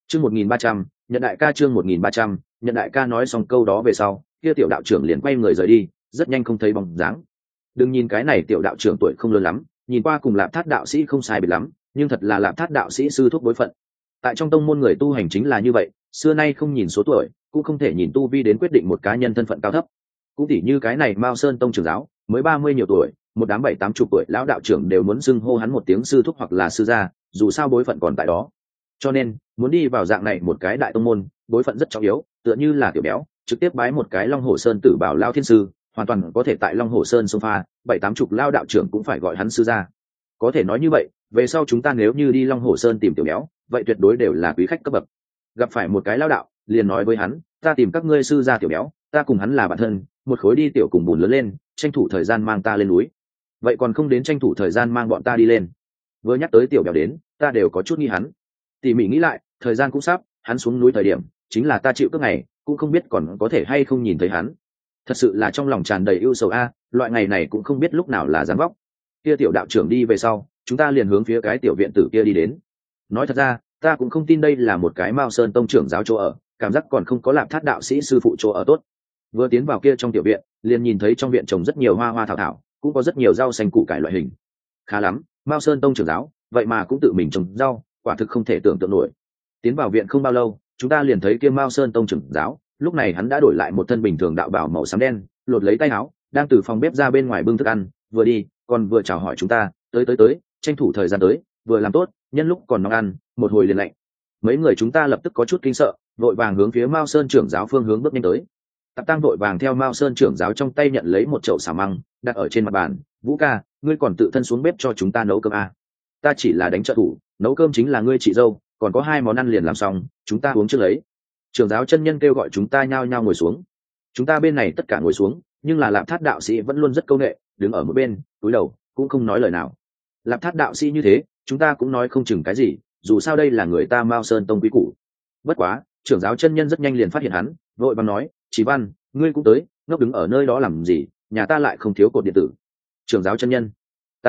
chương 1300, nhận đại ca. chương 1300, nhận đại ca. Nói xong câu đó về sau, kia tiểu đạo trưởng liền quay người rời đi, rất nhanh không thấy bóng dáng. Đừng nhìn cái này tiểu đạo trưởng tuổi không lớn lắm, nhìn qua cùng Lạp Thát đạo sĩ không sai biệt lắm, nhưng thật là Lạp Thát đạo sĩ sư thúc bối phận. Tại trong tông môn người tu hành chính là như vậy, xưa nay không nhìn số tuổi, cũng không thể nhìn tu vi đến quyết định một cá nhân thân phận cao thấp. Cũng tỉ như cái này Mao Sơn tông trưởng giáo, mới 30 nhiều tuổi, một đám 7-80 tuổi lão đạo trưởng đều muốn xưng hô hắn một tiếng sư thúc hoặc là sư gia, dù sao bối phận còn tại đó. Cho nên, muốn đi vào dạng này một cái đại tông môn, bối phận rất trọng yếu, tựa như là tiểu béo, trực tiếp bái một cái Long Hổ Sơn tử bảo lao thiên sư, hoàn toàn có thể tại Long Hổ Sơn xông pha, 7-80 lao đạo trưởng cũng phải gọi hắn sư gia. Có thể nói như vậy, về sau chúng ta nếu như đi Long Hổ Sơn tìm tiểu béo, vậy tuyệt đối đều là quý khách cấp bậc. Gặp phải một cái lao đạo, liền nói với hắn, ta tìm các ngươi sư gia tiểu béo, ta cùng hắn là bạn thân, một khối đi tiểu cùng bùn lớn lên, tranh thủ thời gian mang ta lên núi. Vậy còn không đến tranh thủ thời gian mang bọn ta đi lên. Vừa nhắc tới tiểu béo đến, ta đều có chút nghi hắn. Tỉ mỉ nghĩ lại, thời gian cũng sắp, hắn xuống núi thời điểm, chính là ta chịu cước ngày, cũng không biết còn có thể hay không nhìn thấy hắn. Thật sự là trong lòng tràn đầy ưu sầu a, loại ngày này cũng không biết lúc nào là dáng vóc. Kia tiểu đạo trưởng đi về sau, chúng ta liền hướng phía cái tiểu viện tử kia đi đến. Nói thật ra, ta cũng không tin đây là một cái Mao Sơn tông trưởng giáo chỗ ở, cảm giác còn không có Lạp Thát đạo sĩ sư phụ chỗ ở tốt. Vừa tiến vào kia trong tiểu viện, liền nhìn thấy trong viện trồng rất nhiều hoa hoa thảo thảo, cũng có rất nhiều rau xanh củ cải loại hình. Khá lắm, Mao Sơn tông trưởng giáo, vậy mà cũng tự mình trồng rau, quả thực không thể tưởng tượng nổi. Tiến vào viện không bao lâu, chúng ta liền thấy kia Mao Sơn tông trưởng giáo, lúc này hắn đã đổi lại một thân bình thường đạo bào màu xám đen, lột lấy tay áo, đang từ phòng bếp ra bên ngoài bưng thức ăn, vừa đi, còn vừa chào hỏi chúng ta, tới, tranh thủ thời gian tới, vừa làm tốt, nhân lúc còn nóng ăn, một hồi liền lạnh. Mấy người chúng ta lập tức có chút kinh sợ, vội vàng hướng phía Mao Sơn trưởng giáo phương hướng bước nhanh tới. Tạp Tăng vội vàng theo Mao Sơn trưởng giáo trong tay nhận lấy một chậu xà măng, đặt ở trên mặt bàn. Vũ ca, ngươi còn tự thân xuống bếp cho chúng ta nấu cơm à? Ta chỉ là đánh trợ thủ, nấu cơm chính là ngươi chị dâu, còn có 2 món ăn liền làm xong, chúng ta uống trước lấy. Trưởng giáo chân nhân kêu gọi chúng ta nhao nhao ngồi xuống. Chúng ta bên này tất cả ngồi xuống, nhưng là Lạp Thát đạo sĩ vẫn luôn rất câu nệ, đứng ở một bên, cúi đầu, cũng không nói lời nào. Lạp Thát đạo sĩ như thế, chúng ta cũng nói không chừng cái gì, dù sao đây là người ta Mao Sơn tông quý củ. Bất quá, trưởng giáo chân nhân rất nhanh liền phát hiện hắn, vội vàng nói, Chí Văn, ngươi cũng tới, ngốc đứng ở nơi đó làm gì, nhà ta lại không thiếu cột điện tử. Trưởng giáo chân nhân,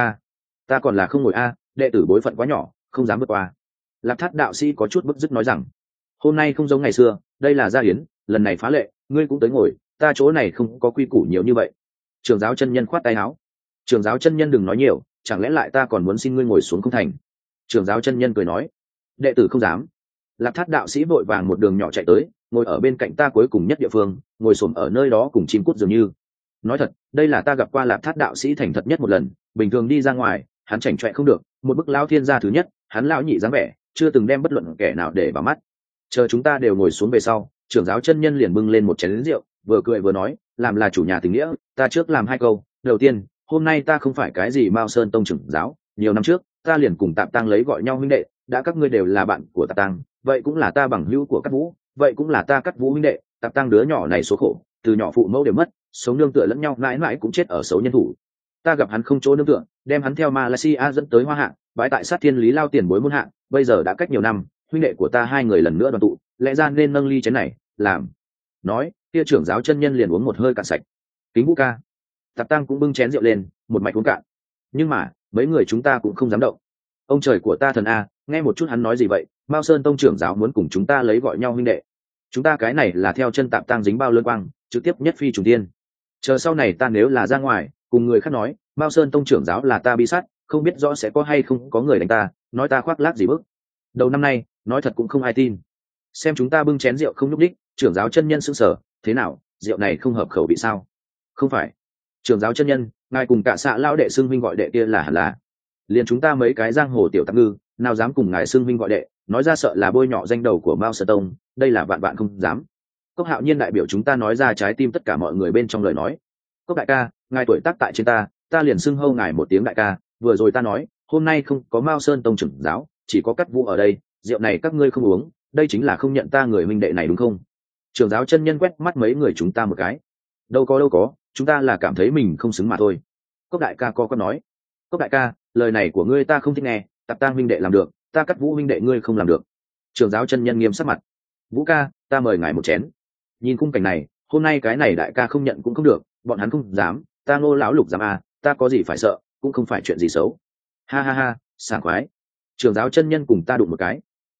ta còn là không ngồi a, đệ tử bối phận quá nhỏ, không dám vượt qua. Lạp Thát đạo sĩ có chút bức dứt nói rằng, hôm nay không giống ngày xưa, đây là gia hiến, lần này phá lệ, ngươi cũng tới ngồi, ta chỗ này không có quy củ nhiều như vậy. Trưởng giáo chân nhân khoát tay áo. Trưởng giáo chân nhân đừng nói nhiều, chẳng lẽ lại ta còn muốn xin ngươi ngồi xuống không thành? Trưởng giáo chân nhân cười nói, đệ tử không dám. Lạp Thát đạo sĩ vội vàng một đường nhỏ chạy tới, ngồi ở bên cạnh ta cuối cùng nhất địa phương, ngồi xổm ở nơi đó cùng chim cút dường như. Nói thật, đây là ta gặp qua Lạp Thát đạo sĩ thành thật nhất một lần, bình thường đi ra ngoài, hắn chảnh chọe không được, một bức lão thiên gia thứ nhất, hắn lão nhị dáng vẻ, chưa từng đem bất luận kẻ nào để vào mắt. Chờ chúng ta đều ngồi xuống về sau, trưởng giáo chân nhân liền bưng lên một chén rượu, vừa cười vừa nói, làm là chủ nhà tình nghĩa, ta trước làm 2 câu. Đầu tiên, hôm nay ta không phải cái gì Mao Sơn tông trưởng giáo, nhiều năm trước, ta liền cùng Tạp Tăng lấy gọi nhau huynh đệ, đã các ngươi đều là bạn của Tạp Tăng, vậy cũng là ta bằng hữu của Cát Vũ, vậy cũng là ta Cát Vũ huynh đệ. Tạp Tăng đứa nhỏ này số khổ, từ nhỏ phụ mẫu đều mất, sống nương tựa lẫn nhau, mãi mãi cũng chết ở xấu nhân thủ. Ta gặp hắn không chỗ nương tựa, đem hắn theo Malaysia dẫn tới Hoa Hạ, bái tại Sát Thiên Lý lao tiền bối môn hạ, bây giờ đã cách nhiều năm, huynh đệ của ta 2 người lần nữa đoàn tụ, lẽ ra nên nâng ly chén này, làm. Nói, kia trưởng giáo chân nhân liền uống một hơi cạn sạch. Kính Vũ ca. Tạp Tăng cũng bưng chén rượu lên, một mạch uống cạn. Nhưng mà, mấy người chúng ta cũng không dám động. Ông trời của ta thần a, nghe một chút hắn nói gì vậy? Mao Sơn tông trưởng giáo muốn cùng chúng ta lấy gọi nhau huynh đệ. Chúng ta cái này là theo chân Tạp Tăng dính bao lơn quang, trực tiếp nhất phi trùng tiên. Chờ sau này ta nếu là ra ngoài, cùng người khác nói, Mao Sơn tông trưởng giáo là ta bi sát, không biết rõ sẽ có hay không có người đánh ta, nói ta khoác lác gì bức. Đầu năm nay, nói thật cũng không ai tin. Xem chúng ta bưng chén rượu không nhúc đích, trưởng giáo chân nhân sững sờ, thế nào, rượu này không hợp khẩu vị sao? Không phải. Trưởng giáo chân nhân, ngài cùng cả xạ lão đệ xưng huynh gọi đệ kia là hẳn là. Liền chúng ta mấy cái giang hồ tiểu tạp ngư, nào dám cùng ngài xưng huynh gọi đệ, nói ra sợ là bôi nhọ danh đầu của Mao Sơn tông, đây là vạn không dám. Cốc Hạo Nhiên đại biểu chúng ta nói ra trái tim tất cả mọi người bên trong lời nói. Cốc đại ca, ngài tuổi tác tại trên ta liền xưng hô ngài một tiếng đại ca, vừa rồi ta nói, hôm nay không có Mao Sơn tông trưởng giáo, chỉ có Cát Vũ ở đây, rượu này các ngươi không uống, đây chính là không nhận ta người huynh đệ này đúng không? Trưởng giáo chân nhân quét mắt mấy người chúng ta một cái. Đâu có, chúng ta là cảm thấy mình không xứng mà thôi. Cốc đại ca có nói. Cốc đại ca, lời này của ngươi ta không thích nghe, Tạp Tăng huynh đệ làm được, ta Cát Vũ huynh đệ ngươi không làm được. Trưởng giáo chân nhân nghiêm sắc mặt. Vũ ca, ta mời ngài một chén. Nhìn khung cảnh này, hôm nay cái này đại ca không nhận cũng không được, bọn hắn không dám, ta Ngô lão lục dám à, ta có gì phải sợ, cũng không phải chuyện gì xấu. Ha, sảng khoái. Trưởng giáo chân nhân cùng ta đụng một cái.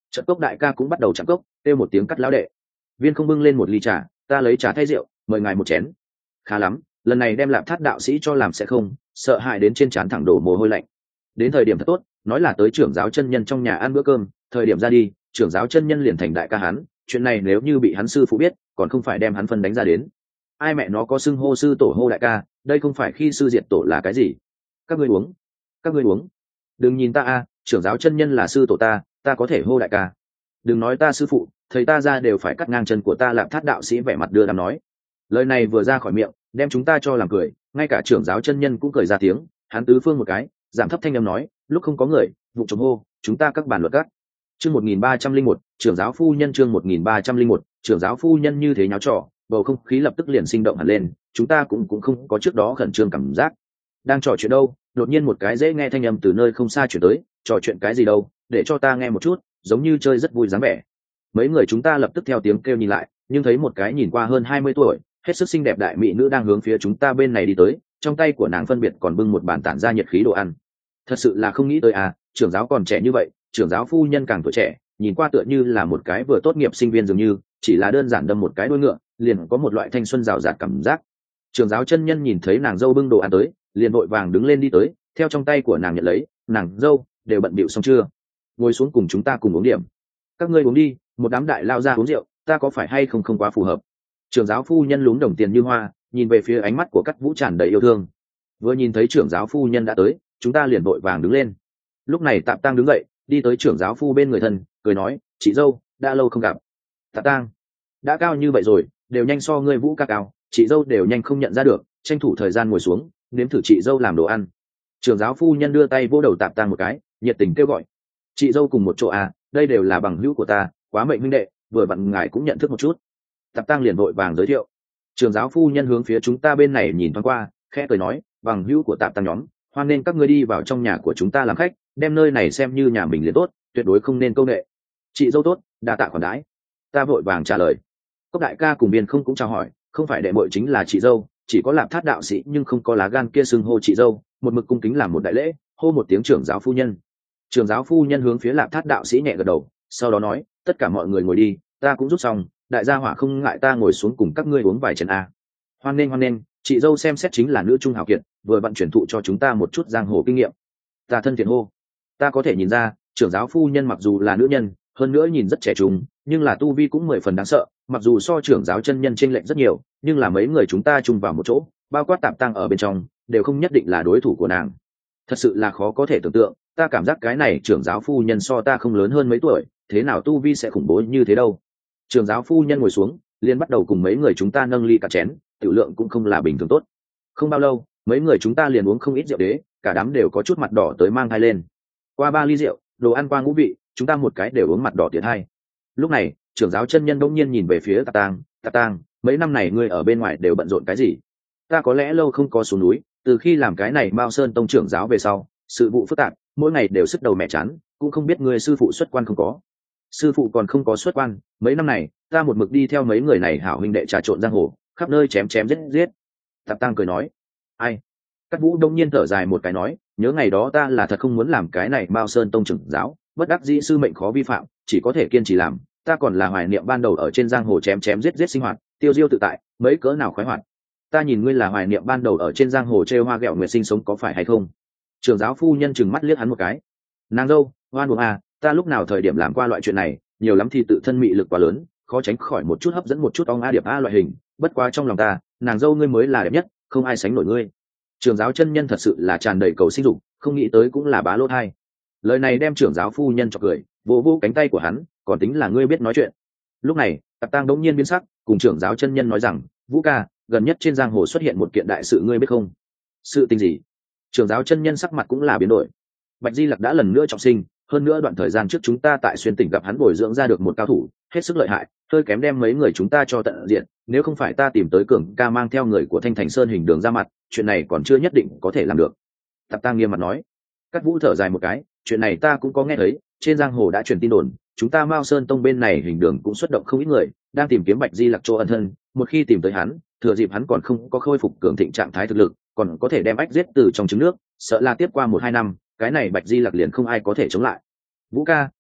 Trận cốc đại ca cũng bắt đầu chạm cốc, kêu một tiếng cắt lão đệ. Viên không bưng lên một ly trà, ta lấy trà thay rượu, mời ngài một chén. Khá lắm, lần này đem Lạp Thát đạo sĩ cho làm sẽ không, sợ hãi đến trên trán thẳng đổ mồ hôi lạnh. Đến thời điểm thật tốt, nói là tới trưởng giáo chân nhân trong nhà ăn bữa cơm, thời điểm ra đi, trưởng giáo chân nhân liền thành đại ca hắn, chuyện này nếu như bị hắn sư phụ biết, còn không phải đem hắn phân đánh ra đến. Ai mẹ nó có xưng hô sư tổ hô đại ca, đây không phải khi sư diệt tổ là cái gì? Các ngươi uống, các ngươi uống. Đừng nhìn ta a, trưởng giáo chân nhân là sư tổ ta có thể hô đại ca. Đừng nói ta sư phụ, thầy ta ra đều phải cắt ngang chân của ta. Lạp Thát đạo sĩ vẻ mặt đưa đàm nói. Lời này vừa ra khỏi miệng, đem chúng ta cho làm cười, ngay cả trưởng giáo chân nhân cũng cười ra tiếng. Hắn tứ phương một cái, giảm thấp thanh âm nói, lúc không có người, vụ trộm hô, chúng ta các bản luật cắt. Chương 1301, trưởng giáo phu nhân. Chương 1301, trưởng giáo phu nhân như thế nháo trò, bầu không khí lập tức liền sinh động hẳn lên. Chúng ta cũng không có trước đó khẩn trương cảm giác. Đang trò chuyện đâu, đột nhiên một cái dễ nghe thanh âm từ nơi không xa chuyển tới. Trò chuyện cái gì đâu, để cho ta nghe một chút, giống như chơi rất vui dáng vẻ. Mấy người chúng ta lập tức theo tiếng kêu nhìn lại, nhưng thấy một cái nhìn qua hơn 20 tuổi, hết sức xinh đẹp đại mỹ nữ đang hướng phía chúng ta bên này đi tới, trong tay của nàng phân biệt còn bưng một bàn tản ra nhiệt khí đồ ăn. Thật sự là không nghĩ tới à, trưởng giáo còn trẻ như vậy, trưởng giáo phu nhân càng tuổi trẻ, nhìn qua tựa như là một cái vừa tốt nghiệp sinh viên dường như, chỉ là đơn giản đâm một cái đuôi ngựa, liền có một loại thanh xuân rào rạt cảm giác. Trưởng giáo chân nhân nhìn thấy nàng dâu bưng đồ ăn tới, liền vội vàng đứng lên đi tới, theo trong tay của nàng nhận lấy, nàng dâu đều bận bịu xong chưa? Ngồi xuống cùng chúng ta cùng uống điểm. Các ngươi uống đi, một đám đại lao ra uống rượu, ta có phải hay không quá phù hợp? Trưởng giáo phu nhân lúm đồng tiền như hoa, nhìn về phía ánh mắt của Cắt Vũ tràn đầy yêu thương. Vừa nhìn thấy trưởng giáo phu nhân đã tới, chúng ta liền vội vàng đứng lên. Lúc này Tạp Tăng đứng dậy, đi tới trưởng giáo phu bên người thân, cười nói, chị dâu, đã lâu không gặp. Tạp Tăng, đã cao như vậy rồi, đều nhanh so ngươi Vũ ca cao, chị dâu đều nhanh không nhận ra được, tranh thủ thời gian ngồi xuống, nếm thử chị dâu làm đồ ăn. Trưởng giáo phu nhân đưa tay vô đầu Tạp Tăng một cái, nhiệt tình kêu gọi, chị dâu cùng một chỗ à, đây đều là bằng hữu của ta, quá mệnh huynh đệ, vừa vặn ngài cũng nhận thức một chút. Tạp Tăng liền vội vàng giới thiệu. Trưởng giáo phu nhân hướng phía chúng ta bên này nhìn thoáng qua, khẽ cười nói, bằng hữu của Tạp Tăng nhóm, hoan nên các ngươi đi vào trong nhà của chúng ta làm khách, đem nơi này xem như nhà mình liền tốt, tuyệt đối không nên câu nệ. Chị dâu tốt, đa tạ khoản đãi. Ta vội vàng trả lời. Cốc đại ca cùng Biên không cũng chào hỏi, không phải đệ muội chính là chị dâu, chỉ có Lạp Thát đạo sĩ nhưng không có lá gan kia xưng hô chị dâu, một mực cung kính làm một đại lễ, hô một tiếng trưởng giáo phu nhân. Trưởng giáo phu nhân hướng phía Lạp Thát đạo sĩ nhẹ gật đầu, sau đó nói, tất cả mọi người ngồi đi, ta cũng rút xong, đại gia hỏa không ngại ta ngồi xuống cùng các ngươi uống vài chén a. Hoan nghênh, chị dâu xem xét chính là nữ trung hào kiệt, vừa vặn truyền thụ cho chúng ta một chút giang hồ kinh nghiệm. Ta thân thiện hô. Ta có thể nhìn ra, trưởng giáo phu nhân mặc dù là nữ nhân, hơn nữa nhìn rất trẻ trung, nhưng là tu vi cũng 10 phần đáng sợ, mặc dù so trưởng giáo chân nhân chênh lệch rất nhiều, nhưng là mấy người chúng ta chung vào một chỗ, bao quát Tạp Tăng ở bên trong, đều không nhất định là đối thủ của nàng. Thật sự là khó có thể tưởng tượng, ta cảm giác cái này trưởng giáo phu nhân so ta không lớn hơn mấy tuổi, thế nào tu vi sẽ khủng bố như thế đâu. Trưởng giáo phu nhân ngồi xuống, liền bắt đầu cùng mấy người chúng ta nâng ly cả chén, tiểu lượng cũng không là bình thường tốt. Không bao lâu, mấy người chúng ta liền uống không ít rượu đế, cả đám đều có chút mặt đỏ tới mang thai lên. Qua 3 ly rượu, đồ ăn qua ngũ vị, chúng ta một cái đều uống mặt đỏ tiệt hai. Lúc này, trưởng giáo chân nhân bỗng nhiên nhìn về phía Tạp Tăng, mấy năm này ngươi ở bên ngoài đều bận rộn cái gì? Ta có lẽ lâu không có xuống núi, từ khi làm cái này Mao Sơn tông trưởng giáo về sau, sự vụ phức tạp, mỗi ngày đều sức đầu mẹ chán, cũng không biết ngươi sư phụ xuất quan không có. Sư phụ còn không có xuất quan, mấy năm này ta một mực đi theo mấy người này hảo huynh đệ trà trộn giang hồ, khắp nơi chém giết. Tạp Tăng cười nói, ai? Cát Vũ đông nhiên thở dài một cái nói, nhớ ngày đó ta là thật không muốn làm cái này Mao Sơn tông trưởng giáo, bất đắc dĩ sư mệnh khó vi phạm, chỉ có thể kiên trì làm. Ta còn là hoài niệm ban đầu ở trên giang hồ chém giết sinh hoạt, tiêu diêu tự tại, mấy cỡ nào khoái hoạt. Ta nhìn ngươi là hoài niệm ban đầu ở trên giang hồ trêu hoa ghẹo nguyệt sinh sống có phải hay không? Trưởng giáo phu nhân chừng mắt liếc hắn một cái. Nàng dâu, oan uổng à, ta lúc nào thời điểm làm qua loại chuyện này, nhiều lắm thì tự thân mị lực quá lớn, khó tránh khỏi một chút hấp dẫn một chút ong a điệp a loại hình, bất quá trong lòng ta, nàng dâu ngươi mới là đẹp nhất, không ai sánh nổi ngươi. Trưởng giáo chân nhân thật sự là tràn đầy cầu sinh dục, không nghĩ tới cũng là bá lỗ thai. Lời này đem trưởng giáo phu nhân chọc cười, vỗ cánh tay của hắn, còn tính là ngươi biết nói chuyện. Lúc này, Tạp Tăng đống nhiên biến sắc, cùng trưởng giáo chân nhân nói rằng, Vũ ca, gần nhất trên giang hồ xuất hiện một kiện đại sự ngươi biết không? Sự tình gì? Trưởng giáo chân nhân sắc mặt cũng là biến đổi. Bạch Di Lặc đã lần nữa trọng sinh, hơn nữa đoạn thời gian trước chúng ta tại xuyên tỉnh gặp hắn bồi dưỡng ra được một cao thủ hết sức lợi hại, hơi kém đem mấy người chúng ta cho tận diện, nếu không phải ta tìm tới Cường ca mang theo người của Thanh Thành Sơn hình đường ra mặt, chuyện này còn chưa nhất định có thể làm được. Tạp Tăng nghiêm mặt nói. Cát Vũ thở dài một cái, chuyện này ta cũng có nghe thấy, trên giang hồ đã truyền tin đồn, chúng ta Mao Sơn tông bên này hình đường cũng xuất động không ít người, đang tìm kiếm Bạch Di Lặc chỗ ẩn thân, một khi tìm tới hắn, thừa dịp hắn còn không có khôi phục cường thịnh trạng thái thực lực, còn có thể đem ách giết từ trong trứng nước, sợ là tiếp qua 1-2 năm, cái này Bạch Di Lặc liền không ai có thể chống lại. Vũ ca,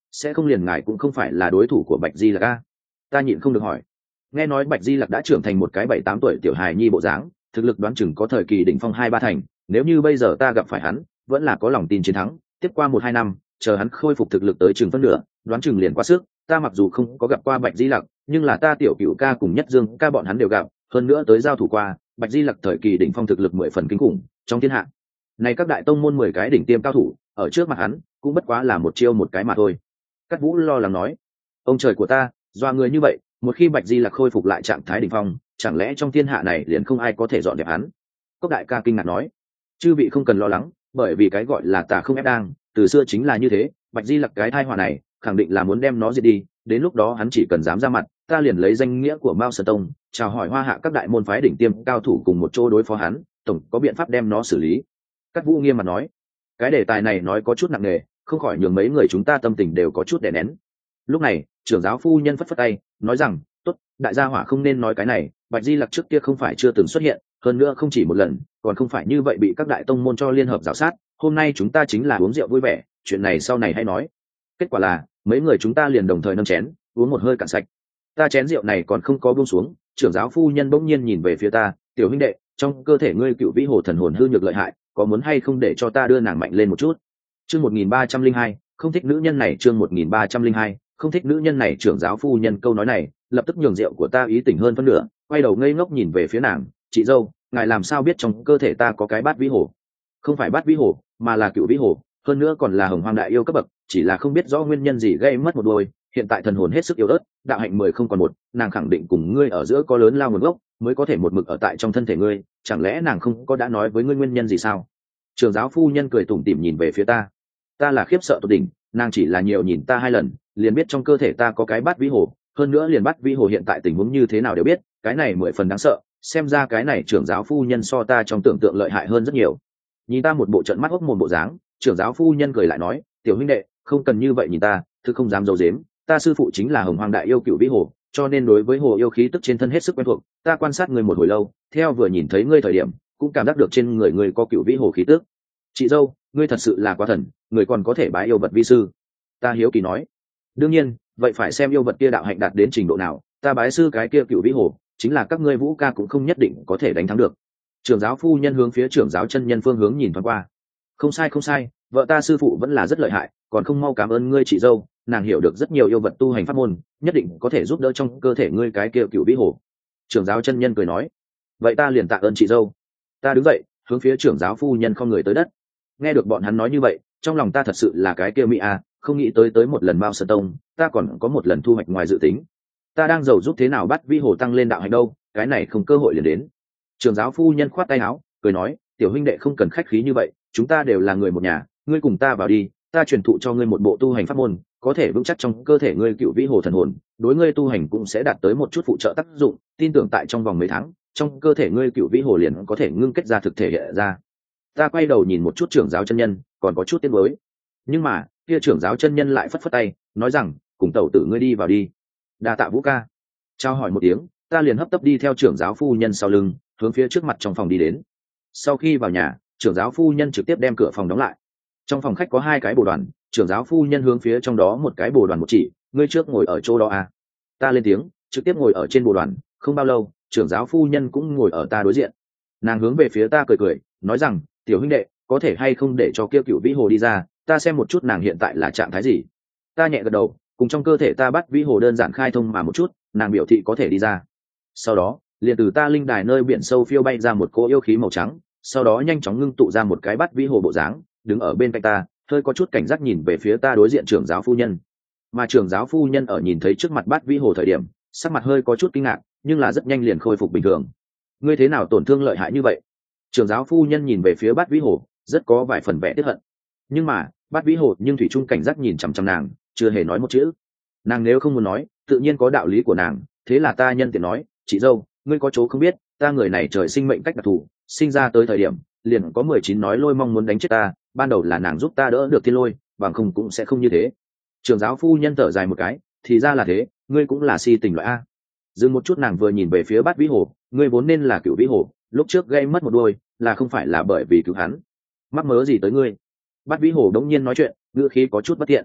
sẽ không liền ngài cũng không phải là đối thủ của Bạch Di Lặc a? Ta nhịn không được hỏi. Nghe nói Bạch Di Lặc đã trưởng thành một cái 7-8 tuổi tiểu hài nhi bộ dáng, thực lực đoán chừng có thời kỳ đỉnh phong 2-3 thành, nếu như bây giờ ta gặp phải hắn, vẫn là có lòng tin chiến thắng, tiếp qua 1-2 năm, chờ hắn khôi phục thực lực tới chừng phân nửa, đoán chừng liền quá sức. Ta mặc dù không có gặp qua Bạch Di Lặc, nhưng là ta tiểu cửu ca cùng Nhất Dương ca bọn hắn đều gặp, hơn nữa tới giao thủ qua, Bạch Di Lặc thời kỳ đỉnh phong thực lực 10 phần kinh khủng, trong thiên hạ. Này các đại tông môn 10 cái đỉnh tiêm cao thủ, ở trước mặt hắn, cũng bất quá là một chiêu một cái mà thôi. Cát Vũ lo lắng nói, ông trời của ta, doa người như vậy, một khi Bạch Di Lặc khôi phục lại trạng thái đỉnh phong, chẳng lẽ trong thiên hạ này liền không ai có thể dọn dẹp hắn? Cốc đại ca kinh ngạc nói, chư vị không cần lo lắng, bởi vì cái gọi là tà không ép đang, từ xưa chính là như thế, Bạch Di Lặc cái tai họa này, khẳng định là muốn đem nó diệt đi, đến lúc đó hắn chỉ cần dám ra mặt, ta liền lấy danh nghĩa của Mao Sơn Tông, chào hỏi Hoa Hạ các đại môn phái đỉnh tiêm cao thủ cùng một chỗ đối phó hắn, tổng có biện pháp đem nó xử lý. Cát Vũ nghiêm mặt nói, cái đề tài này nói có chút nặng nề, không khỏi nhường mấy người chúng ta tâm tình đều có chút đè nén. Lúc này, trưởng giáo phu nhân phất phất tay, nói rằng, tốt, đại gia hỏa không nên nói cái này, Bạch Di Lặc trước kia không phải chưa từng xuất hiện, hơn nữa không chỉ một lần, còn không phải như vậy bị các đại tông môn cho liên hợp rào sát, hôm nay chúng ta chính là uống rượu vui vẻ, chuyện này sau này hãy nói. Kết quả là, mấy người chúng ta liền đồng thời nâng chén, uống một hơi cạn sạch. Ta chén rượu này còn không có buông xuống, trưởng giáo phu nhân bỗng nhiên nhìn về phía ta, tiểu huynh đệ, trong cơ thể ngươi cựu vĩ hồ thần hồn hư nhược lợi hại, có muốn hay không để cho ta đưa nàng mạnh lên một chút? Chương 1302, không thích nữ nhân này. Chương 1302, không thích nữ nhân này. Trưởng giáo phu nhân câu nói này, lập tức nhường rượu của ta ý tỉnh hơn phân nửa, quay đầu ngây ngốc nhìn về phía nàng, chị dâu, ngài làm sao biết trong cơ thể ta có cái bát vĩ hồ? Không phải bát vĩ hồ, mà là cựu vĩ hồ, hơn nữa còn là hồng hoang đại yêu cấp bậc, chỉ là không biết rõ nguyên nhân gì gây mất một đôi, hiện tại thần hồn hết sức yếu ớt, đạo hạnh 10 không còn một, nàng khẳng định cùng ngươi ở giữa có lớn lao nguồn gốc, mới có thể một mực ở tại trong thân thể ngươi, chẳng lẽ nàng không có đã nói với ngươi nguyên nhân gì sao? Trưởng giáo phu nhân cười tủm tỉm nhìn về phía ta. Ta là khiếp sợ tột đỉnh, nàng chỉ là nhiều nhìn ta 2 lần, liền biết trong cơ thể ta có cái bát vĩ hồ, hơn nữa liền bát vĩ hồ hiện tại tình huống như thế nào đều biết, cái này 10 phần đáng sợ, xem ra cái này trưởng giáo phu nhân so ta trong tưởng tượng lợi hại hơn rất nhiều. Nhìn ta một bộ trận mắt hốc mồm bộ dáng, trưởng giáo phu nhân cười lại nói, tiểu huynh đệ, không cần như vậy nhìn ta, thứ không dám giấu giếm, ta sư phụ chính là hồng hoang đại yêu cựu vĩ hồ, cho nên đối với hồ yêu khí tức trên thân hết sức quen thuộc, ta quan sát ngươi một hồi lâu, theo vừa nhìn thấy ngươi thời điểm, cũng cảm giác được trên người ngươi có cựu vĩ hồ khí tức. Chị dâu, ngươi thật sự là quá thần, người còn có thể bái yêu vật vi sư. Ta hiếu kỳ nói, đương nhiên, vậy phải xem yêu vật kia đạo hạnh đạt đến trình độ nào, ta bái sư cái kia cựu vĩ hồ, chính là các ngươi vũ ca cũng không nhất định có thể đánh thắng được. Trưởng giáo phu nhân hướng phía trưởng giáo chân nhân phương hướng nhìn thoáng qua. Không sai không sai, vợ ta sư phụ vẫn là rất lợi hại, còn không mau cảm ơn ngươi chị dâu, nàng hiểu được rất nhiều yêu vật tu hành pháp môn, nhất định có thể giúp đỡ trong cơ thể ngươi cái kia cựu vĩ hồ. Trưởng giáo chân nhân cười nói, vậy ta liền tạ ơn chị dâu. Ta đứng dậy, hướng phía trưởng giáo phu nhân không người tới đất. Nghe được bọn hắn nói như vậy, trong lòng ta thật sự là cái kia mỹ a, không nghĩ tới một lần Mao Sơn Tông, ta còn có một lần thu hoạch ngoài dự tính. Ta đang giàu giúp thế nào bắt vĩ hồ tăng lên đạo hạnh đâu, cái này không cơ hội liền đến. Trưởng giáo phu nhân khoát tay áo, cười nói, tiểu huynh đệ không cần khách khí như vậy, chúng ta đều là người một nhà, ngươi cùng ta vào đi, ta truyền thụ cho ngươi một bộ tu hành pháp môn, có thể vững chắc trong cơ thể ngươi cựu vĩ hồ thần hồn, đối ngươi tu hành cũng sẽ đạt tới một chút phụ trợ tác dụng, tin tưởng tại trong vòng mấy tháng, trong cơ thể ngươi cựu vĩ hồ liền có thể ngưng kết ra thực thể hiện ra. Ta quay đầu nhìn một chút trưởng giáo chân nhân, còn có chút tiếc nuối, nhưng mà kia trưởng giáo chân nhân lại phất phất tay, nói rằng, cùng tẩu tử ngươi đi vào đi. Đa tạ Vũ ca. Trao hỏi một tiếng, ta liền hấp tấp đi theo trưởng giáo phu nhân sau lưng, hướng phía trước mặt trong phòng đi đến. Sau khi vào nhà, trưởng giáo phu nhân trực tiếp đem cửa phòng đóng lại. Trong phòng khách có 2 cái bồ đoàn, trưởng giáo phu nhân hướng phía trong đó một cái bồ đoàn một chỉ, ngươi trước ngồi ở chỗ đó à? Ta lên tiếng, trực tiếp ngồi ở trên bồ đoàn. Không bao lâu, trưởng giáo phu nhân cũng ngồi ở ta đối diện. Nàng hướng về phía ta cười cười, nói rằng, tiểu huynh đệ, có thể hay không để cho kia cựu vĩ hồ đi ra, ta xem một chút nàng hiện tại là trạng thái gì. Ta nhẹ gật đầu, cùng trong cơ thể ta bắt vĩ hồ đơn giản khai thông mà một chút, nàng biểu thị có thể đi ra. Sau đó, liền từ ta linh đài nơi biển sâu phiêu bay ra một cỗ yêu khí màu trắng, sau đó nhanh chóng ngưng tụ ra một cái bắt vĩ hồ bộ dáng, đứng ở bên cạnh ta, hơi có chút cảnh giác nhìn về phía ta đối diện trưởng giáo phu nhân. Mà trưởng giáo phu nhân ở nhìn thấy trước mặt bát vĩ hồ thời điểm, sắc mặt hơi có chút kinh ngạc, nhưng là rất nhanh liền khôi phục bình thường. Ngươi thế nào tổn thương lợi hại như vậy? Trưởng giáo phu nhân nhìn về phía bát vĩ hồ, rất có vài phần vẻ tiếc hận. Nhưng mà bát vĩ hồ nhưng thủy chung cảnh giác nhìn chằm chằm nàng, chưa hề nói một chữ. Nàng nếu không muốn nói, tự nhiên có đạo lý của nàng, thế là ta nhân tiện nói, chị dâu, ngươi có chỗ không biết, ta người này trời sinh mệnh cách đặc thù, sinh ra tới thời điểm liền có 19 nói lôi mong muốn đánh chết ta, ban đầu là nàng giúp ta đỡ được thiên lôi, bằng không cũng sẽ không như thế. Trưởng giáo phu nhân thở dài một cái, thì ra là thế, ngươi cũng là si tình loại a. Dừng một chút, nàng vừa nhìn về phía bát vĩ hồ, ngươi vốn nên là cựu vĩ hồ, lúc trước gây mất một đôi, là không phải là bởi vì cứu hắn, mắc mớ gì tới ngươi? Bát vĩ hồ đống nhiên nói chuyện, ngữ khí có chút bất tiện.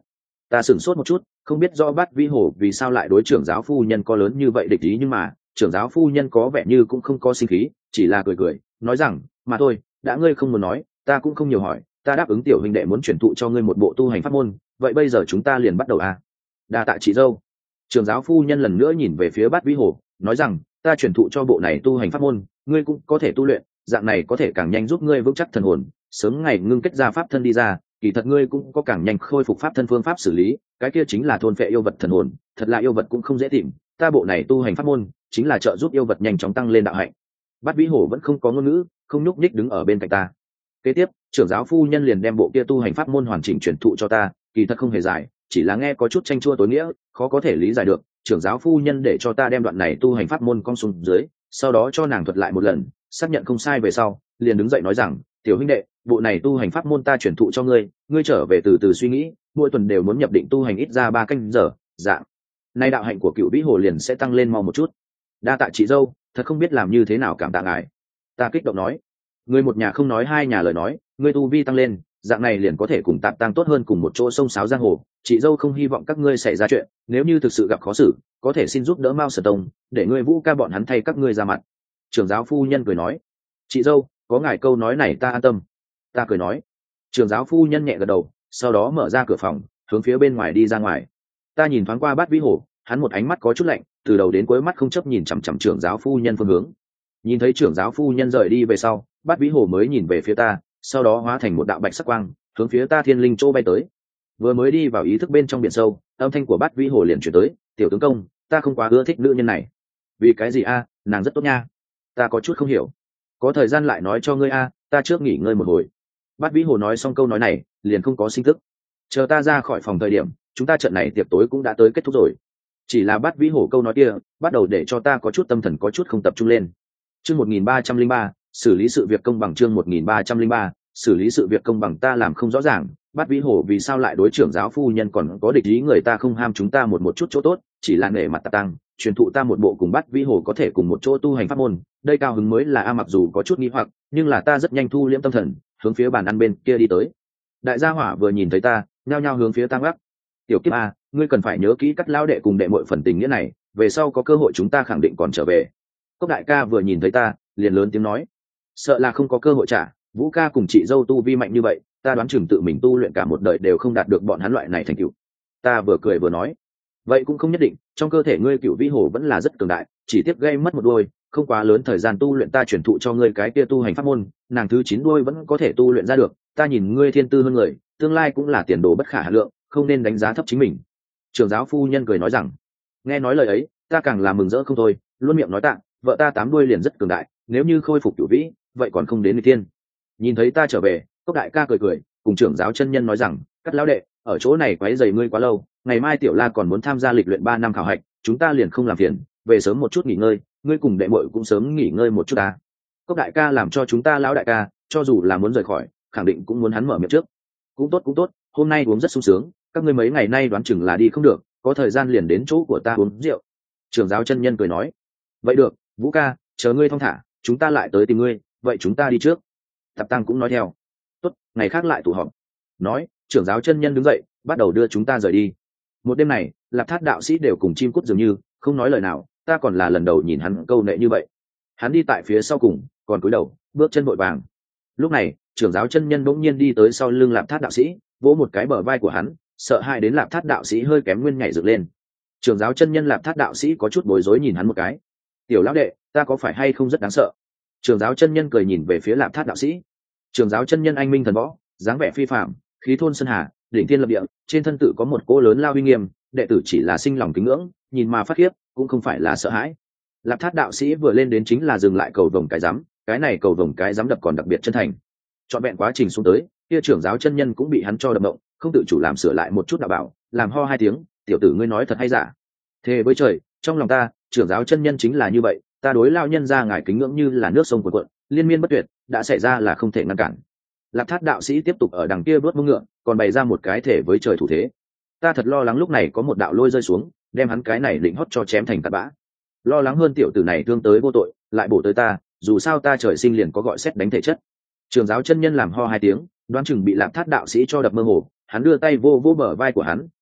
Ta sửng sốt một chút, không biết rõ Bát Vĩ Hổ vì sao lại đối trưởng giáo phu nhân có lớn như vậy địch ý, nhưng mà trưởng giáo phu nhân có vẻ như cũng không có sinh khí, chỉ là cười cười nói rằng mà thôi, đã ngươi không muốn nói ta cũng không nhiều hỏi, ta đáp ứng tiểu huynh đệ muốn chuyển thụ cho ngươi một bộ tu hành pháp môn, vậy bây giờ chúng ta liền bắt đầu à. Đa tạ chị dâu. Trưởng giáo phu nhân lần nữa nhìn về phía Bát Vĩ Hổ nói rằng ta chuyển thụ cho bộ này tu hành pháp môn, ngươi cũng có thể tu luyện, dạng này có thể càng nhanh giúp ngươi vững chắc thần hồn, sớm ngày ngưng kết ra pháp thân đi ra, kỳ thật ngươi cũng có càng nhanh khôi phục pháp thân phương pháp xử lý, cái kia chính là thôn phệ yêu vật thần hồn, thật là yêu vật cũng không dễ tìm, ta bộ này tu hành pháp môn chính là trợ giúp yêu vật nhanh chóng tăng lên đạo hạnh. Bát Vĩ Hổ vẫn không có ngôn ngữ, không nhúc nhích đứng ở bên cạnh ta. Kế tiếp trưởng giáo phu nhân liền đem bộ kia tu hành pháp môn hoàn chỉnh truyền thụ cho ta, kỳ thật không hề dài, chỉ là nghe có chút tranh chua tối nghĩa, khó có thể lý giải được. Trưởng giáo phu nhân để cho ta đem đoạn này tu hành pháp môn cong xuống dưới, sau đó cho nàng thuật lại một lần, xác nhận không sai về sau liền đứng dậy nói rằng tiểu huynh đệ, bộ này tu hành pháp môn ta truyền thụ cho ngươi, ngươi trở về từ từ suy nghĩ, mỗi tuần đều muốn nhập định tu hành ít ra 3 canh giờ, dạng nay đạo hạnh của Cựu Vĩ Hồ liền sẽ tăng lên mau một chút. Đa tạ chị dâu, thật không biết làm như thế nào cảm tạ ngài. Ta kích động nói, người một nhà không nói hai nhà lời nói, ngươi tu vi tăng lên, dạng này liền có thể cùng Tạp Tăng tốt hơn cùng một chỗ sông sáo giang hồ, chị dâu không hy vọng các ngươi xảy ra chuyện, nếu như thực sự gặp khó xử có thể xin giúp đỡ Mao Sở Tông, để ngươi Vũ ca bọn hắn thay các ngươi ra mặt. Trưởng giáo phu nhân cười nói, chị dâu có ngài câu nói này ta an tâm. Ta cười nói. Trưởng giáo phu nhân nhẹ gật đầu, sau đó mở ra cửa phòng hướng phía bên ngoài đi ra ngoài. Ta nhìn thoáng qua Bát Vĩ Hổ, hắn một ánh mắt có chút lạnh, từ đầu đến cuối mắt không chấp nhìn chằm chằm trưởng giáo phu nhân phương hướng. Nhìn thấy trưởng giáo phu nhân rời đi về sau, Bát Vĩ Hổ mới nhìn về phía ta, sau đó hóa thành một đạo bạch sắc quang hướng phía ta thiên linh chỗ bay tới. Vừa mới đi vào ý thức bên trong biển sâu, âm thanh của Bát Vĩ Hổ liền chuyển tới, tiểu tướng công, ta không quá ưa thích nữ nhân này. Vì cái gì a? Nàng rất tốt nha. Ta có chút không hiểu. Có thời gian lại nói cho ngươi a, ta trước nghỉ ngơi một hồi. Bát Vĩ Hồ nói xong câu nói này liền không có sinh tức. Chờ ta ra khỏi phòng thời điểm, chúng ta trận này tiệc tối cũng đã tới kết thúc rồi. Chỉ là Bát Vĩ Hồ câu nói kia bắt đầu để cho ta có chút tâm thần có chút không tập trung lên. Chương 1303, xử lý sự việc công bằng. Chương 1303, xử lý sự việc công bằng. Ta làm không rõ ràng Bát Vĩ Hồ vì sao lại đối trưởng giáo phu nhân còn có địch ý, người ta không ham chúng ta một chút chỗ tốt, chỉ là nể mặt Tạp Tăng truyền thụ ta một bộ cùng Bát Vĩ Hồ có thể cùng một chỗ tu hành pháp môn, đây cao hứng mới là a. Mặc dù có chút nghi hoặc, nhưng là ta rất nhanh thu liễm tâm thần, hướng phía bàn ăn bên kia đi tới. Đại gia hỏa vừa nhìn thấy ta nhao nhao hướng phía Tăng Bắc. Tiểu Kiếp a, ngươi cần phải nhớ kỹ Cắt lão đệ cùng đệ muội phần tình nghĩa này, về sau có cơ hội chúng ta khẳng định còn trở về. Cốc đại ca vừa nhìn thấy ta liền lớn tiếng nói, sợ là không có cơ hội trả, Vũ ca cùng chị dâu tu vi mạnh như vậy, ta đoán chừng tự mình tu luyện cả một đời đều không đạt được bọn hắn loại này thành tựu. Ta vừa cười vừa nói, vậy cũng không nhất định, trong cơ thể ngươi Cựu Vĩ Hồ vẫn là rất cường đại, chỉ tiếc gây mất một đuôi, không quá lớn thời gian tu luyện, ta chuyển thụ cho ngươi cái kia tu hành pháp môn, nàng thứ 9 đuôi vẫn có thể tu luyện ra được, ta nhìn ngươi thiên tư hơn người, tương lai cũng là tiền đồ bất khả hà lượng, không nên đánh giá thấp chính mình. Trưởng giáo phu nhân cười nói rằng, nghe nói lời ấy ta càng là mừng rỡ không thôi, luôn miệng nói tạ, vợ ta 8 đuôi liền rất cường đại, nếu như khôi phục Cựu Vĩ vậy còn không đến người tiên. Nhìn thấy ta trở về, Cốc đại ca cười cười cùng trưởng giáo chân nhân nói rằng, Cắt lão đệ, ở chỗ này quấy rầy ngươi quá lâu, ngày mai Tiểu La còn muốn tham gia lịch luyện 3 năm khảo hạch, chúng ta liền không làm phiền, về sớm một chút nghỉ ngơi, ngươi cùng đệ muội cũng sớm nghỉ ngơi một chút ta. Cốc đại ca làm cho chúng ta lão đại ca, cho dù là muốn rời khỏi khẳng định cũng muốn hắn mở miệng trước. Cũng tốt, hôm nay uống rất sung sướng, các ngươi mấy ngày nay đoán chừng là đi không được, có thời gian liền đến chỗ của ta uống rượu. Trưởng giáo chân nhân cười nói, vậy được, Vũ ca, chờ ngươi thong thả chúng ta lại tới tìm ngươi, vậy chúng ta đi trước. Tạp Tăng cũng nói theo, tốt, ngày khác lại tụ họp. Nói trưởng giáo chân nhân đứng dậy bắt đầu đưa chúng ta rời đi. Một đêm này Lạp Thát đạo sĩ đều cùng chim cút dường như không nói lời nào, ta còn là lần đầu nhìn hắn câu nệ như vậy. Hắn đi tại phía sau cùng còn cúi đầu bước chân vội vàng. Lúc này trưởng giáo chân nhân bỗng nhiên đi tới sau lưng Lạp Thát đạo sĩ, vỗ một cái bờ vai của hắn, sợ hãi đến Lạp Thát đạo sĩ hơi kém nguyên nhảy dựng lên. Trưởng giáo chân nhân Lạp Thát đạo sĩ có chút bối rối nhìn hắn một cái, tiểu lão đệ, ta có phải hay không rất đáng sợ? Trưởng giáo chân nhân cười nhìn về phía Lạp Thát đạo sĩ. Trưởng giáo chân nhân anh minh thần võ, dáng vẻ phi phạm, khí thôn sơn hà, đỉnh thiên lập địa, trên thân tự có một cỗ lớn lao uy nghiêm, đệ tử chỉ là sinh lòng kính ngưỡng, nhìn mà phát khiếp, cũng không phải là sợ hãi. Lạp Thát đạo sĩ vừa lên đến chính là dừng lại cầu vồng cái giám, cái này cầu vồng cái giám đập còn đặc biệt chân thành. Trọn vẹn quá trình xuống tới, kia trưởng giáo chân nhân cũng bị hắn cho đập động, không tự chủ làm sửa lại một chút đạo bảo, làm ho 2 tiếng, tiểu tử ngươi nói thật hay giả? Thề với trời, trong lòng ta, trưởng giáo chân nhân chính là như vậy, ta đối lao nhân ra ngài kính ngưỡng như là nước sông cuồn cuộn, liên miên bất tuyệt, đã xảy ra là không thể ngăn cản. Lạp Thát đạo sĩ tiếp tục ở đằng kia đuốt mông ngựa, còn bày ra một cái thể với trời thủ thế. Ta thật lo lắng lúc này có một đạo lôi rơi xuống, đem hắn cái này định hót cho chém thành tạt bã. Lo lắng hơn tiểu tử này thương tới vô tội, lại bổ tới ta, dù sao ta trời sinh liền có gọi xét đánh thể chất. Trưởng giáo chân nhân làm ho 2 tiếng, đoán chừng bị Lạp Thát đạo sĩ cho đập mơ hồ, hắn đưa tay vô vô bờ vai của hắn,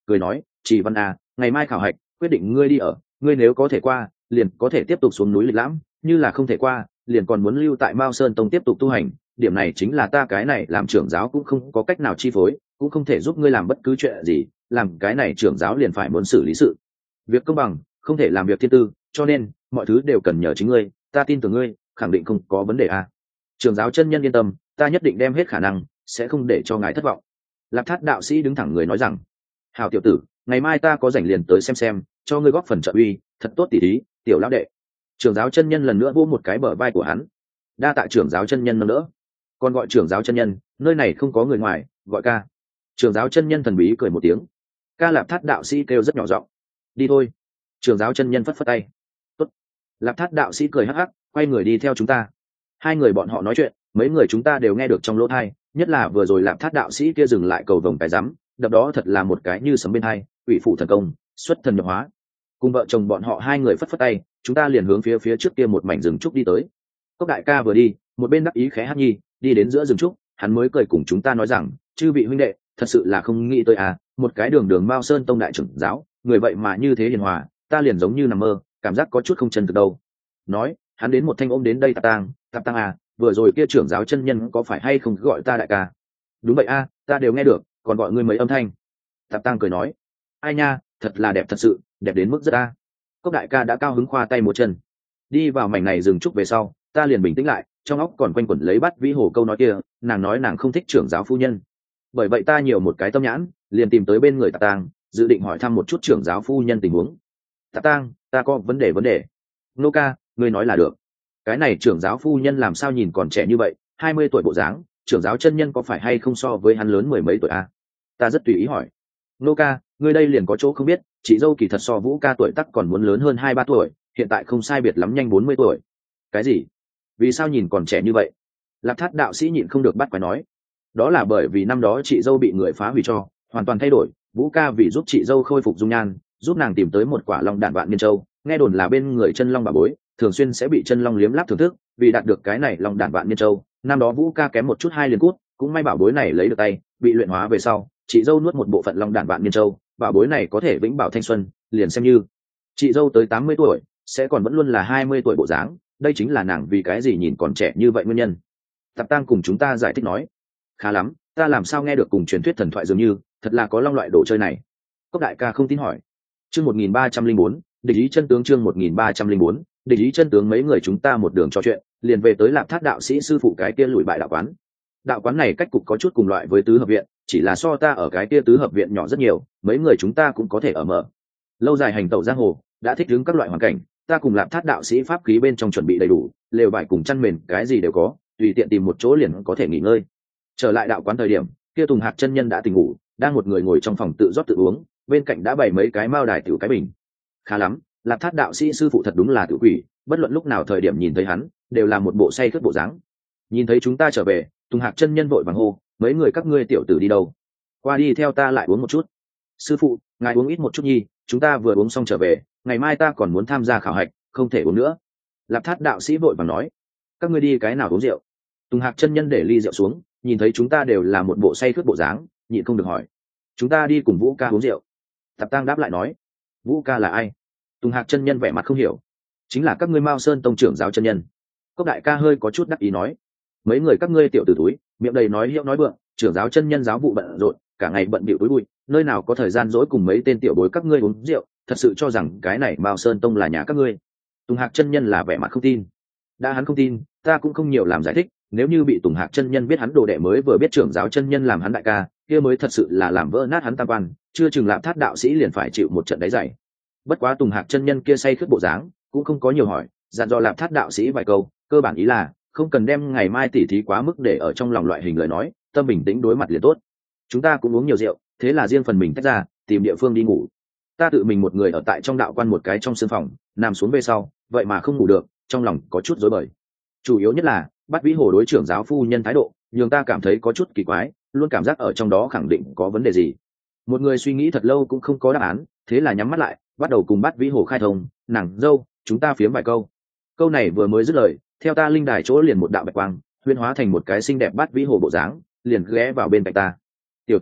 cười nói, Trì Văn à, ngày mai khảo hạch quyết định ngươi đi ở, ngươi nếu có thể qua liền có thể tiếp tục xuống núi lịch lãm, như là không thể qua liền còn muốn lưu tại Mao Sơn Tông tiếp tục tu hành. Điểm này chính là ta cái này làm trưởng giáo cũng không có cách nào chi phối, cũng không thể giúp ngươi làm bất cứ chuyện gì, làm cái này trưởng giáo liền phải muốn xử lý sự việc công bằng, không thể làm việc thiên tư, cho nên mọi thứ đều cần nhờ chính ngươi, ta tin tưởng ngươi khẳng định không có vấn đề à. Trưởng giáo chân nhân yên tâm, ta nhất định đem hết khả năng, sẽ không để cho ngài thất vọng. Lạp Thát đạo sĩ đứng thẳng người nói rằng, hào tiểu tử, ngày mai ta có rảnh liền tới xem, cho ngươi góp phần trợ uy, thật tốt tỉ thí, tiểu lão đệ. Trưởng giáo chân nhân lần nữa vỗ một cái bờ vai của hắn, đa tạ trưởng giáo chân nhân nâng đỡ. Còn gọi trưởng giáo chân nhân, nơi này không có người ngoài, gọi ca. Trưởng giáo chân nhân thần bí cười một tiếng. Ca. Lạp Thát đạo sĩ kêu rất nhỏ giọng, đi thôi. Trưởng giáo chân nhân phất phất tay. Tốt. Lạp Thát đạo sĩ cười hắc hắc, quay người đi theo chúng ta. Hai người bọn họ nói chuyện, mấy người chúng ta đều nghe được trong lỗ tai, nhất là vừa rồi Lạp Thát đạo sĩ kia dừng lại cầu vồng cái rắm, đập đó thật là một cái như sấm bên hai, ủy phụ thần công, xuất thần nhập hóa. Cùng vợ chồng bọn họ hai người phất phất tay, chúng ta liền hướng phía trước kia một mảnh rừng trúc đi tới. Cốc đại ca vừa đi, một bên đắc ý khẽ hát nhi, đi đến giữa rừng trúc, hắn mới cười cùng chúng ta nói rằng, chư vị huynh đệ, thật sự là không nghĩ tới à, một cái đường Mao Sơn Tông đại trưởng giáo, người vậy mà như thế hiền hòa, ta liền giống như nằm mơ, cảm giác có chút không chân thực đâu. Nói, hắn đến một thanh ôm đến đây Tạp Tăng à, vừa rồi kia trưởng giáo chân nhân có phải hay không gọi ta đại ca? Đúng vậy a, ta đều nghe được, còn gọi ngươi mấy âm thanh. Tạp Tăng cười nói, ai nha, thật là đẹp thật sự, đẹp đến mức rất a. Cốc đại ca đã cao hứng khoa tay một chân. Đi vào mảnh này dừng trúc về sau, ta liền bình tĩnh lại, trong óc còn quanh quẩn lấy Bát Vĩ Hồ câu nói kia, nàng nói nàng không thích trưởng giáo phu nhân. Bởi vậy ta nhiều một cái tâm nhãn, liền tìm tới bên người Tạp Tăng, dự định hỏi thăm một chút trưởng giáo phu nhân tình huống. Tạp Tăng, ta có vấn đề. Nô ca, ngươi nói là được. Cái này trưởng giáo phu nhân làm sao nhìn còn trẻ như vậy, 20 tuổi bộ dáng, trưởng giáo chân nhân có phải hay không so với hắn lớn mười mấy tuổi a? Ta rất tùy ý hỏi. Nô ca, ngươi đây liền có chỗ không biết, chị dâu kỳ thật so Vũ ca tuổi tác còn muốn lớn hơn 2-3 tuổi, hiện tại không sai biệt lắm nhanh 40 tuổi. Cái gì? Vì sao nhìn còn trẻ như vậy? Lạp Thát đạo sĩ nhịn không được bắt quái nói. Đó là bởi vì năm đó chị dâu bị người phá hủy cho, hoàn toàn thay đổi, Vũ ca vì giúp chị dâu khôi phục dung nhan, giúp nàng tìm tới một quả long đạn vạn niên châu, nghe đồn là bên người chân long bà bối, thường xuyên sẽ bị chân long liếm láp thưởng thức, vì đạt được cái này long đạn vạn niên châu, năm đó Vũ ca kém một chút hai liền cút, cũng may bảo bối này lấy được tay, bị luyện hóa về sau, chị dâu nuốt một bộ phận long đạn vạn niên châu, bảo bối này có thể vĩnh bảo thanh xuân, liền xem như chị dâu tới 80 tuổi sẽ còn vẫn luôn là 20 tuổi bộ dáng, đây chính là nàng vì cái gì nhìn còn trẻ như vậy nguyên nhân. Tạp Tăng cùng chúng ta giải thích nói, khá lắm, ta làm sao nghe được cùng truyền thuyết thần thoại dường như, thật là có long loại đồ chơi này. Cốc đại ca không tin hỏi. Chương 1304, địch ý chân tướng. Chương 1304, địch ý chân tướng. Mấy người chúng ta một đường trò chuyện, liền về tới Lạp Thát đạo sĩ sư phụ cái kia lùi bại đạo quán. Đạo quán này cách cục có chút cùng loại với tứ hợp viện, chỉ là so ta ở cái kia tứ hợp viện nhỏ rất nhiều, mấy người chúng ta cũng có thể ở mở. Lâu dài hành tẩu giang hồ, đã thích ứng các loại hoàn cảnh, ta cùng Lạp Thát đạo sĩ pháp khí bên trong chuẩn bị đầy đủ, lều vải cùng chăn mền cái gì đều có, tùy tiện tìm một chỗ liền có thể nghỉ ngơi. Trở lại đạo quán thời điểm, kia Tùng Hạc chân nhân đã tỉnh ngủ, đang một người ngồi trong phòng tự rót tự uống, bên cạnh đã bày mấy cái mao đài tiểu cái bình. Khá lắm, Lạp Thát đạo sĩ sư phụ thật đúng là tự quỷ, bất luận lúc nào thời điểm nhìn thấy hắn, đều là một bộ say khướt bộ dáng. Nhìn thấy chúng ta trở về, Tùng Hạc chân nhân vội vàng hô, mấy người các ngươi tiểu tử đi đâu? Qua đi theo ta lại uống một chút. Sư phụ, ngài uống ít một chút nhi, chúng ta vừa uống xong trở về, ngày mai ta còn muốn tham gia khảo hạch, không thể uống nữa. Lạp Thát đạo sĩ vội vàng nói, các ngươi đi cái nào uống rượu? Tùng Hạc chân nhân để ly rượu xuống, nhìn thấy chúng ta đều là một bộ say khướt bộ dáng, nhịn không được hỏi, chúng ta đi cùng Vũ ca uống rượu. Tạp Tăng đáp lại nói, Vũ ca là ai? Tùng Hạc chân nhân vẻ mặt không hiểu, chính là các ngươi Mao Sơn Tông trưởng giáo chân nhân. Cốc đại ca hơi có chút đắc ý nói, mấy người các ngươi tiểu tử túi, miệng đầy nói hiệu nói vượng, trưởng giáo chân nhân giáo vụ bận rộn, cả ngày bận bịu túi bụi, nơi nào có thời gian dỗi cùng mấy tên tiểu bối các ngươi uống rượu, thật sự cho rằng cái này Mao Sơn Tông là nhà các ngươi? Tùng Hạc chân nhân là vẻ mặt không tin. Đã hắn không tin, ta cũng không nhiều làm giải thích, nếu như bị Tùng Hạc chân nhân biết hắn đồ đệ mới vừa biết trưởng giáo chân nhân làm hắn đại ca, kia mới thật sự là làm vỡ nát hắn tam quan, chưa chừng Lạp Thát đạo sĩ liền phải chịu một trận đáy dày. Bất quá Tùng Hạc chân nhân kia say khướt bộ dáng, cũng không có nhiều hỏi, dặn dò Lạp Thát đạo sĩ vài câu, cơ bản ý là không cần đem ngày mai tỉ thí quá mức để ở trong lòng loại hình lời nói, tâm bình tĩnh đối mặt liền tốt. Chúng ta cũng uống nhiều rượu, thế là riêng phần mình tách ra, tìm địa phương đi ngủ. Ta tự mình một người ở tại trong đạo quan một cái trong sương phòng, nằm xuống về sau, vậy mà không ngủ được, trong lòng có chút rối bời. Chủ yếu nhất là Bát Vĩ Hồ đối trưởng giáo phu nhân thái độ, nhường ta cảm thấy có chút kỳ quái, luôn cảm giác ở trong đó khẳng định có vấn đề gì. Một người suy nghĩ thật lâu cũng không có đáp án, thế là nhắm mắt lại, bắt đầu cùng Bát Vĩ Hồ khai thông, nàng dâu, chúng ta phiếm vài câu. Câu này vừa mới dứt lời, theo ta linh đài chỗ liền một đạo bạch quang, huyễn hóa thành một cái xinh đẹp Bát Vĩ Hồ bộ dáng, liền ghé vào bên cạnh ta. Tiểu tướng công,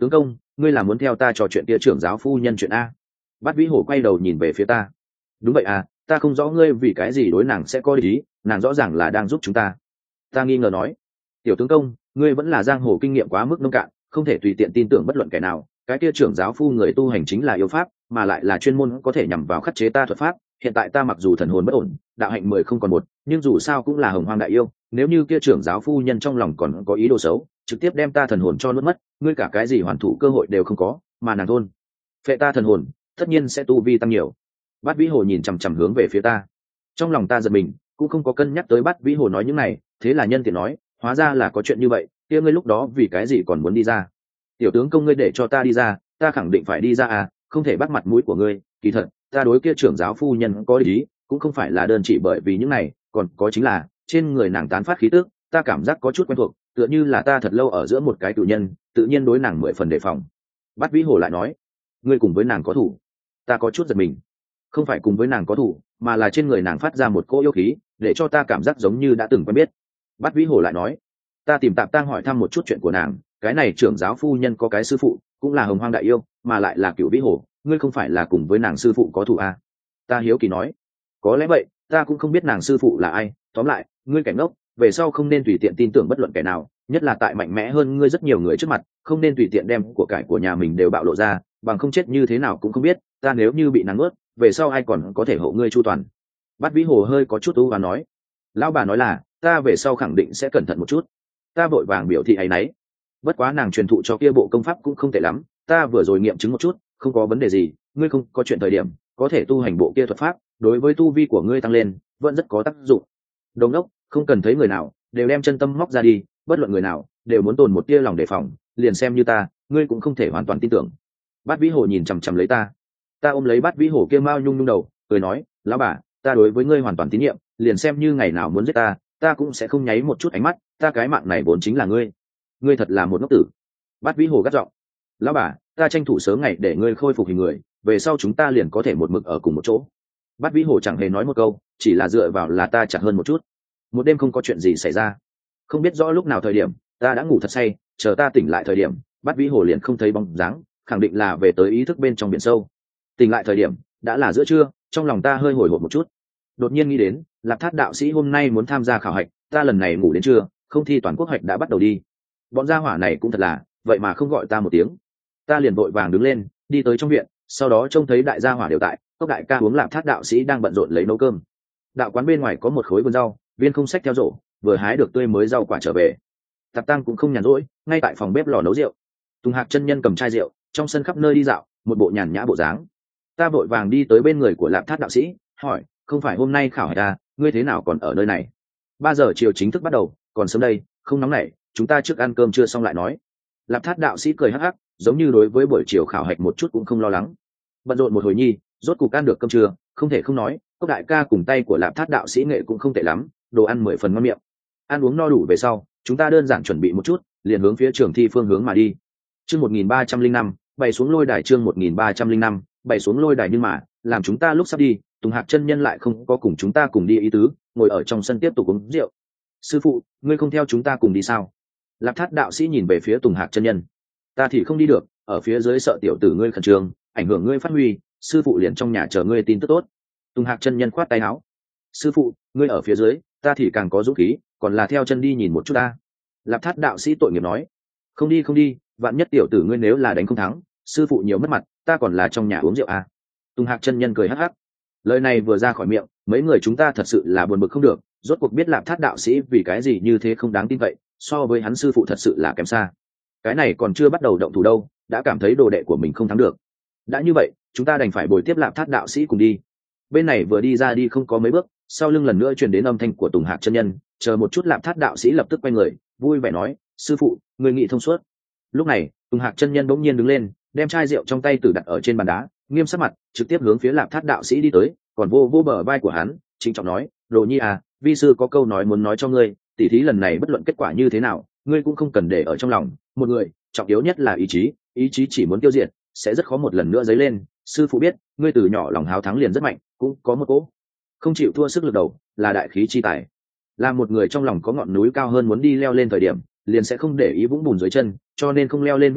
ngươi là muốn theo ta trò chuyện kia trưởng giáo phu nhân chuyện a? Bát Vĩ Hổ quay đầu nhìn về phía ta. Đúng vậy à, ta không rõ ngươi vì cái gì đối nàng sẽ có ý, nàng rõ ràng là đang giúp chúng ta. Ta nghi ngờ nói, tiểu tướng công, ngươi vẫn là giang hồ kinh nghiệm quá mức nông cạn, không thể tùy tiện tin tưởng bất luận kẻ nào. Cái kia trưởng giáo phu người tu hành chính là yêu pháp, mà lại là chuyên môn có thể nhằm vào khắc chế ta thuật pháp. Hiện tại ta mặc dù thần hồn bất ổn, đạo hạnh 10 không còn một, nhưng dù sao cũng là hồng hoang đại yêu. Nếu như kia trưởng giáo phu nhân trong lòng còn có ý đồ xấu, trực tiếp đem ta thần hồn cho nuốt mất, ngươi cả cái gì hoàn thủ cơ hội đều không có, mà nàng thôn phệ ta thần hồn, tất nhiên sẽ tu vi tăng nhiều. Bát Vĩ Hồ nhìn chằm chằm hướng về phía ta, trong lòng ta giật mình, cũng không có cân nhắc tới Bát Vĩ Hồ nói những này, thế là nhân tiện nói, hóa ra là có chuyện như vậy, kia ngươi lúc đó vì cái gì còn muốn đi ra? Tiểu tướng công, ngươi để cho ta đi ra, ta khẳng định phải đi ra à, không thể bắt mặt mũi của ngươi. Kỳ thật ta đối kia trưởng giáo phu nhân có ý, cũng không phải là đơn chỉ bởi vì những này, còn có chính là trên người nàng tán phát khí tức, ta cảm giác có chút quen thuộc, tựa như là ta thật lâu ở giữa một cái cử nhân, tự nhiên đối nàng 10 phần đề phòng. Bát Vĩ Hồ lại nói, ngươi cùng với nàng có thủ? Ta có chút giật mình, không phải cùng với nàng có thủ, mà là trên người nàng phát ra một cỗ yêu khí, để cho ta cảm giác giống như đã từng quen biết. Bát Vĩ Hồ lại nói, ta tìm Tạp Tang hỏi thăm một chút chuyện của nàng, cái này trưởng giáo phu nhân có cái sư phụ, cũng là hồng hoang đại yêu, mà lại là Cửu Vĩ Hồ, ngươi không phải là cùng với nàng sư phụ có thủ à? Ta hiếu kỳ nói, có lẽ vậy, ta cũng không biết nàng sư phụ là ai. Tóm lại, ngươi cảnh ngốc, về sau không nên tùy tiện tin tưởng bất luận kẻ nào, nhất là tại mạnh mẽ hơn ngươi rất nhiều người trước mặt, không nên tùy tiện đem của cải của nhà mình đều bạo lộ ra, bằng không chết như thế nào cũng không biết. Ta nếu như bị nàng ướt, về sau ai còn có thể hộ ngươi chu toàn? Bát Vĩ Hồ hơi có chút u và nói, lão bà nói là ta về sau khẳng định sẽ cẩn thận một chút. Ta vội vàng biểu thị áy náy, bất quá nàng truyền thụ cho kia bộ công pháp cũng không tệ lắm, ta vừa rồi nghiệm chứng một chút, không có vấn đề gì. Ngươi không có chuyện thời điểm có thể tu hành bộ kia thuật pháp, đối với tu vi của ngươi tăng lên vẫn rất có tác dụng. Đồng đốc, không cần thấy người nào đều đem chân tâm móc ra đi, bất luận người nào đều muốn tồn một tia lòng đề phòng, liền xem như ta, ngươi cũng không thể hoàn toàn tin tưởng. Bát Vĩ Hồ nhìn chằm chằm lấy ta, ta ôm lấy Bát Vĩ Hồ kia mao nhung nhung đầu, cười nói, lão bà, ta đối với ngươi hoàn toàn tín nhiệm, liền xem như ngày nào muốn giết ta, ta cũng sẽ không nháy một chút ánh mắt, ta cái mạng này vốn chính là ngươi. Ngươi thật là một ngốc tử. Bát Vĩ Hồ gắt giọng, lão bà, ta tranh thủ sớm ngày để ngươi khôi phục hình người, về sau chúng ta liền có thể một mực ở cùng một chỗ. Bát Vĩ Hồ chẳng hề nói một câu, chỉ là dựa vào là ta chặt hơn một chút. Một đêm không có chuyện gì xảy ra, không biết rõ lúc nào thời điểm ta đã ngủ thật say, chờ ta tỉnh lại thời điểm Bát Vĩ Hồ liền không thấy bóng dáng, khẳng định là về tới ý thức bên trong biển sâu. Tỉnh lại thời điểm đã là giữa trưa, trong lòng ta hơi hồi hộp một chút, đột nhiên nghĩ đến Lạp Thát đạo sĩ hôm nay muốn tham gia khảo hạch, ta lần này ngủ đến trưa, không thi toàn quốc hạch đã bắt đầu đi. Bọn gia hỏa này cũng thật là, vậy mà không gọi ta một tiếng. Ta liền vội vàng đứng lên đi tới trong viện, sau đó trông thấy đại gia hỏa đều tại, Cốc đại ca uống Lạp Thát đạo sĩ đang bận rộn lấy nấu cơm. Đạo quán bên ngoài có một khối vườn rau, viên không xách theo rổ, vừa hái được tươi mới rau quả trở về. Tạp Tăng cũng không nhàn rỗi, ngay tại phòng bếp lò nấu rượu. Tùng Hạc chân nhân cầm chai rượu, trong sân khắp nơi đi dạo, một bộ nhàn nhã bộ dáng. Ta vội vàng đi tới bên người của Lạp Thát đạo sĩ, hỏi, không phải hôm nay khảo hạch à, ngươi thế nào còn ở nơi này? 3 giờ chiều chính thức bắt đầu, còn sớm đây, không nóng nảy, chúng ta trước ăn cơm trưa xong lại nói. Lạp Thát đạo sĩ cười hắc hắc, giống như đối với buổi chiều khảo hạch một chút cũng không lo lắng. Bận rộn một hồi nhi, rốt cục ăn được cơm trưa, không thể không nói, Cốc đại ca cùng tay của Lạp Thát đạo sĩ nghệ cũng không tệ lắm, đồ ăn 10 phần ngon miệng. Ăn uống no đủ về sau, chúng ta đơn giản chuẩn bị một chút, liền hướng phía trường thi phương hướng mà đi. Chương 1305, bày xuống lôi đài. Chương 1305, bày xuống lôi đài. Nhưng mà làm chúng ta lúc sắp đi, Tùng Hạc chân nhân lại không có cùng chúng ta cùng đi ý tứ, ngồi ở trong sân tiếp tục uống rượu. Sư phụ, ngươi không theo chúng ta cùng đi sao? Lạp Thát đạo sĩ nhìn về phía Tùng Hạc chân nhân. Ta thì không đi được, ở phía dưới sợ tiểu tử ngươi khẩn trương, ảnh hưởng ngươi phát huy, sư phụ liền trong nhà chờ ngươi tin tức tốt. Tùng Hạc chân nhân khoát tay áo. Sư phụ, ngươi ở phía dưới, ta thì càng có dũng khí, còn là theo chân đi nhìn một chút ta. Lạp Thát đạo sĩ tội nghiệp nói. Không đi không đi, vạn nhất tiểu tử ngươi nếu là đánh không thắng, sư phụ nhiều mất mặt, ta còn là trong nhà uống rượu à. Tùng Hạc chân nhân cười hắc hắc. Lời này vừa ra khỏi miệng, mấy người chúng ta thật sự là buồn bực không được, rốt cuộc biết Lạp Thát đạo sĩ vì cái gì như thế không đáng tin cậy, so với hắn sư phụ thật sự là kém xa. Cái này còn chưa bắt đầu động thủ đâu, đã cảm thấy đồ đệ của mình không thắng được. Đã như vậy, chúng ta đành phải bồi tiếp Lạp Thát đạo sĩ cùng đi. Bên này vừa đi ra đi không có mấy bước, sau lưng lần nữa truyền đến âm thanh của Tùng Hạc chân nhân, chờ một chút. Lạp Thát đạo sĩ lập tức quay người, vui vẻ nói, sư phụ, người nghị thông suốt. Lúc này Tùng Hạc chân nhân bỗng nhiên đứng lên, đem chai rượu trong tay từ đặt ở trên bàn đá, nghiêm sắc mặt, trực tiếp hướng phía Lạp Thát đạo sĩ đi tới, còn vô vô bờ vai của hắn, chính trọng nói, đồ nhi à, vi sư có câu nói muốn nói cho ngươi, tỉ thí lần này bất luận kết quả như thế nào, ngươi cũng không cần để ở trong lòng. Một người trọng yếu nhất là ý chí, ý chí chỉ muốn tiêu diệt sẽ rất khó một lần nữa dấy lên. Sư phụ biết ngươi từ nhỏ lòng háo thắng liền rất mạnh, cũng có một cỗ không chịu thua sức lực đầu, là đại khí chi tài. Là một người trong lòng có ngọn núi cao hơn muốn đi leo lên thời điểm, liền sẽ không để ý vũng bùn dưới chân, cho nên không leo lên vách núi,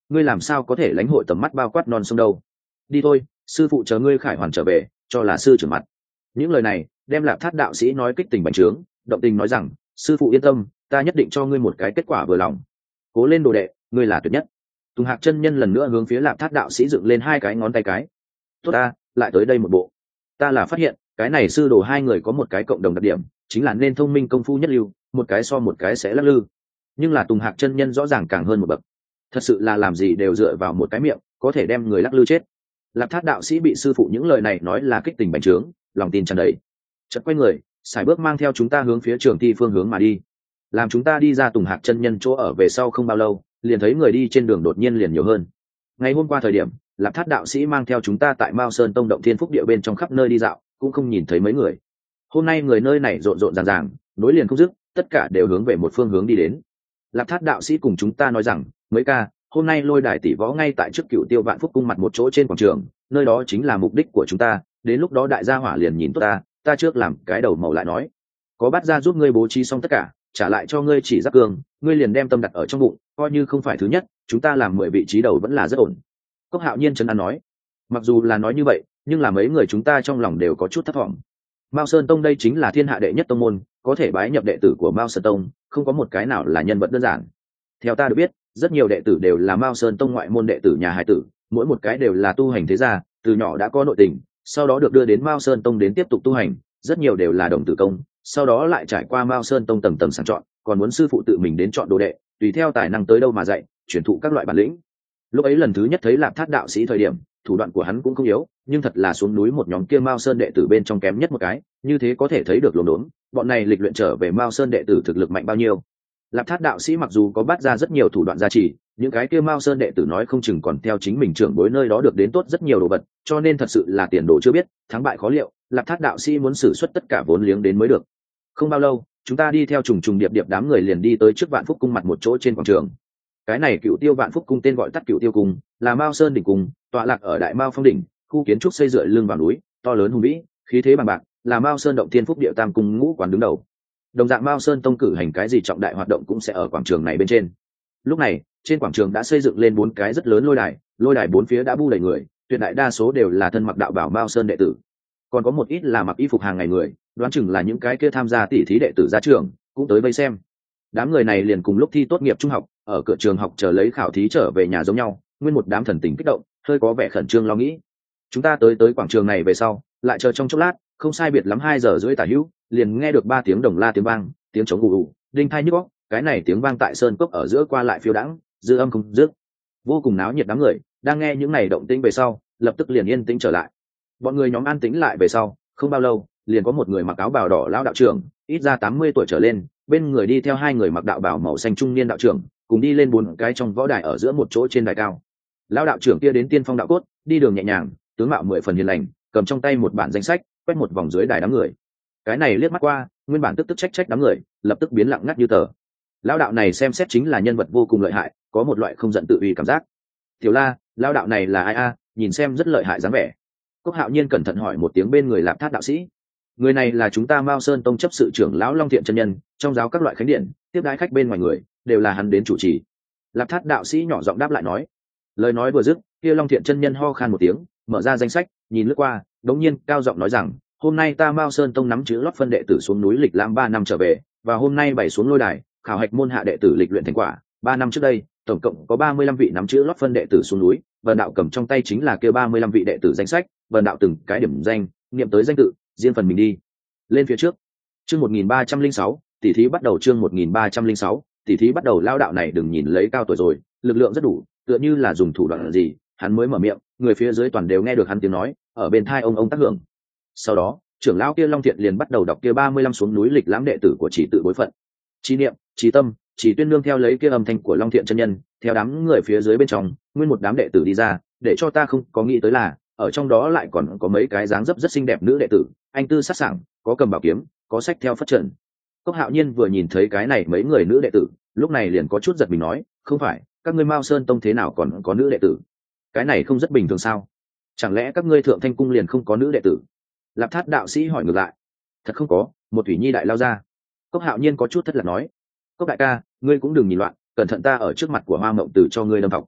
ngươi làm sao có thể lãnh hội tầm mắt bao quát non sông đâu. Đi thôi, sư phụ chờ ngươi khải hoàn trở về, cho là sư trưởng mặt. Những lời này đem Lạp Thát đạo sĩ nói kích tình bành trướng, động tình nói rằng, sư phụ yên tâm, ta nhất định cho ngươi một cái kết quả vừa lòng. Cố lên đồ đệ, ngươi là tuyệt nhất. Tùng Hạc chân nhân lần nữa hướng phía Lạp Thát đạo sĩ dựng lên hai cái ngón tay cái. Tốt ta, lại tới đây một bộ. Ta là phát hiện, cái này sư đồ hai người có một cái cộng đồng đặc điểm, chính là nên thông minh công phu nhất lưu, một cái so một cái sẽ lắc lư. Nhưng là Tùng Hạc chân nhân rõ ràng càng hơn một bậc. Thật sự là làm gì đều dựa vào một cái miệng, có thể đem người lắc lư chết. Lạp Thát đạo sĩ bị sư phụ những lời này nói là kích tình bành trướng, lòng tin tràn đầy. Chợt quay người, sải bước mang theo chúng ta hướng phía trường thi phương hướng mà đi. Làm chúng ta đi ra Tùng Hạc chân nhân chỗ ở về sau không bao lâu, liền thấy người đi trên đường đột nhiên liền nhiều hơn. Ngày hôm qua thời điểm, Lạp Thát đạo sĩ mang theo chúng ta tại Mao Sơn Tông động Thiên Phúc địa bên trong khắp nơi đi dạo, cũng không nhìn thấy mấy người. Hôm nay người nơi này rộn rộn ràng ràng, nối liền không dứt, tất cả đều hướng về một phương hướng đi đến. Lạp Thát đạo sĩ cùng chúng ta nói rằng, mấy ca, hôm nay lôi đài tỷ võ ngay tại trước Cửu Tiêu Vạn Phúc cung mặt một chỗ trên quảng trường, nơi đó chính là mục đích của chúng ta, đến lúc đó đại gia hỏa liền nhìn tốt ta trước làm cái đầu màu lại nói. Có bắt ra giúp ngươi bố trí xong tất cả, trả lại cho ngươi chỉ giáp cương, ngươi liền đem tâm đặt ở trong bụng, coi như không phải thứ nhất, chúng ta làm 10 vị trí đầu vẫn là rất ổn. Cốc Hạo Nhiên trấn an nói. Mặc dù là nói như vậy, nhưng là mấy người chúng ta trong lòng đều có chút thất vọng. Mao Sơn Tông đây chính là thiên hạ đệ nhất tông môn, có thể bái nhập đệ tử của Mao Sơn Tông, không có một cái nào là nhân vật đơn giản. Theo ta được biết, rất nhiều đệ tử đều là Mao Sơn Tông ngoại môn đệ tử nhà hải tử, mỗi một cái đều là tu hành thế gia, từ nhỏ đã có nội tình, sau đó được đưa đến Mao Sơn Tông đến tiếp tục tu hành, rất nhiều đều là đồng tử công, sau đó lại trải qua Mao Sơn Tông tầng tầng sàng chọn, còn muốn sư phụ tự mình đến chọn đồ đệ, tùy theo tài năng tới đâu mà dạy, truyền thụ các loại bản lĩnh. Lúc ấy lần thứ nhất thấy Lạp Thát đạo sĩ thời điểm, thủ đoạn của hắn cũng không yếu, nhưng thật là xuống núi một nhóm kia Mao Sơn đệ tử bên trong kém nhất một cái, như thế có thể thấy được lồn đốn, bọn này lịch luyện trở về Mao Sơn đệ tử thực lực mạnh bao nhiêu. Lạp Thát đạo sĩ mặc dù có bắt ra rất nhiều thủ đoạn gia trì, những cái kia Mao Sơn đệ tử nói không chừng còn theo chính mình trưởng bối nơi đó được đến tốt rất nhiều đồ vật, cho nên thật sự là tiền đồ chưa biết, thắng bại khó liệu, Lạp Thát đạo sĩ muốn sử xuất tất cả vốn liếng đến mới được. Không bao lâu, chúng ta đi theo trùng trùng điệp điệp đám người liền đi tới trước Vạn Phúc cung mặt một chỗ trên quảng trường. Cái này Cửu Tiêu Vạn Phúc cung tên gọi tắt Cửu Tiêu cung, là Mao Sơn đỉnh cung, tọa lạc ở Đại Mao Phong đỉnh, khu kiến trúc xây dựa lưng vào núi, to lớn hùng vĩ, khí thế bằng bạc, là Mao Sơn động Thiên Phúc địa tam cung ngũ quán đứng đầu. Đồng dạng Mao Sơn Tông cử hành cái gì trọng đại hoạt động cũng sẽ ở quảng trường này bên trên. Lúc này, trên quảng trường đã xây dựng lên 4 cái rất lớn lôi đài 4 phía đã bu đầy người, tuyệt đại đa số đều là thân mặc đạo bảo Mao Sơn đệ tử. Còn có một ít là mặc y phục hàng ngày người, đoán chừng là những cái kia tham gia tỉ thí đệ tử ra trường, cũng tới vây xem. Đám người này liền cùng lúc thi tốt nghiệp trung học, ở cửa trường học chờ lấy khảo thí trở về nhà giống nhau, nguyên một đám thần tình kích động, hơi có vẻ khẩn trương lo nghĩ. Chúng ta tới quảng trường này về sau, lại chờ trong chốc lát, không sai biệt lắm 2 giờ rưỡi tả hữu, liền nghe được 3 tiếng đồng la tiếng vang, tiếng trống ù ù, đinh tai nhức óc, cái này tiếng vang tại sơn cốc ở giữa qua lại phiêu đãng, dư âm không dứt. Vô cùng náo nhiệt đám người, đang nghe những này động tĩnh về sau, lập tức liền yên tĩnh trở lại. Bọn người nhóm an tĩnh lại về sau, không bao lâu, liền có một người mặc áo bào đỏ lão đạo trưởng, ít ra 80 tuổi trở lên, bên người đi theo 2 người mặc đạo bào màu xanh trung niên đạo trưởng, cùng đi lên 4 cái trong võ đài ở giữa một chỗ trên đài cao. Lão đạo trưởng kia đến tiên phong đạo cốt, đi đường nhẹ nhàng, tướng mạo 10 phần hiền lành, cầm trong tay một bản danh sách, quét một vòng dưới đài đám người. Cái này liếc mắt qua, nguyên bản tức trách đám người, lập tức biến lặng ngắt như tờ. Lão đạo này xem xét chính là nhân vật vô cùng lợi hại, có một loại không giận tự uy cảm giác. Tiểu La, lão đạo này là ai a? Nhìn xem rất lợi hại dáng vẻ. Cốc Hạo Nhiên cẩn thận hỏi một tiếng bên người Lạp Thát đạo sĩ. Người này là chúng ta Mao Sơn Tông chấp sự trưởng lão Long Thiện chân nhân, trong giáo các loại khánh điện, tiếp đãi khách bên ngoài người, đều là hắn đến chủ trì. Lạp Thát đạo sĩ nhỏ giọng đáp lại nói. Lời nói vừa dứt, kia Long Thiện chân nhân ho khan một tiếng, mở ra danh sách, nhìn lướt qua, đống nhiên cao giọng nói rằng, hôm nay ta Mao Sơn Tông nắm chữ lót phân đệ tử xuống núi lịch lãm 3 năm trở về, và hôm nay bày xuống lôi đài, khảo hạch môn hạ đệ tử lịch luyện thành quả. 3 năm trước đây, tổng cộng có 35 vị nắm chữ lót phân đệ tử xuống núi, Vân đạo cầm trong tay chính là kia 35 vị đệ tử danh sách, Vân đạo từng cái điểm danh, niệm tới danh tự, riêng phần mình đi lên phía trước. Chương 1306, tỷ thí bắt đầu. Chương 1306, tỷ thí bắt đầu. Lao đạo này đừng nhìn lấy cao tuổi rồi, lực lượng rất đủ, tựa như là dùng thủ đoạn gì, hắn mới mở miệng, người phía dưới toàn đều nghe được hắn tiếng nói, ở bên tai ông tác hưởng. Sau đó, trưởng lão kia Long Thiện liền bắt đầu đọc kia 35 xuống núi lịch lãm đệ tử của chỉ tự bối phận. Chi niệm, chi tâm, chỉ tuyên nương theo lấy kia âm thanh của Long Thiện chân nhân, theo đám người phía dưới bên trong, nguyên một đám đệ tử đi ra, để cho ta không có nghĩ tới là, ở trong đó lại còn có mấy cái dáng dấp rất xinh đẹp nữ đệ tử, anh tư sắc sảng, có cầm bảo kiếm, có sách theo phất trần. Cốc Hạo Nhiên vừa nhìn thấy cái này mấy người nữ đệ tử, lúc này liền có chút giật mình nói, không phải, các ngươi Mao Sơn Tông thế nào còn có nữ đệ tử? Cái này không rất bình thường sao? Chẳng lẽ các ngươi Thượng Thanh cung liền không có nữ đệ tử? Lạp Thát đạo sĩ hỏi ngược lại. Thật không có, một thủy nhi đại lao ra. Cốc Hạo Nhiên có chút thất lạc nói. Cốc đại ca, ngươi cũng đừng nhìn loạn, cẩn thận ta ở trước mặt của Hoa Mộng Tử cho ngươi đâm thọc.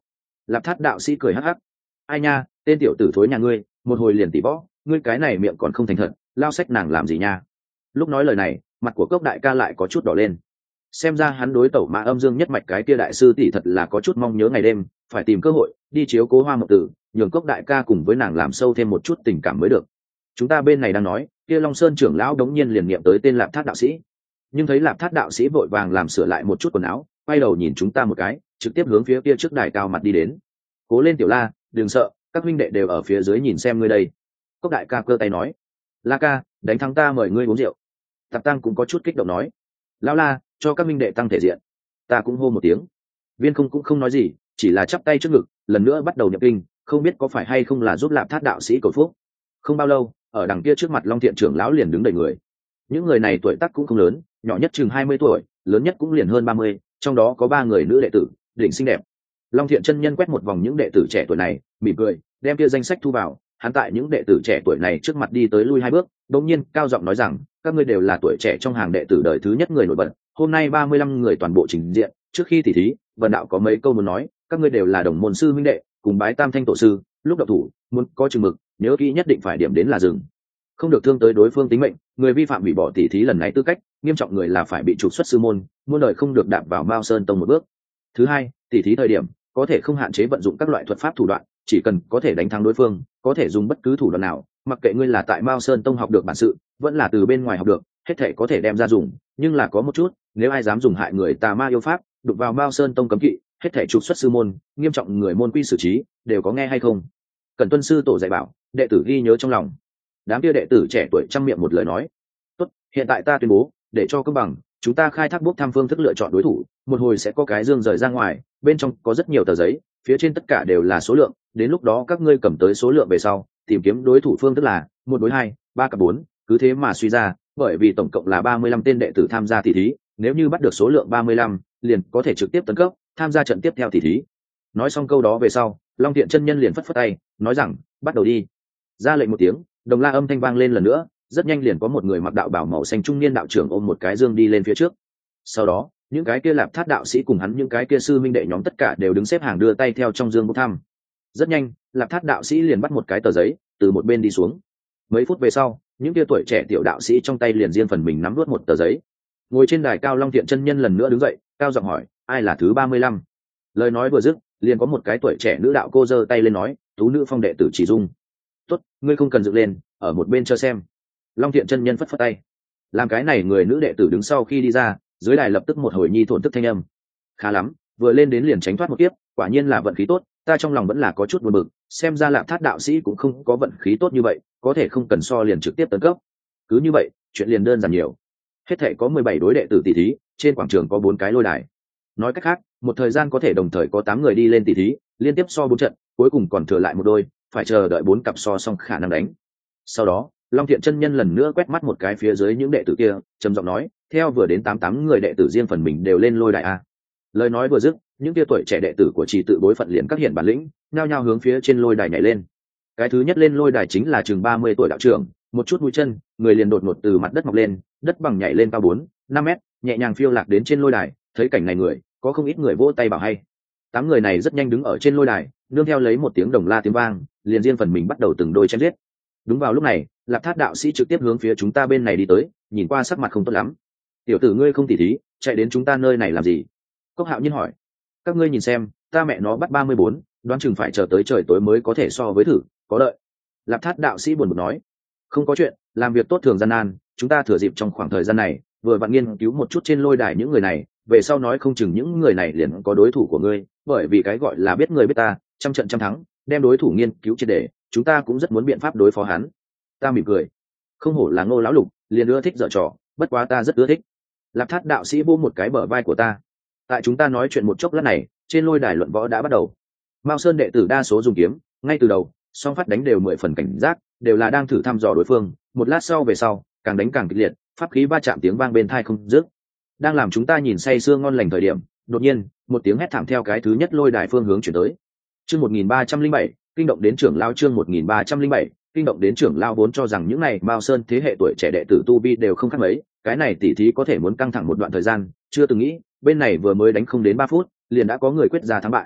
Lạp Thát đạo sĩ cười hắc hắc. Ai nha, tên tiểu tử thối nhà ngươi, một hồi liền tỉ võ, ngươi cái này miệng còn không thành thật, lao sách nàng làm gì nha. Lúc nói lời này, mặt của Cốc đại ca lại có chút đỏ lên. Xem ra hắn đối Tẩu Mã Âm Dương nhất mạch cái kia đại sư tỷ thật là có chút mong nhớ ngày đêm, phải tìm cơ hội đi chiếu cố Hoa Mộng Tử, nhường Cốc đại ca cùng với nàng làm sâu thêm một chút tình cảm mới được. Chúng ta bên này đang nói, kia Long Sơn trưởng lão đống nhiên liền niệm tới tên Lạp Thát đạo sĩ, nhưng thấy Lạp Thát đạo sĩ vội vàng làm sửa lại một chút quần áo, quay đầu nhìn chúng ta một cái, trực tiếp hướng phía kia trước đài cao mặt đi đến. Cố lên Tiểu La, đừng sợ, các huynh đệ đều ở phía dưới nhìn xem ngươi đây. Cốc đại ca cơ tay nói. La ca, đánh thắng ta mời ngươi uống rượu. Tạp Tăng cũng có chút kích động nói. Lão La, cho các huynh đệ tăng thể diện. Ta cũng hô một tiếng. Viên Không cũng không nói gì, chỉ là chắp tay trước ngực, lần nữa bắt đầu nhập kinh, không biết có phải hay không là giúp Lạp Thát đạo sĩ cầu phúc. Không bao lâu, ở đằng kia trước mặt Long Thiện trưởng lão liền đứng đầy người. Những người này tuổi tác cũng không lớn, nhỏ nhất chừng 20 tuổi, lớn nhất cũng liền hơn 30, trong đó có 3 người nữ đệ tử, đỉnh xinh đẹp. Long Thiện chân nhân quét một vòng những đệ tử trẻ tuổi này, mỉm cười, đem kia danh sách thu vào, hắn tại những đệ tử trẻ tuổi này trước mặt đi tới lui 2 bước, đột nhiên cao giọng nói rằng, các ngươi đều là tuổi trẻ trong hàng đệ tử đời thứ nhất người nổi bật, hôm nay 35 người toàn bộ trình diện, trước khi tỉ thí, Vân đạo có mấy câu muốn nói, các ngươi đều là đồng môn sư huynh đệ, cùng bái Tam Thanh tổ sư, lúc độc thủ, muốn có chừng mực, nhớ kỹ nhất định phải điểm đến là dừng, không được thương tới đối phương tính mệnh, người vi phạm hủy bỏ tỉ thí lần này tư cách, nghiêm trọng người là phải bị trục xuất sư môn, muôn đời không được đạp vào Mao Sơn Tông một bước. Thứ hai, tỉ thí thời điểm có thể không hạn chế vận dụng các loại thuật pháp thủ đoạn, chỉ cần có thể đánh thắng đối phương, có thể dùng bất cứ thủ đoạn nào, mặc kệ ngươi là tại Mao Sơn Tông học được bản sự, vẫn là từ bên ngoài học được, hết thể có thể đem ra dùng, nhưng là có một chút, nếu ai dám dùng hại người tà ma yêu pháp, đụng vào Mao Sơn Tông cấm kỵ, hết thể trục xuất sư môn, nghiêm trọng người môn quy xử trí, đều có nghe hay không? Cần tuân sư tổ dạy bảo, đệ tử ghi nhớ trong lòng. Đám kia đệ tử trẻ tuổi trăm miệng một lời nói. Tốt, hiện tại ta tuyên bố, để cho công bằng, chúng ta khai thác bốc thăm phương thức lựa chọn đối thủ, một hồi sẽ có cái dương rời ra ngoài, bên trong có rất nhiều tờ giấy, phía trên tất cả đều là số lượng, đến lúc đó các ngươi cầm tới số lượng về sau, tìm kiếm đối thủ phương thức là 1 đối 2, 3 cặp 4, cứ thế mà suy ra, bởi vì tổng cộng là 35 tên đệ tử tham gia tỷ thí, nếu như bắt được số lượng 35, liền có thể trực tiếp tấn cấp, tham gia trận tiếp theo tỷ thí. Nói xong câu đó về sau, Long Thiện chân nhân liền phất phất tay, nói rằng, bắt đầu đi. Ra lệnh một tiếng, đồng la âm thanh vang lên lần nữa, rất nhanh liền có một người mặc đạo bào màu xanh trung niên đạo trưởng ôm một cái dương đi lên phía trước. Sau đó, những cái kia Lạp Thát đạo sĩ cùng hắn những cái kia sư minh đệ nhóm tất cả đều đứng xếp hàng đưa tay theo trong dương bốc thăm. Rất nhanh, Lạp Thát đạo sĩ liền bắt một cái tờ giấy, từ một bên đi xuống. Mấy phút về sau, những kia tuổi trẻ tiểu đạo sĩ trong tay liền riêng phần mình nắm nuốt một tờ giấy. Ngồi trên đài cao, Long Thiện chân nhân lần nữa đứng dậy, cao giọng hỏi, ai là thứ 35? Lời nói vừa dứt, liền có một cái tuổi trẻ nữ đạo cô giơ tay lên nói, tú nữ phong đệ tử Chỉ Dung. Tốt, ngươi không cần dựng lên, ở một bên chờ xem. Long Thiện chân nhân phất phất tay, làm cái này người nữ đệ tử đứng sau khi đi ra, dưới đài lập tức một hồi nhi thổn thức thanh âm. Khá lắm, vừa lên đến liền tránh thoát một kiếp, quả nhiên là vận khí tốt, ta trong lòng vẫn là có chút buồn bực, xem ra Lạp Thát đạo sĩ cũng không có vận khí tốt như vậy, có thể không cần so liền trực tiếp tấn cấp. Cứ như vậy, chuyện liền đơn giản nhiều. Hết thể có 17 đối đệ tử tỷ thí, trên quảng trường có 4 cái lôi đài. Nói cách khác, một thời gian có thể đồng thời có 8 người đi lên tỷ thí, liên tiếp so 4 trận, cuối cùng còn thừa lại một đôi, phải chờ đợi 4 cặp so xong khả năng đánh. Sau đó, Long Thiện chân nhân lần nữa quét mắt một cái phía dưới những đệ tử kia, trầm giọng nói, theo vừa đến 88 người đệ tử riêng phần mình đều lên lôi đài a. Lời nói vừa dứt, những kia tuổi trẻ đệ tử của Trì tự bối phận liền các hiện bản lĩnh, nhao nhao hướng phía trên lôi đài nhảy lên. Cái thứ nhất lên lôi đài chính là chừng 30 tuổi đạo trưởng, một chút mũi chân, người liền đột ngột từ mặt đất mọc lên, đất bằng nhảy lên cao 4-5 mét, nhẹ nhàng phiêu lạc đến trên lôi đài, thấy cảnh này người, có không ít người vỗ tay bảo hay. 8 người này rất nhanh đứng ở trên lôi đài, nương theo lấy một tiếng đồng la tiếng vang, liền riêng phần mình bắt đầu từng đôi chém giết. Đúng vào lúc này, Lạp Thát đạo sĩ trực tiếp hướng phía chúng ta bên này đi tới, nhìn qua sắc mặt không tốt lắm. Tiểu tử ngươi không tỉ thí, chạy đến chúng ta nơi này làm gì? Cốc Hạo Nhiên hỏi. Các ngươi nhìn xem, ta mẹ nó bắt 34, đoán chừng phải chờ tới trời tối mới có thể so với thử, có đợi. Lạp Thát đạo sĩ buồn bực nói. Không có chuyện, làm việc tốt thường gian nan, chúng ta thừa dịp trong khoảng thời gian này, vừa vặn nghiên cứu một chút trên lôi đài những người này, về sau nói không chừng những người này liền có đối thủ của ngươi, bởi vì cái gọi là biết người biết ta, trăm trận trăm thắng, đem đối thủ nghiên cứu triệt để, chúng ta cũng rất muốn biện pháp đối phó hắn. Ta mỉm cười, không hổ là Ngô lão lục, liền ưa thích dở trò, bất quá ta rất ưa thích. Lạp Thát đạo sĩ vỗ một cái bờ vai của ta. Tại chúng ta nói chuyện một chốc lát này, trên lôi đài luận võ đã bắt đầu. Mao Sơn đệ tử đa số dùng kiếm, ngay từ đầu, song phát đánh đều 10 phần cảnh giác, đều là đang thử thăm dò đối phương. Một lát sau về sau, càng đánh càng kịch liệt, pháp khí va chạm tiếng vang bên tai không dứt. Đang làm chúng ta nhìn say sưa ngon lành thời điểm, đột nhiên, một tiếng hét thảm theo cái thứ nhất lôi đài phương hướng chuyển tới. Chương 1307, kinh động đến trưởng lão. Chương 1307, kinh động đến trưởng lão. Vốn cho rằng những này Mao Sơn thế hệ tuổi trẻ đệ tử tu vi đều không khác mấy, cái này tỉ thí có thể muốn căng thẳng một đoạn thời gian, chưa từng nghĩ, bên này vừa mới đánh không đến 3 phút, liền đã có người quyết ra thắng bại.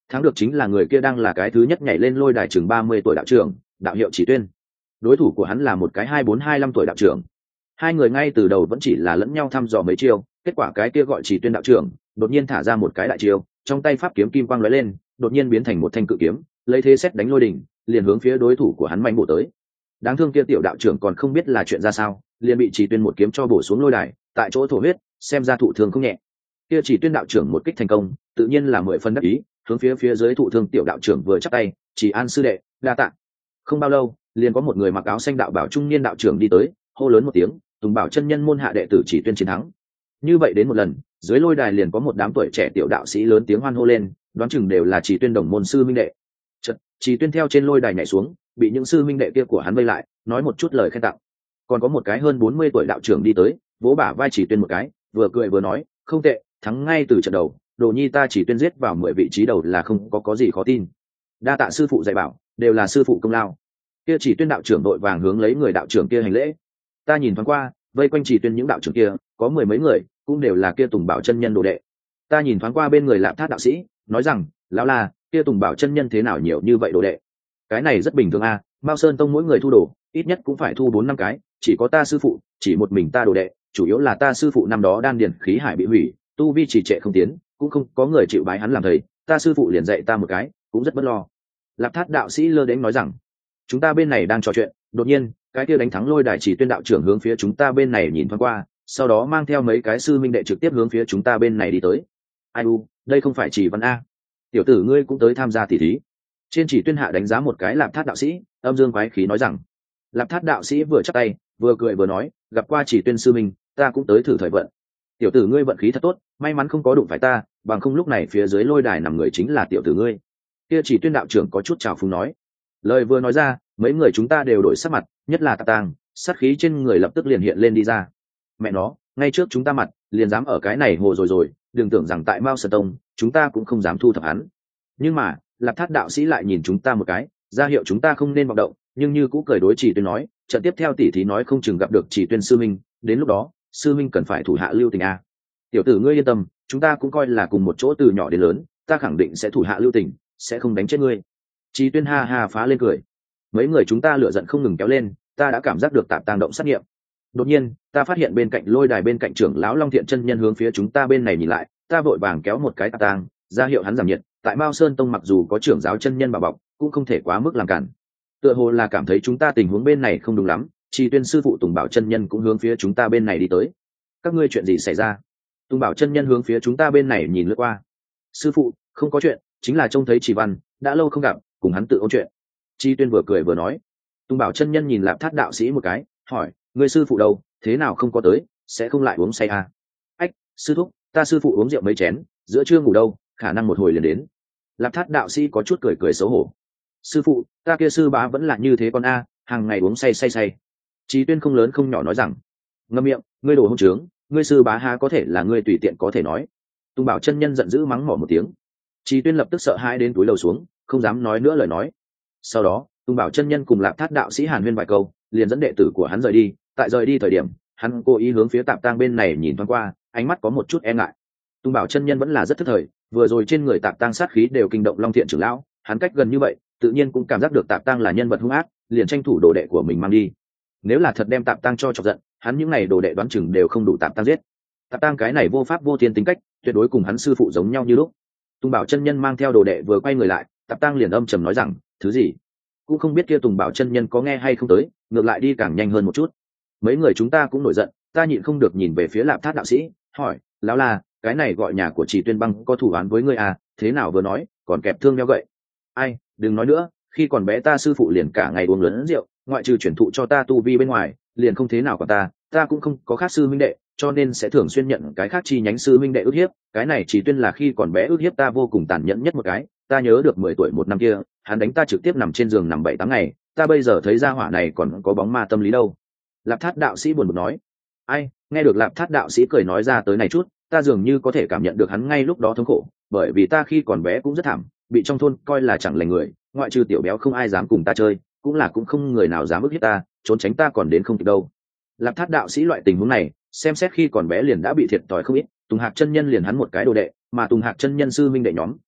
thắng được chính là người kia đang là cái thứ nhất nhảy lên lôi đài chừng 30 tuổi đạo trưởng, đạo hiệu Chỉ Tuyên. Đối thủ của hắn là một cái 24-25 tuổi đạo trưởng. Hai người ngay từ đầu vẫn chỉ là lẫn nhau thăm dò mấy chiêu, kết quả cái kia gọi Chỉ Tuyên đạo trưởng đột nhiên thả ra một cái đại chiêu, trong tay pháp kiếm kim quang lóe lên, đột nhiên biến thành một thanh cự kiếm, lấy thế xét đánh lôi đỉnh, liền hướng phía đối thủ của hắn mạnh bổ tới. Đáng thương kia tiểu đạo trưởng còn không biết là chuyện ra sao, liền bị Chỉ Tuyên một kiếm cho bổ xuống lôi đài, tại chỗ thổ huyết, xem ra thụ thương không nhẹ. Kia Chỉ Tuyên đạo trưởng một kích thành công, tự nhiên là 10 phần đắc ý, hướng phía dưới thụ thương tiểu đạo trưởng vừa chắp tay, "Chỉ An sư đệ, đa tạ." Không bao lâu, liền có một người mặc áo xanh đạo bảo trung niên đạo trưởng đi tới, hô lớn một tiếng, "Tùng Bảo chân nhân môn hạ đệ tử Chỉ Tuyên chiến thắng." Như vậy đến một lần, dưới lôi đài liền có một đám tuổi trẻ tiểu đạo sĩ lớn tiếng hoan hô lên, đoán chừng đều là Chỉ Tuyên đồng môn sư minh đệ. Chợt, Chỉ Tuyên theo trên lôi đài nhảy xuống, bị những sư minh đệ kia của hắn vây lại, nói một chút lời khen tặng. Còn có một cái hơn 40 tuổi đạo trưởng đi tới, vỗ bả vai Chỉ Tuyên một cái, vừa cười vừa nói, "Không tệ, thắng ngay từ trận đầu, đồ nhi ta Chỉ Tuyên giết vào 10 vị trí đầu là không có gì khó tin. Đa tạ sư phụ dạy bảo, đều là sư phụ công lao." Kia Chỉ Tuyên đạo trưởng đội vàng hướng lấy người đạo trưởng kia hành lễ. Ta nhìn thoáng qua, vây quanh Chỉ Tuyên những đạo trưởng kia, có 10 mấy người, cũng đều là kia Tùng Bảo chân nhân đồ đệ. Ta nhìn thoáng qua bên người Lạp Thát đạo sĩ, nói rằng, lão la, kia Tùng Bảo chân nhân thế nào nhiều như vậy đồ đệ? Cái này rất bình thường a, Mao Sơn tông mỗi người thu đồ, ít nhất cũng phải thu 4-5 cái, chỉ có ta sư phụ, chỉ một mình ta đồ đệ, chủ yếu là ta sư phụ năm đó đan điền khí hải bị hủy, tu vi trì trệ không tiến, cũng không có người chịu bái hắn làm thầy, ta sư phụ liền dạy ta một cái, cũng rất bất lo. Lạp Thát đạo sĩ lơ đến nói rằng, chúng ta bên này đang trò chuyện, đột nhiên, cái kia đánh thắng lôi đài Chỉ Tuyên đạo trưởng hướng phía chúng ta bên này nhìn thoáng qua, sau đó mang theo mấy cái sư minh đệ trực tiếp hướng phía chúng ta bên này đi tới. Ai u, đây không phải Chỉ Văn a? Tiểu tử ngươi cũng tới tham gia tỷ thí. Trên Chỉ Tuyên hạ đánh giá một cái Lạp Thát đạo sĩ, âm dương quái khí nói rằng. Lạp Thát đạo sĩ vừa chắp tay, vừa cười vừa nói, gặp qua Chỉ Tuyên sư minh, ta cũng tới thử thời vận. Tiểu tử ngươi vận khí thật tốt, may mắn không có đụng phải ta, bằng không lúc này phía dưới lôi đài nằm người chính là tiểu tử ngươi. Kia Chỉ Tuyên đạo trưởng có chút trào phúng nói. Lời vừa nói ra, mấy người chúng ta đều đổi sắc mặt, nhất là Tạp Tàng, sát khí trên người lập tức liền hiện lên đi ra. Mẹ nó, ngay trước chúng ta mặt, liền dám ở cái này hồ rồi, đừng tưởng rằng tại Mao Sơn Tông, chúng ta cũng không dám thu thập hắn. Nhưng mà, Lạp Thát đạo sĩ lại nhìn chúng ta một cái, ra hiệu chúng ta không nên vọng động, nhưng như cũng cười đối Chỉ Tuyên nói, trận tiếp theo tỷ thí nói không chừng gặp được Chỉ Tuyên sư minh, đến lúc đó, sư minh cần phải thủ hạ lưu tình a. Tiểu tử ngươi yên tâm, chúng ta cũng coi là cùng một chỗ từ nhỏ đến lớn, ta khẳng định sẽ thủ hạ lưu tình, sẽ không đánh chết ngươi. Chỉ Tuyên ha ha phá lên cười. Mấy người chúng ta lửa giận không ngừng kéo lên, ta đã cảm giác được Tạp Tàng động sát nghiệm. Đột nhiên, ta phát hiện bên cạnh lôi đài bên cạnh trưởng lão Long Thiện chân nhân hướng phía chúng ta bên này nhìn lại, ta vội vàng kéo một cái Tạp Tàng, ra hiệu hắn giảm nhiệt. Tại Mao Sơn Tông mặc dù có trưởng giáo chân nhân bảo bọc, cũng không thể quá mức làm cản. Tựa hồ là cảm thấy chúng ta tình huống bên này không đúng lắm, Chỉ Tuyên sư phụ Tùng Bảo chân nhân cũng hướng phía chúng ta bên này đi tới. Các ngươi chuyện gì xảy ra? Tùng Bảo chân nhân hướng phía chúng ta bên này nhìn lướt qua. Sư phụ, không có chuyện, chính là trông thấy Chỉ Văn, đã lâu không gặp, cùng hắn tự ôn chuyện. Chỉ Tuyên vừa cười vừa nói. Tùng Bảo chân nhân nhìn Lạp Thát đạo sĩ một cái, hỏi, người sư phụ đâu, thế nào không có tới, sẽ không lại uống say à? Ách, sư thúc, ta sư phụ uống rượu mấy chén, giữa trưa ngủ đâu, khả năng một hồi liền đến. Lạp Thát đạo sĩ có chút cười xấu hổ. Sư phụ, ta kia sư bá vẫn là như thế con a, hàng ngày uống say. Chỉ Tuyên không lớn không nhỏ nói rằng, ngậm miệng, ngươi đồ hỗn trướng, ngươi sư bá há có thể là ngươi tùy tiện có thể nói. Tùng Bảo chân nhân giận dữ mắng mỏ một tiếng. Chỉ Tuyên lập tức sợ hãi đến túi lầu xuống, không dám nói nữa lời nói. Sau đó, Tùng Bảo chân nhân cùng Lạp Thát đạo sĩ hàn huyên vài câu, liền dẫn đệ tử của hắn rời đi. Tại rời đi thời điểm, hắn cố ý hướng phía Tạp Tang bên này nhìn thoáng qua, ánh mắt có một chút e ngại. Tùng Bảo chân nhân vẫn là rất thức thời, vừa rồi trên người Tạp Tang sát khí đều kinh động Long Thiện trưởng lão, hắn cách gần như vậy, tự nhiên cũng cảm giác được Tạp Tang là nhân vật hung ác, liền tranh thủ đồ đệ của mình mang đi. Nếu là thật đem Tạp Tang cho chọc giận, hắn những này đồ đệ đoán chừng đều không đủ Tạp Tang giết. Tạp Tang cái này vô pháp vô thiên tính cách, tuyệt đối cùng hắn sư phụ giống nhau như lúc. Tùng Bảo chân nhân mang theo đồ đệ vừa quay người lại, Tạp Tang liền âm trầm nói rằng, thứ gì? Cũng không biết kia Tùng Bảo chân nhân có nghe hay không tới, ngược lại đi càng nhanh hơn một chút. Mấy người chúng ta cũng nổi giận, ta nhịn không được nhìn về phía Lạp Thát đạo sĩ, hỏi, lão là, cái này gọi nhà của Chỉ Tuyên băng có thủ án với ngươi à, thế nào vừa nói, còn kẹp thương đeo gậy. Ai, đừng nói nữa, khi còn bé ta sư phụ liền cả ngày uống lớn rượu, ngoại trừ chuyển thụ cho ta tu vi bên ngoài, liền không thế nào cả ta cũng không có khác sư minh đệ, cho nên sẽ thường xuyên nhận cái khác chi nhánh sư minh đệ ức hiếp. Cái này Chỉ Tuyên là khi còn bé ức hiếp ta vô cùng tàn nhẫn nhất một cái, ta nhớ được 10 tuổi một năm kia, hắn đánh ta trực tiếp nằm trên giường nằm 7-8 ngày, ta bây giờ thấy ra hỏa này còn có bóng ma tâm lý đâu. Lạp Thát đạo sĩ buồn bực nói. Ai, nghe được Lạp Thát đạo sĩ cười nói ra tới này chút, ta dường như có thể cảm nhận được hắn ngay lúc đó thống khổ, bởi vì ta khi còn bé cũng rất thảm, bị trong thôn coi là chẳng lành người, ngoại trừ tiểu béo không ai dám cùng ta chơi, cũng không người nào dám ức hiếp ta, trốn tránh ta còn đến không kịp đâu. Lạp Thát đạo sĩ loại tình huống này, xem xét khi còn bé liền đã bị thiệt thòi không ít, Tùng Hạc chân nhân liền hắn một cái đồ đệ, mà Tùng Hạc chân nhân sư minh đệ nhóm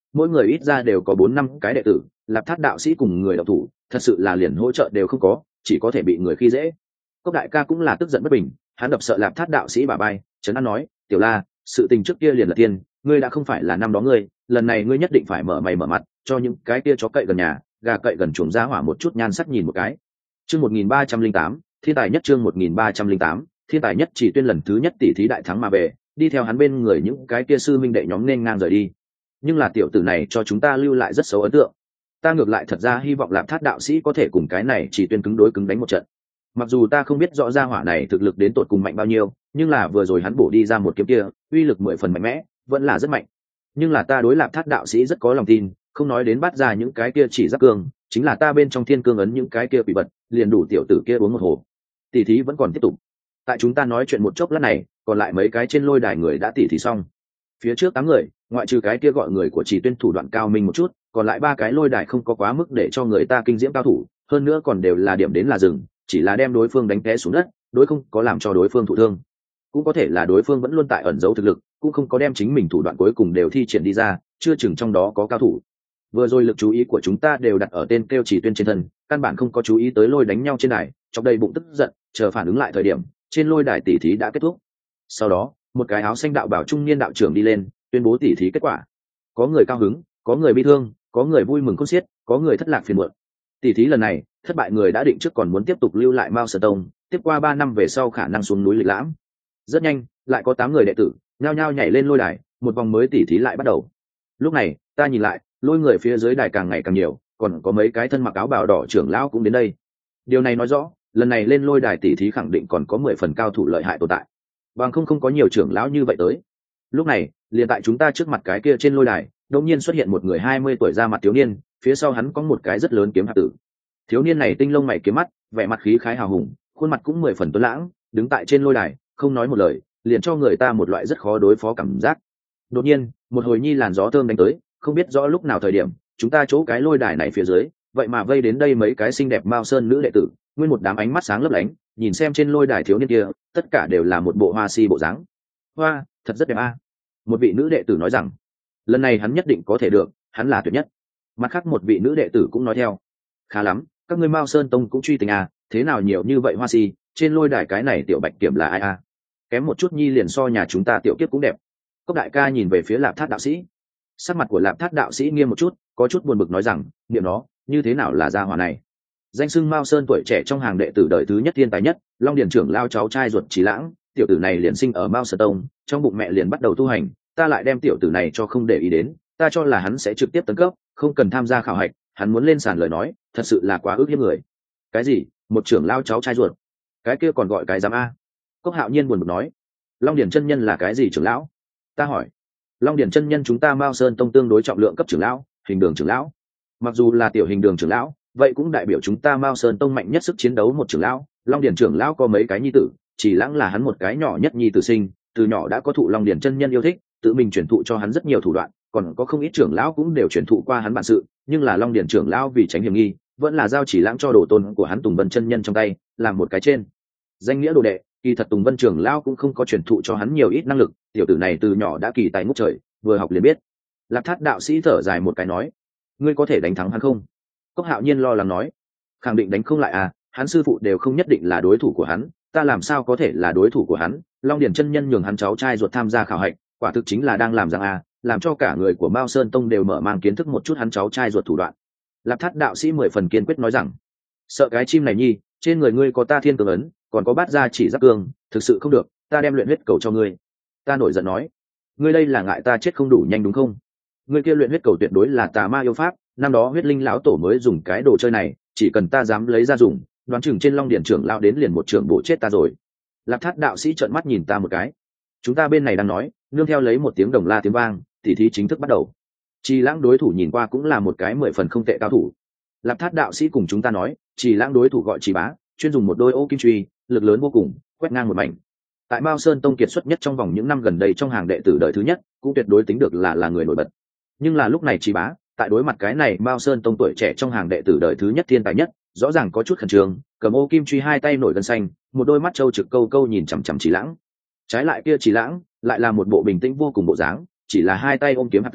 mỗi người ít ra đều có 4-5 cái đệ tử, Lạp Thát đạo sĩ cùng người đạo thủ thật sự là liền hỗ trợ đều không có, chỉ có thể bị người khi dễ. Cốc đại ca cũng là tức giận bất bình, hắn đập sợ Lạp Thát đạo sĩ bả vai, trấn an nói, tiểu La, sự tình trước kia liền là tiên, ngươi đã không phải là năm đó ngươi, lần này ngươi nhất định phải mở mày mở mặt, cho những cái kia chó cậy gần nhà, gà cậy gần chuồng ra hỏa một chút nhan sắc nhìn một cái. Chương 1308, thiên tài nhất. Chương 1308, thiên tài nhất. Chỉ Tuyên lần thứ nhất tỷ thí đại thắng mà về, đi theo hắn bên người những cái kia sư minh đệ nhóm nên ngang rời đi. Nhưng là tiểu tử này cho chúng ta lưu lại rất xấu ấn tượng. Ta ngược lại thật ra hy vọng Lạp Thát đạo sĩ có thể cùng cái này Chỉ Tuyên cứng đối cứng đánh một trận. Mặc dù ta không biết rõ ra hỏa này thực lực đến tột cùng mạnh bao nhiêu, nhưng là vừa rồi hắn bổ đi ra một kiếm kia, uy lực 10 phần mạnh mẽ, vẫn là rất mạnh. Nhưng là ta đối Lạp Thát đạo sĩ rất có lòng tin, không nói đến bắt ra những cái kia chỉ giáp cương, chính là ta bên trong thiên cương ấn những cái kia bị bật, liền đủ tiểu tử kia uống một hồ. Tỷ thí vẫn còn tiếp tục. Tại chúng ta nói chuyện một chốc lát này, còn lại mấy cái trên lôi đài người đã tỷ thí xong. Phía trước 8 người, ngoại trừ cái kia gọi người của Chỉ Tuyên thủ đoạn cao minh một chút, còn lại 3 cái lôi đài không có quá mức để cho người ta kinh diễm cao thủ, hơn nữa còn đều là điểm đến là dừng, chỉ là đem đối phương đánh té xuống đất, đối không có làm cho đối phương thụ thương. Cũng có thể là đối phương vẫn luôn tại ẩn giấu thực lực, cũng không có đem chính mình thủ đoạn cuối cùng đều thi triển đi ra, chưa chừng trong đó có cao thủ. Vừa rồi lực chú ý của chúng ta đều đặt ở tên kêu Chỉ Tuyên trên thân, căn bản không có chú ý tới lôi đánh nhau trên đài, trong đầy bụng tức giận, chờ phản ứng lại thời điểm, trên lôi đài tỷ thí đã kết thúc. Sau đó, một cái áo xanh đạo bảo trung niên đạo trưởng đi lên, tuyên bố tỷ thí kết quả. Có người cao hứng, có người bi thương, có người vui mừng khôn xiết, có người thất lạc phiền muộn. Tỷ thí lần này, thất bại người đã định trước còn muốn tiếp tục lưu lại Mao Sơn Tông, tiếp qua 3 năm về sau khả năng xuống núi lịch lãm. Rất nhanh, lại có 8 người đệ tử, nhao nhao nhảy lên lôi đài, một vòng mới tỷ thí lại bắt đầu. Lúc này, ta nhìn lại, lôi người phía dưới đài càng ngày càng nhiều, còn có mấy cái thân mặc áo bào đỏ trưởng lão cũng đến đây. Điều này nói rõ, lần này lên lôi đài tỷ thí khẳng định còn có 10 phần cao thủ lợi hại tồn tại. Bằng không có nhiều trưởng lão như vậy tới. Lúc này, liền tại chúng ta trước mặt cái kia trên lôi đài, đột nhiên xuất hiện một người 20 tuổi ra mặt thiếu niên, phía sau hắn có một cái rất lớn kiếm hạp tử. Thiếu niên này tinh lông mày kiếm mắt, vẻ mặt khí khái hào hùng, khuôn mặt cũng 10 phần tuấn lãng, đứng tại trên lôi đài, không nói một lời, liền cho người ta một loại rất khó đối phó cảm giác. Đột nhiên, một hồi nhi làn gió thơm đánh tới, không biết rõ lúc nào thời điểm, chúng ta chỗ cái lôi đài này phía dưới, vậy mà vây đến đây mấy cái xinh đẹp Mao Sơn nữ đệ tử, nguyên một đám ánh mắt sáng lấp lánh, nhìn xem trên lôi đài thiếu niên kia, tất cả đều là một bộ hoa si bộ dáng. Hoa, thật rất đẹp a. Một vị nữ đệ tử nói rằng, lần này hắn nhất định có thể được, hắn là tuyệt nhất. Mặt khác một vị nữ đệ tử cũng nói theo, khá lắm, các ngươi Mao Sơn Tông cũng truy tình à, thế nào nhiều như vậy hoa si, trên lôi đài cái này tiểu bạch kiểm là ai a? Kém một chút nhi liền so nhà chúng ta tiểu kiếp cũng đẹp. Cốc đại ca nhìn về phía Lạp Thát đạo sĩ, sắc mặt của Lạp Thát đạo sĩ nghiêm một chút, có chút buồn bực nói rằng, niệm nó, như thế nào là gia hỏa này? Danh xưng Mao Sơn tuổi trẻ trong hàng đệ tử đời thứ nhất thiên tài nhất, Long Điền trưởng lao cháu trai ruột Trí Lãng, tiểu tử này liền sinh ở Mao Sơn Tông, trong bụng mẹ liền bắt đầu tu hành, ta lại đem tiểu tử này cho không để ý đến, ta cho là hắn sẽ trực tiếp tấn cấp, không cần tham gia khảo hạch, hắn muốn lên sàn lời nói, thật sự là quá ước hiếp người. Cái gì? Một trưởng lao cháu trai ruột? Cái kia còn gọi cái dám a? Cốc Hạo Nhiên buồn bực nói, Long Điền chân nhân là cái gì trưởng lão? Ta hỏi. Long Điền chân nhân chúng ta Mao Sơn Tông tương đối trọng lượng cấp trưởng lão, hình đường trưởng lão. Mặc dù là tiểu hình đường trưởng lão, vậy cũng đại biểu chúng ta Mao Sơn Tông mạnh nhất sức chiến đấu một trưởng lão. Long Điền trưởng lão có mấy cái nhi tử, Chỉ Lãng là hắn một cái nhỏ nhất nhi tử sinh, từ nhỏ đã có thụ Long Điền chân nhân yêu thích, tự mình truyền thụ cho hắn rất nhiều thủ đoạn, còn có không ít trưởng lão cũng đều truyền thụ qua hắn bản sự, nhưng là Long Điền trưởng lão vì tránh hiểm nghi, vẫn là giao Chỉ Lãng cho đồ tôn của hắn Tùng Vân chân nhân trong tay, làm một cái trên danh nghĩa đồ đệ. Kỳ thật Tùng Vân trưởng lão cũng không có truyền thụ cho hắn nhiều ít năng lực, tiểu tử này từ nhỏ đã kỳ tài ngút trời, vừa học liền biết. Lạp Thát đạo sĩ thở dài một cái nói, ngươi có thể đánh thắng hắn không? Cốc Hạo Nhiên lo lắng nói, khẳng định đánh không lại à, hắn sư phụ đều không nhất định là đối thủ của hắn, ta làm sao có thể là đối thủ của hắn? Long Điền chân nhân nhường hắn cháu trai ruột tham gia khảo hạch, quả thực chính là đang làm rằng à, làm cho cả người của Mao Sơn Tông đều mở mang kiến thức một chút hắn cháu trai ruột thủ đoạn. Lạp Thát đạo sĩ 10 phần kiên quyết nói rằng, sợ cái chim này nhi, trên người ngươi có ta thiên cường ấn, còn có bát gia chỉ giáp cương, thực sự không được, ta đem luyện huyết cầu cho ngươi. Ta nổi giận nói, ngươi đây là ngại ta chết không đủ nhanh đúng không? Ngươi kia luyện huyết cầu tuyệt đối là tà ma yêu pháp, năm đó huyết linh lão tổ mới dùng cái đồ chơi này, chỉ cần ta dám lấy ra dùng, đoán chừng trên Long Điền trưởng lão đến liền một trưởng bổ chết ta rồi. Lạp Thát đạo sĩ trợn mắt nhìn ta một cái. Chúng ta bên này đang nói, nương theo lấy một tiếng đồng la tiếng vang, tỉ thí chính thức bắt đầu. Trì Lãng đối thủ nhìn qua cũng là một cái 10 phần không tệ cao thủ. Lạp Thát đạo sĩ cùng chúng ta nói, Trì Lãng đối thủ gọi Trì Bá, chuyên dùng một đôi ô kim truy, lực lớn vô cùng, quét ngang một mảnh. Tại Mao Sơn Tông kiệt xuất nhất trong vòng những năm gần đây trong hàng đệ tử đời thứ nhất, cũng tuyệt đối tính được là người nổi bật. Nhưng là lúc này Trì Bá, tại đối mặt cái này Mao Sơn Tông tuổi trẻ trong hàng đệ tử đời thứ nhất thiên tài nhất, rõ ràng có chút khẩn trương, cầm ô kim truy hai tay nổi gân xanh, một đôi mắt trâu trực câu câu nhìn chằm chằm Trì Lãng. Trái lại kia Trì Lãng lại là một bộ bình tĩnh vô cùng bộ dáng, chỉ là hai tay ôm kiếm hạt tử,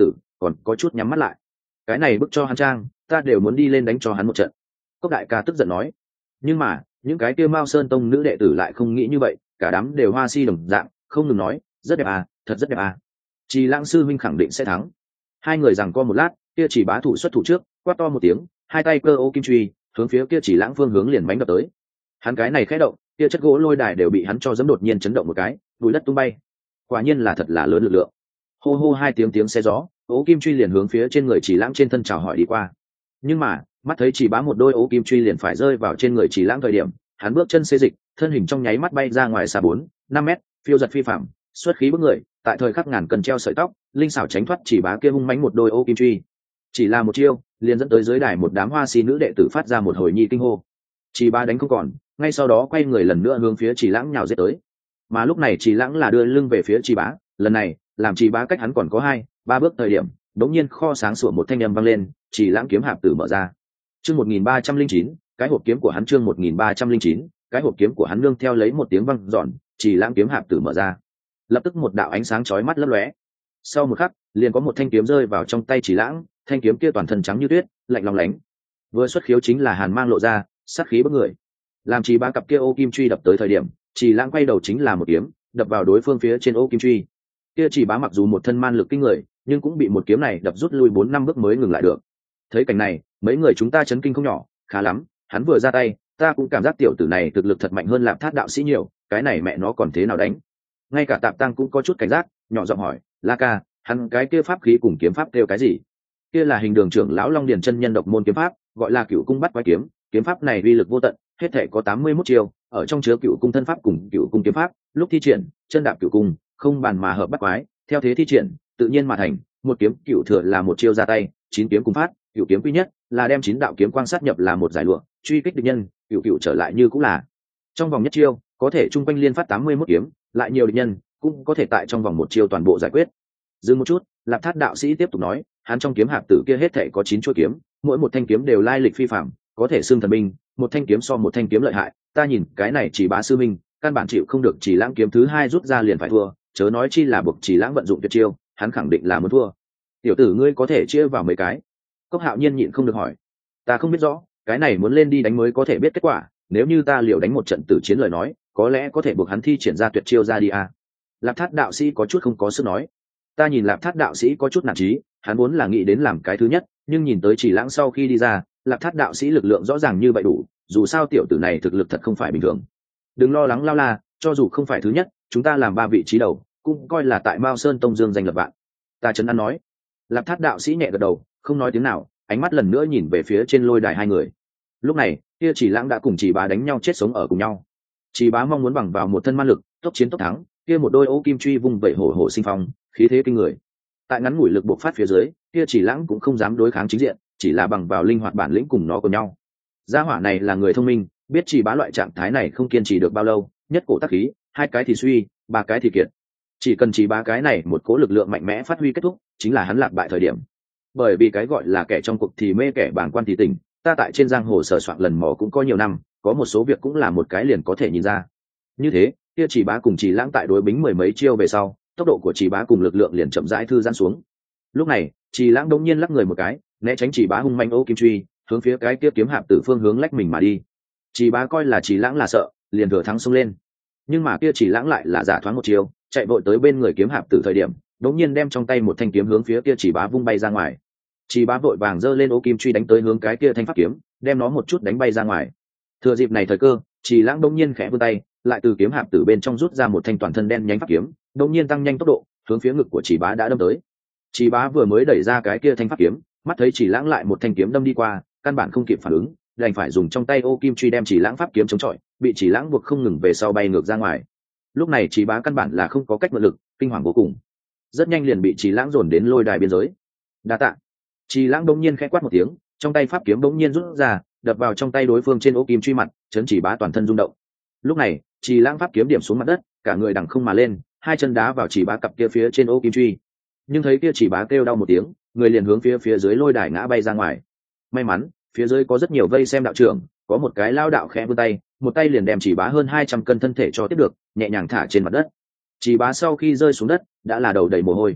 còn có chút nhắm mắt lại. Cái này bức cho hắn trang, ta đều muốn đi lên đánh cho hắn một trận. Cốc đại ca tức giận nói. Nhưng mà những cái kia Mao Sơn Tông nữ đệ tử lại không nghĩ như vậy, cả đám đều hoa si đồng dạng, không ngừng nói, rất đẹp à, thật rất đẹp à. Trì Lãng sư huynh khẳng định sẽ thắng. Hai người giằng co một lát, kia Chỉ Bá thủ xuất thủ trước, quát to một tiếng, hai tay cơ ô kim truy, hướng phía kia Chỉ Lãng phương hướng liền bánh đập tới. Hắn cái này khẽ động, kia chất gỗ lôi đài đều bị hắn cho giẫm đột nhiên chấn động một cái, bụi đất tung bay. Quả nhiên là thật là lớn lực lượng. Hô hô hai tiếng xe gió, ố kim truy liền hướng phía trên người Chỉ Lãng trên thân chào hỏi đi qua. Nhưng mà mắt thấy Chỉ Bá một đôi ố kim truy liền phải rơi vào trên người Chỉ Lãng thời điểm, hắn bước chân xê dịch, thân hình trong nháy mắt bay ra ngoài xa 4-5 mét, phiêu giật phi phạm, xuất khí bức người, tại thời khắc ngàn cần treo sợi tóc, linh xảo tránh thoát Chỉ Bá kia hung mãnh một đôi ô kim truy. Chỉ là một chiêu, liền dẫn tới dưới đài một đám hoa si nữ đệ tử phát ra một hồi nhi kinh hô. Chỉ Bá đánh không còn, ngay sau đó quay người lần nữa hướng phía Chỉ Lãng nhào giết tới. Mà lúc này Chỉ Lãng là đưa lưng về phía Chỉ Bá, lần này, làm Chỉ Bá cách hắn còn có 2-3 bước thời điểm, đột nhiên kho sáng sủa một thanh âm vang lên, Chỉ Lãng kiếm hạp tử mở ra. Chương 1309, cái hộp kiếm của hắn chương 1309, cái hộp kiếm của hắn nương theo lấy một tiếng vang dọn, Chỉ Lãng kiếm hạp tử mở ra. Lập tức một đạo ánh sáng chói mắt lấp lóe. Sau một khắc, liền có một thanh kiếm rơi vào trong tay Chỉ Lãng, thanh kiếm kia toàn thân trắng như tuyết, lạnh lóng lánh. Vừa xuất khiếu chính là hàn mang lộ ra, sát khí bức người. Làm Chỉ Bá cặp kia ô kim truy đập tới thời điểm, Chỉ Lãng quay đầu chính là một kiếm, đập vào đối phương phía trên ô kim truy. Kia Chỉ Bá mặc dù một thân man lực kinh người, nhưng cũng bị một kiếm này đập rút lui 4-5 bước mới ngừng lại được. Thấy cảnh này, mấy người chúng ta chấn kinh không nhỏ, khá lắm, hắn vừa ra tay, ta cũng cảm giác tiểu tử này thực lực thật mạnh hơn Lạp Thát đạo sĩ nhiều, cái này mẹ nó còn thế nào đánh. Ngay cả Tạp Tăng cũng có chút cảnh giác, nhỏ giọng hỏi, La ca, hắn cái kia pháp khí cùng kiếm pháp kêu cái gì? Kia là hình đường trưởng lão Long Điền chân nhân độc môn kiếm pháp, gọi là Cửu Cung Bắt Quái kiếm, kiếm pháp này uy lực vô tận, hết thể có 81 chiêu, ở trong chứa Cửu Cung thân pháp cùng Cửu Cung kiếm pháp, lúc thi triển, chân đạp Cửu Cung, không bàn mà hợp bắt quái, theo thế thi triển, tự nhiên mà thành, một kiếm cửu thừa là một chiêu ra tay, 9 kiếm cùng phát, Cửu kiếm quy nhất, là đem 9 đạo kiếm quang sát nhập là một giải lụa, truy kích địch nhân, Cửu cửu trở lại như cũng là. Trong vòng nhất chiêu, có thể trung quanh liên phát 81 kiếm, lại nhiều địch nhân, cũng có thể tại trong vòng một chiêu toàn bộ giải quyết. Dừng một chút, Lạp Thát đạo sĩ tiếp tục nói, hắn trong kiếm hạp tử kia hết thảy có 9 chuôi kiếm, mỗi một thanh kiếm đều lai lịch phi phàm, có thể xưng thần binh, một thanh kiếm so một thanh kiếm lợi hại, ta nhìn cái này Chỉ Bá sư minh, căn bản chịu không được Chỉ Lãng kiếm thứ 2 rút ra liền phải thua, chớ nói chi là buộc Chỉ Lãng vận dụng tuyệt chiêu, hắn khẳng định là muốn thua. Tiểu tử ngươi có thể chia vào mấy cái? Cốc Hạo Nhiên nhịn không được hỏi. Ta không biết rõ, cái này muốn lên đi đánh mới có thể biết kết quả, nếu như ta liều đánh một trận tử chiến lời nói, có lẽ có thể buộc hắn thi triển ra tuyệt chiêu ra đi à. Lạp Thát đạo sĩ có chút không có sức nói. Ta nhìn Lạp Thát đạo sĩ có chút nản chí, hắn muốn là nghĩ đến làm cái thứ nhất, nhưng nhìn tới Chỉ Lãng sau khi đi ra, Lạp Thát đạo sĩ lực lượng rõ ràng như vậy đủ, dù sao tiểu tử này thực lực thật không phải bình thường. Đừng lo lắng lao la, cho dù không phải thứ nhất, chúng ta làm 3 vị trí đầu, cũng coi là tại Mao Sơn Tông dương danh lập vạn. Ta trấn an nói. Lạp Thát đạo sĩ nhẹ gật đầu, không nói tiếng nào, ánh mắt lần nữa nhìn về phía trên lôi đài hai người. Lúc này, kia Chỉ Lãng đã cùng Chỉ Bá đánh nhau chết sống ở cùng nhau. Chỉ Bá mong muốn bằng vào một thân man lực, tốc chiến tốc thắng, kia một đôi ô kim truy vung vẩy hổ hổ sinh phong, khí thế kinh người. Tại ngắn ngủi lực bộc phát phía dưới, kia Chỉ Lãng cũng không dám đối kháng chính diện, chỉ là bằng vào linh hoạt bản lĩnh cùng nó cùng nhau. Gia hỏa này là người thông minh, biết Chỉ Bá loại trạng thái này không kiên trì được bao lâu, nhất cổ tắc khí, 2 cái thì suy, 3 cái thì kiệt. Chỉ cần Chỉ Bá cái này một cố lực lượng mạnh mẽ phát huy kết thúc, chính là hắn lạc bại thời điểm. Bởi vì cái gọi là kẻ trong cuộc thì mê kẻ bàng quan thì tỉnh, ta tại trên giang hồ sờ soạn lần mò cũng có nhiều năm, có một số việc cũng là một cái liền có thể nhìn ra. Như thế, kia Chỉ Bá cùng Chỉ Lãng tại đối bính 10 mấy chiêu về sau, tốc độ của Chỉ Bá cùng lực lượng liền chậm rãi thư giãn xuống. Lúc này, Chỉ Lãng đống nhiên lắc người một cái, né tránh Chỉ Bá hung manh ô kim truy, hướng phía cái kia kiếm hạp tử phương hướng lách mình mà đi. Chỉ Bá coi là Chỉ Lãng là sợ, liền thừa thắng xông lên. Nhưng mà kia Chỉ Lãng lại là giả thoáng một chiêu, chạy vội tới bên người kiếm hạp tử thời điểm, đống nhiên đem trong tay một thanh kiếm hướng phía kia Chỉ Bá vung bay ra ngoài. Chỉ Bá vội vàng giơ lên ô kim truy đánh tới hướng cái kia thanh pháp kiếm, đem nó một chút đánh bay ra ngoài. Thừa dịp này thời cơ, Chỉ Lãng đống nhiên khẽ vươn tay, lại từ kiếm hạp tử bên trong rút ra một thanh toàn thân đen nhánh pháp kiếm, đống nhiên tăng nhanh tốc độ, hướng phía ngực của Chỉ Bá đã đâm tới. Chỉ Bá vừa mới đẩy ra cái kia thanh pháp kiếm, mắt thấy Chỉ Lãng lại một thanh kiếm đâm đi qua, căn bản không kịp phản ứng, đành phải dùng trong tay ô kim truy đem Chỉ Lãng pháp kiếm chống chọi, bị Chỉ Lãng buộc không ngừng về sau bay ngược ra ngoài. Lúc này Chỉ Bá căn bản là không có cách mượn lực, kinh hoàng vô cùng, rất nhanh liền bị Chỉ Lãng dồn đến lôi đài biên giới. Đa tạ. Chỉ Lãng đống nhiên khẽ quát một tiếng, trong tay pháp kiếm đống nhiên rút ra, đập vào trong tay đối phương trên ô kim truy mặt, chấn Chỉ Bá toàn thân rung động. Lúc này, Chỉ Lãng pháp kiếm điểm xuống mặt đất, cả người đằng không mà lên, 2 chân đá vào Chỉ Bá cặp kia phía trên ô kim truy. Nhưng thấy kia Chỉ Bá kêu đau một tiếng, người liền hướng phía dưới lôi đài ngã bay ra ngoài. May mắn, phía dưới có rất nhiều vây xem đạo trưởng, có một cái lao đạo khẽ vươn tay, một tay liền đem Chỉ Bá hơn 200 cân thân thể cho tiếp được, nhẹ nhàng thả trên mặt đất. Chỉ Bá sau khi rơi xuống đất, đã là đầu đầy mồ hôi.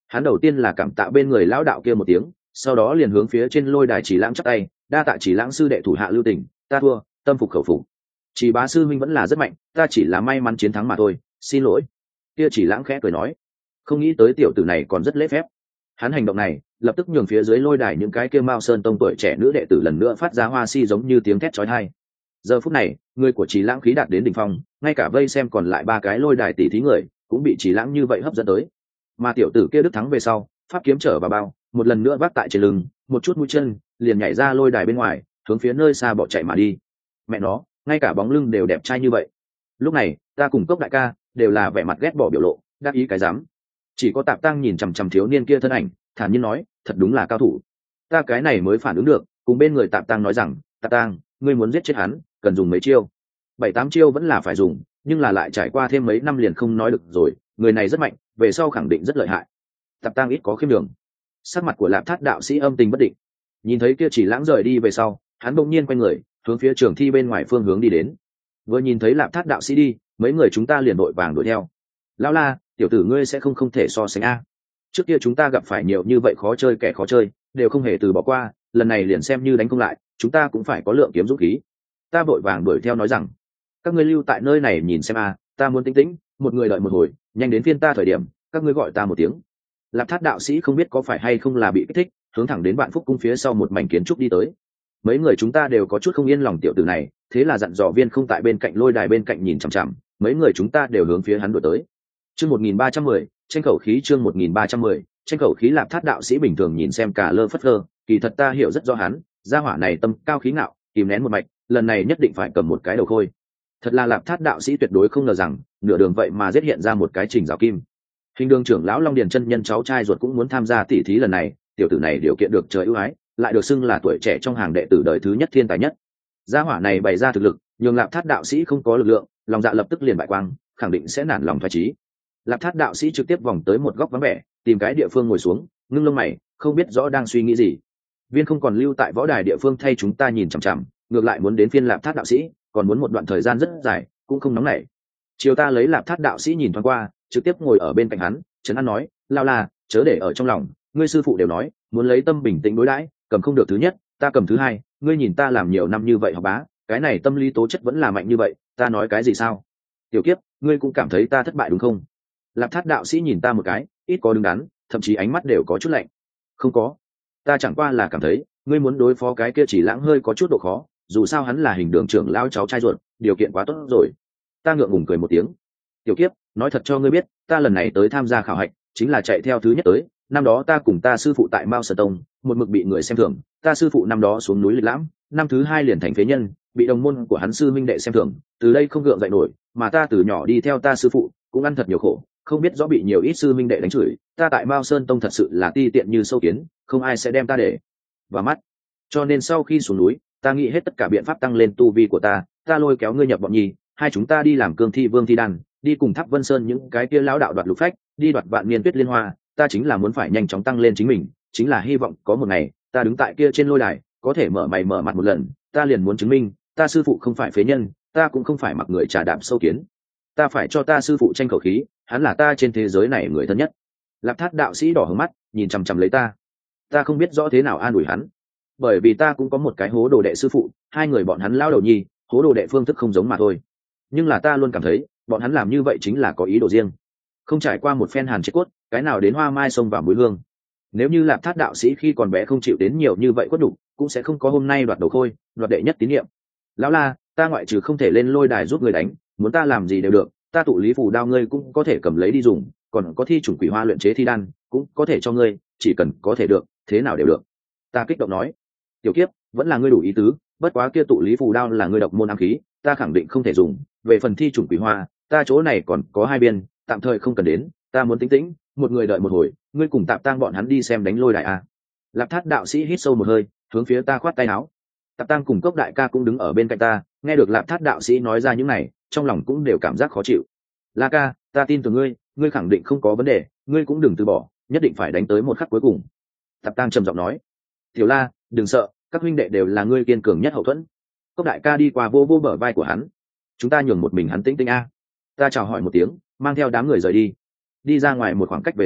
Hắn đầu tiên là cảm tạ bên người lão đạo kia một tiếng, sau đó liền hướng phía trên lôi đài Chỉ Lãng chắp tay, đa tạ Chỉ Lãng sư đệ thủ hạ lưu tình, ta thua, tâm phục khẩu phục. Chỉ bá sư huynh vẫn là rất mạnh, ta chỉ là may mắn chiến thắng mà thôi, xin lỗi. Kia Chỉ Lãng khẽ cười nói, không nghĩ tới tiểu tử này còn rất lễ phép. Hắn hành động này lập tức nhường phía dưới lôi đài những cái kia Mao Sơn tông tuổi trẻ nữ đệ tử lần nữa phát ra hoa si giống như tiếng thét chói tai. Giờ phút này, người của Chỉ Lãng khí đạt đến đỉnh phong, ngay cả vây xem còn lại ba cái lôi đài tỷ thí người cũng bị Chỉ Lãng như vậy hấp dẫn tới. Mà tiểu tử kia đức thắng về sau, pháp kiếm trở vào bao, một lần nữa vác tại trên lưng, một chút mũi chân liền nhảy ra lôi đài bên ngoài, hướng phía nơi xa bỏ chạy mà đi. Mẹ nó, ngay cả bóng lưng đều đẹp trai như vậy. Lúc này, ta cùng Cốc đại ca đều là vẻ mặt ghét bỏ biểu lộ, đắc ý cái dám. Chỉ có Tạp Tăng nhìn chằm chằm thiếu niên kia thân ảnh, thản nhiên nói, thật đúng là cao thủ. Ta cái này mới phản ứng được, cùng bên người Tạp Tăng nói rằng, Tạp Tăng, ngươi muốn giết chết hắn, cần dùng mấy chiêu. 7-8 chiêu vẫn là phải dùng, nhưng là lại trải qua thêm mấy năm liền không nói được rồi, người này rất mạnh, về sau khẳng định rất lợi hại. Tạp Tăng ít có khiêm đường. Sắc mặt của Lạp Thát đạo sĩ âm tình bất định. Nhìn thấy kia Chỉ Lãng rời đi về sau, hắn bỗng nhiên quay người, hướng phía trường thi bên ngoài phương hướng đi đến. Vừa nhìn thấy Lạp Thát đạo sĩ đi, mấy người chúng ta liền đội vàng đuổi theo. Lão la, tiểu tử ngươi sẽ không thể so sánh a. Trước kia chúng ta gặp phải nhiều như vậy khó chơi kẻ khó chơi, đều không hề từ bỏ qua, lần này liền xem như đánh không lại, chúng ta cũng phải có lượng kiếm dũng khí. Ta vội vàng đuổi theo nói rằng, các ngươi lưu tại nơi này nhìn xem a, ta muốn tĩnh tĩnh, một người đợi một hồi, nhanh đến phiên ta thời điểm, các ngươi gọi ta một tiếng. Lạp Thát đạo sĩ không biết có phải hay không là bị kích thích, hướng thẳng đến Vạn Phúc cung phía sau một mảnh kiến trúc đi tới. Mấy người chúng ta đều có chút không yên lòng tiểu tử này, thế là dặn dò Viên không tại bên cạnh lôi đài bên cạnh nhìn chằm chằm, mấy người chúng ta đều hướng phía hắn đuổi tới. Chương 1310, tranh khẩu khí chương 1310, tranh khẩu khí. Lạp Thát đạo sĩ bình thường nhìn xem cả lơ phất lơ, kỳ thật ta hiểu rất rõ hắn, gia hỏa này tâm cao khí ngạo, kìm nén một mạch, lần này nhất định phải cầm một cái đầu khôi. Thật là Lạp Thát đạo sĩ tuyệt đối không ngờ rằng, nửa đường vậy mà giết hiện ra một cái Trình Giảo Kim. Hình đường trưởng lão Long Điền chân nhân cháu trai ruột cũng muốn tham gia tỷ thí lần này, tiểu tử này điều kiện được trời ưu ái, lại được xưng là tuổi trẻ trong hàng đệ tử đời thứ nhất thiên tài nhất. Gia hỏa này bày ra thực lực, nhường Lạp Thát đạo sĩ không có lực lượng, lòng dạ lập tức liền bại quang, khẳng định sẽ nản lòng thoái chí. Lạp Thát đạo sĩ trực tiếp vòng tới một góc vắng vẻ, tìm cái địa phương ngồi xuống, ngưng lông mày, không biết rõ đang suy nghĩ gì. Viên không còn lưu tại võ đài địa phương thay chúng ta nhìn chằm chằm, ngược lại muốn đến phiên Lạp Thát đạo sĩ, còn muốn một đoạn thời gian rất dài, cũng không nóng nảy. Chiều ta lấy Lạp Thát đạo sĩ nhìn thoáng qua, trực tiếp ngồi ở bên cạnh hắn, trấn an nói, lao la, chớ để ở trong lòng, ngươi sư phụ đều nói, muốn lấy tâm bình tĩnh đối đãi, cầm không được thứ nhất, ta cầm thứ hai, ngươi nhìn ta làm nhiều năm như vậy học bá, cái này tâm lý tố chất vẫn là mạnh như vậy, ta nói cái gì sao? Tiểu kiếp, ngươi cũng cảm thấy ta thất bại đúng không? Lạp Thát đạo sĩ nhìn ta một cái, ít có đứng đắn, thậm chí ánh mắt đều có chút lạnh. Không có, ta chẳng qua là cảm thấy, ngươi muốn đối phó cái kia Chỉ Lãng hơi có chút độ khó, dù sao hắn là hình đường trưởng lão cháu trai ruột, điều kiện quá tốt rồi. Ta ngượng ngùng cười một tiếng. Tiểu kiếp, nói thật cho ngươi biết, ta lần này tới tham gia khảo hạch, chính là chạy theo thứ nhất tới. Năm đó ta cùng ta sư phụ tại Mao Sơn Tông, một mực bị người xem thường. Ta sư phụ năm đó xuống núi lịch lãm, năm thứ hai liền thành phế nhân, bị đồng môn của hắn sư minh đệ xem thường. Từ đây không gượng dậy nổi, mà ta từ nhỏ đi theo ta sư phụ, cũng ăn thật nhiều khổ, không biết rõ bị nhiều ít sư minh đệ đánh chửi. Ta tại Mao Sơn Tông thật sự là ti tiện như sâu kiến, không ai sẽ đem ta để vào mắt. Cho nên sau khi xuống núi, ta nghĩ hết tất cả biện pháp tăng lên tu vi của ta. Ta lôi kéo ngươi nhập bọn nhì, hai chúng ta đi làm cương thi vương thi đàn, đi cùng Tháp Vân Sơn những cái kia lão đạo đoạt lục phách, đi đoạt vạn niên tuyết liên hoa. Ta chính là muốn phải nhanh chóng tăng lên chính mình, chính là hy vọng có một ngày ta đứng tại kia trên lôi đài, có thể mở mày mở mặt một lần. Ta liền muốn chứng minh, ta sư phụ không phải phế nhân, ta cũng không phải mặc người trà đạp sâu kiến. Ta phải cho ta sư phụ tranh khẩu khí, hắn là ta trên thế giới này người thân nhất. Lạp Thát đạo sĩ đỏ hướng mắt, nhìn chằm chằm lấy ta. Ta không biết rõ thế nào an ủi hắn, bởi vì ta cũng có một cái hố đồ đệ sư phụ, hai người bọn hắn lao đầu nhi, hố đồ đệ phương thức không giống mà thôi. Nhưng là ta luôn cảm thấy, bọn hắn làm như vậy chính là có ý đồ riêng, không trải qua một phen hàn chết cốt, cái nào đến hoa mai xông vào mũi hương. Nếu như Lạp Thát đạo sĩ khi còn bé không chịu đến nhiều như vậy quất đủ, cũng sẽ không có hôm nay đoạt đầu khôi, đoạt đệ nhất tín nhiệm. Lão la, ta ngoại trừ không thể lên lôi đài giúp người đánh, muốn ta làm gì đều được, ta tụ lý phù đao ngươi cũng có thể cầm lấy đi dùng, còn có thi chủng quỷ hoa luyện chế thi đan cũng có thể cho ngươi, chỉ cần có thể được, thế nào đều được. Ta kích động nói, tiểu kiếp, vẫn là ngươi đủ ý tứ, bất quá kia tụ lý phù đao là ngươi độc môn ám khí, ta khẳng định không thể dùng. Về phần thi chủng quỷ hoa, ta chỗ này còn có hai biên, tạm thời không cần đến, ta muốn tĩnh tĩnh, một người đợi một hồi, ngươi cùng Tạp Tăng bọn hắn đi xem đánh lôi đài a. Lạp Thát đạo sĩ hít sâu một hơi, hướng phía ta khoát tay áo. Tạp Tăng cùng Cốc đại ca cũng đứng ở bên cạnh ta, nghe được Lạp Thát đạo sĩ nói ra những này, trong lòng cũng đều cảm giác khó chịu. La ca, ta tin tưởng ngươi, ngươi khẳng định không có vấn đề, ngươi cũng đừng từ bỏ, nhất định phải đánh tới một khắc cuối cùng. Tạp Tăng trầm giọng nói. Tiểu La, đừng sợ, các huynh đệ đều là ngươi kiên cường nhất hậu thuẫn. Cốc đại ca đi qua vô vô bờ vai của hắn. Chúng ta nhường một mình hắn tĩnh tĩnh a. Ta chào hỏi một tiếng, mang theo đám người rời đi. Đi ra ngoài một khoảng cách về sau,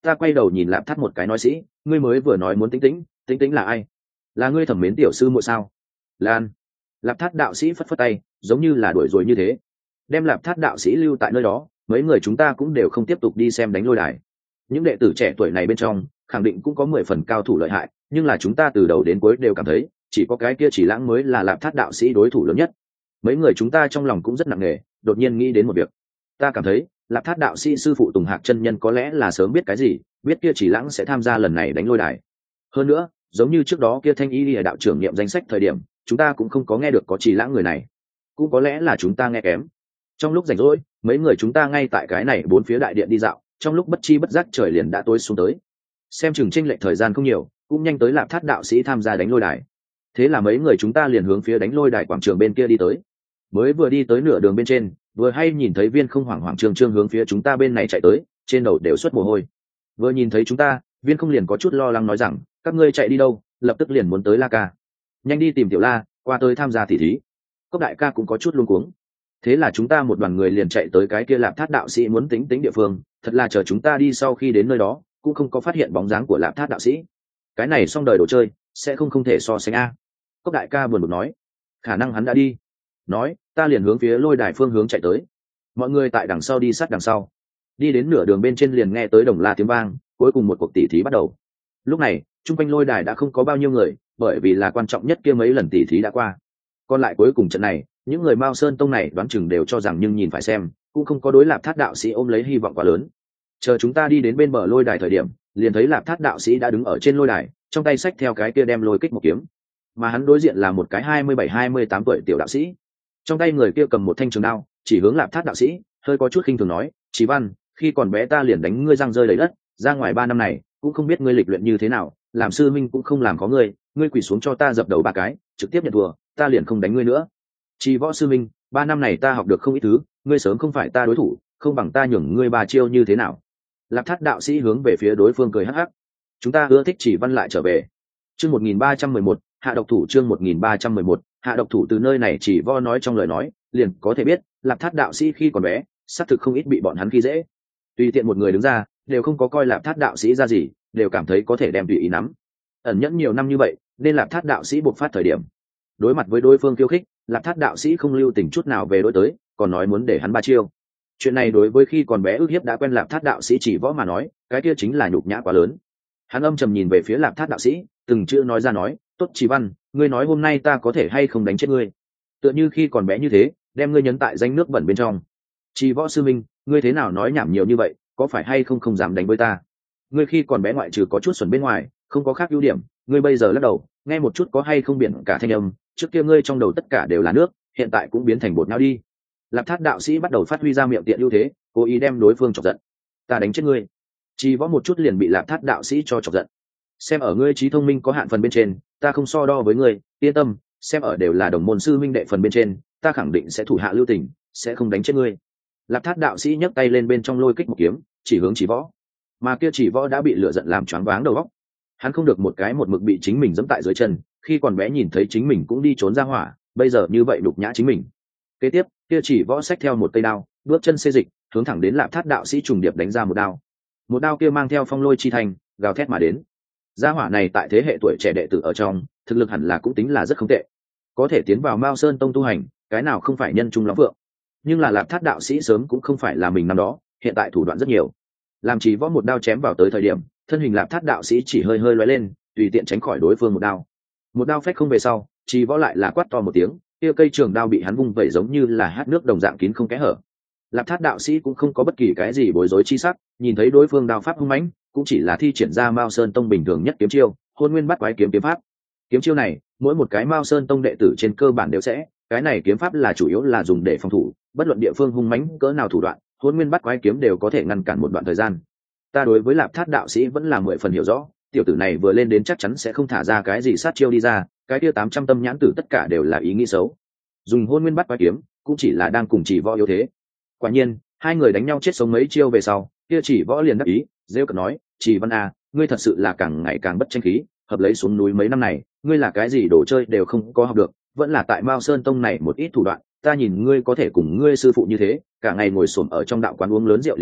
ta quay đầu nhìn Lạp Thắt một cái nói sĩ, ngươi mới vừa nói muốn Tĩnh Tĩnh, Tĩnh Tĩnh là ai? Là ngươi thẩm mến tiểu sư muội sao? Lan. Lạp Thắt đạo sĩ phất phất tay, giống như là đuổi rồi như thế. Đem Lạp Thắt đạo sĩ lưu tại nơi đó, mấy người chúng ta cũng đều không tiếp tục đi xem đánh lôi đài. Những đệ tử trẻ tuổi này bên trong, khẳng định cũng có 10 phần cao thủ lợi hại, nhưng là chúng ta từ đầu đến cuối đều cảm thấy, chỉ có cái kia Chỉ Lãng mới là Lạp Thắt đạo sĩ đối thủ lớn nhất. Mấy người chúng ta trong lòng cũng rất nặng nề, đột nhiên nghĩ đến một việc. Ta cảm thấy, Lạp Thát đạo sĩ sư phụ Tùng Hạc chân nhân có lẽ là sớm biết cái gì, biết kia Chỉ Lãng sẽ tham gia lần này đánh lôi đài. Hơn nữa, giống như trước đó kia Thanh Y Lìa đạo trưởng niệm danh sách thời điểm, chúng ta cũng không có nghe được có Chỉ Lãng người này. Cũng có lẽ là chúng ta nghe kém. Trong lúc rảnh rỗi, mấy người chúng ta ngay tại cái này bốn phía đại điện đi dạo, trong lúc bất chi bất giác trời liền đã tối xuống tới. Xem chừng chênh lệch thời gian không nhiều, cũng nhanh tới Lạp Thát đạo sĩ tham gia đánh lôi đài. Thế là mấy người chúng ta liền hướng phía đánh lôi đài quảng trường bên kia đi tới. Mới vừa đi tới nửa đường bên trên, vừa hay nhìn thấy Viên Không hoảng hoảng trương trương hướng phía chúng ta bên này chạy tới, trên đầu đều xuất mồ hôi. Vừa nhìn thấy chúng ta, Viên Không liền có chút lo lắng nói rằng, các ngươi chạy đi đâu? Lập tức liền muốn tới La ca, nhanh đi tìm Tiểu La, qua tới tham gia tỉ thí. Cốc đại ca cũng có chút luống cuống. Thế là chúng ta một đoàn người liền chạy tới cái kia Lạp Thát đạo sĩ muốn Tĩnh Tĩnh địa phương, thật là chờ chúng ta đi sau khi đến nơi đó, cũng không có phát hiện bóng dáng của Lạp Thát đạo sĩ. Cái này xong đời đồ chơi, sẽ không thể so sánh a. Cốc đại ca buồn bực nói, khả năng hắn đã đi. Nói, ta liền hướng phía lôi đài phương hướng chạy tới. Mọi người tại đằng sau đi sát đằng sau, đi đến nửa đường bên trên liền nghe tới đồng la tiếng vang, cuối cùng một cuộc tỉ thí bắt đầu. Lúc này chung quanh lôi đài đã không có bao nhiêu người, bởi vì là quan trọng nhất kia mấy lần tỉ thí đã qua. Còn lại cuối cùng trận này, những người Mao Sơn tông này đoán chừng đều cho rằng nhưng nhìn phải xem, cũng không có đối Lạp Thát đạo sĩ ôm lấy hy vọng quá lớn. Chờ chúng ta đi đến bên bờ lôi đài thời điểm, liền thấy Lạp Thát đạo sĩ đã đứng ở trên lôi đài, trong tay xách theo cái kia đem lôi kích một kiếm, mà hắn đối diện là một cái 27-28 tuổi tiểu đạo sĩ. Trong tay người kia cầm một thanh trường đao, chỉ hướng Lạp Thát đạo sĩ, hơi có chút khinh thường nói, Chí Văn, khi còn bé ta liền đánh ngươi răng rơi đầy đất, ra ngoài 3 năm này cũng không biết ngươi lịch luyện như thế nào, làm sư minh cũng không làm có ngươi, ngươi quỳ xuống cho ta dập đầu 3 cái, trực tiếp nhận thua, ta liền không đánh ngươi nữa. Chỉ Võ sư minh, 3 năm này ta học được không ít thứ, ngươi sớm không phải ta đối thủ, không bằng ta nhường ngươi 3 chiêu như thế nào. Lạp Thát đạo sĩ hướng về phía đối phương cười hắc hắc. Chúng ta ưa thích Chỉ Văn lại trở về. Chương 1311, hạ độc thủ. Chương 1311, hạ độc thủ. Từ nơi này Chỉ Võ nói trong lời nói, liền có thể biết, Lạp Thát đạo sĩ khi còn bé, xác thực không ít bị bọn hắn khi dễ. Tùy tiện một người đứng ra, đều không có coi Lạp Thát đạo sĩ ra gì, đều cảm thấy có thể đem tùy ý nắm. Ẩn nhẫn nhiều năm như vậy, nên Lạp Thát đạo sĩ bộc phát thời điểm. Đối mặt với đối phương khiêu khích, Lạp Thát đạo sĩ không lưu tình chút nào về đối tới, còn nói muốn để hắn 3 chiêu. Chuyện này đối với khi còn bé ức hiếp đã quen Lạp Thát đạo sĩ Chỉ Võ mà nói, cái kia chính là nhục nhã quá lớn. Hắn âm trầm nhìn về phía Lạp Thát đạo sĩ, từng chữ nói ra nói, tốt Chỉ Văn, ngươi nói hôm nay ta có thể hay không đánh chết ngươi? Tựa như khi còn bé như thế, đem ngươi nhấn tại danh nước bẩn bên trong. Chỉ Võ sư minh, ngươi thế nào nói nhảm nhiều như vậy, có phải hay không dám đánh với ta? Ngươi khi còn bé ngoại trừ có chút xuẩn bên ngoài, không có khác ưu điểm, ngươi bây giờ lắc đầu, nghe một chút có hay không biển cả thanh âm, trước kia ngươi trong đầu tất cả đều là nước, hiện tại cũng biến thành bột não đi. Lạp Thát đạo sĩ bắt đầu phát huy ra miệng tiện ưu thế, cố ý đem đối phương chọc giận. Ta đánh chết ngươi. Chỉ Võ một chút liền bị Lạp Thát đạo sĩ cho chọc giận. Xem ở ngươi trí thông minh có hạn phần bên trên, ta không so đo với ngươi, yên tâm, xem ở đều là đồng môn sư minh đệ phần bên trên, ta khẳng định sẽ thủ hạ lưu tình, sẽ không đánh chết ngươi. Lạp Thát đạo sĩ nhấc tay lên bên trong lôi kích một kiếm, chỉ hướng Chỉ Võ. Mà kia Chỉ Võ đã bị lửa giận làm choáng váng đầu óc. Hắn không được một cái một mực bị chính mình giẫm tại dưới chân, khi còn bé nhìn thấy chính mình cũng đi trốn ra hỏa, bây giờ như vậy đục nhã chính mình. Kế tiếp, kia Chỉ Võ xách theo một cây đao, bước chân xê dịch, hướng thẳng đến Lạp Thát đạo sĩ trùng điệp đánh ra một đao. Một đao kia mang theo phong lôi chi thành, gào thét mà đến. Gia hỏa này tại thế hệ tuổi trẻ đệ tử ở trong, thực lực hẳn là cũng tính là rất không tệ. Có thể tiến vào Mao Sơn tông tu hành, cái nào không phải nhân trung lắm vượng. Nhưng là Lạp Thát đạo sĩ sớm cũng không phải là mình năm đó, hiện tại thủ đoạn rất nhiều. Làm Chỉ Võ một đao chém vào tới thời điểm, thân hình Lạp Thát đạo sĩ chỉ hơi hơi lóe lên, tùy tiện tránh khỏi đối phương một đao. Một đao phách không về sau, Chỉ Võ lại là quát to một tiếng, kia cây trường đao bị hắn vung vẩy giống như là hát nước đồng dạng kín không kẽ hở. Lạp Thát đạo sĩ cũng không có bất kỳ cái gì bối rối chi sắc, nhìn thấy đối phương đao pháp hung mãnh, cũng chỉ là thi triển ra Mao Sơn tông bình thường nhất kiếm chiêu, Hôn Nguyên Bát Quái kiếm pháp. Kiếm chiêu này, mỗi một cái Mao Sơn tông đệ tử trên cơ bản đều sẽ, cái này kiếm pháp là chủ yếu là dùng để phòng thủ, bất luận địa phương hung mãnh cỡ nào thủ đoạn, Hôn Nguyên Bát Quái kiếm đều có thể ngăn cản một đoạn thời gian. Ta đối với Lạp Thát đạo sĩ vẫn là 10 phần hiểu rõ, tiểu tử này vừa lên đến chắc chắn sẽ không thả ra cái gì sát chiêu đi ra, cái kia 800 tâm nhãn tử tất cả đều là ý nghĩ xấu. Dùng Hôn Nguyên Bát Quái kiếm, cũng chỉ là đang cùng Chỉ Võ yếu thế. Quả nhiên, hai người đánh nhau chết sống mấy chiêu về sau, kia Chỉ Võ liền đắc ý, rêu cợt nói, Chỉ Văn à, ngươi thật sự là càng ngày càng bất tranh khí, hợp lấy xuống núi mấy năm này, ngươi là cái gì đồ chơi đều không có học được, vẫn là tại Mao Sơn tông này một ít thủ đoạn, ta nhìn ngươi có thể cùng ngươi sư phụ như thế, cả ngày ngồi xổm ở trong đạo quán uống lớn rượu liền tỉnh,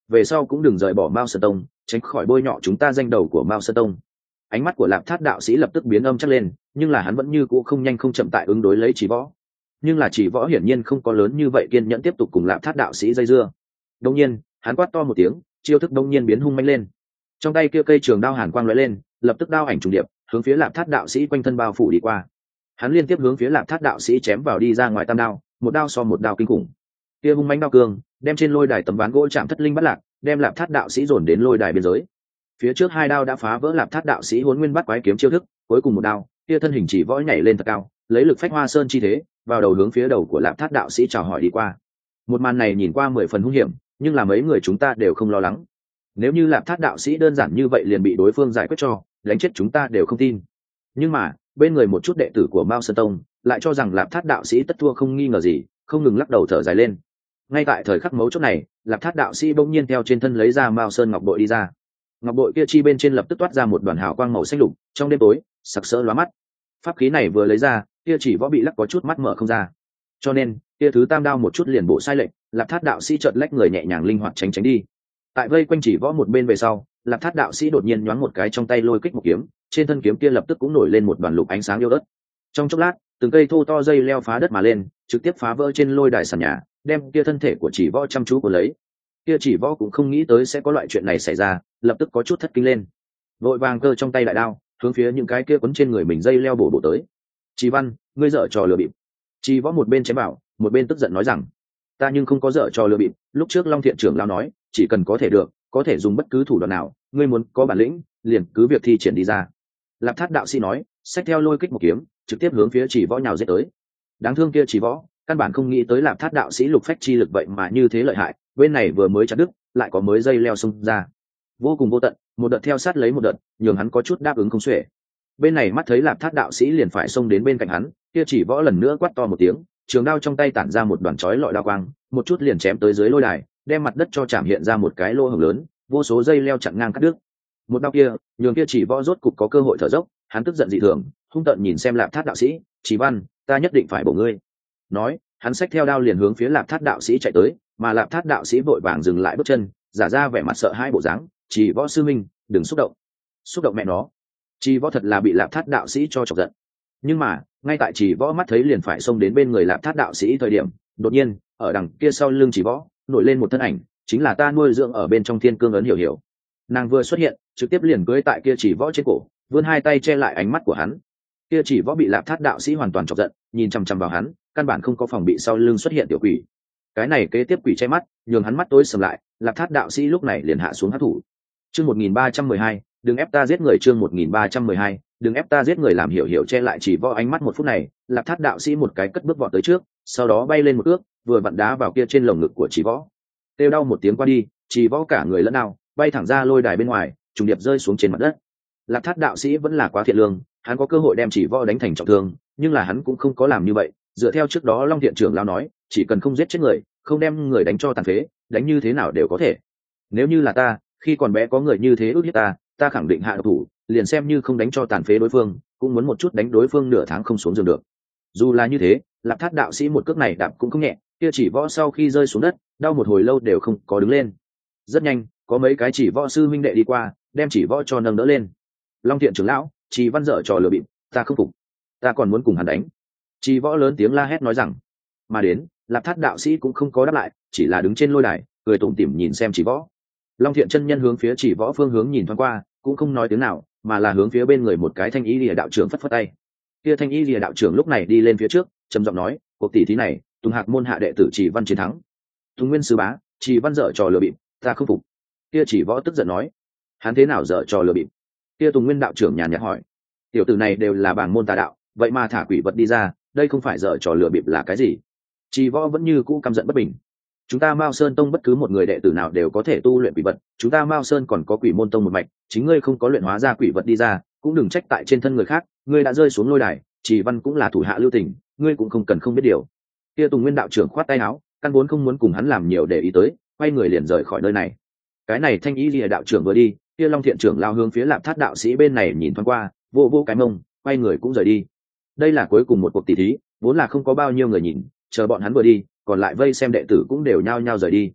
về sau cũng đừng rời bỏ Mao Sơn Tông, tránh khỏi bôi nhọ chúng ta danh đầu của Mao Sơn Tông. Ánh mắt của Lạp Thát đạo sĩ lập tức biến âm chắc lên, nhưng là hắn vẫn như cũ không nhanh không chậm tại ứng đối lấy Chỉ Võ. Nhưng là Chỉ Võ hiển nhiên không có lớn như vậy kiên nhẫn tiếp tục cùng Lạp Thát đạo sĩ dây dưa. Đông nhiên hắn quát to một tiếng, chiêu thức đông nhiên biến hung manh lên. Trong tay kia cây trường đao hàn quang lóe lên, lập tức đao ảnh trùng điệp hướng phía Lạp Thát đạo sĩ quanh thân bao phủ đi qua. Hắn liên tiếp hướng phía Lạp Thát đạo sĩ chém vào đi ra ngoài tam đao, một đao so một đao kinh khủng. Kia hung mãnh đao cương đem trên lôi đài tấm ván gỗ chạm thất linh bắt lạc, đem Lạp Thát đạo sĩ dồn đến lôi đài biên giới. Phía trước hai đao đã phá vỡ Lạp Thát đạo sĩ Hỗn Nguyên Bát Quái kiếm chiêu thức, cuối cùng một đao, kia thân hình Chỉ Võ nhảy lên thật cao, lấy lực phách hoa sơn chi thế, vào đầu hướng phía đầu của Lạp Thát đạo sĩ chào hỏi đi qua. Một màn này nhìn qua 10 phần hung hiểm, nhưng là mấy người chúng ta đều không lo lắng. Nếu như Lạp Thát đạo sĩ đơn giản như vậy liền bị đối phương giải quyết cho, đánh chết chúng ta đều không tin. Nhưng mà bên người một chút đệ tử của Mao Sơn Tông lại cho rằng Lạp Thát đạo sĩ tất thua không nghi ngờ gì, không ngừng lắc đầu thở dài lên. Ngay tại thời khắc mấu chốt này, Lạp Thát đạo sĩ bỗng nhiên theo trên thân lấy ra Mao Sơn ngọc bội đi ra. Ngọc bội kia chi bên trên lập tức toát ra một đoàn hào quang màu xanh lục, trong đêm tối sặc sỡ lóa mắt. Pháp khí này vừa lấy ra, kia Chỉ Võ bị lắc có chút mắt mở không ra, cho nên kia thứ tam đao một chút liền bổ sai lệch, Lạp Thát đạo sĩ chợt lách người nhẹ nhàng linh hoạt tránh đi. Tại vây quanh Chỉ Võ một bên về sau, Lạp Thát đạo sĩ đột nhiên nhoáng một cái trong tay lôi kích một kiếm, trên thân kiếm kia lập tức cũng nổi lên một đoàn lục ánh sáng yêu ớt. Trong chốc lát, từng cây thô to dây leo phá đất mà lên, trực tiếp phá vỡ trên lôi đài sàn nhà, đem kia thân thể của Chỉ Võ chăm chú cuốn lấy. Kia Chỉ Võ cũng không nghĩ tới sẽ có loại chuyện này xảy ra, lập tức có chút thất kinh lên, vội vàng cơ trong tay đại đao hướng phía những cái kia quấn trên người mình dây leo bổ tới. Chỉ Văn, ngươi dở trò lừa bịp. Chỉ Võ một bên chém bảo, một bên tức giận nói rằng, ta nhưng không có dở trò lừa bịp, lúc trước Long Thiện trưởng lão nói chỉ cần có thể được, có thể dùng bất cứ thủ đoạn nào, ngươi muốn có bản lĩnh liền cứ việc thi triển đi ra. Lạp Thát đạo sĩ nói, xách theo lôi kích một kiếm trực tiếp hướng phía Chỉ Võ nhào giết tới. Đáng thương kia Chỉ Võ căn bản không nghĩ tới Lạp Thát đạo sĩ lục phách chi lực vậy mà như thế lợi hại, bên này vừa mới chặt đứt lại có mới dây leo xông ra, vô cùng vô tận, một đợt theo sát lấy một đợt, nhường hắn có chút đáp ứng không xuể. Bên này mắt thấy Lạp Thát đạo sĩ liền phải xông đến bên cạnh hắn, kia Chỉ Võ lần nữa quát to một tiếng, trường đao trong tay tản ra một đoàn chói lọi đao quang, một chút liền chém tới dưới lôi đài, đem mặt đất cho chạm hiện ra một cái lỗ hổng lớn, vô số dây leo chặn ngang cắt đứt. Một đao kia nhường kia Chỉ Võ rốt cục có cơ hội thở dốc, hắn tức giận dị thường, hung tợn nhìn xem Lạp Thát đạo sĩ, Chỉ Văn, ta nhất định phải bổ ngươi. Nói, hắn xách theo đao liền hướng phía Lạp Thát đạo sĩ chạy tới, mà Lạp Thát đạo sĩ vội vàng dừng lại bước chân, giả ra vẻ mặt sợ hãi bộ dáng, Chỉ Võ sư minh, đừng xúc động. Xúc động mẹ nó. Chỉ Võ thật là bị Lạp Thát đạo sĩ cho chọc giận. Nhưng mà ngay tại Chỉ Võ mắt thấy liền phải xông đến bên người Lạp Thát đạo sĩ thời điểm, đột nhiên ở đằng kia sau lưng Chỉ Võ nổi lên một thân ảnh, chính là ta nuôi dưỡng ở bên trong Thiên Cương ấn Hiểu Hiểu. Nàng vừa xuất hiện trực tiếp liền cưỡi tại kia Chỉ Võ trên cổ, vươn hai tay che lại ánh mắt của hắn. Kia Chỉ Võ bị Lạp Thát đạo sĩ hoàn toàn chọc giận, nhìn chằm chằm vào hắn, căn bản không có phòng bị sau lưng xuất hiện tiểu quỷ. Cái này kế tiếp quỷ che mắt, nhường hắn mắt tối sầm lại. Lạp Thát đạo sĩ lúc này liền hạ xuống hắc thủ. Chương 1312, đừng ép ta giết người. Chương 1312, đừng ép ta giết người. Làm Hiểu Hiểu che lại Chỉ Võ ánh mắt một phút này, Lạp Thát đạo sĩ một cái cất bước vọt tới trước, sau đó bay lên một ước, vừa vặn đá vào kia trên lồng ngực của Chỉ Võ. Kêu đau một tiếng qua đi, Chỉ Võ cả người lẫn đau, bay thẳng ra lôi đài bên ngoài, trùng điệp rơi xuống trên mặt đất. Lạp Thát đạo sĩ vẫn là quá thiện lương, hắn có cơ hội đem Chỉ Võ đánh thành trọng thương, nhưng là hắn cũng không có làm như vậy. Dựa theo trước đó Long Thiện trưởng lão nói, chỉ cần không giết chết người, không đem người đánh cho tàn phế, đánh như thế nào đều có thể. Nếu như là ta, khi còn bé có người như thế ước hiếp ta khẳng định hạ độc thủ, liền xem như không đánh cho tàn phế đối phương, cũng muốn một chút đánh đối phương nửa tháng không xuống giường được. Dù là như thế, Lạp Thát đạo sĩ một cước này đạp cũng không nhẹ, kia Chỉ Võ sau khi rơi xuống đất, đau một hồi lâu đều không có đứng lên. Rất nhanh, có mấy cái Chỉ Võ sư huynh đệ đi qua, đem Chỉ Võ cho nâng đỡ lên. Long Thiện trưởng lão, Chỉ Văn dở trò lừa bịp, ta không phục, ta còn muốn cùng hắn đánh. Chỉ Võ lớn tiếng la hét nói rằng. Mà đến, Lạp Thát đạo sĩ cũng không có đáp lại, chỉ là đứng trên lôi đài, cười tủm tỉm nhìn xem Chỉ Võ. Long Thiện chân nhân hướng phía Chỉ Võ phương hướng nhìn thoáng qua, cũng không nói tiếng nào, mà là hướng phía bên người một cái Thanh Y Lìa đạo trưởng phất phất tay. Kia Thanh Y Lìa đạo trưởng lúc này đi lên phía trước, trầm giọng nói, cuộc tỷ thí này, Tùng Hạc môn hạ đệ tử Chỉ Văn chiến thắng. Tùng Nguyên sư bá, Chỉ Văn dở trò lừa bịp, ta không phục. Kia Chỉ Võ tức giận nói, hắn thế nào dở trò lừa bịp? Kia Tùng Nguyên đạo trưởng nhàn nhạt hỏi, tiểu tử này đều là bảng môn tà đạo, vậy mà thả quỷ vật đi ra, đây không phải dở trò lừa bịp là cái gì? Chỉ Võ vẫn như cũ căm giận bất bình. Chúng ta Mao Sơn tông bất cứ một người đệ tử nào đều có thể tu luyện quỷ vật, chúng ta Mao Sơn còn có Quỷ Môn tông một mạch, chính ngươi không có luyện hóa ra quỷ vật đi ra, cũng đừng trách tại trên thân người khác, ngươi đã rơi xuống lôi đài, Chỉ Văn cũng là thủ hạ lưu tình, ngươi cũng không cần không biết điều. Kia Tùng Nguyên đạo trưởng khoát tay áo, căn vốn không muốn cùng hắn làm nhiều để ý tới, quay người liền rời khỏi nơi này. Cái này Thanh Y Lìa đạo trưởng vừa đi, kia Long Thiện trưởng lao hướng phía Lạp Thát đạo sĩ bên này nhìn thoáng qua, vô vô cái mông, quay người cũng rời đi. Đây là cuối cùng một cuộc tỷ thí, vốn là không có bao nhiêu người nhìn, chờ bọn hắn vừa đi, còn lại vây xem đệ tử cũng đều nhao nhao rời đi.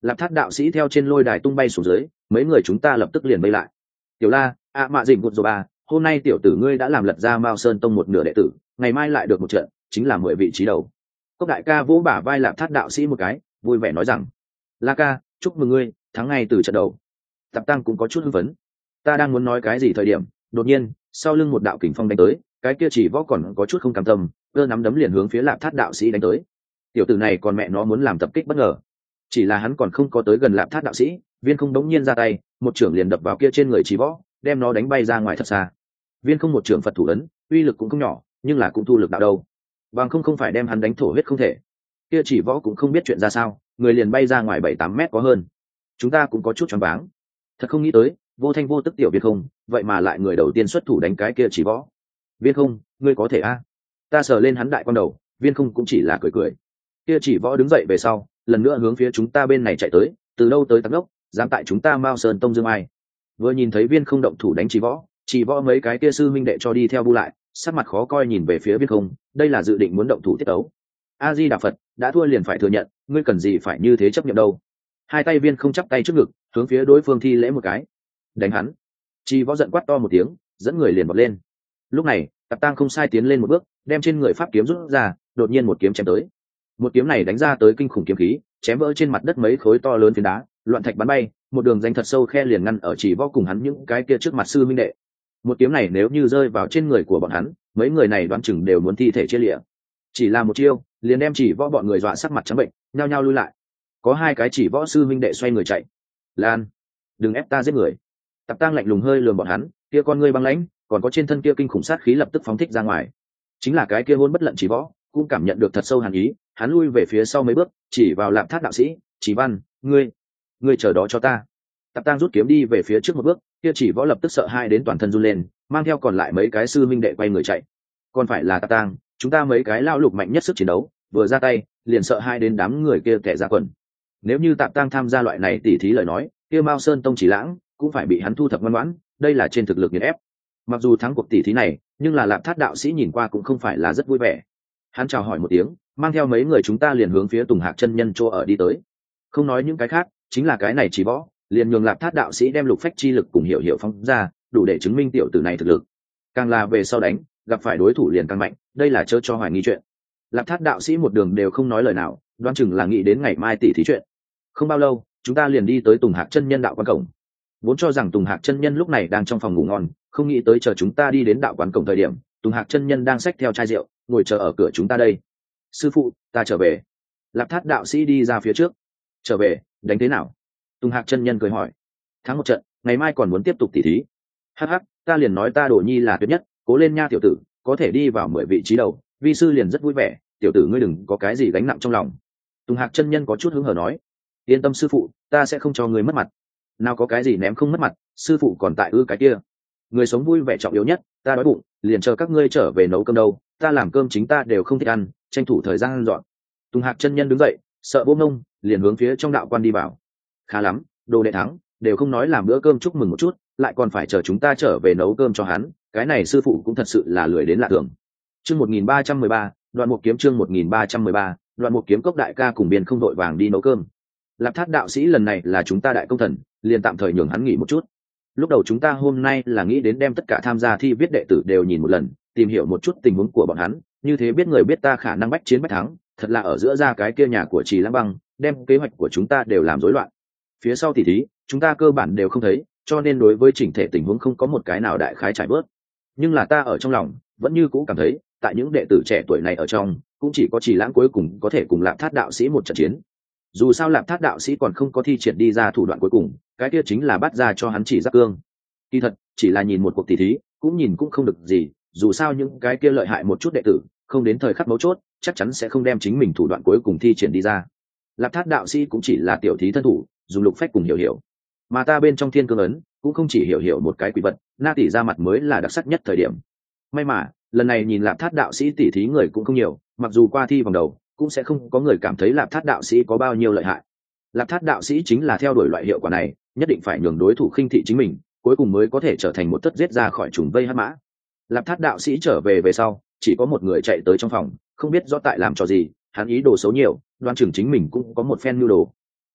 Lạp Thát đạo sĩ theo trên lôi đài tung bay xuống dưới, mấy người chúng ta lập tức liền vây lại. Tiểu La, mạ dình cụt rồi bà, hôm nay tiểu tử ngươi đã làm lật ra Mao Sơn Tông một nửa đệ tử, ngày mai lại được một trận, chính là 10 vị trí đầu. Cốc đại ca vỗ bả vai Lạp Thát đạo sĩ một cái, vui vẻ nói rằng: La ca, chúc mừng ngươi, thắng ngay từ trận đầu. Tạp Tăng cũng có chút hưng phấn. Ta đang muốn nói cái gì thời điểm, đột nhiên, sau lưng một đạo kình phong đánh tới, cái kia chỉ võ còn có chút không cam tâm, cơ nắm đấm liền hướng phía Lạp Thát đạo sĩ đánh tới. Tiểu tử này còn mẹ nó muốn làm tập kích bất ngờ. Chỉ là hắn còn không có tới gần Lạp Thát đạo sĩ, Viên Không đống nhiên ra tay, một trưởng liền đập vào kia trên người chỉ võ, đem nó đánh bay ra ngoài thật xa. Viên Không một trưởng Phật thủ ấn, uy lực cũng không nhỏ, nhưng là cũng thu lực đạo đâu. Bằng không phải đem hắn đánh thổ huyết không thể. Kia chỉ võ cũng không biết chuyện ra sao, người liền bay ra ngoài 7-8 mét có hơn. Chúng ta cũng có chút choáng váng. Thật không nghĩ tới, vô thanh vô tức tiểu Viên Không, vậy mà lại người đầu tiên xuất thủ đánh cái kia chỉ võ. Viên Không, ngươi có thể a? Ta sờ lên hắn đại quan đầu, Viên Không cũng chỉ là cười cười. Kia chỉ võ đứng dậy về sau, lần nữa hướng phía chúng ta bên này chạy tới, từ đâu tới tắc đốc, dám tại chúng ta Mao Sơn Tông dương ai. Vừa nhìn thấy Viên Không động thủ đánh chỉ võ mấy cái kia sư minh đệ cho đi theo bu lại, sắc mặt khó coi nhìn về phía Viên Không, đây là dự định muốn động thủ tiết ấu. A Di Đà Phật, đã thua liền phải thừa nhận, ngươi cần gì phải như thế chấp nhận đâu. Hai tay Viên Không chắp tay trước ngực, hướng phía đối phương thi lễ một cái. Đánh hắn. Chỉ võ giận quát to một tiếng, dẫn người liền bật lên. Lúc này, Tạp Tăng không sai tiến lên một bước, đem trên người pháp kiếm rút ra, đột nhiên một kiếm chém tới. Một kiếm này đánh ra tới kinh khủng kiếm khí, chém vỡ trên mặt đất mấy khối to lớn phiến đá, loạn thạch bắn bay, một đường danh thật sâu khe liền ngăn ở chỉ võ cùng hắn những cái kia trước mặt sư minh đệ. Một kiếm này nếu như rơi vào trên người của bọn hắn, mấy người này đoán chừng đều muốn thi thể chia liễu. Chỉ là một chiêu, liền đem chỉ võ bọn người dọa sắc mặt trắng bệnh, nhao nhao lui lại. Có hai cái chỉ võ sư minh đệ xoay người chạy. Lan, đừng ép ta giết người. Tạp Tăng lạnh lùng hơi lườm bọn hắn, kia con ngươi băng lãnh, còn có trên thân kia kinh khủng sát khí lập tức phóng thích ra ngoài. Chính là cái kia hôn bất lận chỉ võ, cũng cảm nhận được thật sâu hàn ý, hắn lui về phía sau mấy bước, chỉ vào Lạp Thát đạo sĩ, Chỉ Văn, ngươi chờ đó cho ta. Tạp Tăng rút kiếm đi về phía trước một bước, kia chỉ võ lập tức sợ hai đến toàn thân run lên, mang theo còn lại mấy cái sư minh đệ quay người chạy. Còn phải là Tạp Tăng, chúng ta mấy cái lao lục mạnh nhất sức chiến đấu, vừa ra tay liền sợ hai đến đám người kia kẻ ra quần. Nếu như Tạp Tăng tham gia loại này tỉ thí lời nói, kia Mao Sơn Tông Chỉ Lãng cũng phải bị hắn thu thập ngoan ngoãn, đây là trên thực lực nghiền ép. Mặc dù thắng cuộc tỉ thí này, nhưng là Lạp Thát đạo sĩ nhìn qua cũng không phải là rất vui vẻ. Hắn chào hỏi một tiếng, mang theo mấy người chúng ta liền hướng phía Tùng Hạc chân nhân chỗ ở đi tới. Không nói những cái khác, chính là cái này chỉ võ, liền nhường Lạp Thát đạo sĩ đem lục phách chi lực cùng hiểu phóng ra, đủ để chứng minh tiểu tử này thực lực. Càng là về sau đánh, gặp phải đối thủ liền càng mạnh, đây là chớ cho hoài nghi chuyện. Lạp Thát đạo sĩ một đường đều không nói lời nào, đoán chừng là nghĩ đến ngày mai tỉ thí chuyện. Không bao lâu, chúng ta liền đi tới Tùng Hạc chân nhân đạo quán cổng. Vốn cho rằng Tùng Hạc chân nhân lúc này đang trong phòng ngủ ngon, không nghĩ tới chờ chúng ta đi đến đạo quán cổng thời điểm, Tùng Hạc chân nhân đang xách theo chai rượu, ngồi chờ ở cửa chúng ta đây. Sư phụ, ta trở về. Lạp Thát đạo sĩ đi ra phía trước. Trở về, đánh thế nào? Tùng Hạc chân nhân cười hỏi. Thắng một trận, ngày mai còn muốn tiếp tục tỉ thí. Hắc hắc, ta liền nói ta Đồ Nhi là tuyệt nhất, cố lên nha tiểu tử, có thể đi vào 10 vị trí đầu, vi sư liền rất vui vẻ, tiểu tử ngươi đừng có cái gì gánh nặng trong lòng. Tùng Hạc chân nhân có chút hứng hở nói. Yên tâm sư phụ, ta sẽ không cho ngươi mất mặt. Nào có cái gì ném không mất mặt, sư phụ còn tại cái kia. Người sống vui vẻ trọng yếu nhất, ta đói bụng, liền chờ các ngươi trở về nấu cơm đâu, ta làm cơm chính ta đều không thích ăn, tranh thủ thời gian ăn dọn. Tùng Hạc chân nhân đứng dậy, sợ bố mông, liền hướng phía trong đạo quan đi vào. Khá lắm, Đồ đệ thắng, đều không nói làm bữa cơm chúc mừng một chút, lại còn phải chờ chúng ta trở về nấu cơm cho hắn, cái này sư phụ cũng thật sự là lười đến lạ thường. Chương 1313, Đoạn Mục Kiếm chương 1313, Đoạn Mục Kiếm Cốc đại ca cùng Biên không đội vàng đi nấu cơm. Lạp Thát đạo sĩ lần này là chúng ta đại công thần, liền tạm thời nhường hắn nghỉ một chút. Lúc đầu chúng ta hôm nay là nghĩ đến đem tất cả tham gia thi viết đệ tử đều nhìn một lần, tìm hiểu một chút tình huống của bọn hắn, như thế biết người biết ta khả năng bách chiến bách thắng, thật là ở giữa ra cái kia nhà của Trì Lãng Băng, đem kế hoạch của chúng ta đều làm rối loạn. Phía sau tỉ thí, chúng ta cơ bản đều không thấy, cho nên đối với chỉnh thể tình huống không có một cái nào đại khái trải bớt. Nhưng là ta ở trong lòng, vẫn như cũ cảm thấy, tại những đệ tử trẻ tuổi này ở trong, cũng chỉ có Trì Lãng cuối cùng có thể cùng Lạp Thát đạo sĩ một trận chiến. Dù sao Lạp Thát đạo sĩ còn không có thi triển đi ra thủ đoạn cuối cùng, cái kia chính là bắt ra cho hắn chỉ giác cương. Kỳ thật, chỉ là nhìn một cuộc tỉ thí, cũng nhìn cũng không được gì, dù sao những cái kia lợi hại một chút đệ tử, không đến thời khắc mấu chốt, chắc chắn sẽ không đem chính mình thủ đoạn cuối cùng thi triển đi ra. Lạp Thát đạo sĩ cũng chỉ là tiểu thí thân thủ, dùng lục phách cùng hiểu, mà ta bên trong thiên cương ấn cũng không chỉ hiểu một cái quỷ vật, na tỷ ra mặt mới là đặc sắc nhất thời điểm. May mà lần này nhìn Lạp Thát đạo sĩ tỉ thí người cũng không nhiều, mặc dù qua thi vòng đầu cũng sẽ không có người cảm thấy Lạp Thát đạo sĩ có bao nhiêu lợi hại. Lạp Thát đạo sĩ chính là theo đuổi loại hiệu quả này, nhất định phải nhường đối thủ khinh thị chính mình, cuối cùng mới có thể trở thành một tất giết ra khỏi trùng vây hắc mã. Lạp Thát đạo sĩ trở về sau, chỉ có một người chạy tới trong phòng, không biết rõ tại làm trò gì, hắn ý đồ xấu nhiều, đoan chừng chính mình cũng có một phen nhu đồ.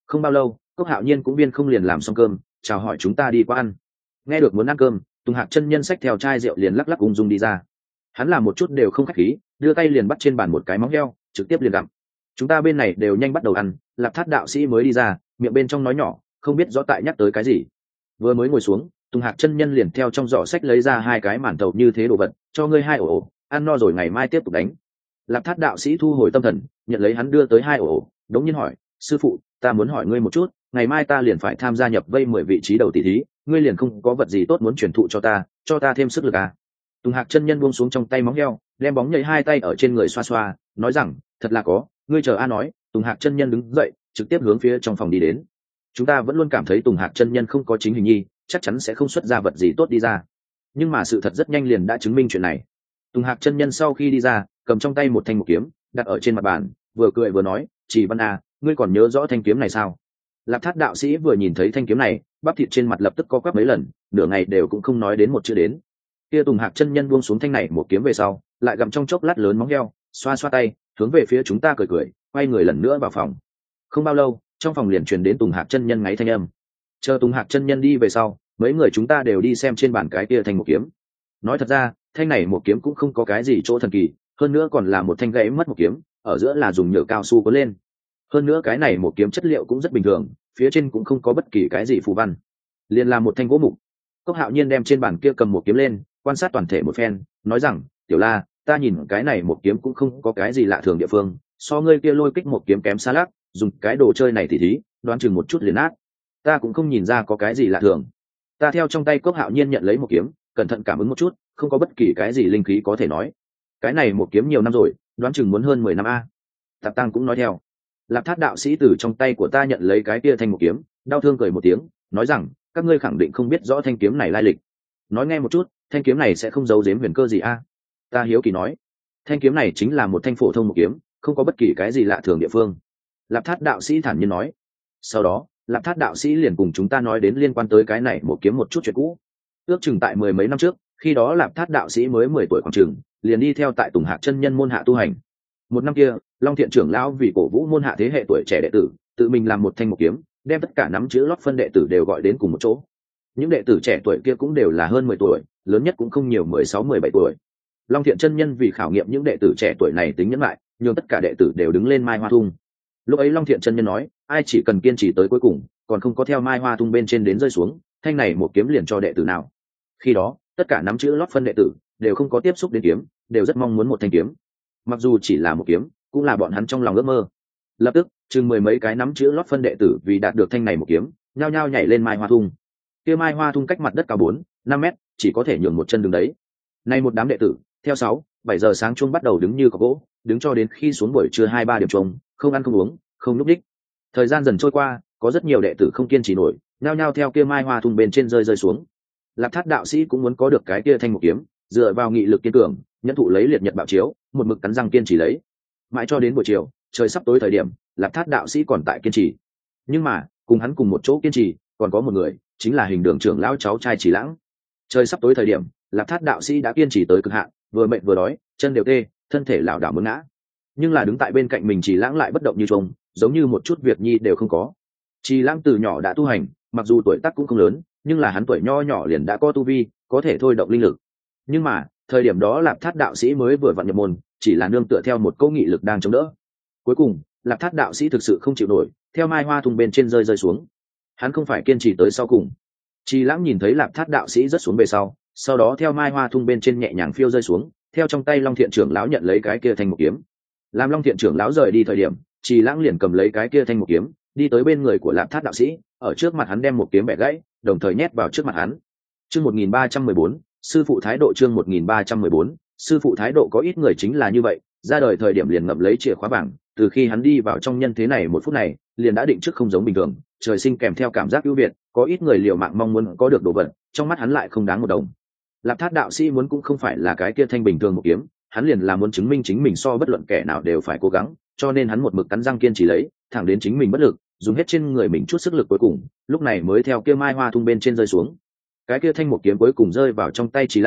Không bao lâu, Cốc Hạo Nhiên cũng viên không liền làm xong cơm, chào hỏi chúng ta đi qua ăn. Nghe được muốn ăn cơm, Tùng Hạc chân nhân xách theo chai rượu liền lắc lắc ung dung đi ra. Hắn làm một chút đều không khách khí, đưa tay liền bắt trên bàn một cái móng heo, trực tiếp liền gặm. Chúng ta bên này đều nhanh bắt đầu ăn, Lạp Thát đạo sĩ mới đi ra, miệng bên trong nói nhỏ, không biết rõ tại nhắc tới cái gì. Vừa mới ngồi xuống, Tùng Hạc chân nhân liền theo trong giỏ sách lấy ra hai cái màn thầu như thế đồ vật, cho ngươi hai ổ, ăn no rồi ngày mai tiếp tục đánh. Lạp Thát đạo sĩ thu hồi tâm thần, nhận lấy hắn đưa tới hai ổ, đống nhiên hỏi, sư phụ, ta muốn hỏi ngươi một chút, ngày mai ta liền phải tham gia nhập vây 10 vị trí đầu tỷ thí, ngươi liền không có vật gì tốt muốn truyền thụ cho ta thêm sức lực à? Tùng Hạc chân nhân buông xuống trong tay móng heo, đem bóng nhảy hai tay ở trên người xoa xoa, nói rằng, thật là có, ngươi chờ a nói. Tùng Hạc chân nhân đứng dậy, trực tiếp hướng phía trong phòng đi đến. Chúng ta vẫn luôn cảm thấy Tùng Hạc chân nhân không có chính hình nhi, chắc chắn sẽ không xuất ra vật gì tốt đi ra. Nhưng mà sự thật rất nhanh liền đã chứng minh chuyện này. Tùng Hạc chân nhân sau khi đi ra, cầm trong tay một thanh một kiếm, đặt ở trên mặt bàn, vừa cười vừa nói, "Chỉ Văn à, ngươi còn nhớ rõ thanh kiếm này sao?" Lạp Thát đạo sĩ vừa nhìn thấy thanh kiếm này, bắp thịt trên mặt lập tức co quắp mấy lần, nửa ngày đều cũng không nói đến một chữ đến. Kia Tùng Hạc chân nhân buông xuống thanh này một kiếm về sau, lại gặm trong chốc lát lớn móng heo, xoa xoa tay, hướng về phía chúng ta cười cười, quay người lần nữa vào phòng. Không bao lâu, trong phòng liền truyền đến Tùng Hạc chân nhân ngáy thanh âm. Chờ Tùng Hạc chân nhân đi về sau, mấy người chúng ta đều đi xem trên bàn cái kia thanh một kiếm. Nói thật ra, thanh này một kiếm cũng không có cái gì chỗ thần kỳ, hơn nữa còn là một thanh gãy mất một kiếm, ở giữa là dùng nhựa cao su cuốn lên. Hơn nữa cái này một kiếm chất liệu cũng rất bình thường, phía trên cũng không có bất kỳ cái gì phù văn, liền là một thanh gỗ mục. Cốc Hạo Nhiên đem trên bàn kia cầm một kiếm lên, quan sát toàn thể một phen, nói rằng, "Tiểu La, ta nhìn cái này một kiếm cũng không có cái gì lạ thường địa phương, so ngươi kia lôi kích một kiếm kém xa lắc, dùng cái đồ chơi này thì thí, đoán chừng một chút liền nát. Ta cũng không nhìn ra có cái gì lạ thường." Ta theo trong tay Cốc Hạo Nhiên nhận lấy một kiếm, cẩn thận cảm ứng một chút, không có bất kỳ cái gì linh khí có thể nói. Cái này một kiếm nhiều năm rồi, đoán chừng muốn hơn 10 năm a. Tạp Tăng cũng nói theo. Lạp Thát đạo sĩ từ trong tay của ta nhận lấy cái kia thanh một kiếm, đau thương cười một tiếng, nói rằng, các ngươi khẳng định không biết rõ thanh kiếm này lai lịch. Nói nghe một chút, thanh kiếm này sẽ không giấu giếm huyền cơ gì a? Ta hiếu kỳ nói. Thanh kiếm này chính là một thanh phổ thông một kiếm, không có bất kỳ cái gì lạ thường địa phương. Lạp Thát đạo sĩ thản nhiên nói. Sau đó, Lạp Thát đạo sĩ liền cùng chúng ta nói đến liên quan tới cái này một kiếm một chút chuyện cũ. Ước chừng tại 10 mấy năm trước, khi đó Lạp Thát đạo sĩ mới 10 tuổi khoảng chừng, liền đi theo tại Tùng Hạc chân nhân môn hạ tu hành. Một năm kia, Long Thiện trưởng lão vì cổ vũ môn hạ thế hệ tuổi trẻ đệ tử, tự mình làm một thanh một kiếm, đem tất cả nắm chữ lót phân đệ tử đều gọi đến cùng một chỗ. Những đệ tử trẻ tuổi kia cũng đều là hơn 10 tuổi, lớn nhất cũng không nhiều 16, 17 tuổi. Long Thiện chân nhân vì khảo nghiệm những đệ tử trẻ tuổi này tính nhẫn lại, nhường tất cả đệ tử đều đứng lên Mai Hoa Thung. Lúc ấy Long Thiện chân nhân nói, ai chỉ cần kiên trì tới cuối cùng, còn không có theo Mai Hoa Thung bên trên đến rơi xuống, thanh này một kiếm liền cho đệ tử nào. Khi đó, tất cả nắm chữ lót phân đệ tử đều không có tiếp xúc đến kiếm, đều rất mong muốn một thanh kiếm. Mặc dù chỉ là một kiếm, cũng là bọn hắn trong lòng ước mơ. Lập tức, chừng 10 mấy cái nắm chữ lót phân đệ tử vì đạt được thanh này một kiếm, nhao nhao nhảy lên Mai Hoa Thung. Kia Mai Hoa Thung cách mặt đất cao 4-5 mét, chỉ có thể nhường một chân đứng đấy. Nay một đám đệ tử, theo 6-7 giờ sáng chuông bắt đầu đứng như cọc gỗ, đứng cho đến khi xuống buổi trưa 2-3 điểm chuông, không ăn không uống, không lúc đích. Thời gian dần trôi qua, có rất nhiều đệ tử không kiên trì nổi, nhao nhao theo kia Mai Hoa Thung bên trên rơi xuống. Lạp Thát đạo sĩ cũng muốn có được cái kia thanh một kiếm, dựa vào nghị lực kiên cường, nhẫn thụ lấy liệt nhật bạo chiếu, một mực cắn răng kiên trì lấy. Mãi cho đến buổi chiều, trời sắp tối thời điểm, Lạp Thát đạo sĩ còn tại kiên trì. Nhưng mà, cùng hắn cùng một chỗ kiên trì, còn có một người, chính là Hình Đường trưởng lão cháu trai Chỉ Lãng. Trời sắp tối thời điểm, Lạp Thát đạo sĩ đã kiên trì tới cực hạn, vừa mệt vừa đói, chân đều tê, thân thể lảo đảo muốn ngã. Nhưng là đứng tại bên cạnh mình Chỉ Lãng lại bất động như trống, giống như một chút việc nhi đều không có. Chỉ Lãng từ nhỏ đã tu hành, mặc dù tuổi tác cũng không lớn, nhưng là hắn tuổi nho nhỏ liền đã có tu vi, có thể thôi động linh lực. Nhưng mà, thời điểm đó Lạp Thát đạo sĩ mới vừa vặn nhập môn, chỉ là nương tựa theo một câu nghị lực đang chống đỡ. Cuối cùng, Lạp Thát đạo sĩ thực sự không chịu nổi, theo Mai Hoa Thung bên trên rơi xuống. Hắn không phải kiên trì tới sau cùng. Chỉ Lãng nhìn thấy Lạp Thát đạo sĩ rớt xuống về sau đó theo Mai Hoa Thung bên trên nhẹ nhàng phiêu rơi xuống, theo trong tay Long Thiện trưởng lão nhận lấy cái kia thanh một kiếm. Làm Long Thiện trưởng lão rời đi thời điểm, Chỉ Lãng liền cầm lấy cái kia thanh một kiếm, đi tới bên người của Lạp Thát đạo sĩ, ở trước mặt hắn đem một kiếm bẻ gãy, đồng thời nhét vào trước mặt hắn. Chương 1314, sư phụ thái độ. Chương 1314, sư phụ thái độ. Có ít người chính là như vậy, ra đời thời điểm liền ngậm lấy chìa khóa vàng, từ khi hắn đi vào trong nhân thế này một phút này, liền đã định trước không giống bình thường, trời sinh kèm theo cảm giác ưu việt, có ít người liều mạng mong muốn có được đồ vật, trong mắt hắn lại không đáng một đồng. Lạp Thát đạo sĩ muốn cũng không phải là cái kia thanh bình thường một kiếm, hắn liền là muốn chứng minh chính mình so bất luận kẻ nào đều phải cố gắng, cho nên hắn một mực cắn răng kiên trì lấy, thẳng đến chính mình bất lực, dùng hết trên người mình chút sức lực cuối cùng, lúc này mới theo kia Mai Hoa Thung bên trên rơi xuống. Cái kia thanh một kiếm cuối cùng rơi vào trong tay Chỉ Lãng,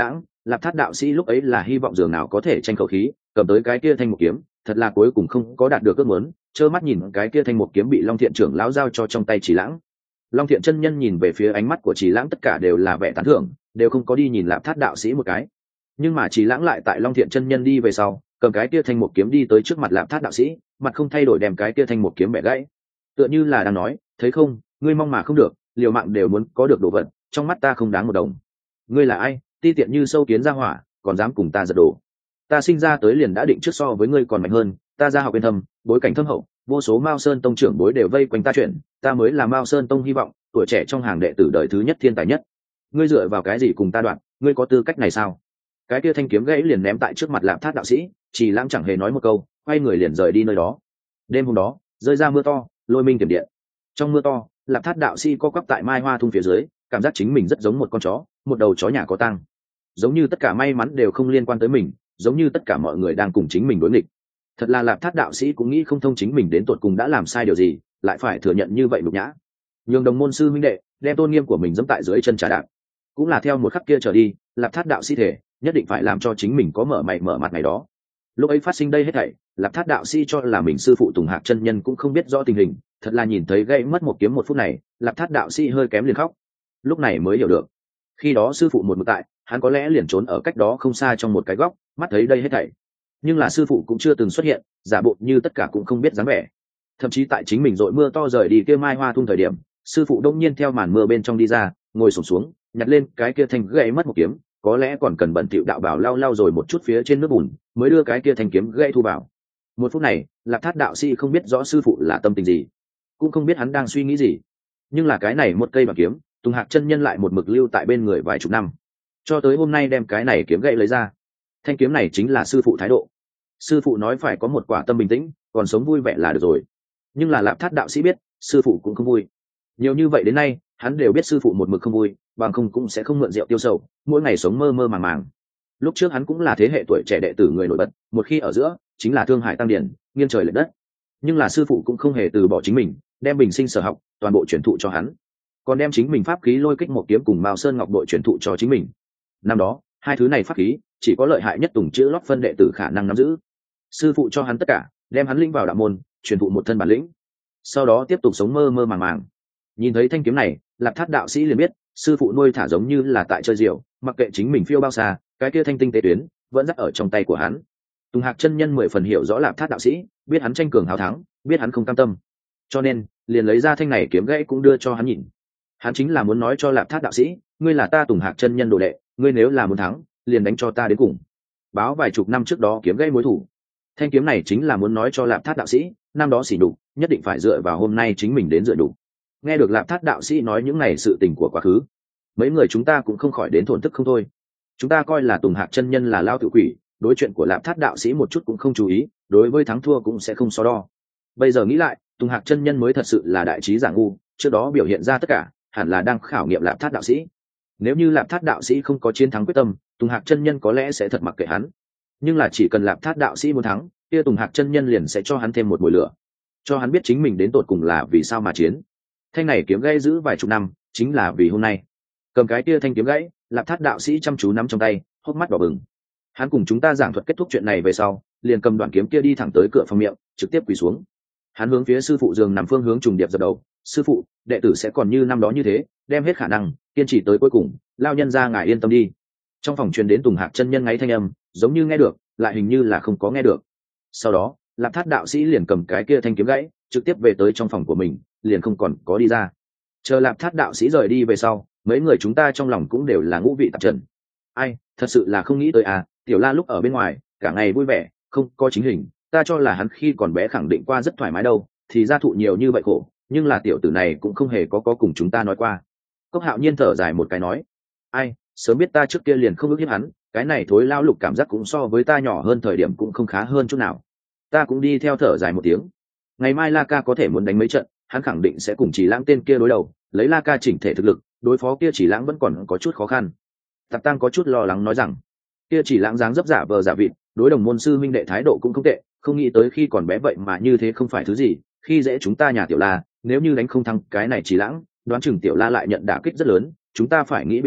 Lạp Thát đạo sĩ lúc ấy là hy vọng dường nào có thể tranh khẩu khí cầm tới cái kia thanh một kiếm, thật là cuối cùng không có đạt được ước muốn, trơ mắt nhìn cái kia thanh một kiếm bị Long Thiện trưởng lão giao cho trong tay Chỉ Lãng. Long Thiện chân nhân nhìn về phía ánh mắt của Chỉ Lãng tất cả đều là vẻ tán thưởng, đều không có đi nhìn Lạp Thát đạo sĩ một cái. Nhưng mà Chỉ Lãng lại tại Long Thiện chân nhân đi về sau, cầm cái kia thanh một kiếm đi tới trước mặt Lạp Thát đạo sĩ, mặt không thay đổi đem cái kia thanh một kiếm bẻ gãy, tựa như là đang nói, thấy không, ngươi mong mà không được, liều mạng đều muốn có được đồ vật, trong mắt ta không đáng một đồng. Ngươi là ai, ti tiện như sâu kiến ra hỏa, còn dám cùng ta giật đồ? Ta sinh ra tới liền đã định trước so với ngươi còn mạnh hơn, ta ra học bên thâm, bối cảnh thâm hậu, vô số Mao Sơn tông trưởng bối đều vây quanh ta chuyện, ta mới là Mao Sơn tông hy vọng, tuổi trẻ trong hàng đệ tử đời thứ nhất thiên tài nhất. Ngươi dựa vào cái gì cùng ta đoạn, ngươi có tư cách này sao? Cái kia thanh kiếm gãy liền ném tại trước mặt Lạp Thát đạo sĩ, Chỉ Lãng chẳng hề nói một câu, quay người liền rời đi nơi đó. Đêm hôm đó, rơi ra mưa to, lôi minh tiềm điện. Trong mưa to, Lạp Thát đạo sĩ co quắp tại mai hoa thung phía dưới, cảm giác chính mình rất giống một con chó, một đầu chó nhà có tang. Giống như tất cả may mắn đều không liên quan tới mình, giống như tất cả mọi người đang cùng chính mình đối nghịch. Thật là Lạp Thát đạo sĩ cũng nghĩ không thông chính mình đến tột cùng đã làm sai điều gì, lại phải thừa nhận như vậy nhục nhã. Nhường đồng môn sư huynh đệ đem tôn nghiêm của mình dẫm tại dưới chân trà đạp, cũng là theo một khắc kia trở đi, Lạp Thát đạo sĩ thể nhất định phải làm cho chính mình có mở mày mở mặt ngày đó. Lúc ấy phát sinh đây hết thảy, Lạp Thát đạo sĩ cho là mình sư phụ Tùng Hạc chân nhân cũng không biết rõ tình hình, thật là nhìn thấy gãy mất một kiếm một phút này, Lạp Thát đạo sĩ hơi kém liền khóc. Lúc này mới hiểu được, khi đó sư phụ một mực tại, hắn có lẽ liền trốn ở cách đó không xa trong một cái góc, mắt thấy đây hết thảy. Nhưng là sư phụ cũng chưa từng xuất hiện, giả bộ như tất cả cũng không biết dáng vẻ. Thậm chí tại chính mình dội mưa to rời đi kia mai hoa thung thời điểm, sư phụ đông nhiên theo màn mưa bên trong đi ra, ngồi xổm xuống, nhặt lên cái kia thanh gãy mất một kiếm, có lẽ còn cần bận thỉu đạo bảo lau lau rồi một chút phía trên nước bùn, mới đưa cái kia thanh kiếm gãy thu vào. Một phút này, Lạp Thát đạo sĩ không biết rõ sư phụ là tâm tình gì, cũng không biết hắn đang suy nghĩ gì. Nhưng là cái này một cây bạc kiếm, Tùng Hạc chân nhân lại một mực lưu tại bên người vài chục năm, cho tới hôm nay đem cái này kiếm gãy lấy ra. Thanh kiếm này chính là sư phụ thái độ. Sư phụ nói phải có một quả tâm bình tĩnh, còn sống vui vẻ là được rồi. Nhưng là Lạp Thát đạo sĩ biết, sư phụ cũng không vui. Nhiều như vậy đến nay, hắn đều biết sư phụ một mực không vui, bằng không cũng sẽ không mượn rượu tiêu sầu, mỗi ngày sống mơ mơ màng màng. Lúc trước hắn cũng là thế hệ tuổi trẻ đệ tử người nổi bật, một khi ở giữa chính là thương hải tăng điển, nghiêng trời lệch đất. Nhưng là sư phụ cũng không hề từ bỏ chính mình, đem bình sinh sở học toàn bộ truyền thụ cho hắn, còn đem chính mình pháp khí lôi kích một kiếm cùng Mao Sơn Ngọc đội truyền thụ cho chính mình. Năm đó, hai thứ này pháp khí chỉ có lợi hại nhất Tùng chữ lót phân đệ tử khả năng nắm giữ. Sư phụ cho hắn tất cả, đem hắn lĩnh vào đạo môn, truyền thụ một thân bản lĩnh, sau đó tiếp tục sống mơ mơ màng màng. Nhìn thấy thanh kiếm này, Lạp Thát đạo sĩ liền biết, sư phụ nuôi thả giống như là tại chơi diều, mặc kệ chính mình phiêu bao xa, cái kia thanh tinh tế tuyến vẫn dắt ở trong tay của hắn. Tùng Hạc chân nhân 10 phần hiểu rõ Lạp Thát đạo sĩ, biết hắn tranh cường hào thắng, biết hắn không cam tâm, cho nên liền lấy ra thanh này kiếm gãy cũng đưa cho hắn nhìn. Hắn chính là muốn nói cho Lạp Thát đạo sĩ, ngươi là ta Tùng Hạc chân nhân đồ đệ, ngươi nếu là muốn thắng, liền đánh cho ta đến cùng. Báo vài chục năm trước đó kiếm gãy mối thủ. Thanh kiếm này chính là muốn nói cho Lạp Thát đạo sĩ, năm đó xỉ nhục, nhất định phải dựa vào hôm nay chính mình đến dựa đủ. Nghe được Lạp Thát đạo sĩ nói những này sự tình của quá khứ, mấy người chúng ta cũng không khỏi đến thổn thức không thôi. Chúng ta coi là Tùng Hạc chân nhân là lao tự quỷ, đối chuyện của Lạp Thát đạo sĩ một chút cũng không chú ý, đối với thắng thua cũng sẽ không so đo. Bây giờ nghĩ lại, Tùng Hạc chân nhân mới thật sự là đại trí giả ngu, trước đó biểu hiện ra tất cả hẳn là đang khảo nghiệm Lạp Thát đạo sĩ. Nếu như Lạp Thát đạo sĩ không có chiến thắng quyết tâm, Tùng Hạc chân nhân có lẽ sẽ thật mặc kệ hắn. Nhưng là chỉ cần Lạp Thát đạo sĩ muốn thắng, kia Tùng Hạc chân nhân liền sẽ cho hắn thêm một mùi lửa, cho hắn biết chính mình đến tột cùng là vì sao mà chiến. Thanh này kiếm gãy giữ vài chục năm, chính là vì hôm nay. Cầm cái kia thanh kiếm gãy, Lạp Thát đạo sĩ chăm chú nắm trong tay, hốc mắt đỏ bừng. Hắn cùng chúng ta giảng thuật kết thúc chuyện này về sau, liền cầm đoạn kiếm kia đi thẳng tới cửa phòng miệng, trực tiếp quỳ xuống. Hắn hướng phía sư phụ giường nằm phương hướng trùng điệp dập đầu, sư phụ, đệ tử sẽ còn như năm đó như thế, đem hết khả năng, kiên trì tới cuối cùng, lao nhân ra ngài yên tâm đi. Trong phòng truyền đến Tùng Hạc chân nhân ngáy thanh âm, giống như nghe được, lại hình như là không có nghe được. Sau đó, Lạp Thát đạo sĩ liền cầm cái kia thanh kiếm gãy, trực tiếp về tới trong phòng của mình, liền không còn có đi ra. Chờ Lạp Thát đạo sĩ rời đi về sau, mấy người chúng ta trong lòng cũng đều là ngũ vị tạp trần. Ai, thật sự là không nghĩ tới à, Tiểu La lúc ở bên ngoài, cả ngày vui vẻ, không có chính hình, ta cho là hắn khi còn bé khẳng định qua rất thoải mái đâu, thì ra thụ nhiều như vậy khổ, nhưng là tiểu tử này cũng không hề có cùng chúng ta nói qua. Cốc Hạo Nhiên thở dài một cái nói, ai, sớm biết ta trước kia liền không ước hiếp hắn, cái này thối lao lục cảm giác cũng so với ta nhỏ hơn thời điểm cũng không khá hơn chút nào. Ta cũng đi theo thở dài một tiếng. Ngày mai La Ca có thể muốn đánh mấy trận, hắn khẳng định sẽ cùng Chỉ Lãng tên kia đối đầu, lấy La Ca chỉnh thể thực lực, đối phó kia Chỉ Lãng vẫn còn có chút khó khăn. Tạp Tăng có chút lo lắng nói rằng, kia Chỉ Lãng dáng dấp giả vờ giả vịt, đối đồng môn sư minh đệ thái độ cũng không tệ, không nghĩ tới khi còn bé vậy mà như thế không phải thứ gì, khi dễ chúng ta nhà Tiểu La, nếu như đánh không thắng cái này Chỉ Lãng, đoán chừng Tiểu La lại nhận đả kích rất lớn, chúng ta phải nghĩ biện pháp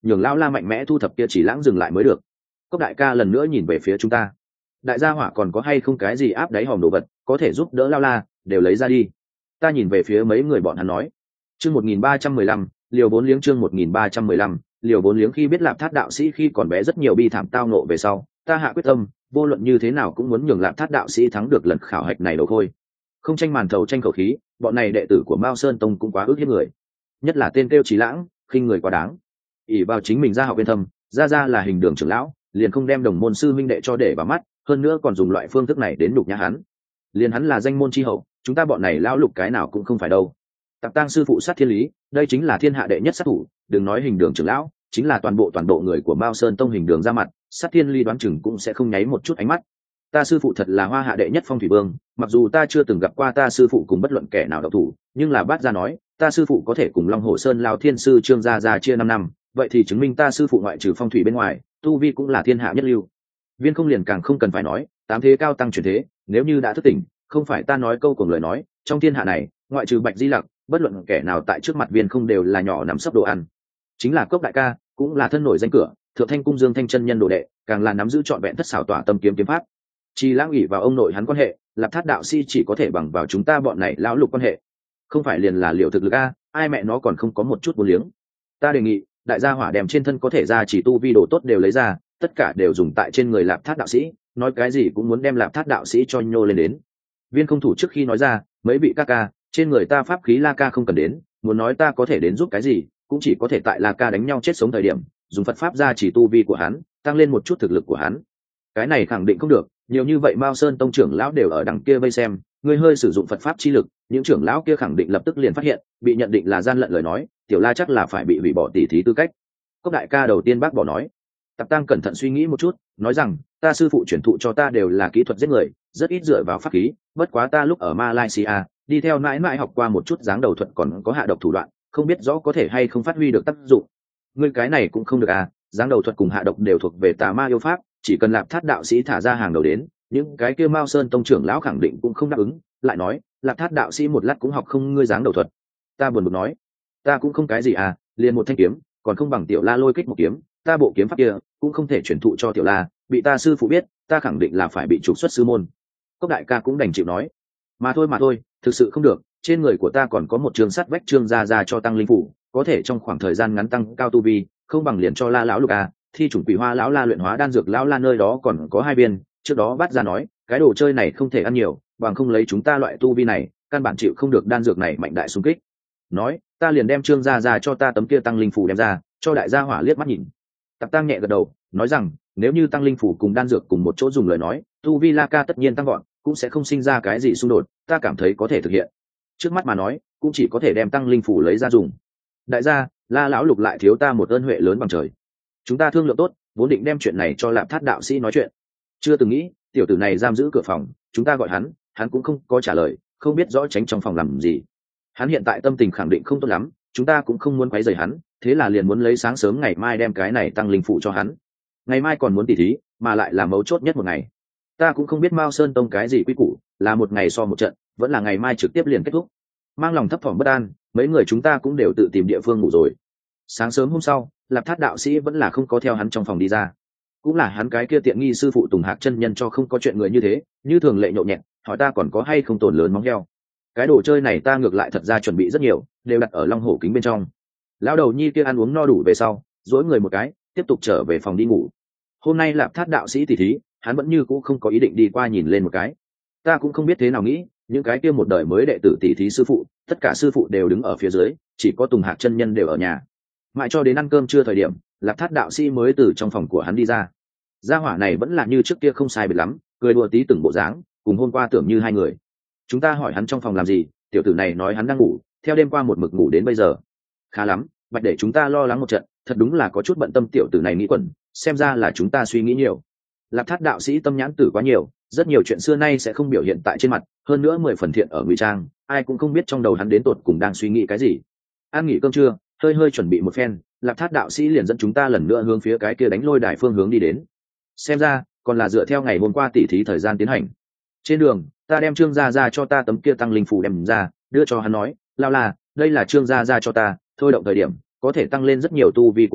nhường lão la mạnh mẽ thu thập kia chỉ lãng dừng lại mới được. Cốc đại ca lần nữa nhìn về phía chúng ta, đại gia hỏa còn có hay không cái gì áp đáy hòm đồ vật có thể giúp đỡ lao la, đều lấy ra đi. Ta nhìn về phía mấy người bọn hắn nói. Chương 1315, liều vốn liếng. Chương 1315, liều vốn liếng. Khi biết Lạp Thát đạo sĩ khi còn bé rất nhiều bi thảm tao nộ về sau, ta hạ quyết tâm vô luận như thế nào cũng muốn nhường Lạp Thát đạo sĩ thắng được lần khảo hạch này đầu thôi. Không tranh màn thầu tranh khẩu khí, bọn này đệ tử của Mao Sơn Tông cũng quá ước hiếp người, nhất là tên kêu Trí Lãng, khinh người quá đáng. ỷ vào chính mình ra học viên thâm, ra là hình đường trưởng lão, liền không đem đồng môn sư minh đệ cho để vào mắt, hơn nữa còn dùng loại phương thức này đến đục nhã hắn. Liền hắn là danh môn chi hậu, chúng ta bọn này lão lục cái nào cũng không phải đâu. Tạp Tang sư phụ sát thiên lý, đây chính là thiên hạ đệ nhất sát thủ, đừng nói hình đường trưởng lão, chính là toàn bộ người của Mao Sơn Tông hình đường ra mặt, sát thiên lý đoán chừng cũng sẽ không nháy một chút ánh mắt. Ta sư phụ thật là hoa hạ đệ nhất phong thủy vương, mặc dù ta chưa từng gặp qua ta sư phụ cùng bất luận kẻ nào độc thủ, nhưng là bát gia nói ta sư phụ có thể cùng Long Hổ Sơn Lao Thiên sư Trương gia chia 5 năm, vậy thì chứng minh ta sư phụ ngoại trừ phong thủy bên ngoài, tu vi cũng là thiên hạ nhất lưu. Viên Không liền càng không cần phải nói, tám thế cao tăng chuyển thế, nếu như đã thức tỉnh, không phải ta nói câu cùng lời nói, trong thiên hạ này, ngoại trừ Bạch Di Lặc, bất luận kẻ nào tại trước mặt Viên Không đều là nhỏ nắm sấp đồ ăn. Chính là Cốc đại ca, cũng là thân nổi danh cửa, Thượng Thanh cung Dương Thanh chân nhân đồ đệ, càng là nắm giữ trọn vẹn thất xảo tỏa tâm kiếm pháp. Chi Lãng ủy vào ông nội hắn quan hệ, Lạp Thát đạo sĩ chỉ có thể bằng vào chúng ta bọn này lão lục quan hệ, không phải liền là liệu thực lực a, ai mẹ nó còn không có một chút vô liếng. Ta đề nghị đại gia hỏa đem trên thân có thể ra chỉ tu vi đồ tốt đều lấy ra, tất cả đều dùng tại trên người Lạp Thát đạo sĩ, nói cái gì cũng muốn đem Lạp Thát đạo sĩ cho nhô lên đến. Viên Không thủ trước khi nói ra, mấy vị ca ca, trên người ta pháp khí La Ca không cần đến, muốn nói ta có thể đến giúp cái gì, cũng chỉ có thể tại La Ca đánh nhau chết sống thời điểm, dùng Phật pháp ra chỉ tu vi của hắn, tăng lên một chút thực lực của hắn. Cái này khẳng định không được, nhiều như vậy Mao Sơn Tông trưởng lão đều ở đằng kia vây xem, ngươi hơi sử dụng Phật pháp chi lực, những trưởng lão kia khẳng định lập tức liền phát hiện, bị nhận định là gian lận lời nói, tiểu La chắc là phải bị hủy bỏ tỷ thí tư cách. Cốc đại ca đầu tiên bác bỏ nói. Tạp Tăng cẩn thận suy nghĩ một chút, nói rằng, ta sư phụ truyền thụ cho ta đều là kỹ thuật giết người, rất ít dựa vào pháp khí, bất quá ta lúc ở Malaysia, đi theo mãi mãi học qua một chút dáng đầu thuật còn có hạ độc thủ đoạn, không biết rõ có thể hay không phát huy được tác dụng. Ngươi cái này cũng không được à, dáng đầu thuật cùng hạ độc đều thuộc về tà ma yêu pháp, chỉ cần Lạp Thát đạo sĩ thả ra hàng đầu đến, những cái kia Mao Sơn Tông trưởng lão khẳng định cũng không đáp ứng. Lại nói, Lạp Thát đạo sĩ một lát cũng học không ngươi dáng đầu thuật. Ta buồn bực nói, ta cũng không cái gì à, liền một thanh kiếm, còn không bằng tiểu La lôi kích một kiếm, ta bộ kiếm pháp kia cũng không thể truyền thụ cho tiểu La, bị ta sư phụ biết, ta khẳng định là phải bị trục xuất sư môn. Cốc đại ca cũng đành chịu nói, mà thôi, thực sự không được, trên người của ta còn có một trường sắt vách Trương gia cho tăng linh phủ, có thể trong khoảng thời gian ngắn tăng cao tu vi, không bằng liền cho La lão lục à, thi chủng quỷ hoa lão La luyện hóa đan dược lão La nơi đó còn có 2 viên, trước đó bắt ra nói, cái đồ chơi này không thể ăn nhiều, bằng không lấy chúng ta loại tu vi này, căn bản chịu không được đan dược này mạnh đại xung kích. Nói, ta liền đem Trương gia cho ta tấm kia tăng linh phủ đem ra, cho đại gia hỏa liếc mắt nhìn. Tạp Tăng nhẹ gật đầu, nói rằng, nếu như tăng linh phủ cùng đan dược cùng một chỗ dùng lời nói, tu vi La Ca tất nhiên tăng gọn, cũng sẽ không sinh ra cái gì xung đột, ta cảm thấy có thể thực hiện. Trước mắt mà nói, cũng chỉ có thể đem tăng linh phủ lấy ra dùng. Đại gia, La lão lục lại thiếu ta một ơn huệ lớn bằng trời. Chúng ta thương lượng tốt, vốn định đem chuyện này cho Lạp Thát đạo sĩ nói chuyện. Chưa từng nghĩ, tiểu tử này giam giữ cửa phòng, chúng ta gọi hắn cũng không có trả lời, không biết rõ tránh trong phòng làm gì. Hắn hiện tại tâm tình khẳng định không tốt lắm, chúng ta cũng không muốn quấy rầy hắn, thế là liền muốn lấy sáng sớm ngày mai đem cái này tăng linh phụ cho hắn. Ngày mai còn muốn tỉ thí, mà lại là mấu chốt nhất một ngày. Ta cũng không biết Mao Sơn Tông cái gì quy củ, là một ngày so một trận, vẫn là ngày mai trực tiếp liền kết thúc. Mang lòng thấp thỏm bất an, mấy người chúng ta cũng đều tự tìm địa phương ngủ rồi. Sáng sớm hôm sau, Lạp Thát đạo sĩ vẫn là không có theo hắn trong phòng đi ra. Cũng là hắn cái kia tiện nghi sư phụ Tùng Hạc chân nhân cho không có chuyện người như thế, như thường lệ nhộn nhẹt, hỏi ta còn có hay không tổn lớn móng heo. Cái đồ chơi này ta ngược lại thật ra chuẩn bị rất nhiều, đều đặt ở long hổ kính bên trong. Lão đầu nhi kia ăn uống no đủ về sau, dối người một cái, tiếp tục trở về phòng đi ngủ. Hôm nay Lạp Thát đạo sĩ tỉ thí, hắn vẫn như cũ không có ý định đi qua nhìn lên một cái. Ta cũng không biết thế nào nghĩ, những cái kia một đời mới đệ tử tỉ thí sư phụ, tất cả sư phụ đều đứng ở phía dưới, chỉ có Tùng Hạc chân nhân đều ở nhà. Mãi cho đến ăn cơm trưa thời điểm, Lạp Thát đạo sĩ mới từ trong phòng của hắn đi ra. Gia hỏa này vẫn là như trước kia không sai biệt lắm, cười đùa tí từng bộ dáng, cùng hôm qua tưởng như hai người. Chúng ta hỏi hắn trong phòng làm gì, tiểu tử này nói hắn đang ngủ, theo đêm qua một mực ngủ đến bây giờ. Khá lắm, Bạch để chúng ta lo lắng một trận, thật đúng là có chút bận tâm tiểu tử này nghĩ quẩn, xem ra là chúng ta suy nghĩ nhiều. Lạp Thát đạo sĩ tâm nhãn tử quá nhiều, rất nhiều chuyện xưa nay sẽ không biểu hiện tại trên mặt, hơn nữa 10 phần thiện ở ngụy trang, ai cũng không biết trong đầu hắn đến tột cùng đang suy nghĩ cái gì. Ăn nghỉ cơm trưa, hơi chuẩn bị một phen, Lạp Thát đạo sĩ liền dẫn chúng ta lần nữa hướng phía cái kia đánh lôi đài phương hướng đi đến. Xem ra còn là dựa theo ngày hôm qua tỉ thí thời gian tiến hành. Trên đường, ta đem Trương gia cho ta tấm kia tăng linh phù đem ra, đưa cho hắn nói, lao là, đây là Trương gia cho ta, thôi động thời điểm có thể tăng lên rất nhiều tu vi của mình,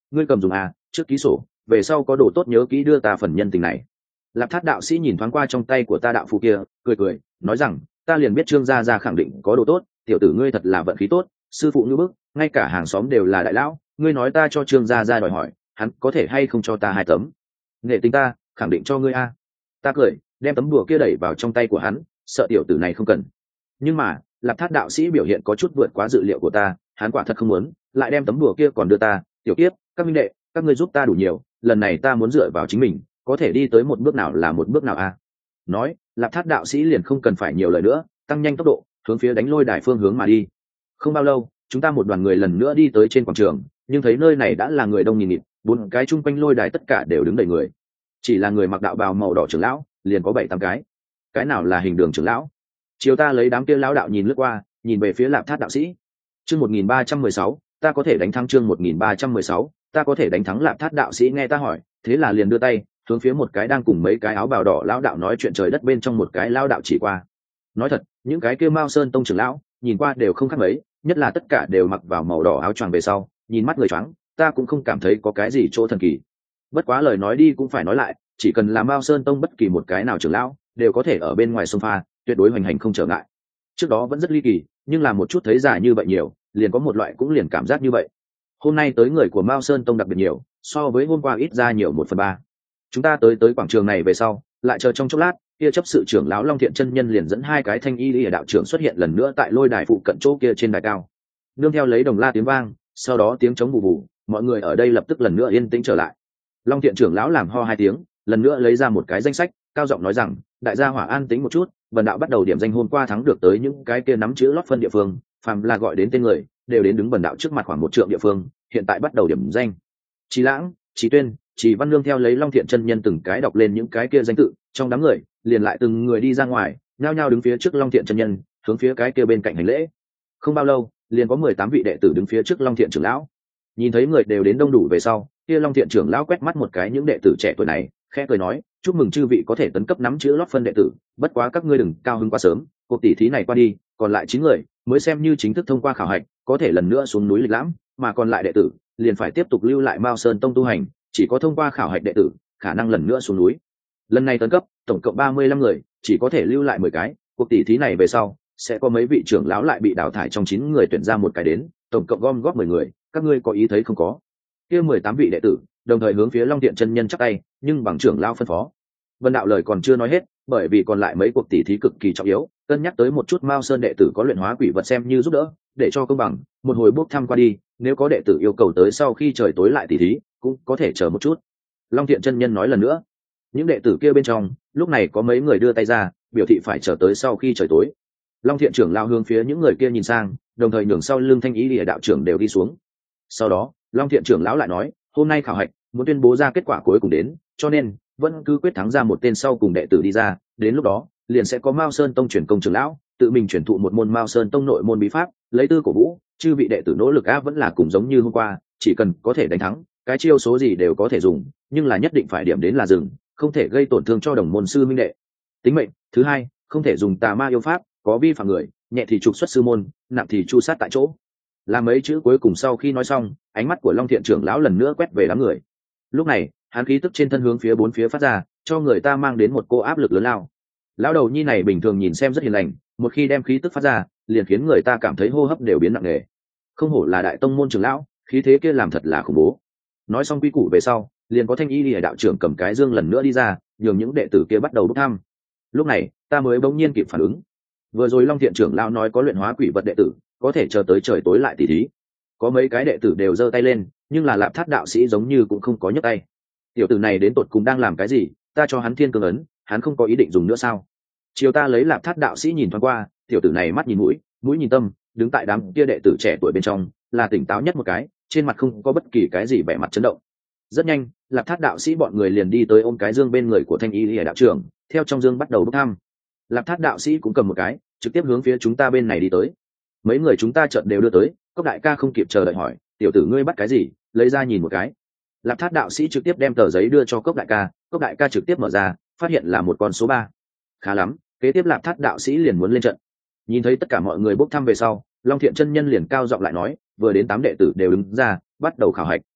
ngươi cầm dùng à, trước ký sổ, về sau có đồ tốt nhớ kỹ đưa ta phần nhân tình này. Lạp Thát đạo sĩ nhìn thoáng qua trong tay của ta đạo phù kia, cười cười nói rằng, ta liền biết Trương gia gia khẳng định có đồ tốt, tiểu tử ngươi thật là vận khí tốt, sư phụ ngư bức, ngay cả hàng xóm đều là đại lão, ngươi nói ta cho Trương gia gia đòi hỏi, hắn có thể hay không cho ta 2 tấm? Nghệ tính ta khẳng định cho ngươi a. Ta cười đem tấm bùa kia đẩy vào trong tay của hắn, sợ tiểu tử này không cần. Nhưng mà Lạp Thát đạo sĩ biểu hiện có chút vượt quá dự liệu của ta, hắn quả thật không muốn, lại đem tấm bùa kia còn đưa ta. Tiểu kiếp, các minh đệ, các ngươi giúp ta đủ nhiều, lần này ta muốn dựa vào chính mình, có thể đi tới một bước nào là một bước nào a. Nói Lạp Thát đạo sĩ liền không cần phải nhiều lời nữa, tăng nhanh tốc độ hướng phía đánh lôi đài phương hướng mà đi. Không bao lâu chúng ta một đoàn người lần nữa đi tới trên quảng trường, nhưng thấy nơi này đã là người đông nghìn nghịt, 4 cái chung quanh lôi đài tất cả đều đứng đầy người, chỉ là người mặc đạo bào màu đỏ trưởng lão liền có 7-8 cái nào là hình đường trưởng lão. Chiều ta lấy đám kia lão đạo nhìn lướt qua, nhìn về phía Lạp Thát đạo sĩ. Chương 1316, ta có thể đánh thắng. Chương 1316, ta có thể đánh thắng. Lạp Thát đạo sĩ nghe ta hỏi, thế là liền đưa tay hướng phía một cái đang cùng mấy cái áo bào đỏ lão đạo nói chuyện trời đất bên trong một cái lão đạo chỉ qua. Nói thật, những cái kia Mao Sơn tông trưởng lão nhìn qua đều không khác mấy, nhất là tất cả đều mặc vào màu đỏ áo choàng về sau, nhìn mắt người choáng, ta cũng không cảm thấy có cái gì chỗ thần kỳ. Bất quá lời nói đi cũng phải nói lại, chỉ cần là Mao Sơn tông bất kỳ một cái nào trưởng lão đều có thể ở bên ngoài sông pha, tuyệt đối hoành hành không trở ngại. Trước đó vẫn rất ly kỳ, nhưng là một chút thấy giả như vậy nhiều, liền có một loại cũng liền cảm giác như vậy. Hôm nay tới người của Mao Sơn tông đặc biệt nhiều, so với hôm qua ít ra nhiều 1/3. Chúng ta tới quảng trường này về sau, lại chờ trong chốc lát, kia chấp sự trưởng lão Long Thiện chân nhân liền dẫn 2 cái thanh y lý đạo trưởng xuất hiện lần nữa tại lôi đài phụ cận chỗ kia trên đài cao. Nương theo lấy đồng la tiếng vang, sau đó tiếng trống bù bù, mọi người ở đây lập tức lần nữa yên tĩnh trở lại. Long Thiện trưởng lão làm ho 2 tiếng, lần nữa lấy ra một cái danh sách, cao giọng nói rằng, đại gia hỏa an tĩnh một chút, bần đạo bắt đầu điểm danh hôm qua thắng được tới những cái kia nắm chữ lót phân địa phương, phàm là gọi đến tên người, đều đến đứng bần đạo trước mặt khoảng 1 trượng địa phương, hiện tại bắt đầu điểm danh. Chí Lãng, Chí Tuyên, Chí Văn Lương theo lấy Long Thiện chân nhân từng cái đọc lên những cái kia danh tự, trong đám người, liền lại từng người đi ra ngoài, nhao nhao đứng phía trước Long Thiện chân nhân, hướng phía cái kia bên cạnh hành lễ. Không bao lâu, liền có 18 vị đệ tử đứng phía trước Long Thiện trưởng lão. Nhìn thấy người đều đến đông đủ về sau, kia Long Thiện trưởng lão quét mắt một cái những đệ tử trẻ tuổi này, khẽ cười nói, chúc mừng chư vị có thể tấn cấp nắm chữ lót phân đệ tử, bất quá các ngươi đừng cao hứng quá sớm, cuộc tỷ thí này qua đi, còn lại 9 người mới xem như chính thức thông qua khảo hạch, có thể lần nữa xuống núi lịch lãm, mà còn lại đệ tử liền phải tiếp tục lưu lại Mao Sơn tông tu hành, chỉ có thông qua khảo hạch đệ tử khả năng lần nữa xuống núi. Lần này tấn cấp tổng cộng 35 người, chỉ có thể lưu lại 10 cái, cuộc tỷ thí này về sau sẽ có mấy vị trưởng lão lại bị đào thải trong 9 người tuyển ra một cái đến, tổng cộng gom góp 10 người, các ngươi có ý thấy không có? Kia 18 vị đệ tử đồng thời hướng phía Long Thiện chân nhân chắp tay, nhưng bằng trưởng lão phân phó. Vân đạo lời còn chưa nói hết, bởi vì còn lại mấy cuộc tỷ thí cực kỳ trọng yếu, cân nhắc tới một chút Mao Sơn đệ tử có luyện hóa quỷ vật xem như giúp đỡ, để cho công bằng, một hồi bốc thăm qua đi, nếu có đệ tử yêu cầu tới sau khi trời tối lại tỷ thí, cũng có thể chờ một chút. Long Thiện chân nhân nói lần nữa. Những đệ tử kia bên trong, lúc này có mấy người đưa tay ra, biểu thị phải chờ tới sau khi trời tối. Long Thiện trưởng lao hướng phía những người kia nhìn sang, đồng thời nhường sau lưng thanh ý địa đạo trưởng đều đi xuống. Sau đó Long Thiện trưởng lão lại nói, hôm nay khảo hạch muốn tuyên bố ra kết quả cuối cùng đến, cho nên vẫn cứ quyết thắng ra một tên sau cùng đệ tử đi ra, đến lúc đó liền sẽ có Mao Sơn tông truyền công trưởng lão tự mình truyền thụ một môn Mao Sơn tông nội môn bí pháp, lấy tư cổ vũ, chư vị đệ tử nỗ lực áp vẫn là cùng giống như hôm qua, chỉ cần có thể đánh thắng, cái chiêu số gì đều có thể dùng, nhưng là nhất định phải điểm đến là dừng, không thể gây tổn thương cho đồng môn sư minh đệ tính mệnh. Thứ hai, không thể dùng tà ma yêu pháp, có vi phạm người, nhẹ thì trục xuất sư môn, nặng thì chu sát tại chỗ. Là mấy chữ cuối cùng sau khi nói xong, ánh mắt của Long Thiện trưởng lão lần nữa quét về đám người. Lúc này hắn khí tức trên thân hướng phía 4 phía phát ra, cho người ta mang đến một cô áp lực lớn lao. Lão đầu nhi này bình thường nhìn xem rất hiền lành, một khi đem khí tức phát ra, liền khiến người ta cảm thấy hô hấp đều biến nặng nề. Không hổ là đại tông môn trưởng lão, khí thế kia làm thật là khủng bố. Nói xong quy củ về sau, liền có thanh y lìa đạo trưởng cầm cái dương lần nữa đi ra, nhường những đệ tử kia bắt đầu bốc thăm. Lúc này ta mới bỗng nhiên kịp phản ứng, vừa rồi Long Thiện trưởng lão nói có luyện hóa quỷ vật đệ tử có thể chờ tới trời tối lại tỉ thí, có mấy cái đệ tử đều giơ tay lên, nhưng là Lạp Thát đạo sĩ giống như cũng không có nhấc tay. Tiểu tử này đến tột cùng đang làm cái gì? Ta cho hắn thiên cương ấn, hắn không có ý định dùng nữa sao? Chiều ta lấy Lạp Thát đạo sĩ nhìn thoáng qua, tiểu tử này mắt nhìn mũi, mũi nhìn tâm, đứng tại đám kia đệ tử trẻ tuổi bên trong là tỉnh táo nhất một cái, trên mặt không có bất kỳ cái gì vẻ mặt chấn động. Rất nhanh Lạp Thát đạo sĩ bọn người liền đi tới ôm cái dương bên người của thanh y lìa đạo trưởng, theo trong dương bắt đầu bốc thăm. Lạp Thát đạo sĩ cũng cầm một cái, trực tiếp hướng phía chúng ta bên này đi tới. Mấy người chúng ta chợt đều đưa tới, Cốc đại ca không kịp chờ đợi hỏi, tiểu tử ngươi bắt cái gì? Lấy ra nhìn một cái. Lạp Thát đạo sĩ trực tiếp đem tờ giấy đưa cho Cốc đại ca trực tiếp mở ra, phát hiện là một con số 3. Khá lắm, kế tiếp Lạp Thát đạo sĩ liền muốn lên trận. Nhìn thấy tất cả mọi người bốc thăm về sau, Long Thiện chân nhân liền cao giọng lại nói, vừa đến 8 đệ tử đều đứng ra, bắt đầu khảo hạch.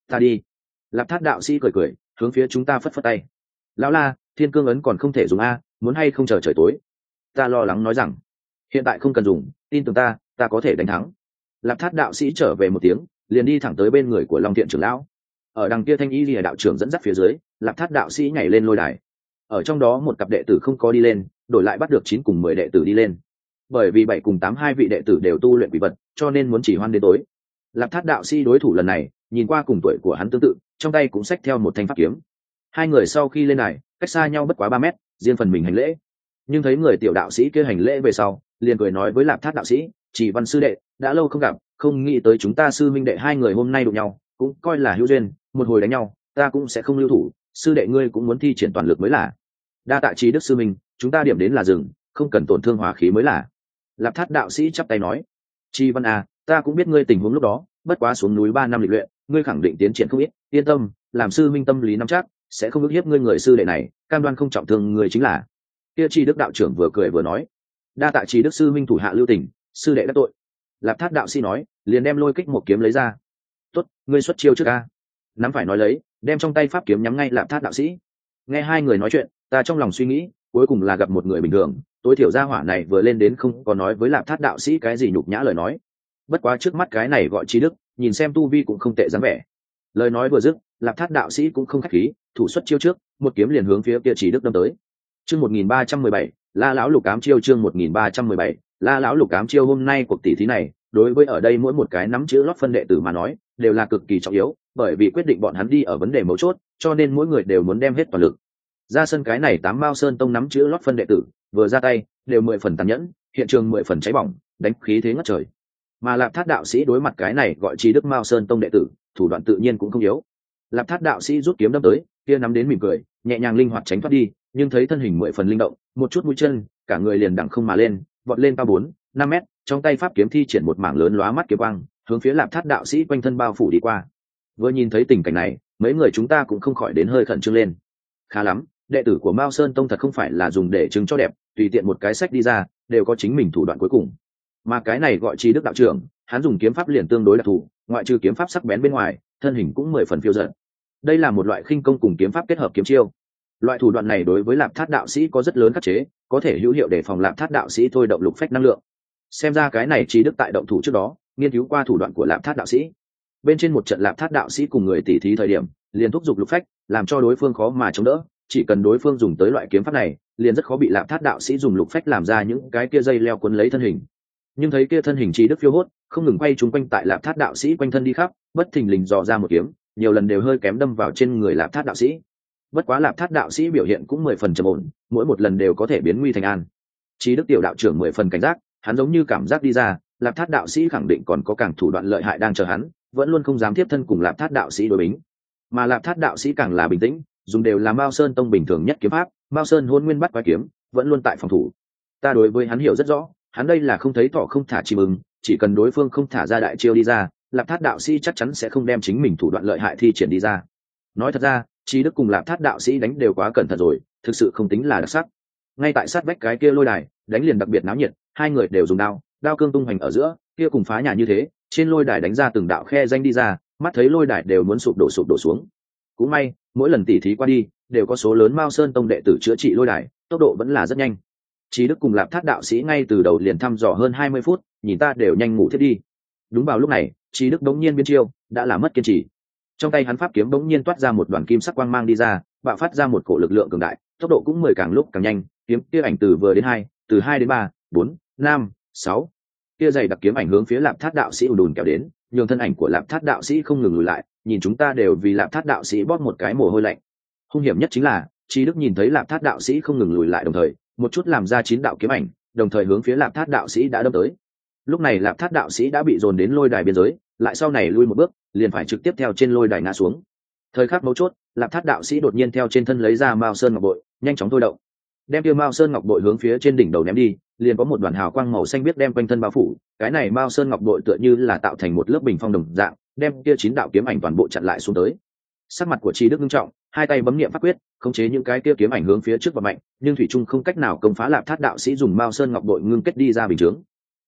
Ta đi. Lạp Thát đạo sĩ cười cười, hướng phía chúng ta phất phất tay. Lão la, thiên cương ấn còn không thể dùng a, muốn hay không chờ trời tối? Ta lo lắng nói rằng, hiện tại không cần dùng, tin tưởng ta có thể đánh thắng. Lạp Thát đạo sĩ trở về một tiếng, liền đi thẳng tới bên người của Long Thiện trưởng lão. Ở đằng kia Thanh Y Lìa đạo trưởng dẫn dắt phía dưới, Lạp Thát đạo sĩ nhảy lên lôi đài. Ở trong đó một cặp đệ tử không có đi lên, đổi lại bắt được 9 cùng 10 đệ tử đi lên. Bởi vì 7 cùng 8 hai vị đệ tử đều tu luyện quỷ vật, cho nên muốn chỉ hoan đến tối. Lạp Thát đạo sĩ đối thủ lần này, nhìn qua cùng tuổi của hắn tương tự, trong tay cũng xách theo một thanh pháp kiếm. Hai người sau khi lên đài, cách xa nhau bất quá 3 mét, riêng phần mình hành lễ. Nhưng thấy người tiểu đạo sĩ kia hành lễ về sau, liền cười nói với Lạp Thát đạo sĩ, "Chỉ Văn sư đệ, đã lâu không gặp, không nghĩ tới chúng ta sư minh đệ hai người hôm nay đụng nhau, cũng coi là hữu duyên, một hồi đánh nhau, ta cũng sẽ không lưu thủ, sư đệ ngươi cũng muốn thi triển toàn lực mới là. Đa tạ Trí Đức sư minh, chúng ta điểm đến là dừng, không cần tổn thương hòa khí mới là." Lạp Thát đạo sĩ chắp tay nói, "Chi Văn à, ta cũng biết ngươi tình huống lúc đó, bất quá xuống núi 3 năm lịch luyện, ngươi khẳng định tiến triển không ít, yên tâm, làm sư minh tâm lý nắm chắc, sẽ không ức hiếp ngươi người sư đệ này, cam đoan không trọng thương người chính là." Kia Chi Đức đạo trưởng vừa cười vừa nói, "Đa tạ Chi Đức sư minh thủ hạ lưu tình, sư đệ đắc tội." Lạp Thát đạo sĩ nói, liền đem lôi kích một kiếm lấy ra. "Tốt, ngươi xuất chiêu trước a." Nắm phải nói lấy, đem trong tay pháp kiếm nhắm ngay Lạp Thát đạo sĩ. Nghe hai người nói chuyện, ta trong lòng suy nghĩ, cuối cùng là gặp một người bình thường, tối thiểu gia hỏa này vừa lên đến không có nói với Lạp Thát đạo sĩ cái gì nhục nhã lời nói. Bất quá trước mắt cái này gọi Chi Đức, nhìn xem tu vi cũng không tệ dáng vẻ. Lời nói vừa dứt, Lạp Thát đạo sĩ cũng không khách khí, thủ xuất chiêu trước, một kiếm liền hướng phía kia Chi Đức đâm tới. Chương 1317, La lão lục ám chiêu. Chương 1317, La lão lục ám chiêu. Hôm nay cuộc tỷ thí này, đối với ở đây mỗi một cái nắm chữ lót phân đệ tử mà nói, đều là cực kỳ trọng yếu, bởi vì quyết định bọn hắn đi ở vấn đề mấu chốt, cho nên mỗi người đều muốn đem hết toàn lực. Ra sân cái này 8 Mao Sơn tông nắm chữ lót phân đệ tử, vừa ra tay, đều 10 phần tàn nhẫn, hiện trường 10 phần cháy bỏng, đánh khí thế ngất trời. Mà Lạp Thát đạo sĩ đối mặt cái này gọi Trí Đức Mao Sơn tông đệ tử, thủ đoạn tự nhiên cũng không yếu. Lạp Thát đạo sĩ rút kiếm đâm tới, kia nắm đến mỉm cười, nhẹ nhàng linh hoạt tránh thoát đi, nhưng thấy thân hình 10 phần linh động, một chút mũi chân, cả người liền đằng không mà lên, vọt lên cao 4-5 mét, trong tay pháp kiếm thi triển một mảng lớn lóa mắt kiếm quang, hướng phía Lạp Thát đạo sĩ quanh thân bao phủ đi qua. Vừa nhìn thấy tình cảnh này, mấy người chúng ta cũng không khỏi đến hơi khẩn trương lên. Khá lắm, đệ tử của Mao Sơn tông thật không phải là dùng để chứng cho đẹp, tùy tiện một cái sách đi ra, đều có chính mình thủ đoạn cuối cùng. Mà cái này gọi Trí Đức đạo trưởng, hắn dùng kiếm pháp liền tương đối đặc thù, ngoại trừ kiếm pháp sắc bén bên ngoài, thân hình cũng 10 phần phiêu dật. Đây là một loại khinh công cùng kiếm pháp kết hợp kiếm chiêu. Loại thủ đoạn này đối với Lạp Thát đạo sĩ có rất lớn khắc chế, có thể hữu hiệu để phòng Lạp Thát đạo sĩ thôi động lục phách năng lượng. Xem ra cái này Trí Đức tại động thủ trước đó, nghiên cứu qua thủ đoạn của Lạp Thát đạo sĩ. Bên trên một trận Lạp Thát đạo sĩ cùng người tỉ thí thời điểm, liền thúc giục lục phách, làm cho đối phương khó mà chống đỡ, chỉ cần đối phương dùng tới loại kiếm pháp này, liền rất khó bị Lạp Thát đạo sĩ dùng lục phách làm ra những cái kia dây leo cuốn lấy thân hình. Nhưng thấy kia thân hình Trí Đức phiêu hốt, không ngừng quay trúng quanh tại Lạp Thát đạo sĩ quanh thân đi khắp, bất thình lình dò ra một kiếm, nhiều lần đều hơi kém đâm vào trên người Lạp Thát đạo sĩ. Bất quá Lạp Thát đạo sĩ biểu hiện cũng 10 phần trầm ổn, mỗi một lần đều có thể biến nguy thành an. Trí Đức tiểu đạo trưởng 10 phần cảnh giác, hắn giống như cảm giác đi ra, Lạp Thát đạo sĩ khẳng định còn có càng thủ đoạn lợi hại đang chờ hắn, vẫn luôn không dám tiếp thân cùng Lạp Thát đạo sĩ đối bính. Mà Lạp Thát đạo sĩ càng là bình tĩnh, dùng đều là Mao Sơn tông bình thường nhất kiếm pháp, Mao Sơn Hôn Nguyên Bắt Quái kiếm, vẫn luôn tại phòng thủ. Ta đối với hắn hiểu rất rõ, hắn đây là không thấy thỏ không thả chim ưng, chỉ cần đối phương không thả ra đại chiêu đi ra, Lạp Thát đạo sĩ chắc chắn sẽ không đem chính mình thủ đoạn lợi hại thi triển đi ra. Nói thật ra, Trí Đức cùng Lạp Thát đạo sĩ đánh đều quá cẩn thận rồi, thực sự không tính là đặc sắc. Ngay tại sát vách cái kia lôi đài, đánh liền đặc biệt náo nhiệt, hai người đều dùng đao cương tung hoành ở giữa, kia cùng phá nhà như thế, trên lôi đài đánh ra từng đạo khe danh đi ra, mắt thấy lôi đài đều muốn sụp đổ xuống. Cũng may, mỗi lần tỉ thí qua đi, đều có số lớn Mao Sơn tông đệ tử chữa trị lôi đài, tốc độ vẫn là rất nhanh. Trí Đức cùng Lạp Thát đạo sĩ ngay từ đầu liền thăm dò hơn 20 phút, nhìn ta đều nhanh ngủ thiết đi. Đúng vào lúc này, Trí Đức đống nhiên biến chiêu, đã là mất kiên trì. Trong tay hắn pháp kiếm đống nhiên toát ra một đoàn kim sắc quang mang đi ra, bạo phát ra một cổ lực lượng cường đại, tốc độ cũng 10 càng lúc càng nhanh, kiếm kia ảnh từ vừa đến 2, từ 2 đến 3, 4, 5, 6. Kia dày đặc kiếm ảnh hướng phía Lạp Thát đạo sĩ ùn kéo đến, nhường thân ảnh của Lạp Thát đạo sĩ không ngừng lùi lại, nhìn chúng ta đều vì Lạp Thát đạo sĩ bóp một cái mồ hôi lạnh. Hung hiểm nhất chính là, Trí Đức nhìn thấy Lạp Thát đạo sĩ không ngừng lùi lại đồng thời, một chút làm ra 9 đạo kiếm ảnh, đồng thời hướng phía Lạp Thát đạo sĩ đã đâm tới. Lúc này Lạp Thát đạo sĩ đã bị dồn đến lôi đài biên giới, lại sau này lui một bước, liền phải trực tiếp theo trên lôi đài ngã xuống. Thời khắc mấu chốt, Lạp Thát đạo sĩ đột nhiên theo trên thân lấy ra Mao Sơn Ngọc Bội, nhanh chóng thôi động, đem kia Mao Sơn Ngọc Bội hướng phía trên đỉnh đầu ném đi, liền có một đoàn hào quang màu xanh biếc đem quanh thân bao phủ. Cái này Mao Sơn Ngọc Bội tựa như là tạo thành một lớp bình phong đồng dạng, đem kia 9 đạo kiếm ảnh toàn bộ chặn lại xuống tới. Sắc mặt của Trí Đức nghiêm trọng, hai tay bấm niệm pháp quyết, khống chế những cái kia kiếm ảnh hướng phía trước và mạnh, nhưng thủy trung không cách nào công phá Lạp Thát đạo sĩ dùng Mao Sơn Ngọc Bội ngưng kết đi ra bình chướng.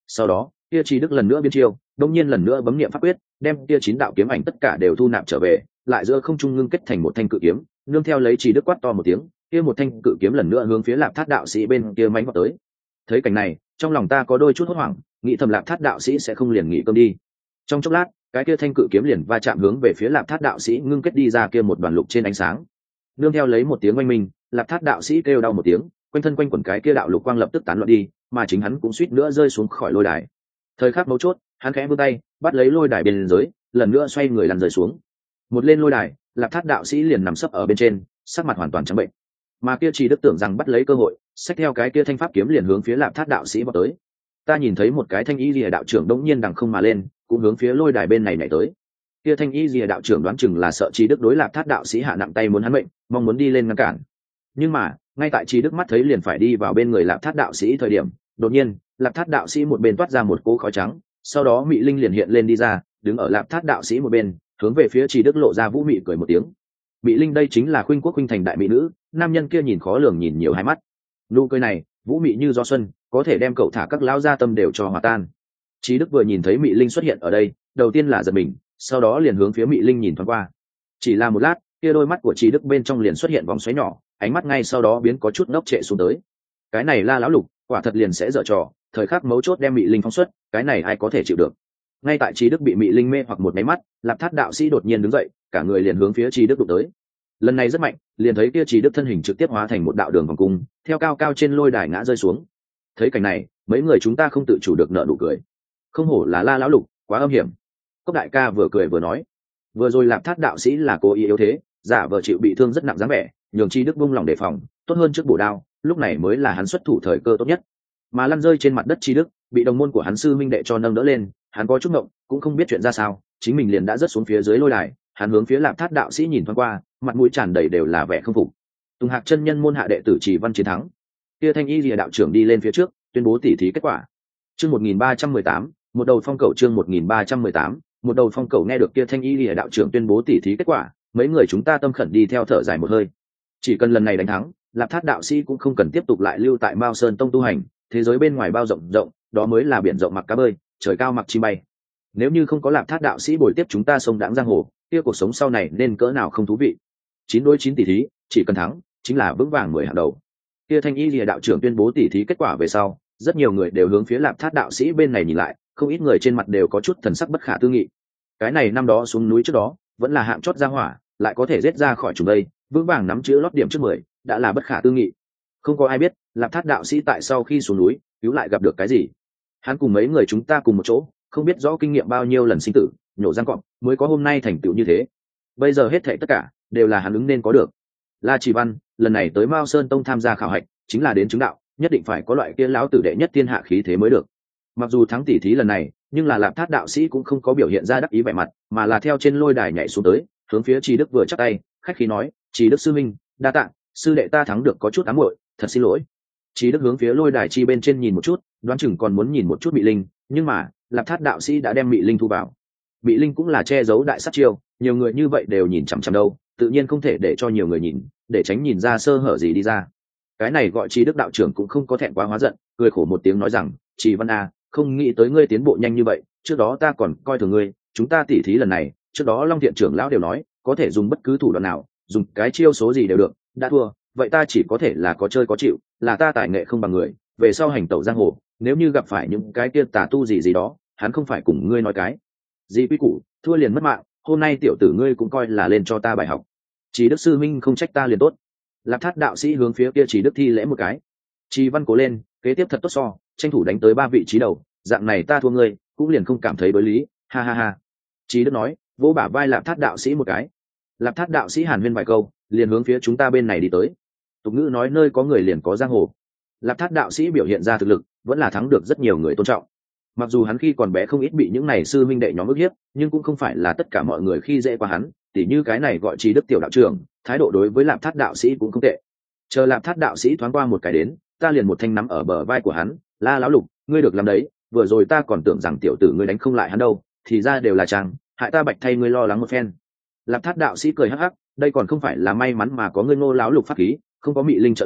Sau đó kia Trí Đức lần nữa biến chiêu, đông nhiên lần nữa bấm niệm pháp quyết, đem kia 9 đạo kiếm ảnh tất cả đều thu nạp trở về, lại giữa không trung ngưng kết thành một thanh cự kiếm, nương theo lấy Trí Đức quát to một tiếng, kia một thanh cự kiếm lần nữa hướng phía Lạp Thát đạo sĩ bên kia mãnh vào tới. Thấy cảnh này, trong lòng ta có đôi chút hốt hoảng, nghĩ thầm Lạp Thát đạo sĩ sẽ không liền nghỉ cơm đi. Trong chốc lát, cái kia thanh cự kiếm liền va chạm hướng về phía Lạp Thát đạo sĩ ngưng kết đi ra kia một đoàn lục trên ánh sáng. Nương theo lấy một tiếng oanh minh, Lạp Thát đạo sĩ kêu đau một tiếng, quanh thân quanh quẩn cái kia đạo lục quang lập tức tán loạn đi, mà chính hắn cũng suýt nữa rơi xuống khỏi lôi đài. Thời khắc mấu chốt, hắn khẽ vươn tay bắt lấy lôi đài bên dưới, lần nữa xoay người lăn rơi xuống. Một lên lôi đài, Lạp Thát đạo sĩ liền nằm sấp ở bên trên, sắc mặt hoàn toàn trắng bệnh. Mà kia Trí Đức tưởng rằng bắt lấy cơ hội, xách theo cái kia thanh pháp kiếm liền hướng phía Lạp Thát đạo sĩ vọt tới. Ta nhìn thấy một cái thanh y lìa đạo trưởng đống nhiên đằng không mà lên, cũng hướng phía lôi đài bên này nhảy tới. Kia thanh y lìa đạo trưởng đoán chừng là sợ Trí Đức đối Lạp Thát đạo sĩ hạ nặng tay muốn hắn mệnh, mong muốn đi lên ngăn cản. Nhưng mà ngay tại Trí Đức mắt thấy liền phải đi vào bên người Lạp Thát đạo sĩ thời điểm, đột nhiên Lạp Thát đạo sĩ một bên toát ra một cỗ khói trắng, sau đó Mị Linh liền hiện lên đi ra, đứng ở Lạp Thát đạo sĩ một bên, hướng về phía Trí Đức lộ ra vũ mị cười một tiếng. Mị Linh đây chính là khuynh quốc khuynh thành đại mỹ nữ, nam nhân kia nhìn khó lường nhìn nhiều hai mắt. Nụ cười này vũ mị như gió xuân, có thể đem cậu thả các lão gia tâm đều cho hòa tan. Trí Đức vừa nhìn thấy Mị Linh xuất hiện ở đây, đầu tiên là giật mình, sau đó liền hướng phía Mị Linh nhìn thoáng qua. Chỉ là một lát, kia đôi mắt của Trí Đức bên trong liền xuất hiện vòng xoáy nhỏ, ánh mắt ngay sau đó biến có chút ngốc trệ xuống tới. Cái này La lão lục, quả thật liền sẽ dở trò, thời khắc mấu chốt đem Mị Linh phóng xuất, cái này ai có thể chịu được. Ngay tại Trí Đức bị Mị Linh mê hoặc một máy mắt, Lạp Thát đạo sĩ đột nhiên đứng dậy, cả người liền hướng phía Trí Đức đụng tới. Lần này rất mạnh, liền thấy kia Trí Đức thân hình trực tiếp hóa thành một đạo đường vòng cung, theo cao cao trên lôi đài ngã rơi xuống. Thấy cảnh này, mấy người chúng ta không tự chủ được nở nụ cười. Không hổ là La lão lục, quá âm hiểm. Cốc đại ca vừa cười vừa nói, vừa rồi Lạp Thát đạo sĩ là cố ý yếu thế, giả vờ chịu bị thương rất nặng dáng vẻ, nhường Trí Đức buông lòng đề phòng, tốt hơn trước bổ đao, lúc này mới là hắn xuất thủ thời cơ tốt nhất. Mà lăn rơi trên mặt đất Trí Đức, bị đồng môn của hắn sư minh đệ cho nâng đỡ lên, hắn có chút ngộng, cũng không biết chuyện ra sao, chính mình liền đã rớt xuống phía dưới lôi đài. Hắn hướng phía Lạp Thát đạo sĩ nhìn thoáng qua, mặt mũi tràn đầy đều là vẻ không phục. Tùng Hạc chân nhân môn hạ đệ tử Trì Văn chiến thắng. Kia thanh y lìa đạo trưởng đi lên phía trước, tuyên bố tỉ thí kết quả. Chương 1318, một đầu phong cẩu. Chương 1318, một đầu phong cẩu. Nghe được kia thanh y lìa đạo trưởng tuyên bố tỉ thí kết quả, mấy người chúng ta tâm khẩn đi theo thở dài một hơi. Chỉ cần lần này đánh thắng, Lạp Thát đạo sĩ cũng không cần tiếp tục lại lưu tại Mao Sơn Tông tu hành, thế giới bên ngoài bao rộng rộng, đó mới là biển rộng mặc cá bơi, trời cao mặc chim bay. Nếu như không có Lạp Thát đạo sĩ bồi tiếp chúng ta sông đãng giang hồ, kia cuộc sống sau này nên cỡ nào không thú vị. 9 đối 9 tỷ thí, chỉ cần thắng chính là vững vàng 10 hàng đầu. Kia thanh y lìa đạo trưởng tuyên bố tỷ thí kết quả về sau, rất nhiều người đều hướng phía Lạp Thát đạo sĩ bên này nhìn lại, không ít người trên mặt đều có chút thần sắc bất khả tư nghị. Cái này năm đó xuống núi trước đó vẫn là hạng chót ra hỏa, lại có thể giết ra khỏi chúng đây, vững vàng nắm chữ lót điểm trước 10, đã là bất khả tư nghị. Không có ai biết Lạp Thát đạo sĩ tại sau khi xuống núi cứu lại gặp được cái gì. Hắn cùng mấy người chúng ta cùng một chỗ, không biết rõ kinh nghiệm bao nhiêu lần sinh tử nhổ răng cọp mới có hôm nay thành tựu như thế. Bây giờ hết thảy tất cả đều là hắn ứng nên có được. La Chỉ Văn lần này tới Mao Sơn Tông tham gia khảo hạch, chính là đến chứng đạo, nhất định phải có loại kia lão tử đệ nhất thiên hạ khí thế mới được. Mặc dù thắng tỷ thí lần này, nhưng là Lạp Thát đạo sĩ cũng không có biểu hiện ra đắc ý vẻ mặt, mà là theo trên lôi đài nhảy xuống tới, hướng phía Trí Đức vừa chắp tay, khách khí nói, Trí Đức sư minh, đa tạ, sư đệ ta thắng được có chút ám muội, thật xin lỗi. Trí Đức hướng phía lôi đài chi bên trên nhìn một chút, đoán chừng còn muốn nhìn một chút Mị Linh, nhưng mà Lạp Thát đạo sĩ đã đem Mị Linh thu vào. Mị Linh cũng là che giấu đại sát chiêu, nhiều người như vậy đều nhìn chằm chằm đâu, tự nhiên không thể để cho nhiều người nhìn, để tránh nhìn ra sơ hở gì đi ra. Cái này gọi Trí Đức đạo trưởng cũng không có thẹn quá hóa giận, cười khổ một tiếng nói rằng, Trì Văn a, không nghĩ tới ngươi tiến bộ nhanh như vậy, trước đó ta còn coi thường ngươi, chúng ta tỉ thí lần này, trước đó Long Thiện trưởng lão đều nói, có thể dùng bất cứ thủ đoạn nào, dùng cái chiêu số gì đều được, đã thua, vậy ta chỉ có thể là có chơi có chịu, là ta tài nghệ không bằng người, về sau hành tẩu giang hồ, nếu như gặp phải những cái kia tà tu gì gì đó, hắn không phải cùng ngươi nói cái gì quy củ, thua liền mất mạng, hôm nay tiểu tử ngươi cũng coi là lên cho ta bài học. Trí Đức sư minh không trách ta liền tốt. Lạp Thát đạo sĩ hướng phía kia Trí Đức thi lễ một cái. Trí Văn cố lên, kế tiếp thật tốt so, tranh thủ đánh tới 3 vị trí đầu, dạng này ta thua ngươi cũng liền không cảm thấy đối lý, ha ha ha. Trí Đức nói, vỗ bả vai Lạp Thát đạo sĩ một cái. Lạp Thát đạo sĩ hàn huyên vài câu, liền hướng phía chúng ta bên này đi tới. Tục ngữ nói nơi có người liền có giang hồ. Lạp Thát đạo sĩ biểu hiện ra thực lực, vẫn là thắng được rất nhiều người tôn trọng. Mặc dù hắn khi còn bé không ít bị những này sư minh đệ nhóm ức hiếp, nhưng cũng không phải là tất cả mọi người khi dễ qua hắn, tỉ như cái này gọi Trí Đức tiểu đạo trưởng, thái độ đối với Lạp Thát đạo sĩ cũng không tệ. Chờ Lạp Thát đạo sĩ thoáng qua một cái đến, ta liền một thanh nắm ở bờ vai của hắn, La lão lục, ngươi được làm đấy, vừa rồi ta còn tưởng rằng tiểu tử ngươi đánh không lại hắn đâu, thì ra đều là trang, hại ta bạch thay ngươi lo lắng một phen. Lạp Thát đạo sĩ cười hắc hắc, đây còn không phải là may mắn mà có ngươi Ngô lão lục pháp khí, không có Mị Linh trợ giúp,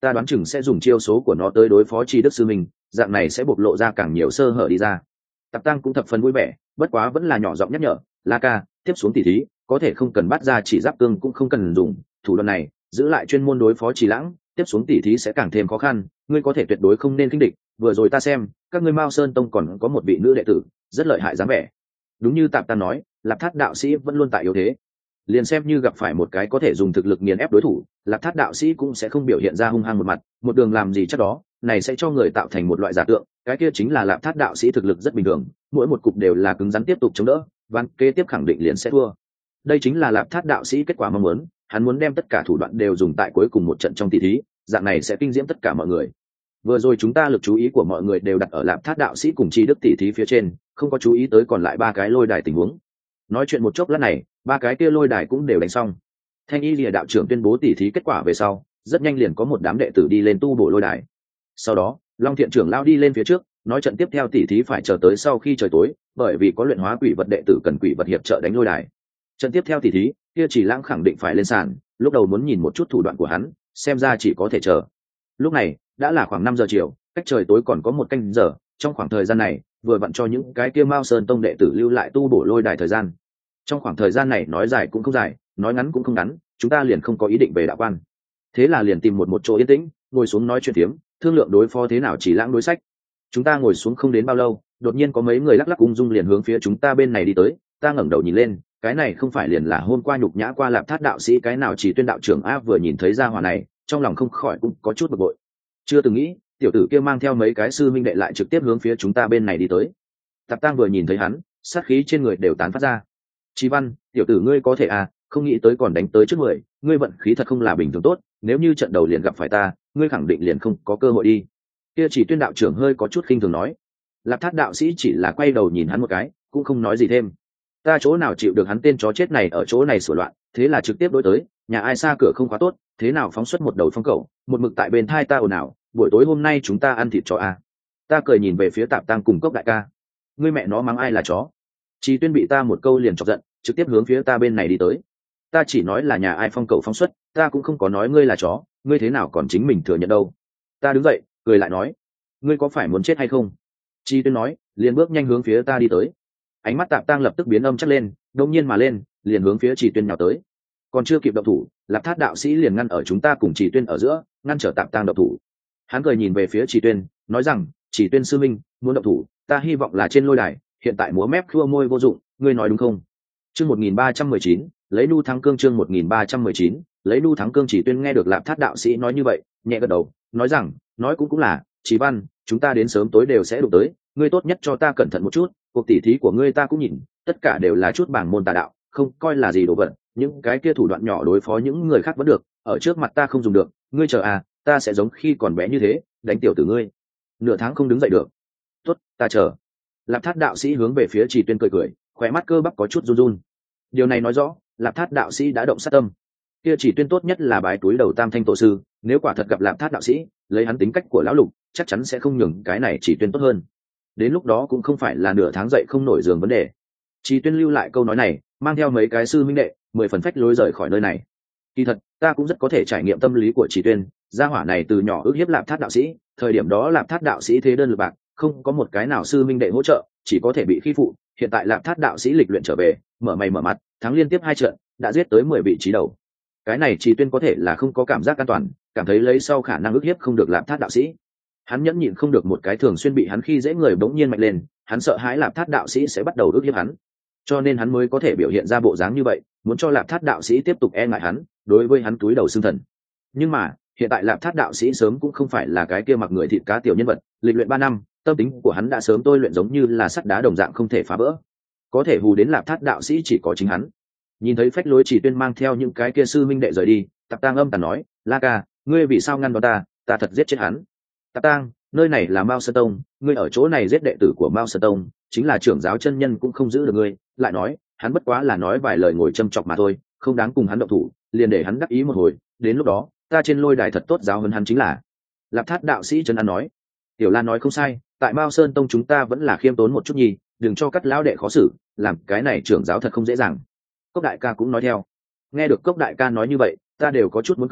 ta đoán chừng sẽ dùng chiêu số của nó tới đối phó Tri Đức sư mình, dạng này sẽ bộc lộ ra càng nhiều sơ hở đi ra. Tạp Tăng cũng thập phần vui vẻ, bất quá vẫn là nhỏ giọng nhắc nhở, La ca, tiếp xuống tỉ thí có thể không cần bắt ra chỉ giáp cương cũng không cần dùng thủ đoạn này, giữ lại chuyên môn đối phó Trì Lãng, tiếp xuống tỉ thí sẽ càng thêm khó khăn, ngươi có thể tuyệt đối không nên khinh địch. Vừa rồi ta xem các ngươi Mao Sơn Tông còn có một vị nữ đệ tử rất lợi hại dáng vẻ. Đúng như Tạp Tăng nói, Lạp Thát đạo sĩ vẫn luôn tại yếu thế, liền xem như gặp phải một cái có thể dùng thực lực nghiền ép đối thủ, Lạp Thát đạo sĩ cũng sẽ không biểu hiện ra hung hăng một mặt, một đường làm gì chắc đó, này sẽ cho người tạo thành một loại giả tượng, cái kia chính là Lạp Thát đạo sĩ thực lực rất bình thường, mỗi một cục đều là cứng rắn tiếp tục chống đỡ, ván kế tiếp khẳng định liền sẽ thua. Đây chính là Lạp Thát đạo sĩ kết quả mong muốn, hắn muốn đem tất cả thủ đoạn đều dùng tại cuối cùng một trận trong tỷ thí, dạng này sẽ kinh diễm tất cả mọi người. Vừa rồi chúng ta lực chú ý của mọi người đều đặt ở Lạp Thát đạo sĩ cùng Tri Đức tỷ thí phía trên, không có chú ý tới còn lại ba cái lôi đài tình huống. Nói chuyện một chốc lát này, ba cái kia lôi đài cũng đều đánh xong. Thanh Y Lìa đạo trưởng tuyên bố tỷ thí kết quả về sau, rất nhanh liền có một đám đệ tử đi lên tu bổ lôi đài. Sau đó, Long Thiện trưởng lao đi lên phía trước, nói trận tiếp theo tỷ thí phải chờ tới sau khi trời tối, bởi vì có luyện hóa quỷ vật đệ tử cần quỷ vật hiệp trợ đánh lôi đài. Trận tiếp theo tỷ thí, kia Chỉ Lãng khẳng định phải lên sàn, lúc đầu muốn nhìn một chút thủ đoạn của hắn, xem ra chỉ có thể chờ. Lúc này, đã là khoảng 5 giờ chiều, cách trời tối còn có một canh giờ, trong khoảng thời gian này, vừa vặn cho những cái kia Mao Sơn Tông đệ tử lưu lại tu bổ lôi đài thời gian. Trong khoảng thời gian này nói dài cũng không dài, nói ngắn cũng không ngắn, chúng ta liền không có ý định về đạo quan. Thế là liền tìm một chỗ yên tĩnh, ngồi xuống nói chuyện phiếm, thương lượng đối phó thế nào Chỉ Lãng đối sách. Chúng ta ngồi xuống không đến bao lâu, đột nhiên có mấy người lắc lắc ung dung liền hướng phía chúng ta bên này đi tới, ta ngẩng đầu nhìn lên, cái này không phải liền là hôm qua nhục nhã qua Lạp Thát đạo sĩ cái nào Chỉ Tuyên đạo trưởng a, vừa nhìn thấy gia hỏa này, trong lòng không khỏi cũng có chút bực bội. Chưa từng nghĩ, tiểu tử kia mang theo mấy cái sư minh đệ lại trực tiếp hướng phía chúng ta bên này đi tới. Tạp Tang vừa nhìn thấy hắn, sát khí trên người đều tán phát ra. Chí Văn, tiểu tử ngươi có thể à, không nghĩ tới còn đánh tới trước 10, ngươi vận khí thật không là bình thường tốt, nếu như trận đầu liền gặp phải ta, ngươi khẳng định liền không có cơ hội đi. Kia Chỉ Tuyên đạo trưởng hơi có chút khinh thường nói. Lạp Thát đạo sĩ chỉ là quay đầu nhìn hắn một cái, cũng không nói gì thêm. Ta chỗ nào chịu được hắn tên chó chết này ở chỗ này sửa loạn, thế là trực tiếp đối tới, nhà ai xa cửa không khóa tốt, thế nào phóng xuất một đầu phong cẩu, một mực tại bên thai ta ồn ào, buổi tối hôm nay chúng ta ăn thịt chó à. Ta cười nhìn về phía Tạp Tăng cùng Cốc đại ca. Ngươi mẹ nó mắng ai là chó? Chỉ Tuyên bị ta một câu liền chọc giận, trực tiếp hướng phía ta bên này đi tới. Ta chỉ nói là nhà ai phong cẩu phóng xuất, ta cũng không có nói ngươi là chó, ngươi thế nào còn chính mình thừa nhận đâu. Ta đứng dậy, cười lại nói, ngươi có phải muốn chết hay không? Chỉ Tuyên nói, liền bước nhanh hướng phía ta đi tới. Ánh mắt Tạp Tăng lập tức biến âm chắc lên, đông nhiên mà lên, liền hướng phía Chỉ Tuyên nhào tới. Còn chưa kịp động thủ, Lạp Thát đạo sĩ liền ngăn ở chúng ta cùng Chỉ Tuyên ở giữa, ngăn trở Tạp Tăng động thủ. Hắn cười nhìn về phía Chỉ Tuyên, nói rằng, Chỉ Tuyên sư minh, muốn động thủ, ta hy vọng là trên lôi đài, hiện tại múa mép khua môi vô dụng, ngươi nói đúng không? Chương 1319, lấy nu thắng cương. Chương 1319, lấy nu thắng cương. Chỉ Tuyên nghe được Lạp Thát đạo sĩ nói như vậy, nhẹ gật đầu, nói rằng, nói cũng là, Chỉ Văn, chúng ta đến sớm tối đều sẽ đụng tới, ngươi tốt nhất cho ta cẩn thận một chút, cuộc tỉ thí của ngươi ta cũng nhìn, tất cả đều là chút bảng môn tà đạo, không coi là gì đồ vật, những cái kia thủ đoạn nhỏ đối phó những người khác vẫn được, ở trước mặt ta không dùng được, ngươi chờ à, ta sẽ giống khi còn bé như thế, đánh tiểu tử ngươi. Nửa tháng không đứng dậy được. Tốt, ta chờ. Lạp Thát đạo sĩ hướng về phía Chỉ Tuyên cười cười, khóe mắt cơ bắp có chút run run. Điều này nói rõ, Lạp Thát đạo sĩ đã động sát tâm. Kia Chỉ Tuyên tốt nhất là bái túi đầu Tam Thanh tổ sư, nếu quả thật gặp Lạp Thát đạo sĩ, lấy hắn tính cách của lão lục, chắc chắn sẽ không nhường cái này Chỉ Tuyên tốt hơn. Đến lúc đó cũng không phải là nửa tháng dậy không nổi giường vấn đề. Chỉ Tuyên lưu lại câu nói này, mang theo mấy cái sư minh đệ, 10 phần phách lối rời khỏi nơi này. Kỳ thật, ta cũng rất có thể trải nghiệm tâm lý của Chỉ Tuyên, gia hỏa này từ nhỏ ức hiếp Lạp Thát đạo sĩ, thời điểm đó Lạp Thát đạo sĩ thế đơn lực bạc, không có một cái nào sư minh đệ hỗ trợ, chỉ có thể bị khi phụ. Hiện tại Lạp Thát đạo sĩ lịch luyện trở về, mở mày mở mặt, thắng liên tiếp 2 trận, đã giết tới 10 vị trí đầu. Cái này Chỉ Tuyên có thể là không có cảm giác an toàn, cảm thấy lấy sau khả năng ức hiếp không được Lạp Thát đạo sĩ. Hắn nhẫn nhịn không được một cái thường xuyên bị hắn khi dễ người bỗng nhiên mạnh lên, hắn sợ hãi Lạp Thát đạo sĩ sẽ bắt đầu ức hiếp hắn, cho nên hắn mới có thể biểu hiện ra bộ dáng như vậy, muốn cho Lạp Thát đạo sĩ tiếp tục e ngại hắn, đối với hắn túi đầu xương thần. Nhưng mà hiện tại Lạp Thát đạo sĩ sớm cũng không phải là cái kia mặc người thịt cá tiểu nhân vật, lịch luyện 3 năm, tâm tính của hắn đã sớm tôi luyện giống như là sắt đá đồng dạng không thể phá vỡ. Có thể hù đến Lạp Thát đạo sĩ chỉ có chính hắn. Nhìn thấy phách lối Chỉ Tuyên mang theo những cái kia sư minh đệ rời đi, Tạp Tang âm tàn nói, La ca, ngươi vì sao ngăn đón ta, ta thật giết chết hắn. Tạp Tang, nơi này là Mao Sơn Tông, ngươi ở chỗ này giết đệ tử của Mao Sơn Tông, chính là trưởng giáo chân nhân cũng không giữ được ngươi. Lại nói, hắn bất quá là nói vài lời ngồi châm chọc mà thôi, không đáng cùng hắn động thủ, liền để hắn đắc ý một hồi, đến lúc đó ta trên lôi đài thật tốt giáo hơn hắn chính là. Lạp Thát đạo sĩ trấn an nói. Tiểu Lan nói không sai, tại Mao Sơn Tông chúng ta vẫn là khiêm tốn một chút nhì, đừng cho các lão đệ khó xử, làm cái này trưởng giáo thật không dễ dàng. Cốc đại ca cũng nói theo. Nghe được Cốc đại ca nói như vậy, ta đều có chút muốn cười,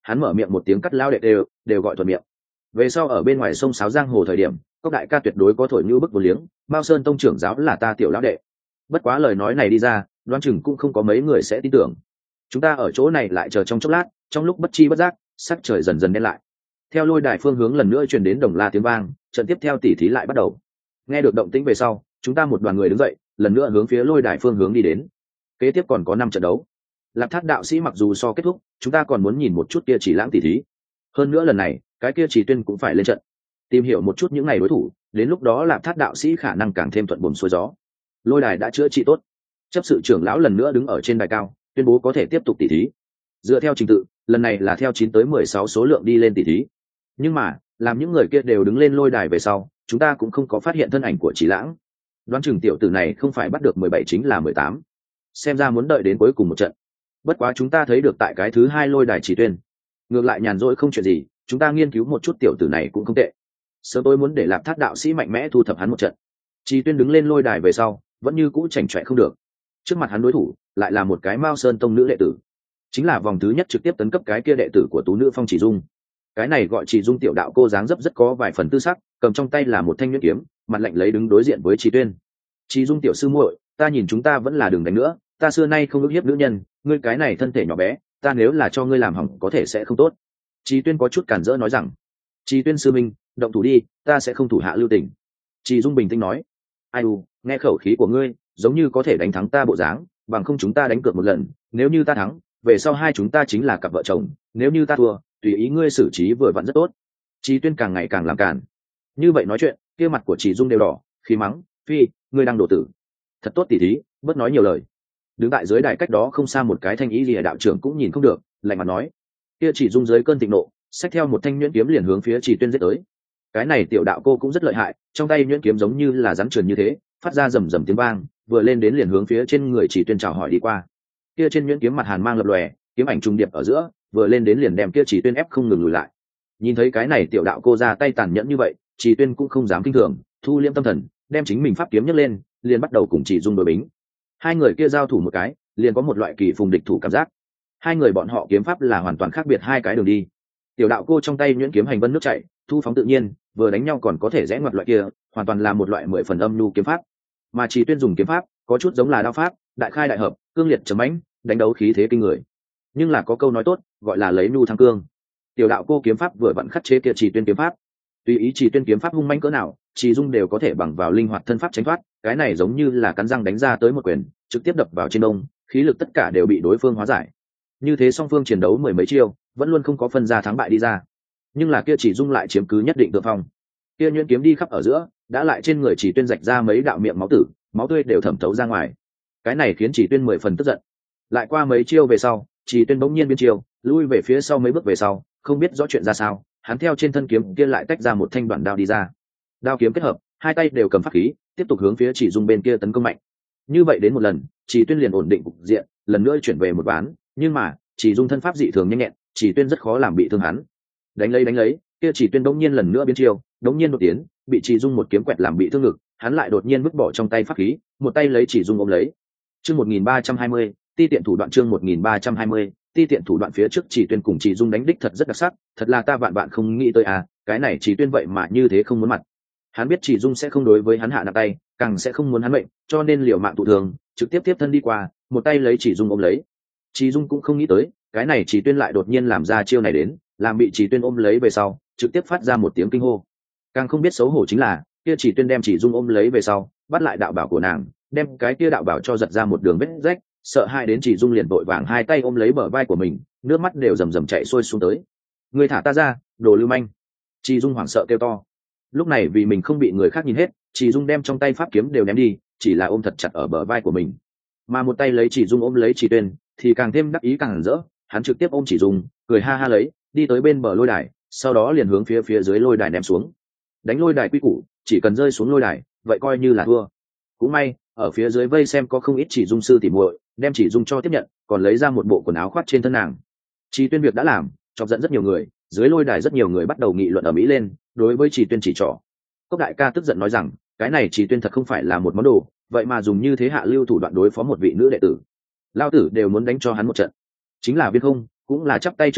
hắn mở miệng một tiếng cắt lao đệ đều gọi thuận miệng. Về sau ở bên ngoài sông sáo giang hồ thời điểm, Cốc đại ca tuyệt đối có thổi như bức vô liếng, Mao Sơn tông trưởng giáo là ta tiểu lão đệ. Bất quá lời nói này đi ra, đoán chừng cũng không có mấy người sẽ tin tưởng. Chúng ta ở chỗ này lại chờ trong chốc lát, trong lúc bất chi bất giác, sắc trời dần dần đen lại. Theo lôi đài phương hướng lần nữa truyền đến đồng la tiếng vang, trận tiếp theo tỉ thí lại bắt đầu. Nghe được động tĩnh về sau, chúng ta một đoàn người đứng dậy, lần nữa hướng phía lôi đài phương hướng đi đến. Kế tiếp còn có 5 trận đấu. Lạc Thát đạo sĩ mặc dù so kết thúc, chúng ta còn muốn nhìn một chút kia Chỉ Lãng tỉ thí. Hơn nữa lần này, cái kia Chỉ Tuyên cũng phải lên trận. Tìm hiểu một chút những ngày đối thủ, đến lúc đó Lạc Thát đạo sĩ khả năng càng thêm thuận buồm xuôi gió. Lôi đài đã chữa trị tốt, chấp sự trưởng lão lần nữa đứng ở trên đài cao, tuyên bố có thể tiếp tục tỉ thí. Dựa theo trình tự, lần này là theo 9 tới 16 số lượng đi lên tỉ thí. Nhưng mà, làm những người kia đều đứng lên lôi đài về sau, chúng ta cũng không có phát hiện thân ảnh của Chỉ Lãng. Đoán chừng tiểu tử này không phải bắt được 17 chính là 18. Xem ra muốn đợi đến cuối cùng một trận. Bất quá chúng ta thấy được tại cái thứ 2 lôi đài Chỉ Tuyên. Ngược lại nhàn rỗi không chuyện gì, chúng ta nghiên cứu một chút tiểu tử này cũng không tệ. Sớm tôi muốn để Lạc Thát đạo sĩ mạnh mẽ thu thập hắn một trận. Chỉ Tuyên đứng lên lôi đài về sau, vẫn như cũ chảnh chọe không được. Trước mặt hắn đối thủ lại là một cái Mao Sơn tông nữ đệ tử, chính là vòng thứ nhất trực tiếp tấn cấp cái kia đệ tử của tú nữ Phong Chỉ Dung. Cái này gọi Chỉ Dung tiểu đạo cô dáng dấp rất có vài phần tư sắc, cầm trong tay là một thanh nhuyễn kiếm, mặt lạnh lấy đứng đối diện với Chỉ Tuyên. Chỉ Dung tiểu sư muội, ta nhìn chúng ta vẫn là đường đánh nữa, ta xưa nay không ức hiếp nữ nhân, ngươi cái này thân thể nhỏ bé, ta nếu là cho ngươi làm hỏng có thể sẽ không tốt. Chỉ Tuyên có chút cản rỡ nói rằng. Chỉ Tuyên sư minh, động thủ đi, ta sẽ không thủ hạ lưu tình. Chỉ Dung bình tĩnh nói. Ai u, nghe khẩu khí của ngươi, giống như có thể đánh thắng ta bộ dáng, bằng không chúng ta đánh cược một lần, nếu như ta thắng, về sau hai chúng ta chính là cặp vợ chồng, nếu như ta thua, tùy ý ngươi xử trí vừa vặn rất tốt. Chỉ Tuyên càng ngày càng làm càn. Như vậy nói chuyện, kia mặt của Chỉ Dung đều đỏ, khí mắng, phi, ngươi đang đổ tử. Thật tốt tỉ thí, bớt nói nhiều lời. Đứng tại dưới đài cách đó không xa một cái thanh ý lìa đạo trưởng cũng nhìn không được, lạnh mặt nói. Kia Chỉ Dung dưới cơn thịnh nộ, xách theo một thanh nhuyễn kiếm liền hướng phía Chỉ Tuyên giết tới. Cái này tiểu đạo cô cũng rất lợi hại, trong tay nhuyễn kiếm giống như là rắn trườn như thế, phát ra rầm rầm tiếng vang, vừa lên đến liền hướng phía trên người Chỉ Tuyên chào hỏi đi qua. Kia trên nhuyễn kiếm mặt hàn mang lập lòe, kiếm ảnh trung điệp ở giữa, vừa lên đến liền đem kia Chỉ Tuyên ép không ngừng lùi lại. Nhìn thấy cái này tiểu đạo cô ra tay tàn nhẫn như vậy, Chỉ Tuyên cũng không dám kinh thường, thu liễm tâm thần, đem chính mình pháp kiếm nhấc lên, liền bắt đầu cùng Chỉ Dung đối bính. Hai người kia giao thủ một cái, liền có một loại kỳ phùng địch thủ cảm giác. Hai người bọn họ kiếm pháp là hoàn toàn khác biệt hai cái đường đi. Tiểu đạo cô trong tay nhuyễn kiếm hành vân nước chảy, thu phóng tự nhiên, vừa đánh nhau còn có thể rẽ ngoặt loại kia, hoàn toàn là một loại 10 phần âm nhu kiếm pháp. Mà Chỉ Tuyên dùng kiếm pháp, có chút giống là đao pháp, đại khai đại hợp, cương liệt trầm mãnh, đánh đấu khí thế kinh người. Nhưng là có câu nói tốt, gọi là lấy nhu thắng cương. Tiểu đạo cô kiếm pháp vừa vặn khắc chế kia Chỉ Tuyên kiếm pháp. Tùy ý Chỉ Tuyên kiếm pháp hung mãnh cỡ nào, Chỉ Dung đều có thể bằng vào linh hoạt thân pháp tránh thoát, cái này giống như là cắn răng đánh ra tới một quyền, trực tiếp đập vào trên đông, khí lực tất cả đều bị đối phương hóa giải. Như thế song phương chiến đấu mười mấy chiêu, vẫn luôn không có phân ra thắng bại đi ra. Nhưng là kia Chỉ Dung lại chiếm cứ nhất định thượng phong. Kia nhuyễn kiếm đi khắp ở giữa, đã lại trên người Chỉ Tuyên rạch ra mấy đạo miệng máu tử, máu tươi đều thẩm thấu ra ngoài. Cái này khiến Chỉ Tuyên 10 phần tức giận. Lại qua mấy chiêu về sau, Chỉ Tuyên bỗng nhiên biến chiêu, lui về phía sau mấy bước về sau, không biết rõ chuyện ra sao, hắn theo trên thân kiếm kia lại tách ra một thanh đoạn đao đi ra. Đao kiếm kết hợp, hai tay đều cầm pháp khí, tiếp tục hướng phía Chỉ Dung bên kia tấn công mạnh. Như vậy đến một lần, Chỉ Tuyên liền ổn định cục diện, lần nữa chuyển về một ván, nhưng mà, Chỉ Dung thân pháp dị thường nhanh nhẹn, Chỉ Tuyên rất khó làm bị thương hắn. Đánh lấy, kia Chỉ Tuyên bỗng nhiên lần nữa biến chiêu, đống nhiên đột tiến, bị Chỉ Dung một kiếm quẹt làm bị thương ngực, hắn lại đột nhiên vứt bỏ trong tay pháp khí, một tay lấy Chỉ Dung ôm lấy. Chương 1320, ti tiện thủ đoạn chương 1320, ti tiện thủ đoạn phía trước Chỉ Tuyên cùng Chỉ Dung đánh đích thật rất đặc sắc, thật là ta vạn không nghĩ tới à, cái này Chỉ Tuyên vậy mà như thế không muốn mặt. Hắn biết Chỉ Dung sẽ không đối với hắn hạ nặng tay, càng sẽ không muốn hắn mệnh, cho nên liều mạng tụ thường, trực tiếp tiếp thân đi qua, một tay lấy Chỉ Dung ôm lấy. Chỉ Dung cũng không nghĩ tới, cái này Chỉ Tuyên lại đột nhiên làm ra chiêu này đến, làm bị Chỉ Tuyên ôm lấy về sau, trực tiếp phát ra một tiếng kinh hô. Càng không biết xấu hổ chính là, kia Chỉ Tuyên đem Chỉ Dung ôm lấy về sau, bắt lại đạo bảo của nàng, đem cái kia đạo bảo cho giật ra một đường vết rách, sợ hãi đến Chỉ Dung liền vội vàng hai tay ôm lấy bờ vai của mình, nước mắt đều rầm rầm chảy xuôi xuống tới. Người thả ta ra, đồ lưu manh! Chỉ Dung hoảng sợ kêu to. Lúc này vì mình không bị người khác nhìn hết, Chỉ Dung đem trong tay pháp kiếm đều ném đi, chỉ là ôm thật chặt ở bờ vai của mình, mà một tay lấy Chỉ Dung ôm lấy Chỉ Tuyên, thì càng thêm đắc ý càng rỡ, hắn trực tiếp ôm Chỉ Dung, cười ha ha lấy, đi tới bên bờ lôi đài, sau đó liền hướng phía dưới lôi đài ném xuống. Đánh lôi đài quy củ, chỉ cần rơi xuống lôi đài, vậy coi như là thua. Cũng may, ở phía dưới vây xem có không ít Chỉ Dung sư tỉ muội, đem Chỉ Dung cho tiếp nhận, còn lấy ra một bộ quần áo khoác trên thân nàng. Chỉ Tuyên việc đã làm, chọc giận rất nhiều người, dưới lôi đài rất nhiều người bắt đầu nghị luận ở mỹ lên, đối với Chỉ Tuyên chỉ trỏ. Cốc đại ca tức giận nói rằng, cái này Chỉ Tuyên thật không phải là một món đồ, vậy mà dùng như thế hạ lưu thủ đoạn đối phó một vị nữ đệ tử. Lao tử đều muốn đánh cho hắn một trận. Chính là Viên Không, cũng là chắp tay trước ngực,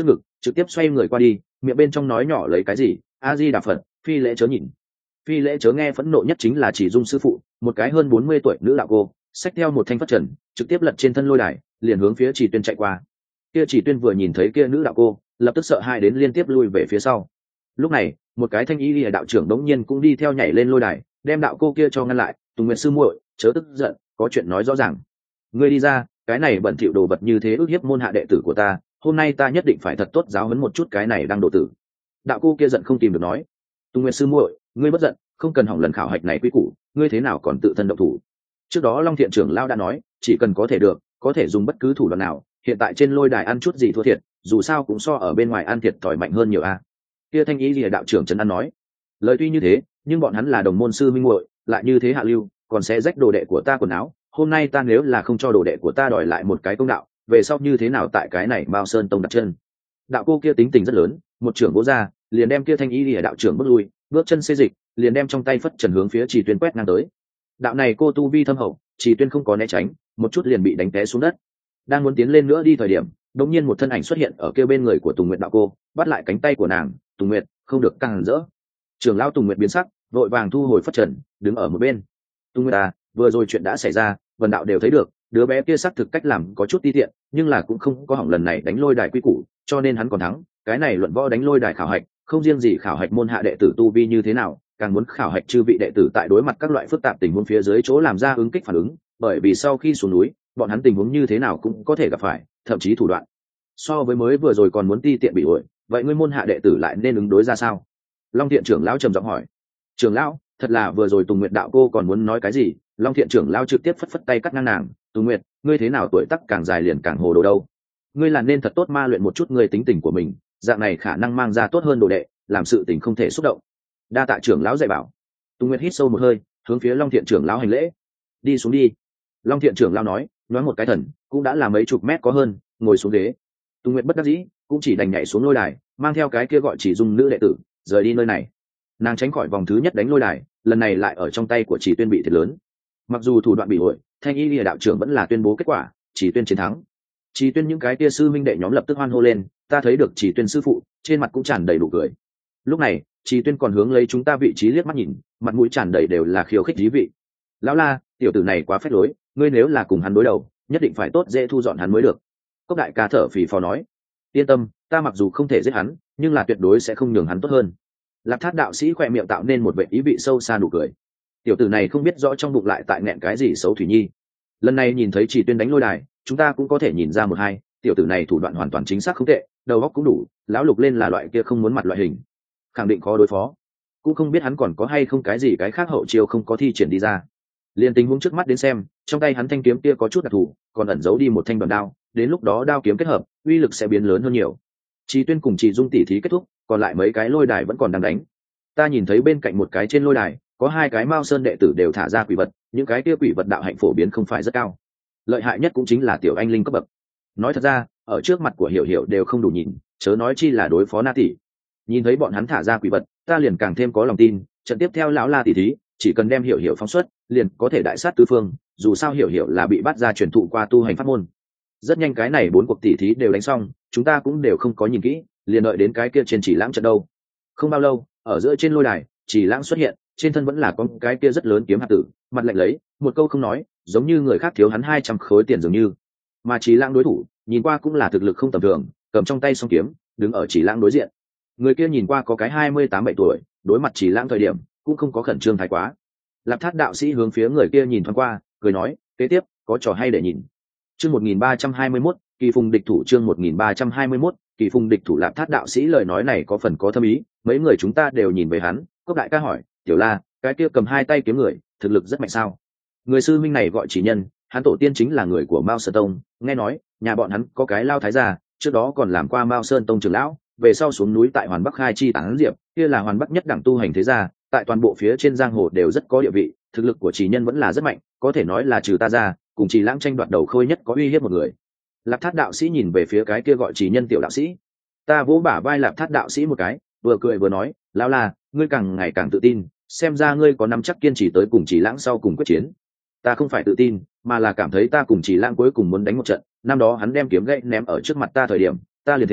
trực tiếp xoay người qua đi, miệng bên trong nói nhỏ lấy cái gì, a di đà phật, phi lễ chớ nhìn. Phi lễ chớ nghe phẫn nộ nhất chính là chỉ dung sư phụ, một cái hơn 40 tuổi nữ đạo cô, xách theo một thanh phất trần, trực tiếp lật trên thân lôi đài, liền hướng phía Chỉ Tuyên chạy qua. Kia Chỉ Tuyên vừa nhìn thấy kia nữ đạo cô, lập tức sợ hãi đến liên tiếp lui về phía sau. Lúc này, một cái thanh y lìa đạo trưởng đống nhiên cũng đi theo nhảy lên lôi đài, đem đạo cô kia cho ngăn lại. Tùng Nguyệt sư muội, chớ tức giận, có chuyện nói rõ ràng. Ngươi đi ra, cái này bẩn thỉu đồ vật như thế ức hiếp môn hạ đệ tử của ta, hôm nay ta nhất định phải thật tốt giáo huấn một chút cái này đang độ tử. Đạo cô kia giận không tìm được nói. Tùng Nguyệt sư muội, ngươi bất giận, không cần hỏng lần khảo hạch này quy củ, ngươi thế nào còn tự thân động thủ? Trước đó Long Thiện trưởng lão đã nói, chỉ cần có thể được, có thể dùng bất cứ thủ đoạn nào, hiện tại trên lôi đài ăn chút gì thua thiệt, dù sao cũng so ở bên ngoài ăn thiệt thòi mạnh hơn nhiều a. Kia thanh ý lìa đạo trưởng trấn an nói. Lời tuy như thế, nhưng bọn hắn là đồng môn sư minh muội, lại như thế hạ lưu, còn sẽ rách đồ đệ của ta quần áo, hôm nay ta nếu là không cho đồ đệ của ta đòi lại một cái công đạo, về sau như thế nào tại cái này Mao Sơn tông đặt chân. Đạo cô kia tính tình rất lớn, một trưởng vỗ ra, liền đem kia thanh ý lìa đạo trưởng bước lui, bước chân xê dịch, liền đem trong tay phất trần hướng phía Chỉ Tuyên quét ngang tới. Đạo này cô tu vi thâm hậu, Chỉ Tuyên không có né tránh, một chút liền bị đánh té xuống đất. Đang muốn tiến lên nữa đi thời điểm, đột nhiên một thân ảnh xuất hiện ở kia bên người của Tùng Nguyệt đạo cô, bắt lại cánh tay của nàng. Tùng Nguyệt, không được căng rỡ. Trưởng lão Tùng Nguyệt biến sắc, vội vàng thu hồi phất trần, đứng ở một bên. Tùng Nguyệt à, vừa rồi chuyện đã xảy ra, Vân đạo đều thấy được, đứa bé kia xác thực cách làm có chút ti tiện, nhưng là cũng không có hỏng lần này đánh lôi đài quy củ, cho nên hắn còn thắng. Cái này luận võ đánh lôi đài khảo hạch, không riêng gì khảo hạch môn hạ đệ tử tu vi như thế nào, càng muốn khảo hạch chư vị đệ tử tại đối mặt các loại phức tạp tình huống phía dưới chỗ làm ra ứng kích phản ứng, bởi vì sau khi xuống núi, bọn hắn tình huống như thế nào cũng có thể gặp phải, thậm chí thủ đoạn so với mới vừa rồi còn muốn ti tiện bị ổi. Vậy ngươi môn hạ đệ tử lại nên ứng đối ra sao? Long Thiện trưởng lão trầm giọng hỏi. Trưởng lão, thật là vừa rồi Tùng Nguyệt đạo cô còn muốn nói cái gì, Long Thiện trưởng lão trực tiếp phất phất tay cắt ngang nàng. Tùng Nguyệt, ngươi thế nào tuổi tác càng dài liền càng hồ đồ đâu? Ngươi là nên thật tốt ma luyện một chút ngươi tính tình của mình, dạng này khả năng mang ra tốt hơn đồ đệ, làm sự tình không thể xúc động. Đa tạ trưởng lão dạy bảo. Tùng Nguyệt hít sâu một hơi, hướng phía Long Thiện trưởng lão hành lễ. Đi xuống đi. Long Thiện trưởng lão nói một cái thần, cũng đã là mấy chục mét có hơn, ngồi xuống ghế. Tùng Nguyệt bất đắc dĩ, cũng chỉ đành nhảy xuống lôi đài, mang theo cái kia gọi Chỉ Dung nữ đệ tử, rời đi nơi này. Nàng tránh khỏi vòng thứ nhất đánh lôi đài, lần này lại ở trong tay của Chỉ Tuyên bị thiệt lớn. Mặc dù thủ đoạn bị hội, thanh y lìa đạo trưởng vẫn là tuyên bố kết quả, Chỉ Tuyên chiến thắng. Chỉ Tuyên những cái kia sư minh đệ nhóm lập tức hoan hô lên, ta thấy được Chỉ Tuyên sư phụ, trên mặt cũng tràn đầy đủ cười. Lúc này, Chỉ Tuyên còn hướng lấy chúng ta vị trí liếc mắt nhìn, mặt mũi tràn đầy đều là khiêu khích dí vị. Lão la, tiểu tử này quá phách lối, ngươi nếu là cùng hắn đối đầu, nhất định phải tốt dễ thu dọn hắn mới được. Cốc đại ca thở phì phò nói. Yên tâm, ta mặc dù không thể giết hắn, nhưng là tuyệt đối sẽ không nhường hắn tốt hơn. Lạc Thát đạo sĩ khỏe miệng tạo nên một vẻ ý vị sâu xa nụ cười. Tiểu tử này không biết rõ trong bụng lại tại nghẹn cái gì xấu thủy nhi. Lần này nhìn thấy Chỉ Tuyên đánh lôi đài, chúng ta cũng có thể nhìn ra một hai, tiểu tử này thủ đoạn hoàn toàn chính xác không tệ, đầu óc cũng đủ, lão lục lên là loại kia không muốn mặt loại hình, khẳng định khó đối phó. Cũng không biết hắn còn có hay không cái gì cái khác hậu chiêu không có thi triển đi ra. Liên tình huống trước mắt đến xem, trong tay hắn thanh kiếm kia có chút đặc thù, còn ẩn giấu đi một thanh đoàn đao, đến lúc đó đao kiếm kết hợp, uy lực sẽ biến lớn hơn nhiều. Chỉ Tuyên cùng Chỉ Dung tỉ thí kết thúc, còn lại mấy cái lôi đài vẫn còn đang đánh. Ta nhìn thấy bên cạnh một cái trên lôi đài, có hai cái Mao Sơn đệ tử đều thả ra quỷ vật, những cái kia quỷ vật đạo hạnh phổ biến không phải rất cao. Lợi hại nhất cũng chính là tiểu anh linh cấp bậc. Nói thật ra, ở trước mặt của Hiểu Hiểu đều không đủ nhìn, chớ nói chi là đối phó Na tỷ. Nhìn thấy bọn hắn thả ra quỷ vật, ta liền càng thêm có lòng tin, trận tiếp theo lão la tỷ thí, chỉ cần đem Hiểu Hiểu phóng xuất, liền có thể đại sát tứ phương, dù sao Hiểu Hiểu là bị bắt ra truyền thụ qua tu hành pháp môn. Rất nhanh cái này 4 cuộc tỷ thí đều đánh xong, chúng ta cũng đều không có nhìn kỹ, liền đợi đến cái kia trên Chỉ Lãng trận đâu. Không bao lâu, ở giữa trên lôi đài, Chỉ Lãng xuất hiện, trên thân vẫn là có cái kia rất lớn kiếm hạt tử, mặt lạnh lấy, một câu không nói, giống như người khác thiếu hắn 200 khối tiền dường như. Mà Chỉ Lãng đối thủ, nhìn qua cũng là thực lực không tầm thường, cầm trong tay song kiếm, đứng ở Chỉ Lãng đối diện. Người kia nhìn qua có cái 28-7 tuổi, đối mặt Chỉ Lãng thời điểm, cũng không có khẩn trương thái quá. Lạc Thát đạo sĩ hướng phía người kia nhìn thoáng qua, cười nói, kế tiếp, có trò hay để nhìn. Chương 1321, Kỳ Phùng địch thủ. Chương 1321, Kỳ Phùng địch thủ. Lạc Thát đạo sĩ lời nói này có phần có thâm ý, mấy người chúng ta đều nhìn về hắn. Cốc đại ca hỏi, tiểu la, cái kia cầm hai tay kiếm người, thực lực rất mạnh sao? Người sư minh này gọi Chỉ Nhân, hắn tổ tiên chính là người của Mao Sơn Tông, nghe nói nhà bọn hắn có cái lao thái gia, trước đó còn làm qua Mao Sơn Tông trưởng lão, về sau xuống núi tại Hoàn Bắc khai chi tán diệp, kia là Hoàn Bắc nhất đẳng tu hành thế gia, tại toàn bộ phía trên giang hồ đều rất có địa vị, thực lực của Chỉ Nhân vẫn là rất mạnh, có thể nói là trừ ta ra, cùng Chỉ Lãng tranh đoạt đầu khôi nhất có uy hiếp một người. Lạc Thát đạo sĩ nhìn về phía cái kia gọi Chỉ Nhân tiểu đạo sĩ, ta vỗ bả vai Lạc Thát đạo sĩ một cái, vừa cười vừa nói, lão la, ngươi càng ngày càng tự tin, xem ra ngươi có nắm chắc kiên trì tới cùng Chỉ Lãng sau cùng quyết chiến. Ta không phải tự tin, mà là cảm thấy ta cùng Chỉ Lãng cuối cùng muốn đánh một trận. Năm đó hắn đem kiếm gậy ném ở trước mặt ta thời điểm, ta liền thề,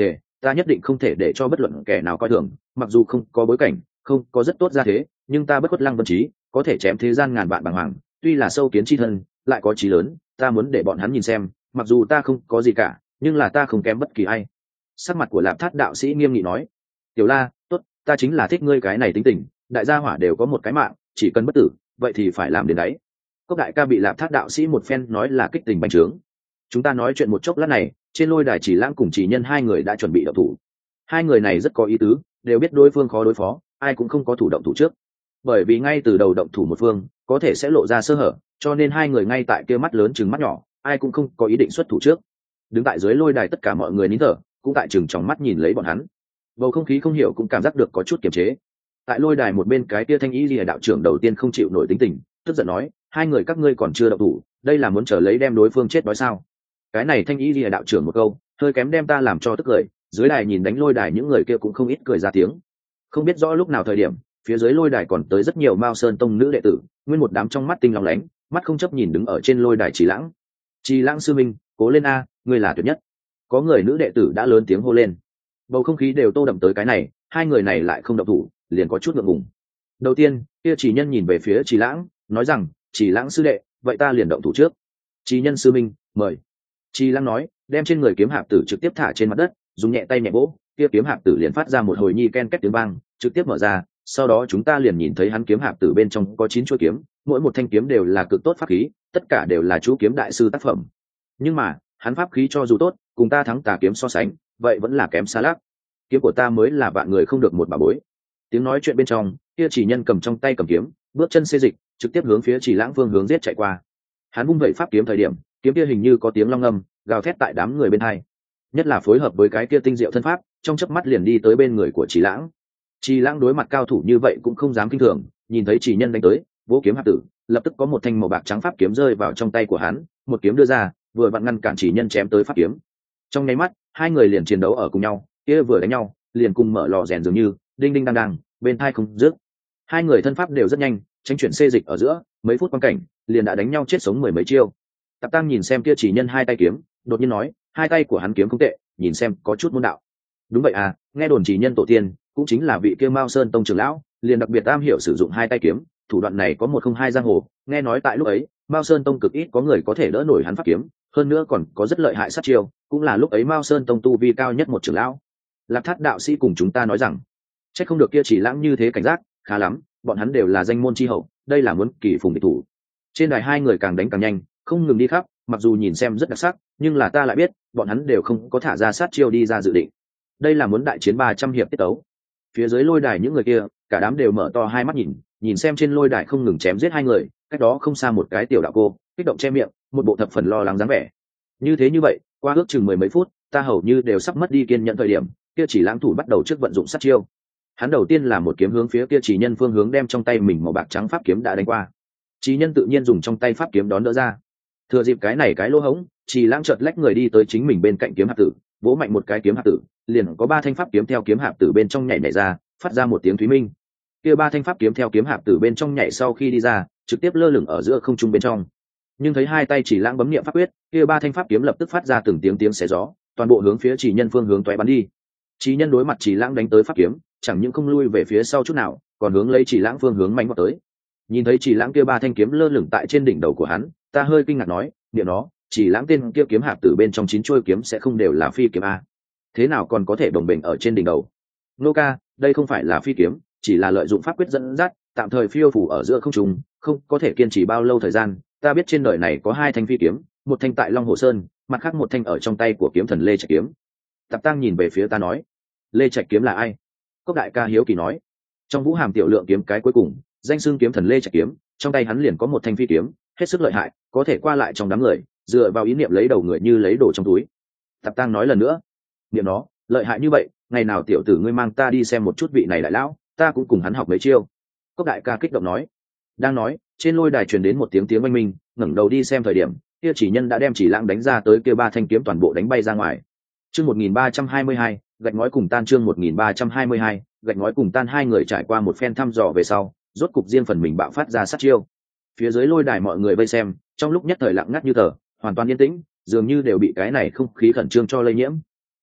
ta nhất định không thể để cho bất luận kẻ nào coi thường, mặc dù không có bối cảnh, không có rất tốt ra thế, nhưng ta bất khuất Lăng Vân Trí, có thể chém thế gian ngàn vạn bàng hoàng, tuy là sâu kiến chi thân, lại có chí lớn, ta muốn để bọn hắn nhìn xem, mặc dù ta không có gì cả, nhưng là ta không kém bất kỳ ai. Sắc mặt của Lạp Thát đạo sĩ nghiêm nghị nói: Tiểu La, tốt, ta chính là thích ngươi cái này tính tình, đại gia hỏa đều có một cái mạng, chỉ cần bất tử, vậy thì phải làm đến đấy. Cốc đại ca bị Lạp Thát đạo sĩ một phen nói là kích tình bành trướng. Chúng ta nói chuyện một chốc lát này, trên lôi đài Chỉ Lãng cùng Chỉ Nhân hai người đã chuẩn bị động thủ. Hai người này rất có ý tứ, đều biết đối phương khó đối phó, ai cũng không có thủ động thủ trước. Bởi vì ngay từ đầu động thủ một phương, có thể sẽ lộ ra sơ hở, cho nên hai người ngay tại kia mắt lớn chừng mắt nhỏ, ai cũng không có ý định xuất thủ trước. Đứng tại dưới lôi đài tất cả mọi người nín thở, cũng tại chừng trong mắt nhìn lấy bọn hắn. Bầu không khí không hiểu cũng cảm giác được có chút kiềm chế. Tại lôi đài một bên cái kia Thanh Y Lìa đạo trưởng đầu tiên không chịu nổi tính tình, tức giận nói: hai người các ngươi còn chưa động thủ, đây là muốn chờ lấy đem đối phương chết đói sao? Cái này Thanh Y Lìa đạo trưởng một câu, hơi kém đem ta làm cho tức cười. Dưới đài nhìn đánh lôi đài những người kia cũng không ít cười ra tiếng. Không biết rõ lúc nào thời điểm, phía dưới lôi đài còn tới rất nhiều Mao Sơn tông nữ đệ tử, nguyên một đám trong mắt tinh long lánh, mắt không chấp nhìn đứng ở trên lôi đài Chỉ Lãng. Chỉ Lãng sư minh, cố lên a, ngươi là tuyệt nhất. Có người nữ đệ tử đã lớn tiếng hô lên. Bầu không khí đều tô đậm tới cái này, hai người này lại không động thủ, liền có chút ngượng ngùng. Đầu tiên, kia Chỉ Nhân nhìn về phía Chỉ Lãng, nói rằng: Chỉ Lãng sư đệ, vậy ta liền động thủ trước. Chỉ Nhân sư minh, mời. Chỉ Lãng nói, đem trên người kiếm hạp tử trực tiếp thả trên mặt đất, dùng nhẹ tay nhẹ vỗ, kia kiếm hạp tử liền phát ra một hồi nhi ken két tiếng vang, trực tiếp mở ra. Sau đó chúng ta liền nhìn thấy hắn kiếm hạp tử bên trong có 9 chuôi kiếm, mỗi một thanh kiếm đều là cực tốt pháp khí, tất cả đều là chú kiếm đại sư tác phẩm. Nhưng mà, hắn pháp khí cho dù tốt, cùng ta thắng tà kiếm so sánh, vậy vẫn là kém xa lắm. Kiếm của ta mới là vạn người không được một bà bối. Tiếng nói chuyện bên trong, kia Chỉ Nhân cầm trong tay cầm kiếm, bước chân xê dịch, trực tiếp hướng phía Chỉ Lãng phương hướng giết chạy qua. Hắn vung vẩy pháp kiếm thời điểm, kiếm kia hình như có tiếng long ngâm, gào thét tại đám người bên hai. Nhất là phối hợp với cái kia tinh diệu thân pháp, trong chớp mắt liền đi tới bên người của Chỉ Lãng. Chỉ Lãng đối mặt cao thủ như vậy cũng không dám kinh thường, nhìn thấy Chỉ Nhân đánh tới, vỗ kiếm hạp tử, lập tức có một thanh màu bạc trắng pháp kiếm rơi vào trong tay của hắn, một kiếm đưa ra, vừa vặn ngăn cản Chỉ Nhân chém tới pháp kiếm. Trong nháy mắt, hai người liền chiến đấu ở cùng nhau, kia vừa đánh nhau, liền cùng mở lò rèn dường như, đinh đinh đang đang, bên tai không dứt. Hai người thân pháp đều rất nhanh, tránh chuyển xê dịch ở giữa, mấy phút quan cảnh, liền đã đánh nhau chết sống mười mấy chiêu. Tạp Tăng nhìn xem kia Chỉ Nhân hai tay kiếm, đột nhiên nói: hai tay của hắn kiếm không tệ, nhìn xem có chút môn đạo. Đúng vậy à, nghe đồn Chỉ Nhân tổ tiên cũng chính là vị kia Mao Sơn tông trưởng lão, liền đặc biệt am hiểu sử dụng hai tay kiếm, thủ đoạn này có một không hai giang hồ. Nghe nói tại lúc ấy, Mao Sơn tông cực ít có người có thể đỡ nổi hắn pháp kiếm, hơn nữa còn có rất lợi hại sát chiêu, cũng là lúc ấy Mao Sơn tông tu vi cao nhất một trưởng lão. Lạp Thát đạo sĩ cùng chúng ta nói rằng, chắc không được kia Chỉ Lãng như thế cảnh giác, khá lắm, bọn hắn đều là danh môn chi hậu, đây là muốn kỳ phùng địch thủ. Trên đài hai người càng đánh càng nhanh, không ngừng đi khắp, mặc dù nhìn xem rất đặc sắc, nhưng là ta lại biết, bọn hắn đều không có thả ra sát chiêu đi ra dự định. Đây là muốn đại chiến 300 hiệp tiết tấu. Phía dưới lôi đài những người kia, cả đám đều mở to hai mắt nhìn xem trên lôi đài không ngừng chém giết hai người, cách đó không xa một cái tiểu đạo cô, kích động che miệng, một bộ thập phần lo lắng dáng vẻ. Như vậy, qua ước chừng mười mấy phút, ta hầu như đều sắp mất đi kiên nhẫn thời điểm, kia Chỉ Lãng thủ bắt đầu trước vận dụng sát chiêu. Hắn đầu tiên là một kiếm hướng phía kia Chỉ Nhân phương hướng đem trong tay mình màu bạc trắng pháp kiếm đã đánh qua. Chỉ Nhân tự nhiên dùng trong tay pháp kiếm đón đỡ ra. Thừa dịp cái này cái lỗ hổng, Chỉ Lãng chợt lách người đi tới chính mình bên cạnh kiếm hạp tử, vỗ mạnh một cái kiếm hạp tử, liền có ba thanh pháp kiếm theo kiếm hạp tử bên trong nhảy ra, phát ra một tiếng thúy minh. Kia ba thanh pháp kiếm theo kiếm hạp tử bên trong nhảy sau khi đi ra, trực tiếp lơ lửng ở giữa không trung bên trong. Nhưng thấy hai tay Chỉ Lãng bấm niệm pháp quyết, kia ba thanh pháp kiếm lập tức phát ra từng tiếng xé gió, toàn bộ hướng phía Chỉ Nhân phương hướng toé bắn đi. Chỉ Nhân đối mặt Chỉ Lãng đánh tới pháp kiếm, chẳng những không lui về phía sau chút nào, còn hướng lấy Chỉ Lãng phương hướng mạnh vọt tới. Nhìn thấy Chỉ Lãng kia ba thanh kiếm lơ lửng tại trên đỉnh đầu của hắn, ta hơi kinh ngạc nói: "Niệm nó, Chỉ Lãng tên kia kiếm hạp tử bên trong 9 chuôi kiếm sẽ không đều là phi kiếm a? Thế nào còn có thể đồng bình ở trên đỉnh đầu?" "Nô ca, đây không phải là phi kiếm, chỉ là lợi dụng pháp quyết dẫn dắt, tạm thời phiêu phù ở giữa không trung, không có thể kiên trì bao lâu thời gian. Ta biết trên đời này có hai thanh phi kiếm, một thanh tại Long Hồ Sơn, mặt khác một thanh ở trong tay của kiếm thần Lê Trạch kiếm." Tạp Tăng nhìn về phía ta nói: "Lê Trạch kiếm là ai?" Cốc đại ca hiếu kỳ nói: "Trong Vũ Hàm tiểu lượng kiếm cái cuối cùng, danh xưng kiếm thần Lê Trạch kiếm, trong tay hắn liền có một thanh phi kiếm, hết sức lợi hại, có thể qua lại trong đám người, dựa vào ý niệm lấy đầu người như lấy đồ trong túi." Tạp Tăng nói lần nữa: "Niệm nó, lợi hại như vậy, ngày nào tiểu tử ngươi mang ta đi xem một chút vị này đại lão, ta cũng cùng hắn học mấy chiêu." Cốc đại ca kích động nói. Đang nói, trên lôi đài truyền đến một tiếng oanh minh, ngẩng đầu đi xem thời điểm, kia Chỉ Nhân đã đem Chỉ Lãng đánh ra tới kia ba thanh kiếm toàn bộ đánh bay ra ngoài. Chương 1322, gạch ngói cùng tan. Chương 1322, gạch ngói cùng tan. Hai người trải qua một phen thăm dò về sau, rốt cục riêng phần mình bạo phát ra sát chiêu. Phía dưới lôi đài mọi người vây xem, trong lúc nhất thời lặng ngắt như tờ, hoàn toàn yên tĩnh, dường như đều bị cái này không khí khẩn trương cho lây nhiễm.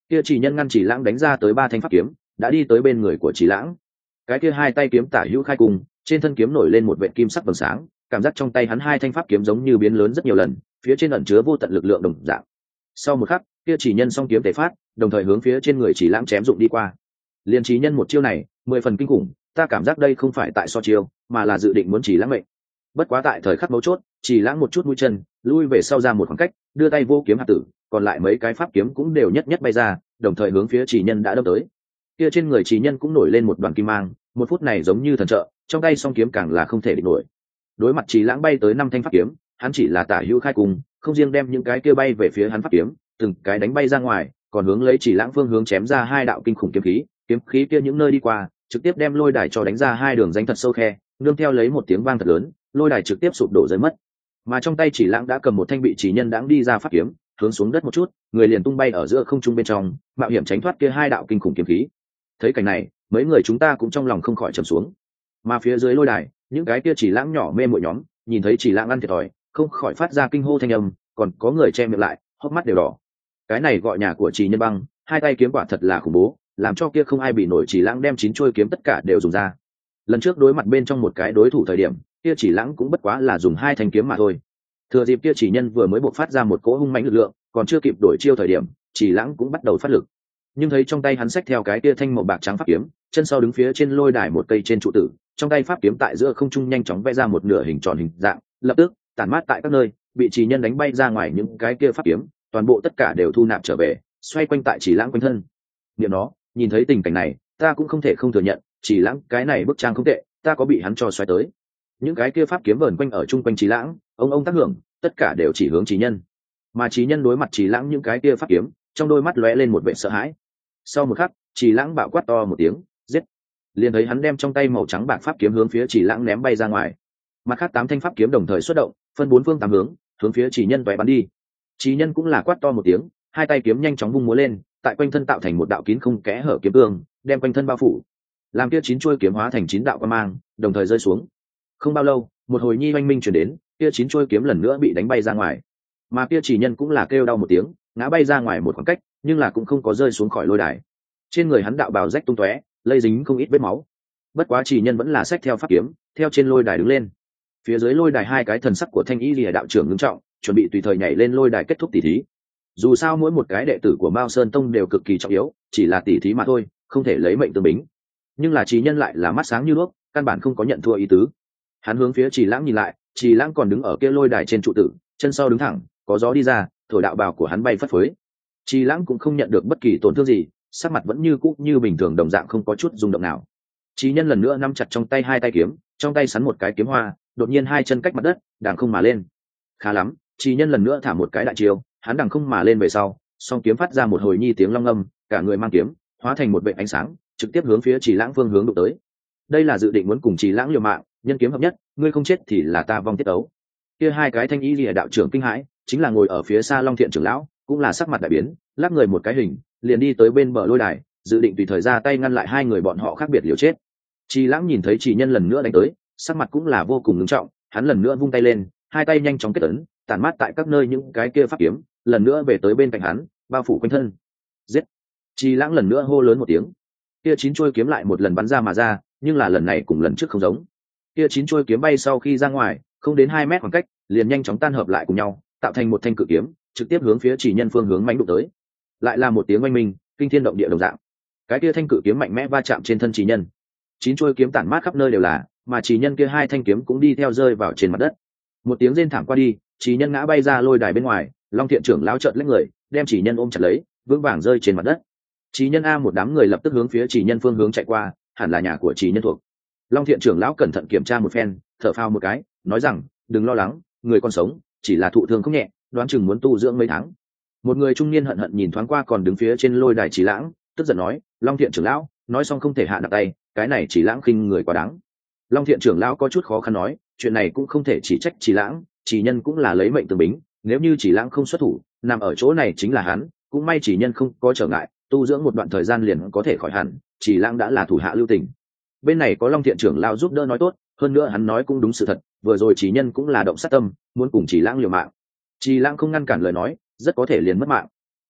Kia chỉ nhân ngăn chỉ lãng đánh ra tới 3 thanh pháp kiếm, đã đi tới bên người của chỉ lãng. Cái kia hai tay kiếm tả hữu khai cùng, trên thân kiếm nổi lên một vệt kim sắc vầng sáng, cảm giác trong tay hắn hai thanh pháp kiếm giống như biến lớn rất nhiều lần, phía trên ẩn chứa vô tận lực lượng đồng dạng. Sau một khắc, kia chỉ nhân song kiếm tề phát, đồng thời hướng phía trên người chỉ lãng chém dụng đi qua. Liên chỉ nhân một chiêu này, 10 phần kinh khủng, ta cảm giác đây không phải tại so chiêu, mà là dự định muốn chỉ lãng mệnh. Bất quá tại thời khắc mấu chốt, chỉ lãng một chút mũi chân, lui về sau ra một khoảng cách, đưa tay vô kiếm hạt tử, còn lại mấy cái pháp kiếm cũng đều nhất nhất bay ra, đồng thời hướng phía chỉ nhân đã đâm tới. Kia trên người chỉ nhân cũng nổi lên một đoàn kim mang, một phút này giống như thần trợ, trong tay song kiếm càng là không thể địch nổi. Đối mặt chỉ lãng bay tới 5 thanh pháp kiếm, hắn chỉ là tả hữu khai cùng, không riêng đem những cái kia bay về phía hắn pháp kiếm, từng cái đánh bay ra ngoài, còn hướng lấy chỉ lãng phương hướng chém ra 2 đạo kinh khủng kiếm khí kia những nơi đi qua, trực tiếp đem lôi đài cho đánh ra 2 đường rãnh thật sâu khe, nương theo lấy một tiếng vang thật lớn, lôi đài trực tiếp sụp đổ rơi mất. Mà trong tay chỉ lãng đã cầm một thanh bị chỉ nhân đãng đi ra pháp kiếm, hướng xuống đất một chút, người liền tung bay ở giữa không trung bên trong, mạo hiểm tránh thoát kia 2 đạo kinh khủng kiếm khí. Thấy cảnh này, mấy người chúng ta cũng trong lòng không khỏi trầm xuống. Mà phía dưới lôi đài, những cái kia chỉ lãng nhỏ mê muội nhóm, nhìn thấy chỉ lãng ăn thiệt thòi, không khỏi phát ra kinh hô thanh âm, còn có người che miệng lại, hốc mắt đều đỏ. Cái này gọi nhà của Trì Nhân Băng, hai tay kiếm quả thật là khủng bố, làm cho kia không ai bị nổi Chỉ Lãng đem 9 chuôi kiếm tất cả đều dùng ra. Lần trước đối mặt bên trong một cái đối thủ thời điểm, kia Chỉ Lãng cũng bất quá là dùng 2 thanh kiếm mà thôi. Thừa dịp kia Chỉ Nhân vừa mới bộc phát ra một cỗ hung mãnh lực lượng, còn chưa kịp đổi chiêu thời điểm, Chỉ Lãng cũng bắt đầu phát lực. Nhưng thấy trong tay hắn xách theo cái kia thanh màu bạc trắng pháp kiếm, chân sau đứng phía trên lôi đài một cây trên trụ tử, trong tay pháp kiếm tại giữa không trung nhanh chóng vẽ ra một nửa hình tròn hình dạng, lập tức tản mát tại các nơi, bị Chỉ Nhân đánh bay ra ngoài những cái kia pháp kiếm, toàn bộ tất cả đều thu nạp trở về, xoay quanh tại Chỉ Lãng quanh thân. Niệm nó, nhìn thấy tình cảnh này, ta cũng không thể không thừa nhận, Chỉ Lãng cái này bức trang không tệ, ta có bị hắn cho xoay tới. Những cái kia pháp kiếm vờn quanh ở trung quanh Chỉ Lãng, ông tác hưởng, tất cả đều chỉ hướng Chỉ Nhân. Mà Chỉ Nhân đối mặt Chỉ Lãng những cái kia pháp kiếm, trong đôi mắt lóe lên một vẻ sợ hãi. Sau một khắc, Chỉ Lãng bạo quát to một tiếng, giết. Liền thấy hắn đem trong tay màu trắng bạc pháp kiếm hướng phía Chỉ Lãng ném bay ra ngoài. Mặt khác 8 thanh pháp kiếm đồng thời xuất động, phân 4 phương 8 hướng phía Chỉ Nhân vẽ bắn đi. Chỉ Nhân cũng là quát to một tiếng, hai tay kiếm nhanh chóng vung múa lên, tại quanh thân tạo thành một đạo kín không kẽ hở kiếm cương, đem quanh thân bao phủ. Làm kia 9 chuôi kiếm hóa thành 9 đạo quang mang, đồng thời rơi xuống. Không bao lâu, một hồi nhi oanh minh truyền đến, kia 9 chuôi kiếm lần nữa bị đánh bay ra ngoài. Mà kia Chỉ Nhân cũng là kêu đau một tiếng, ngã bay ra ngoài một khoảng cách, nhưng là cũng không có rơi xuống khỏi lôi đài. Trên người hắn đạo bào rách tung tóe, lây dính không ít vết máu. Bất quá Chỉ Nhân vẫn là xách theo pháp kiếm, theo trên lôi đài đứng lên. Phía dưới lôi đài hai cái thần sắc của Thanh Y Lìa đạo trưởng ngưng trọng, chuẩn bị tùy thời nhảy lên lôi đài kết thúc tỷ thí. Dù sao mỗi một cái đệ tử của Mao Sơn Tông đều cực kỳ trọng yếu, chỉ là tỷ thí mà thôi, không thể lấy mệnh tương bính. Nhưng là Chỉ Nhân lại là mắt sáng như đuốc, căn bản không có nhận thua ý tứ. Hắn hướng phía Chỉ Lãng nhìn lại, Chỉ Lãng còn đứng ở kia lôi đài trên trụ tử, chân sau đứng thẳng, có gió đi ra, thổi đạo bào của hắn bay phất phới. Chỉ Lãng cũng không nhận được bất kỳ tổn thương gì, sắc mặt vẫn như cũ như bình thường đồng dạng không có chút rung động nào. Chỉ Nhân lần nữa nắm chặt trong tay hai tay kiếm, trong tay sắn một cái kiếm hoa, đột nhiên hai chân cách mặt đất, đằng không mà lên. Khá lắm, Chỉ Nhân lần nữa thả một cái đại chiêu, hắn đằng không mà lên về sau, song kiếm phát ra một hồi nhi tiếng long ngâm, cả người mang kiếm, hóa thành một vệt ánh sáng, trực tiếp hướng phía Chỉ Lãng phương hướng đụng tới. Đây là dự định muốn cùng Chỉ Lãng liều mạng, nhân kiếm hợp nhất, ngươi không chết thì là ta vong tiết ấu. Kia hai cái Thanh Y Lìa đạo trưởng kinh hãi, chính là ngồi ở phía xa Long Thiện trưởng lão, cũng là sắc mặt đại biến, lắc người một cái hình, liền đi tới bên bờ lôi đài, dự định tùy thời ra tay ngăn lại hai người bọn họ khác biệt liều chết. Chỉ Lãng nhìn thấy Chỉ Nhân lần nữa đánh tới, sắc mặt cũng là vô cùng nghiêm trọng, hắn lần nữa vung tay lên, hai tay nhanh chóng kết ấn, tản mát tại các nơi những cái kia pháp kiếm, lần nữa về tới bên cạnh hắn, bao phủ quanh thân. Giết! Chỉ Lãng lần nữa hô lớn một tiếng. Kia 9 chuôi kiếm lại một lần bắn ra mà ra, nhưng là lần này cùng lần trước không giống. Kia 9 chuôi kiếm bay sau khi ra ngoài, không đến 2 mét khoảng cách, liền nhanh chóng tan hợp lại cùng nhau, tạo thành một thanh cự kiếm, trực tiếp hướng phía Chỉ Nhân phương hướng mãnh đụng tới. Lại là một tiếng oanh minh, kinh thiên động địa đồng dạng. Cái kia thanh cự kiếm mạnh mẽ va chạm trên thân Chỉ Nhân. 9 chuôi kiếm tản mát khắp nơi đều là, mà Chỉ Nhân kia hai thanh kiếm cũng đi theo rơi vào trên mặt đất. Một tiếng rên thảm qua đi, Chỉ Nhân ngã bay ra lôi đài bên ngoài, Long Thiện trưởng lão trợn lấy người, đem Chỉ Nhân ôm chặt lấy, vững vàng rơi trên mặt đất. Chỉ Nhân a một đám người lập tức hướng phía Chỉ Nhân phương hướng chạy qua, hẳn là nhà của Chỉ Nhân thuộc. Long Thiện trưởng lão cẩn thận kiểm tra một phen, thở phào một cái, nói rằng, đừng lo lắng, người còn sống, chỉ là thụ thương không nhẹ, đoán chừng muốn tu dưỡng mấy tháng. Một người trung niên hận hận nhìn thoáng qua còn đứng phía trên lôi đài Chỉ Lãng, tức giận nói, Long Thiện trưởng lão, nói xong không thể hạ nặng tay, cái này Chỉ Lãng khinh người quá đáng. Long Thiện trưởng lão có chút khó khăn nói, chuyện này cũng không thể chỉ trách Chỉ Lãng, Chỉ Nhân cũng là lấy mệnh tương bính, nếu như Chỉ Lãng không xuất thủ, nằm ở chỗ này chính là hắn, cũng may Chỉ Nhân không có trở ngại, tu dưỡng một đoạn thời gian liền có thể khỏi hẳn, Chỉ Lãng đã là thủ hạ lưu tình. Bên này có Long Thiện trưởng lão giúp đỡ nói tốt, hơn nữa hắn nói cũng đúng sự thật, vừa rồi Chỉ Nhân cũng là động sát tâm, muốn cùng Chỉ Lãng liều mạng. Chỉ Lãng không ngăn cản lời nói, rất có thể liền mất mạng.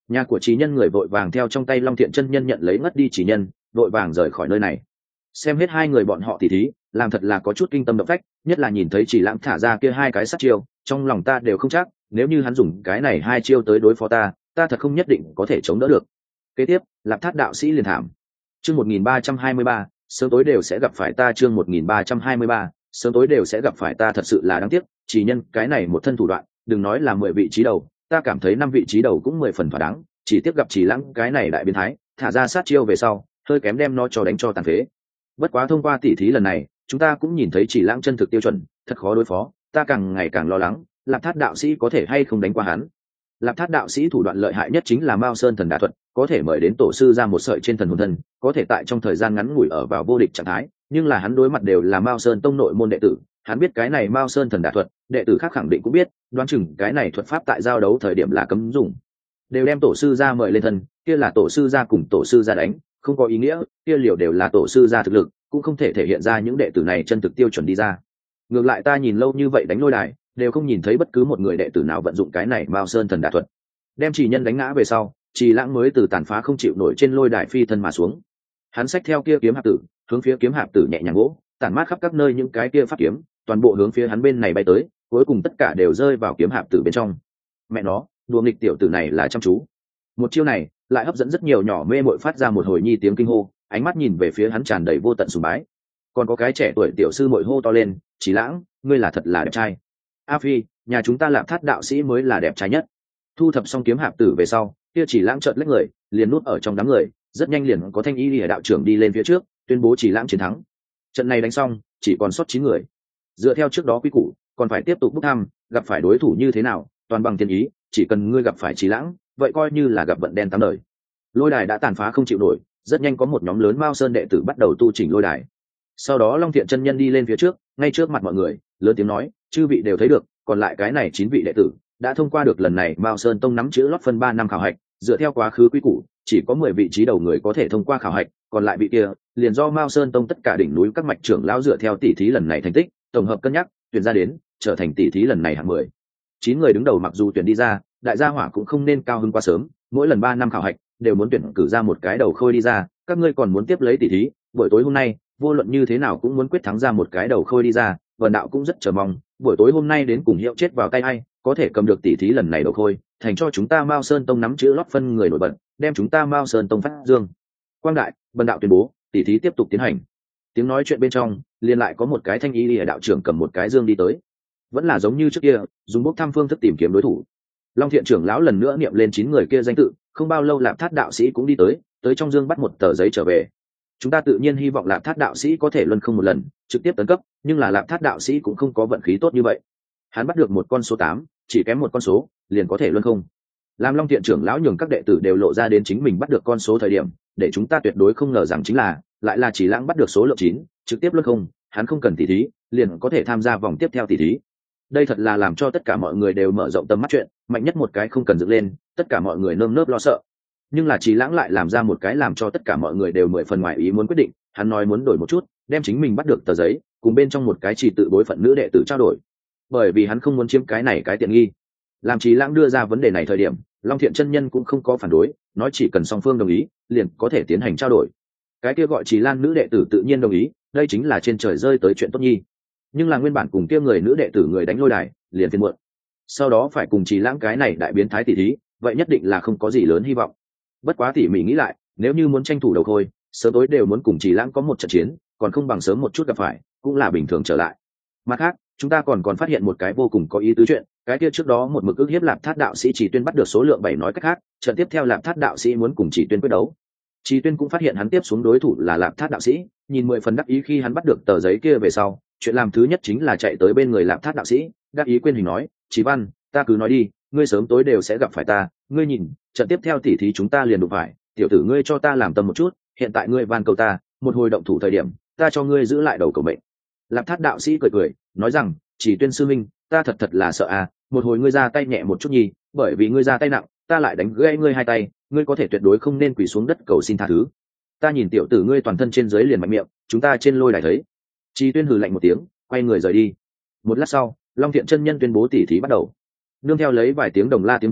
Nhà của Trì Nhân người vội vàng theo trong tay Long Thiện chân nhân nhận lấy ngất đi Trì Nhân, vội vàng rời khỏi nơi này. Xem hết hai người bọn họ tỉ thí, làm thật là có chút kinh tâm động phách, nhất là nhìn thấy Chỉ Lãng thả ra kia hai cái sát chiêu, trong lòng ta đều không chắc, nếu như hắn dùng cái này hai chiêu tới đối phó ta thật không nhất định có thể chống đỡ được. Kế tiếp, Lạp Thát đạo sĩ liền thảm. Chương 1323, sớm tối đều sẽ gặp phải ta. Chương 1323, sớm tối đều sẽ gặp phải ta. Thật sự là đáng tiếc, Chỉ Nhân cái này một thân thủ đoạn, đừng nói là 10 vị trí đầu, ta cảm thấy 5 vị trí đầu cũng 10 phần thỏa đáng, chỉ tiếc gặp Chỉ Lãng cái này đại biến thái, thả ra sát chiêu về sau, hơi kém đem nó cho đánh cho tàn phế. Bất quá thông qua tỉ thí lần này, chúng ta cũng nhìn thấy Chỉ Lãng chân thực tiêu chuẩn, thật khó đối phó, ta càng ngày càng lo lắng, Lạp Thát đạo sĩ có thể hay không đánh qua hắn. Lạp Thát đạo sĩ thủ đoạn lợi hại nhất chính là Mao Sơn thần đả thuật, có thể mời đến tổ sư ra một sợi trên thần hồn thân, có thể tại trong thời gian ngắn ngủi ở vào vô địch trạng thái, nhưng là hắn đối mặt đều là Mao Sơn tông nội môn đệ tử, hắn biết cái này Mao Sơn thần đả thuật, đệ tử khác khẳng định cũng biết, đoán chừng cái này thuật pháp tại giao đấu thời điểm là cấm dùng. Đều đem tổ sư ra mời lên thân, kia là tổ sư ra cùng tổ sư ra đánh, không có ý nghĩa, kia liều đều là tổ sư ra thực lực, cũng không thể thể hiện ra những đệ tử này chân thực tiêu chuẩn đi ra. Ngược lại ta nhìn lâu như vậy đánh lôi đài, đều không nhìn thấy bất cứ một người đệ tử nào vận dụng cái này Mao Sơn thần đả thuật. Đem Trì Nhân đánh ngã về sau, Trì Lãng mới từ tàn phá không chịu nổi trên lôi đài phi thân mà xuống. Hắn xách theo kia kiếm hạp tử, hướng phía kiếm hạp tử nhẹ nhàng gỗ, tản mát khắp các nơi những cái kia pháp kiếm, toàn bộ hướng phía hắn bên này bay tới, cuối cùng tất cả đều rơi vào kiếm hạp tử bên trong. Mẹ nó, đùa nghịch tiểu tử này là chăm chú. Một chiêu này lại hấp dẫn rất nhiều nhỏ mê muội phát ra một hồi nhi tiếng kinh hô, ánh mắt nhìn về phía hắn tràn đầy vô tận sùng bái. Còn có cái trẻ tuổi tiểu sư muội hô to lên, Chỉ Lãng, ngươi là thật là đẹp trai. A Phi, nhà chúng ta Lạp Thát đạo sĩ mới là đẹp trai nhất. Thu thập xong kiếm hạp tử về sau, kia Chỉ Lãng chợt lách người, liền núp ở trong đám người, rất nhanh liền có Thanh Y Lìa đạo trưởng đi lên phía trước, tuyên bố Chỉ Lãng chiến thắng. Trận này đánh xong, chỉ còn sót 9 người. Dựa theo trước đó quy củ, còn phải tiếp tục bốc thăm, gặp phải đối thủ như thế nào, toàn bằng thiên ý, chỉ cần ngươi gặp phải Chỉ Lãng, vậy coi như là gặp vận đen tám đời. Lôi đài đã tàn phá không chịu nổi, rất nhanh có một nhóm lớn Mao Sơn đệ tử bắt đầu tu chỉnh lôi đài. Sau đó Long Thiện chân nhân đi lên phía trước, ngay trước mặt mọi người, lớn tiếng nói, chư vị đều thấy được, còn lại cái này 9 vị đệ tử đã thông qua được lần này Mao Sơn tông nắm chữ lót phân 3 năm khảo hạch, dựa theo quá khứ quy củ, chỉ có 10 vị trí đầu người có thể thông qua khảo hạch, còn lại vị kia, liền do Mao Sơn tông tất cả đỉnh núi các mạch trưởng lão dựa theo tỷ thí lần này thành tích, tổng hợp cân nhắc, tuyển ra đến, trở thành tỷ thí lần này hạng 10. 9 người đứng đầu mặc dù tuyển đi ra, đại gia hỏa cũng không nên cao hứng quá sớm, mỗi lần 3 năm khảo hạch đều muốn tuyển cử ra một cái đầu khôi đi ra, các ngươi còn muốn tiếp lấy tỷ thí, buổi tối hôm nay, vô luận như thế nào cũng muốn quyết thắng ra một cái đầu khôi đi ra, Vân đạo cũng rất chờ mong, buổi tối hôm nay đến cùng hiệu chết vào tay ai, có thể cầm được tỷ thí lần này đầu khôi, thành cho chúng ta Mao Sơn tông nắm chữ lót phân người nổi bật, đem chúng ta Mao Sơn tông phát dương quang đại. Vân đạo tuyên bố, tỷ thí tiếp tục tiến hành. Tiếng nói chuyện bên trong, liền lại có một cái Thanh Y Lìa đạo trưởng cầm một cái dương đi tới, vẫn là giống như trước kia, dùng bốc thăm phương thức tìm kiếm đối thủ. Long Thiện trưởng lão lần nữa niệm lên 9 người kia danh tự, không bao lâu Lạp Thát đạo sĩ cũng đi tới trong dương bắt một tờ giấy trở về. Chúng ta tự nhiên hy vọng Lạp Thát đạo sĩ có thể luân không một lần trực tiếp tấn cấp, nhưng là Lạp Thát đạo sĩ cũng không có vận khí tốt như vậy. Hắn bắt được một con số 8, chỉ kém một con số liền có thể luân không. Làm Long Thiện trưởng lão nhường các đệ tử đều lộ ra đến chính mình bắt được con số thời điểm, để chúng ta tuyệt đối không ngờ rằng chính là lại là Chỉ Lãng bắt được số lượng 9, trực tiếp luân không, hắn không cần tỷ thí, liền có thể tham gia vòng tiếp theo tỷ thí. Đây thật là làm cho tất cả mọi người đều mở rộng tầm mắt chuyện, mạnh nhất một cái không cần dựng lên, tất cả mọi người nơm nớp lo sợ. Nhưng là Chỉ Lãng lại làm ra một cái làm cho tất cả mọi người đều 10 phần ngoài ý muốn quyết định, hắn nói muốn đổi một chút, đem chính mình bắt được tờ giấy, cùng bên trong một cái chỉ tự bối phận nữ đệ tử trao đổi. Bởi vì hắn không muốn chiếm cái này cái tiện nghi. Làm Chỉ Lãng đưa ra vấn đề này thời điểm, Long Thiện chân nhân cũng không có phản đối, nói chỉ cần song phương đồng ý, liền có thể tiến hành trao đổi. Cái kia gọi Chỉ Lan nữ đệ tử tự nhiên đồng ý, đây chính là trên trời rơi tới chuyện tốt nhi. Nhưng là nguyên bản cùng kia người nữ đệ tử người đánh lôi đài, liền phiền muộn. Sau đó phải cùng Chỉ Lãng cái này đại biến thái tỷ thí, vậy nhất định là không có gì lớn hy vọng. Bất quá tỉ mỉ nghĩ lại, nếu như muốn tranh thủ đầu khôi, sớm tối đều muốn cùng Chỉ Lãng có một trận chiến, còn không bằng sớm một chút gặp phải, cũng là bình thường trở lại. Mặt khác, chúng ta còn phát hiện một cái vô cùng có ý tứ chuyện, cái kia trước đó một mực ức hiếp Lạp Thát đạo sĩ Chỉ Tuyên bắt được số lượng 7, nói cách khác, trận tiếp theo Lạp Thát đạo sĩ muốn cùng Chỉ Tuyên quyết đấu. Chỉ Tuyên cũng phát hiện hắn tiếp xuống đối thủ là Lạp Thát đạo sĩ, nhìn 10 phần đắc ý khi hắn bắt được tờ giấy kia về sau, chuyện làm thứ nhất chính là chạy tới bên người Lạp Thát đạo sĩ, đắc ý quên hình nói, Chỉ Văn, ta cứ nói đi, ngươi sớm tối đều sẽ gặp phải ta, ngươi nhìn, trận tiếp theo tỉ thí chúng ta liền đụng phải, tiểu tử ngươi cho ta làm tâm một chút, hiện tại ngươi van cầu ta, một hồi động thủ thời điểm, ta cho ngươi giữ lại đầu cầu mệnh. Lạp Thát đạo sĩ cười cười, nói rằng, Chỉ Tuyên sư minh, ta thật là sợ à, một hồi ngươi ra tay nhẹ một chút nhì, bởi vì ngươi ra tay nặng, ta lại đánh gãy ngươi hai tay, ngươi có thể tuyệt đối không nên quỳ xuống đất cầu xin tha thứ. Ta nhìn tiểu tử ngươi toàn thân trên dưới liền mạnh miệng, chúng ta trên lôi đài thấy. Chỉ Tuyên hừ lạnh một tiếng, quay người rời đi. Một lát sau, Long Thiện chân nhân tuyên bố tỉ thí bắt đầu. Nương theo lấy vài tiếng đồng la tiếng vang,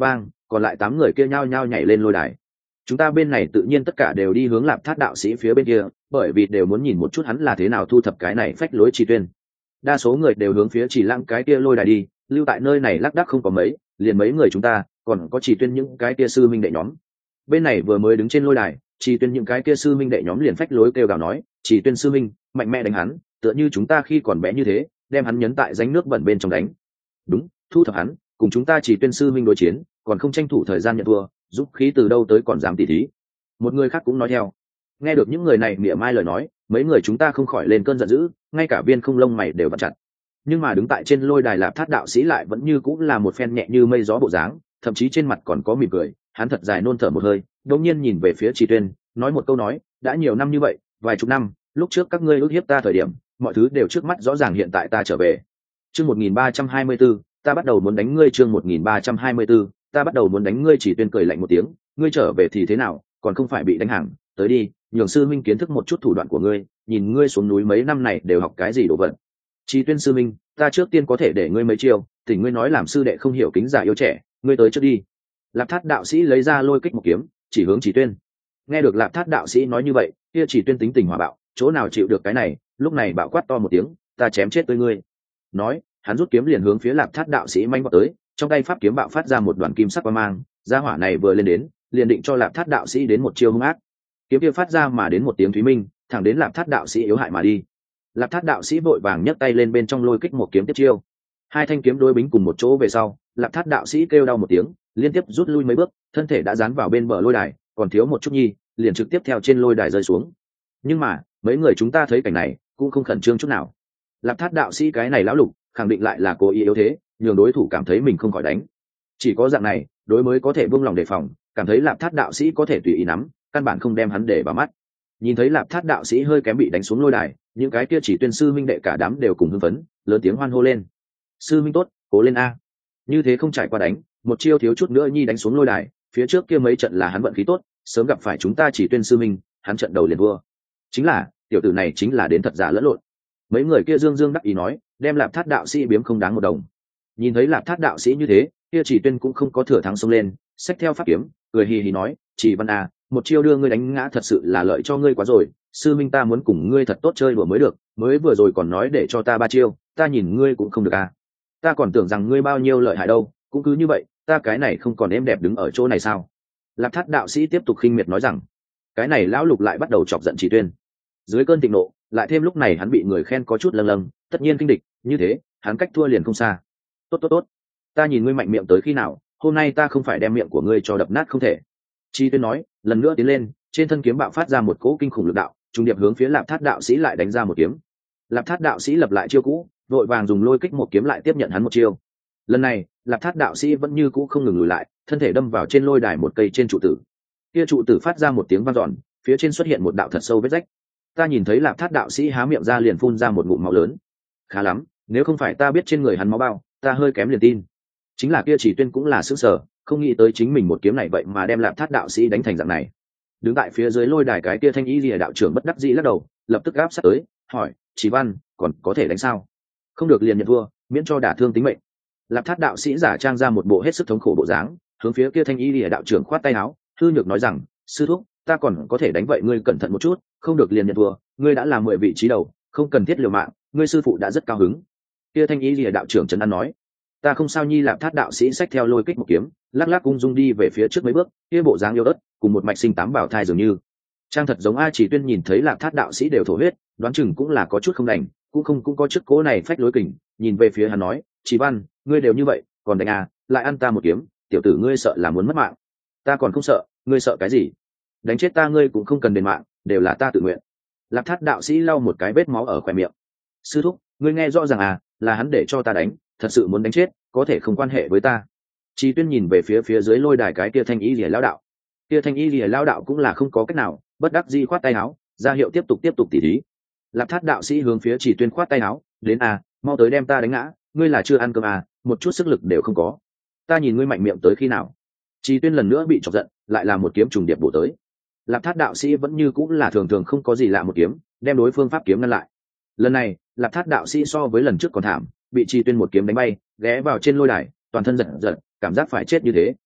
còn lại 8 người kia nhao nhao nhảy lên lôi đài. Chúng ta bên này tự nhiên tất cả đều đi hướng Lạp Thát đạo sĩ phía bên kia, bởi vì đều muốn nhìn một chút hắn là thế nào thu thập cái này phách lối Chỉ Tuyên. Đa số người đều hướng phía Chỉ Lăng cái kia lôi đài đi, lưu tại nơi này lác đác không có mấy, liền mấy người chúng ta, còn có Chỉ Tuyên những cái kia sư minh đệ nhóm. Bên này vừa mới đứng trên lôi đài, Chỉ Tuyên những cái kia sư minh đệ nhóm liền phách lối kêu gào nói, Chỉ Tuyên sư minh, mạnh mẽ đánh hắn, tựa như chúng ta khi còn bé như thế, đem hắn nhấn tại rãnh nước bẩn bên trong đánh. Đúng, thu thập hắn, cùng chúng ta Chỉ Tuyên sư minh đối chiến, còn không tranh thủ thời gian nhận thua, giúp khí từ đâu tới còn dám tỉ thí. Một người khác cũng nói theo. Nghe được những người này mỉa mai lời nói, mấy người chúng ta không khỏi lên cơn giận dữ, ngay cả viên không lông mày đều vặn chặt. Nhưng mà đứng tại trên lôi đài Lạp Thát đạo sĩ lại vẫn như cũng là một phen nhẹ như mây gió bộ dáng, thậm chí trên mặt còn có mỉm cười. Hắn thật dài nôn thở một hơi, đột nhiên nhìn về phía Chỉ Tuyên, nói một câu nói, đã nhiều năm như vậy, vài chục năm, lúc trước các ngươi ức hiếp ta thời điểm, mọi thứ đều trước mắt rõ ràng, hiện tại ta trở về. Chương 1324, ta bắt đầu muốn đánh ngươi. Chương 1324, ta bắt đầu muốn đánh ngươi. Chỉ Tuyên cười lạnh một tiếng, ngươi trở về thì thế nào, còn không phải bị đánh hàng, tới đi, nhường sư minh kiến thức một chút thủ đoạn của ngươi, nhìn ngươi xuống núi mấy năm này đều học cái gì đồ vật. Chỉ Tuyên sư minh, ta trước tiên có thể để ngươi mấy chiêu, tỉnh ngươi nói làm sư đệ không hiểu kính già yêu trẻ, ngươi tới trước đi. Lạp Thát đạo sĩ lấy ra lôi kích một kiếm, chỉ hướng Chỉ Tuyên. Nghe được Lạp Thát đạo sĩ nói như vậy, kia Chỉ Tuyên tính tình hỏa bạo, chỗ nào chịu được cái này, lúc này bạo quát to một tiếng, ta chém chết ngươi. Nói, hắn rút kiếm liền hướng phía Lạp Thát đạo sĩ manh vọt tới, trong tay pháp kiếm bạo phát ra một đoàn kim sắc quang mang, gia hỏa này vừa lên đến, liền định cho Lạp Thát đạo sĩ đến một chiêu hung ác. Kiếm kia phát ra mà đến một tiếng thúy minh, thẳng đến Lạp Thát đạo sĩ yếu hại mà đi. Lạp Thát đạo sĩ vội vàng nhấc tay lên bên trong lôi kích một kiếm tiếp chiêu. Hai thanh kiếm đối bính cùng một chỗ về sau, Lạp Thát đạo sĩ kêu đau một tiếng, liên tiếp rút lui mấy bước, thân thể đã dán vào bên bờ lôi đài, còn thiếu một chút nhi, liền trực tiếp theo trên lôi đài rơi xuống. Nhưng mà, mấy người chúng ta thấy cảnh này, cũng không khẩn trương chút nào. Lạp Thát đạo sĩ cái này lão lục, khẳng định lại là cố ý yếu thế, nhường đối thủ cảm thấy mình không khỏi đánh. Chỉ có dạng này, đối mới có thể buông lòng đề phòng, cảm thấy Lạp Thát đạo sĩ có thể tùy ý nắm, căn bản không đem hắn để vào mắt. Nhìn thấy Lạp Thát đạo sĩ hơi kém bị đánh xuống lôi đài, những cái kia Chỉ Tuyên sư minh đệ cả đám đều cùng hưng phấn, lớn tiếng hoan hô lên. Sư minh tốt, cố lên a! Như thế không trải qua đánh, một chiêu thiếu chút nữa nhi đánh xuống lôi đài, phía trước kia mấy trận là hắn vận khí tốt, sớm gặp phải chúng ta Chỉ Tuyên sư minh, hắn trận đầu liền vua. Chính là, tiểu tử này chính là đến thật giả lẫn lộn. Mấy người kia dương dương đắc ý nói, đem Lạp Thát đạo sĩ biếm không đáng một đồng. Nhìn thấy Lạp Thát đạo sĩ như thế, kia Chỉ Tuyên cũng không có thừa thắng xông lên, xách theo pháp kiếm, cười hì hì nói, Chỉ Văn à, một chiêu đưa ngươi đánh ngã thật sự là lợi cho ngươi quá rồi, sư minh ta muốn cùng ngươi thật tốt chơi đùa mới được, mới vừa rồi còn nói để cho ta 3 chiêu, ta nhìn ngươi cũng không được à. Ta còn tưởng rằng ngươi bao nhiêu lợi hại đâu, cũng cứ như vậy, ta cái này không còn êm đẹp đứng ở chỗ này sao? Lạp Thát đạo sĩ tiếp tục khinh miệt nói rằng, cái này lão lục lại bắt đầu chọc giận Chỉ Tuyên. Dưới cơn thịnh nộ, lại thêm lúc này hắn bị người khen có chút lâng lâng, tất nhiên kinh địch, như thế, hắn cách thua liền không xa. Tốt, ta nhìn ngươi mạnh miệng tới khi nào, hôm nay ta không phải đem miệng của ngươi cho đập nát không thể. Chỉ Tuyên nói, lần nữa tiến lên, trên thân kiếm bạo phát ra một cỗ kinh khủng lực đạo, trùng điệp hướng phía Lạp Thát đạo sĩ lại đánh ra một kiếm. Lạp Thát đạo sĩ lập lại chiêu cũ, vội vàng dùng lôi kích một kiếm lại tiếp nhận hắn một chiêu. Lần này, Lạp Thát đạo sĩ vẫn như cũ không ngừng lùi lại, thân thể đâm vào trên lôi đài một cây trên trụ tử. Kia trụ tử phát ra một tiếng vang dọn, phía trên xuất hiện một đạo thật sâu vết rách. Ta nhìn thấy Lạp Thát đạo sĩ há miệng ra liền phun ra một ngụm máu lớn. Khá lắm, nếu không phải ta biết trên người hắn máu bao, ta hơi kém liền tin. Chính là kia Chỉ Tuyên cũng là sửng sở, không nghĩ tới chính mình một kiếm này vậy mà đem Lạp Thát đạo sĩ đánh thành dạng này. Đứng tại phía dưới lôi đài cái kia thanh ý lìa đạo trưởng bất đắc dĩ lắc đầu, lập tức áp sát tới, hỏi, Chỉ Văn, còn có thể đánh sao? Không được liền nhận thua, miễn cho đả thương tính mệnh. Lạp Thát đạo sĩ giả trang ra một bộ hết sức thống khổ bộ dáng, hướng phía kia thanh ý lìa đạo trưởng khoát tay áo, hư nhược nói rằng, sư thúc, ta còn có thể đánh vậy, ngươi cẩn thận một chút, không được liền nhận thua, ngươi đã là 10 vị trí đầu, không cần thiết liều mạng, ngươi sư phụ đã rất cao hứng. Kia thanh ý lìa đạo trưởng trấn an nói, ta không sao nhi. Lạp Thát đạo sĩ xách theo lôi kích một kiếm, lắc lắc ung dung đi về phía trước mấy bước, kia bộ dáng yếu ớt, cùng một mạch sinh 8 bảo thai dường như. Trang thật giống A. Chỉ Tuyên nhìn thấy Lạp Thát đạo sĩ đều thổ huyết, đoán chừng cũng là có chút không đành, cũng có chức cố này phách lối kình, nhìn về phía hắn nói, Chỉ Văn, ngươi đều như vậy, còn đánh à, lại ăn ta một kiếm, tiểu tử ngươi sợ là muốn mất mạng. Ta còn không sợ, ngươi sợ cái gì? Đánh chết ta ngươi cũng không cần đền mạng, đều là ta tự nguyện. Lạp Thát đạo sĩ lau một cái vết máu ở khóe miệng. Sư thúc, ngươi nghe rõ ràng à, là hắn để cho ta đánh, thật sự muốn đánh chết, có thể không quan hệ với ta. Chỉ Tuyên nhìn về phía dưới lôi đài cái kia thanh ý lìa lão đạo. Kia thanh ý lìa lão đạo cũng là không có cách nào, bất đắc dĩ khoát tay áo, ra hiệu tiếp tục tỉ thí. Lạp Thát đạo sĩ hướng phía Chỉ Tuyên khoát tay áo, đến à, mau tới đem ta đánh ngã, ngươi là chưa ăn cơm à, một chút sức lực đều không có. Ta nhìn ngươi mạnh miệng tới khi nào. Chỉ Tuyên lần nữa bị chọc giận, lại là một kiếm trùng điệp bổ tới. Lạp Thát đạo sĩ vẫn như cũng là thường không có gì lạ một kiếm, đem đối phương pháp kiếm ngăn lại. Lần này, Lạp Thát đạo sĩ so với lần trước còn thảm, bị Chỉ Tuyên một kiếm đánh bay, ghé vào trên lôi đài, toàn thân giật, cảm giác phải chết như thế.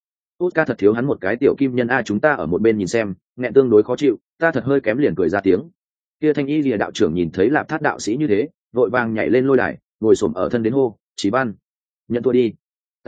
út ca thật thiếu hắn một cái tiểu kim nhân a, chúng ta ở một bên nhìn xem, nghẹn tương đối khó chịu, ta thật hơi kém liền cười ra tiếng. Kia thanh y lìa đạo trưởng nhìn thấy Lạp Thát đạo sĩ như thế, vội vàng nhảy lên lôi đài, ngồi xổm ở thân đến hô, Chí Văn, nhận thua đi.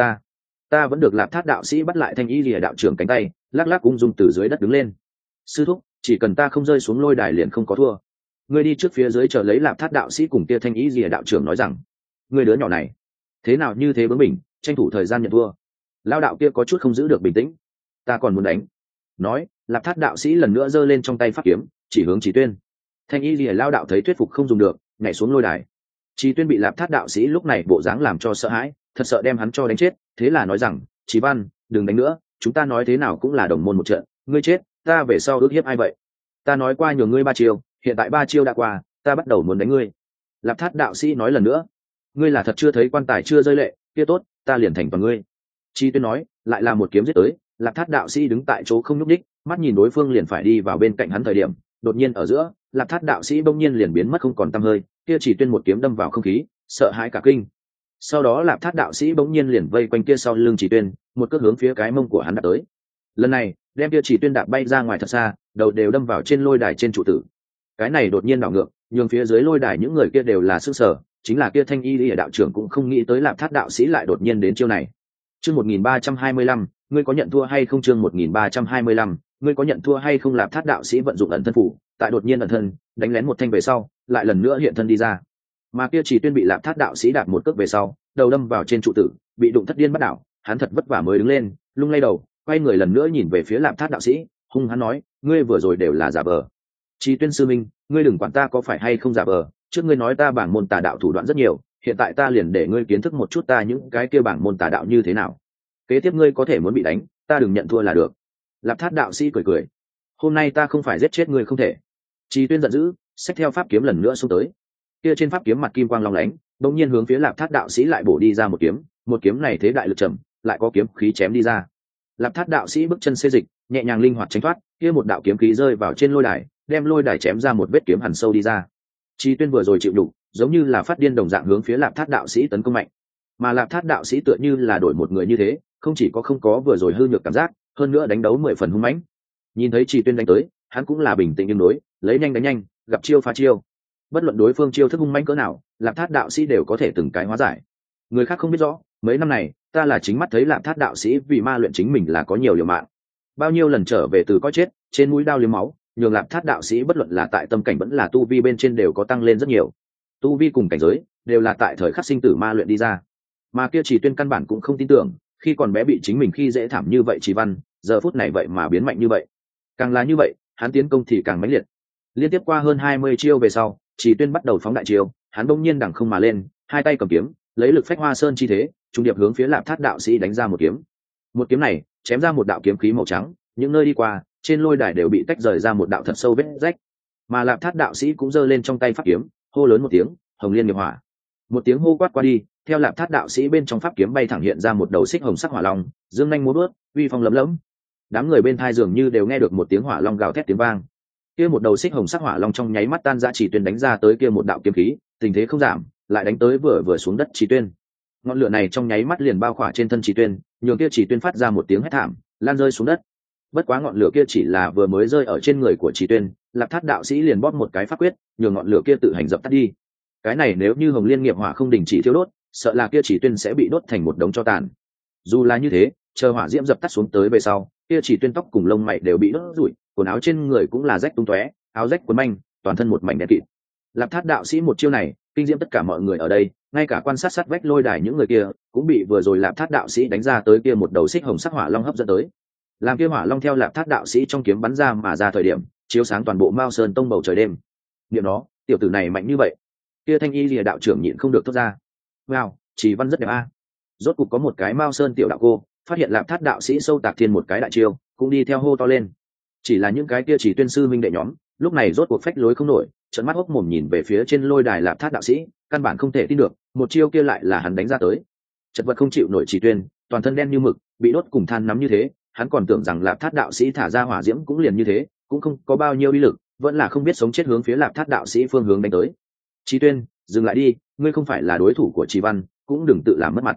Ta vẫn được Lạp Thát đạo sĩ bắt lại thanh y lìa đạo trưởng cánh tay, lắc lắc ung dung từ dưới đất đứng lên. Sư thúc, chỉ cần ta không rơi xuống lôi đài liền không có thua. Ngươi đi trước phía dưới chờ lấy Lạp Thát đạo sĩ cùng kia thanh y lìa đạo trưởng nói rằng, ngươi đứa nhỏ này thế nào như thế bướng bỉnh, tranh thủ thời gian nhận thua. Lao đạo kia có chút không giữ được bình tĩnh, ta còn muốn đánh. Nói, Lạp Thát đạo sĩ lần nữa giơ lên trong tay pháp kiếm, chỉ hướng Chí Tuyên. Thanh y lìa lao đạo thấy thuyết phục không dùng được, nhảy xuống lôi đài. Chí Tuyên bị Lạp Thát đạo sĩ lúc này bộ dáng làm cho sợ hãi, thật sợ đem hắn cho đánh chết, thế là nói rằng, Chí Văn, đừng đánh nữa, chúng ta nói thế nào cũng là đồng môn một trận, ngươi chết, ta về sau ước hiếp ai vậy? Ta nói qua nhường ngươi 3 chiêu, hiện tại 3 chiêu đã qua, ta bắt đầu muốn đánh ngươi. Lạp Thát đạo sĩ nói lần nữa, ngươi là thật chưa thấy quan tài chưa rơi lệ, kia tốt, ta liền thành toàn ngươi. Chí Tuyên nói, lại là một kiếm giết tới, Lạp Thát đạo sĩ đứng tại chỗ không nhúc nhích, mắt nhìn đối phương liền phải đi vào bên cạnh hắn thời điểm, đột nhiên ở giữa, Lạp Thát đạo sĩ bỗng nhiên liền biến mất không còn tăm hơi, kia Chỉ Tuyên một kiếm đâm vào không khí, sợ hãi cả kinh. Sau đó Lạp Thát đạo sĩ bỗng nhiên liền vây quanh kia sau lưng Chỉ Tuyên, một cước hướng phía cái mông của hắn đạp tới. Lần này, đem kia Chỉ Tuyên đạp bay ra ngoài thật xa, đầu đều đâm vào trên lôi đài trên trụ tử. Cái này đột nhiên đảo ngược, nhường phía dưới lôi đài những người kia đều là sức sở, chính là kia thanh y lìa đạo trưởng cũng không nghĩ tới Lạp Thát đạo sĩ lại đột nhiên đến chiêu này. Chương 1325, ngươi có nhận thua hay không? Chương 1325, ngươi có nhận thua hay không? Lạp Thát đạo sĩ vận dụng ẩn thân phủ, tại đột nhiên ẩn thân, đánh lén một thanh về sau, lại lần nữa hiện thân đi ra. Mà kia Chỉ Tuyên bị Lạp Thát đạo sĩ đạp một cước về sau, đầu đâm vào trên trụ tử, bị đụng thất điên bắt đảo, hắn thật vất vả mới đứng lên, lung lay đầu, quay người lần nữa nhìn về phía Lạp Thát đạo sĩ, hung hắn nói, ngươi vừa rồi đều là giả vờ. Chỉ Tuyên sư minh, ngươi đừng quản ta có phải hay không giả vờ, trước ngươi nói ta bảng môn tà đạo thủ đoạn rất nhiều, hiện tại ta liền để ngươi kiến thức một chút ta những cái kia bảng môn tà đạo như thế nào. Kế tiếp ngươi có thể muốn bị đánh, ta đừng nhận thua là được. Lạp Thát đạo sĩ cười cười, hôm nay ta không phải giết chết ngươi không thể. Chỉ Tuyên giận dữ, xách theo pháp kiếm lần nữa xông tới. Kia trên pháp kiếm mặt kim quang long lánh, đột nhiên hướng phía Lạp Thát đạo sĩ lại bổ đi ra một kiếm này thế đại lực trầm, lại có kiếm khí chém đi ra. Lạp Thát đạo sĩ bước chân xê dịch, nhẹ nhàng linh hoạt tránh thoát, kia một đạo kiếm khí rơi vào trên lôi đài, đem lôi đài chém ra một vết kiếm hằn sâu đi ra. Chỉ Tuyên vừa rồi chịu đủ, giống như là phát điên đồng dạng hướng phía Lạp Thát đạo sĩ tấn công mạnh. Mà Lạp Thát đạo sĩ tựa như là đổi một người như thế, không chỉ có không có vừa rồi hư nhược cảm giác, hơn nữa đánh đấu 10 phần hung mãnh. Nhìn thấy Chỉ Tuyên đánh tới, hắn cũng là bình tĩnh ứng đối, lấy nhanh đánh nhanh, gặp chiêu phá chiêu. Bất luận đối phương chiêu thức hung mãnh cỡ nào, Lạp Thát đạo sĩ đều có thể từng cái hóa giải. Người khác không biết rõ, mấy năm này, ta là chính mắt thấy Lạp Thát đạo sĩ vì ma luyện chính mình là có nhiều liều mạng. Bao nhiêu lần trở về từ có chết, trên mũi đao liếm máu, nhường Lạp Thát đạo sĩ bất luận là tại tâm cảnh vẫn là tu vi bên trên đều có tăng lên rất nhiều. Tu vi cùng cảnh giới đều là tại thời khắc sinh tử ma luyện đi ra. Mà kia Chỉ Tuyên căn bản cũng không tin tưởng, khi còn bé bị chính mình khi dễ thảm như vậy Chỉ Văn, giờ phút này vậy mà biến mạnh như vậy. Càng là như vậy, hắn tiến công thì càng mãnh liệt. Liên tiếp qua hơn 20 chiêu về sau, Chỉ Tuyên bắt đầu phóng đại chiêu, hắn bỗng nhiên đằng không mà lên, hai tay cầm kiếm, lấy lực phách hoa sơn chi thế, trung điệp hướng phía Lạp Thát đạo sĩ đánh ra một kiếm. Một kiếm này, chém ra một đạo kiếm khí màu trắng, những nơi đi qua, trên lôi đài đều bị tách rời ra một đạo thật sâu vết rách. Mà Lạp Thát đạo sĩ cũng giơ lên trong tay pháp kiếm, hô lớn một tiếng, Hồng Liên nghiệp hỏa. Một tiếng hô quát qua đi, theo Lạp Thát đạo sĩ bên trong pháp kiếm bay thẳng hiện ra một đầu xích hồng sắc hỏa long, dương nhanh múa bước, uy phong lấm lẫm. Đám người bên thai dường như đều nghe được một tiếng hỏa long gào thét tiếng vang. Kia một đầu xích hồng sắc hỏa long trong nháy mắt tan ra Chỉ Tuyên đánh ra tới kia một đạo kiếm khí, tình thế không giảm, lại đánh tới vừa xuống đất Chỉ Tuyên. Ngọn lửa này trong nháy mắt liền bao khỏa trên thân Chỉ Tuyên, nhường kia Chỉ Tuyên phát ra một tiếng hét thảm, lan rơi xuống đất. Bất quá ngọn lửa kia chỉ là vừa mới rơi ở trên người của Chỉ Tuyên, Lạp Thát đạo sĩ liền bóp một cái pháp quyết, nhường ngọn lửa kia tự hành dập tắt đi. Cái này nếu như Hồng Liên nghiệp hỏa không đình chỉ thiêu đốt, sợ là kia Chỉ Tuyên sẽ bị đốt thành một đống tro tàn. Dù là như thế, chờ hỏa diễm dập tắt xuống tới về sau, kia Chỉ Tuyên tóc cùng lông mày đều bị đốt rủi, quần áo trên người cũng là rách tung tóe, áo rách quần manh, toàn thân một mảnh đen kịt. Lạp Thát đạo sĩ một chiêu này, kinh diễm tất cả mọi người ở đây, ngay cả quan sát sát vách lôi đài những người kia, cũng bị vừa rồi Lạp Thát đạo sĩ đánh ra tới kia một đầu xích hồng sắc hỏa long hấp dẫn tới. Làm kia hỏa long theo Lạp Thát đạo sĩ trong kiếm bắn ra mà ra thời điểm, chiếu sáng toàn bộ Mao Sơn tông bầu trời đêm. Niệm nó, tiểu tử này mạnh như vậy. Kia thanh y lìa đạo trưởng nhịn không được thốt ra. Wow, Chỉ Văn rất đẹp a. Rốt cục có một cái Mao Sơn tiểu đạo cô, phát hiện Lạp Thát đạo sĩ sâu tạc thiên một cái đại chiêu, cũng đi theo hô to lên. Chỉ là những cái kia Chỉ Tuyên sư minh đệ nhóm, lúc này rốt cuộc phách lối không nổi, trợn mắt hốc mồm nhìn về phía trên lôi đài Lạp Thát đạo sĩ, căn bản không thể tin được, một chiêu kia lại là hắn đánh ra tới. Chật vật không chịu nổi Chỉ Tuyên, toàn thân đen như mực, bị đốt cùng than nắm như thế, hắn còn tưởng rằng Lạp Thát đạo sĩ thả ra hỏa diễm cũng liền như thế, cũng không có bao nhiêu uy lực, vẫn là không biết sống chết hướng phía Lạp Thát đạo sĩ phương hướng đánh tới. Chỉ Tuyên, dừng lại đi, ngươi không phải là đối thủ của Chỉ Văn, cũng đừng tự làm mất mặt.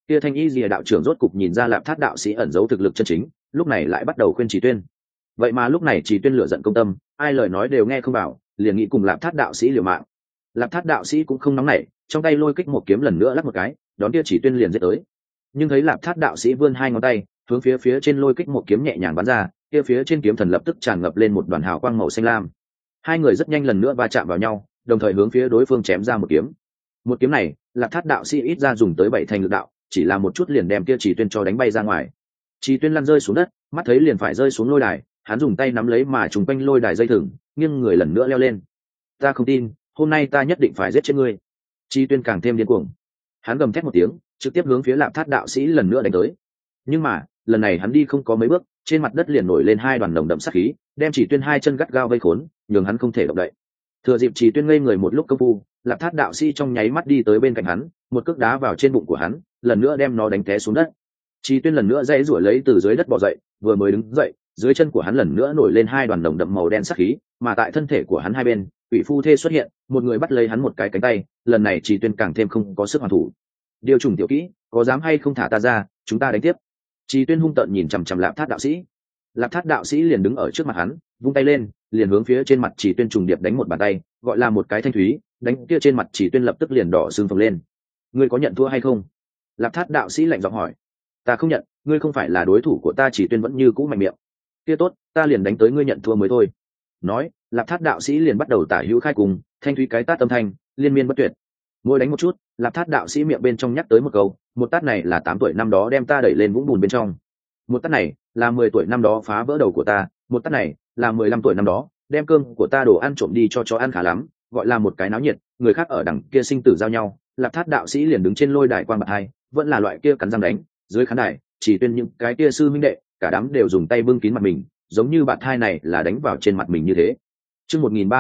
kia thanh y lìa đạo trưởng rốt cục nhìn ra lạp thát đạo sĩ ẩn giấu thực lực chân chính, lúc này lại bắt đầu khuyên Chỉ Tuyên. Vậy mà lúc này Chỉ Tuyên lửa giận công tâm, ai lời nói đều nghe không vào, liền nghĩ cùng lạp thát đạo sĩ liều mạng. Lạp thát đạo sĩ cũng không nóng nảy, trong tay lôi kích một kiếm lần nữa lắc một cái, đón kia Chỉ Tuyên liền giết tới. Nhưng thấy lạp thát đạo sĩ vươn hai ngón tay, hướng phía trên lôi kích một kiếm nhẹ nhàng bắn ra, kia phía trên kiếm thần lập tức tràn ngập lên một đoàn hào quang màu xanh lam. Hai người rất nhanh lần nữa va chạm vào nhau, đồng thời hướng phía đối phương chém ra một kiếm. Một kiếm này, lạp thát đạo sĩ ít ra dùng tới 7 thành lực đạo, chỉ là một chút liền đem kia Chỉ Tuyên cho đánh bay ra ngoài. Chỉ Tuyên lăn rơi xuống đất, mắt thấy liền phải rơi xuống lôi đài, hắn dùng tay nắm lấy mà trùng quanh lôi đài dây thừng, nghiêng người lần nữa leo lên. Ta không tin, hôm nay ta nhất định phải giết chết ngươi. Chỉ Tuyên càng thêm điên cuồng, hắn gầm thét một tiếng, trực tiếp hướng phía lạp thát đạo sĩ lần nữa đánh tới. Nhưng mà lần này hắn đi không có mấy bước, trên mặt đất liền nổi lên hai đoàn nồng đậm sát khí, đem Chỉ Tuyên hai chân gắt gao vây khốn, nhường hắn không thể động đậy. Thừa dịp Chỉ Tuyên ngây người một lúc công phu, lạp thát đạo sĩ trong nháy mắt đi tới bên cạnh hắn, một cước đá vào trên bụng của hắn, lần nữa đem nó đánh té xuống đất. Chỉ Tuyên lần nữa dãy giụa lấy từ dưới đất bò dậy, vừa mới đứng dậy, dưới chân của hắn lần nữa nổi lên hai đoàn nồng đậm màu đen sát khí, mà tại thân thể của hắn hai bên, quỷ phu thê xuất hiện, một người bắt lấy hắn một cái cánh tay, lần này Chỉ Tuyên càng thêm không có sức hoàn thủ. Điều trùng tiểu kỹ, có dám hay không thả ta ra, chúng ta đánh tiếp. Chỉ Tuyên hung tợn nhìn chằm chằm lạp thát đạo sĩ. Lạp thát đạo sĩ liền đứng ở trước mặt hắn, vung tay lên, liền hướng phía trên mặt Chỉ Tuyên trùng điệp đánh một bàn tay, gọi là một cái thanh thúy, đánh kia trên mặt Chỉ Tuyên lập tức liền đỏ sưng phồng lên. Ngươi có nhận thua hay không? Lạp thát đạo sĩ lạnh giọng hỏi. Ta không nhận, ngươi không phải là đối thủ của ta. Chỉ Tuyên vẫn như cũ mạnh miệng. Kia tốt, ta liền đánh tới ngươi nhận thua mới thôi. Nói, lạp thát đạo sĩ liền bắt đầu tả hữu khai cùng, thanh thúy cái tát âm thanh liên miên bất tuyệt. Mỗi đánh một chút, lạp thát đạo sĩ miệng bên trong nhắc tới một câu, một tát này là 8 tuổi năm đó đem ta đẩy lên vũng bùn bên trong. Một tát này là 10 tuổi năm đó phá vỡ đầu của ta, một tát này là 15 tuổi năm đó đem cơm của ta đồ ăn trộm đi cho chó ăn khá lắm, gọi là một cái náo nhiệt, người khác ở đằng kia sinh tử giao nhau, lạp thát đạo sĩ liền đứng trên lôi đài quan bạc hai, vẫn là loại kia cắn răng đánh, dưới khán đài Chỉ Tuyên những cái kia sư minh đệ, cả đám đều dùng tay bưng kín mặt mình, giống như bạt thai này là đánh vào trên mặt mình như thế. Chương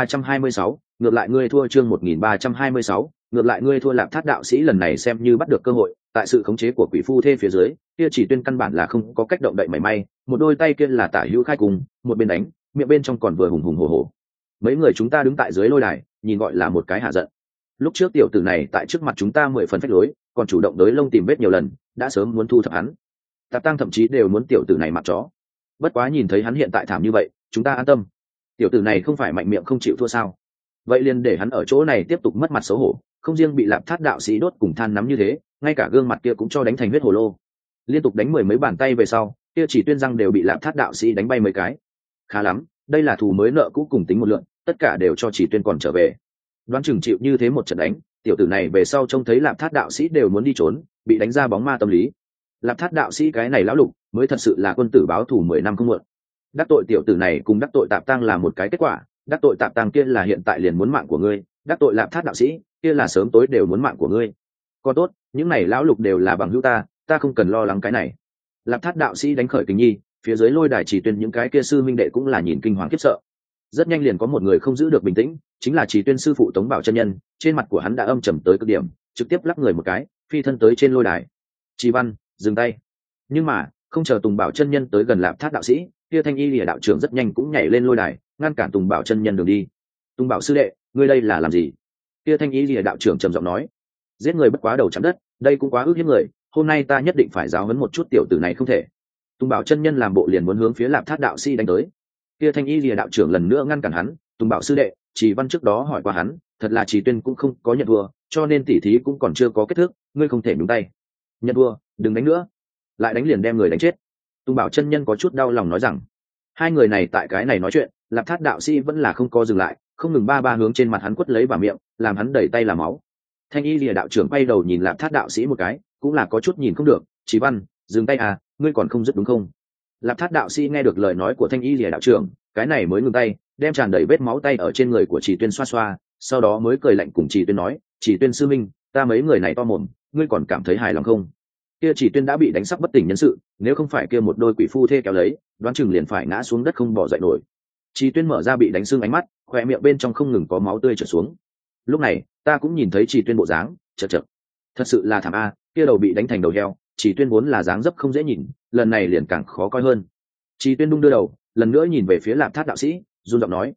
1326, ngược lại ngươi thua. Chương 1326, ngược lại ngươi thua. Lạp thát đạo sĩ lần này xem như bắt được cơ hội, tại sự khống chế của quỷ phu thê phía dưới, kia Chỉ Tuyên căn bản là không có cách động đậy mảy may, một đôi tay kia là tả hữu khai cùng, một bên đánh, miệng bên trong còn vừa hùng hùng hổ hổ. Mấy người chúng ta đứng tại dưới lôi đài, nhìn gọi là một cái hạ giận. Lúc trước tiểu tử này tại trước mặt chúng ta 10 phần phách lối, còn chủ động tới lông tìm vết nhiều lần, đã sớm muốn thu thập hắn. Tạp Tăng thậm chí đều muốn tiểu tử này mặc chó. Bất quá nhìn thấy hắn hiện tại thảm như vậy, chúng ta an tâm. Tiểu tử này không phải mạnh miệng không chịu thua sao? Vậy liền để hắn ở chỗ này tiếp tục mất mặt xấu hổ, không riêng bị lạp thát đạo sĩ đốt cùng than nắm như thế, ngay cả gương mặt kia cũng cho đánh thành huyết hồ lô. Liên tục đánh 10 mấy bàn tay về sau, kia Chỉ Tuyên răng đều bị lạp thát đạo sĩ đánh bay mấy cái. Khá lắm, đây là thù mới nợ cũ cùng tính một lượng, tất cả đều cho Chỉ Tuyên còn trở về. Đoán chừng chịu như thế một trận đánh, tiểu tử này về sau trông thấy lạp thát đạo sĩ đều muốn đi trốn, bị đánh ra bóng ma tâm lý. Lạp thát đạo sĩ cái này lão lục mới thật sự là quân tử báo thù 10 năm không muộn. Đắc tội tiểu tử này cùng đắc tội Tạp Tăng là một cái kết quả, đắc tội Tạp Tăng kia là hiện tại liền muốn mạng của ngươi, đắc tội lạp thát đạo sĩ kia là sớm tối đều muốn mạng của ngươi. Còn tốt, những này lão lục đều là bằng hữu ta không cần lo lắng cái này. Lạp thát đạo sĩ đánh khởi kính nhi, phía dưới lôi đài Chỉ Tuyên những cái kia sư minh đệ cũng là nhìn kinh hoàng khiếp sợ. Rất nhanh liền có một người không giữ được bình tĩnh, chính là Chỉ Tuyên sư phụ Tống Bảo chân nhân, trên mặt của hắn đã âm trầm tới cực điểm, trực tiếp lắc người một cái, phi thân tới trên lôi đài. Chỉ Văn, dừng tay. Nhưng mà không chờ Tùng Bảo chân nhân tới gần lạp thát đạo sĩ, kia thanh y lìa đạo trưởng rất nhanh cũng nhảy lên lôi đài, ngăn cản Tùng Bảo chân nhân đường đi. Tùng Bảo sư đệ, ngươi đây là làm gì? Kia thanh y lìa đạo trưởng trầm giọng nói. Giết người bất quá đầu chạm đất, đây cũng quá ước hiếp người, hôm nay ta nhất định phải giáo huấn một chút tiểu tử này không thể. Tùng Bảo chân nhân làm bộ liền muốn hướng phía lạp thát đạo sĩ đánh tới. Kia thanh y lìa đạo trưởng lần nữa ngăn cản hắn. Tùng Bảo sư đệ, Chỉ Văn trước đó hỏi qua hắn, thật là Chỉ Tuyên cũng không có nhận thua, cho nên tỉ thí cũng còn chưa có kết thúc, ngươi không thể nhúng tay. Nhận thua, đừng đánh nữa, lại đánh liền đem người đánh chết. Tùng Bảo chân nhân có chút đau lòng nói rằng. Hai người này tại cái này nói chuyện, lạp thát đạo sĩ vẫn là không có dừng lại, không ngừng ba hướng trên mặt hắn quất lấy vào miệng, làm hắn đẩy tay làm máu. Thanh y lìa đạo trưởng quay đầu nhìn lạp thát đạo sĩ một cái, cũng là có chút nhìn không được. Chỉ Văn, dừng tay à, ngươi còn không dứt đúng không? Lạp thát đạo sĩ nghe được lời nói của thanh y lìa đạo trưởng, cái này mới ngừng tay, đem tràn đầy vết máu tay ở trên người của Chỉ Tuyên xoa xoa, sau đó mới cười lạnh cùng Chỉ Tuyên nói, Chỉ Tuyên sư minh, ta mấy người này to mồm, ngươi còn cảm thấy hài lòng không? Kia Chỉ Tuyên đã bị đánh sắp bất tỉnh nhân sự, nếu không phải kia một đôi quỷ phu thê kéo lấy, đoán chừng liền phải ngã xuống đất không bỏ dậy nổi. Chỉ Tuyên mở ra bị đánh sưng ánh mắt, khóe miệng bên trong không ngừng có máu tươi trượt xuống. Lúc này ta cũng nhìn thấy Chỉ Tuyên bộ dáng, chật chật, thật sự là thảm a, kia đầu bị đánh thành đầu heo. Chỉ Tuyên vốn là dáng dấp không dễ nhìn, lần này liền càng khó coi hơn. Chỉ Tuyên đung đưa đầu, lần nữa nhìn về phía lạp thát đạo sĩ, run giọng nói,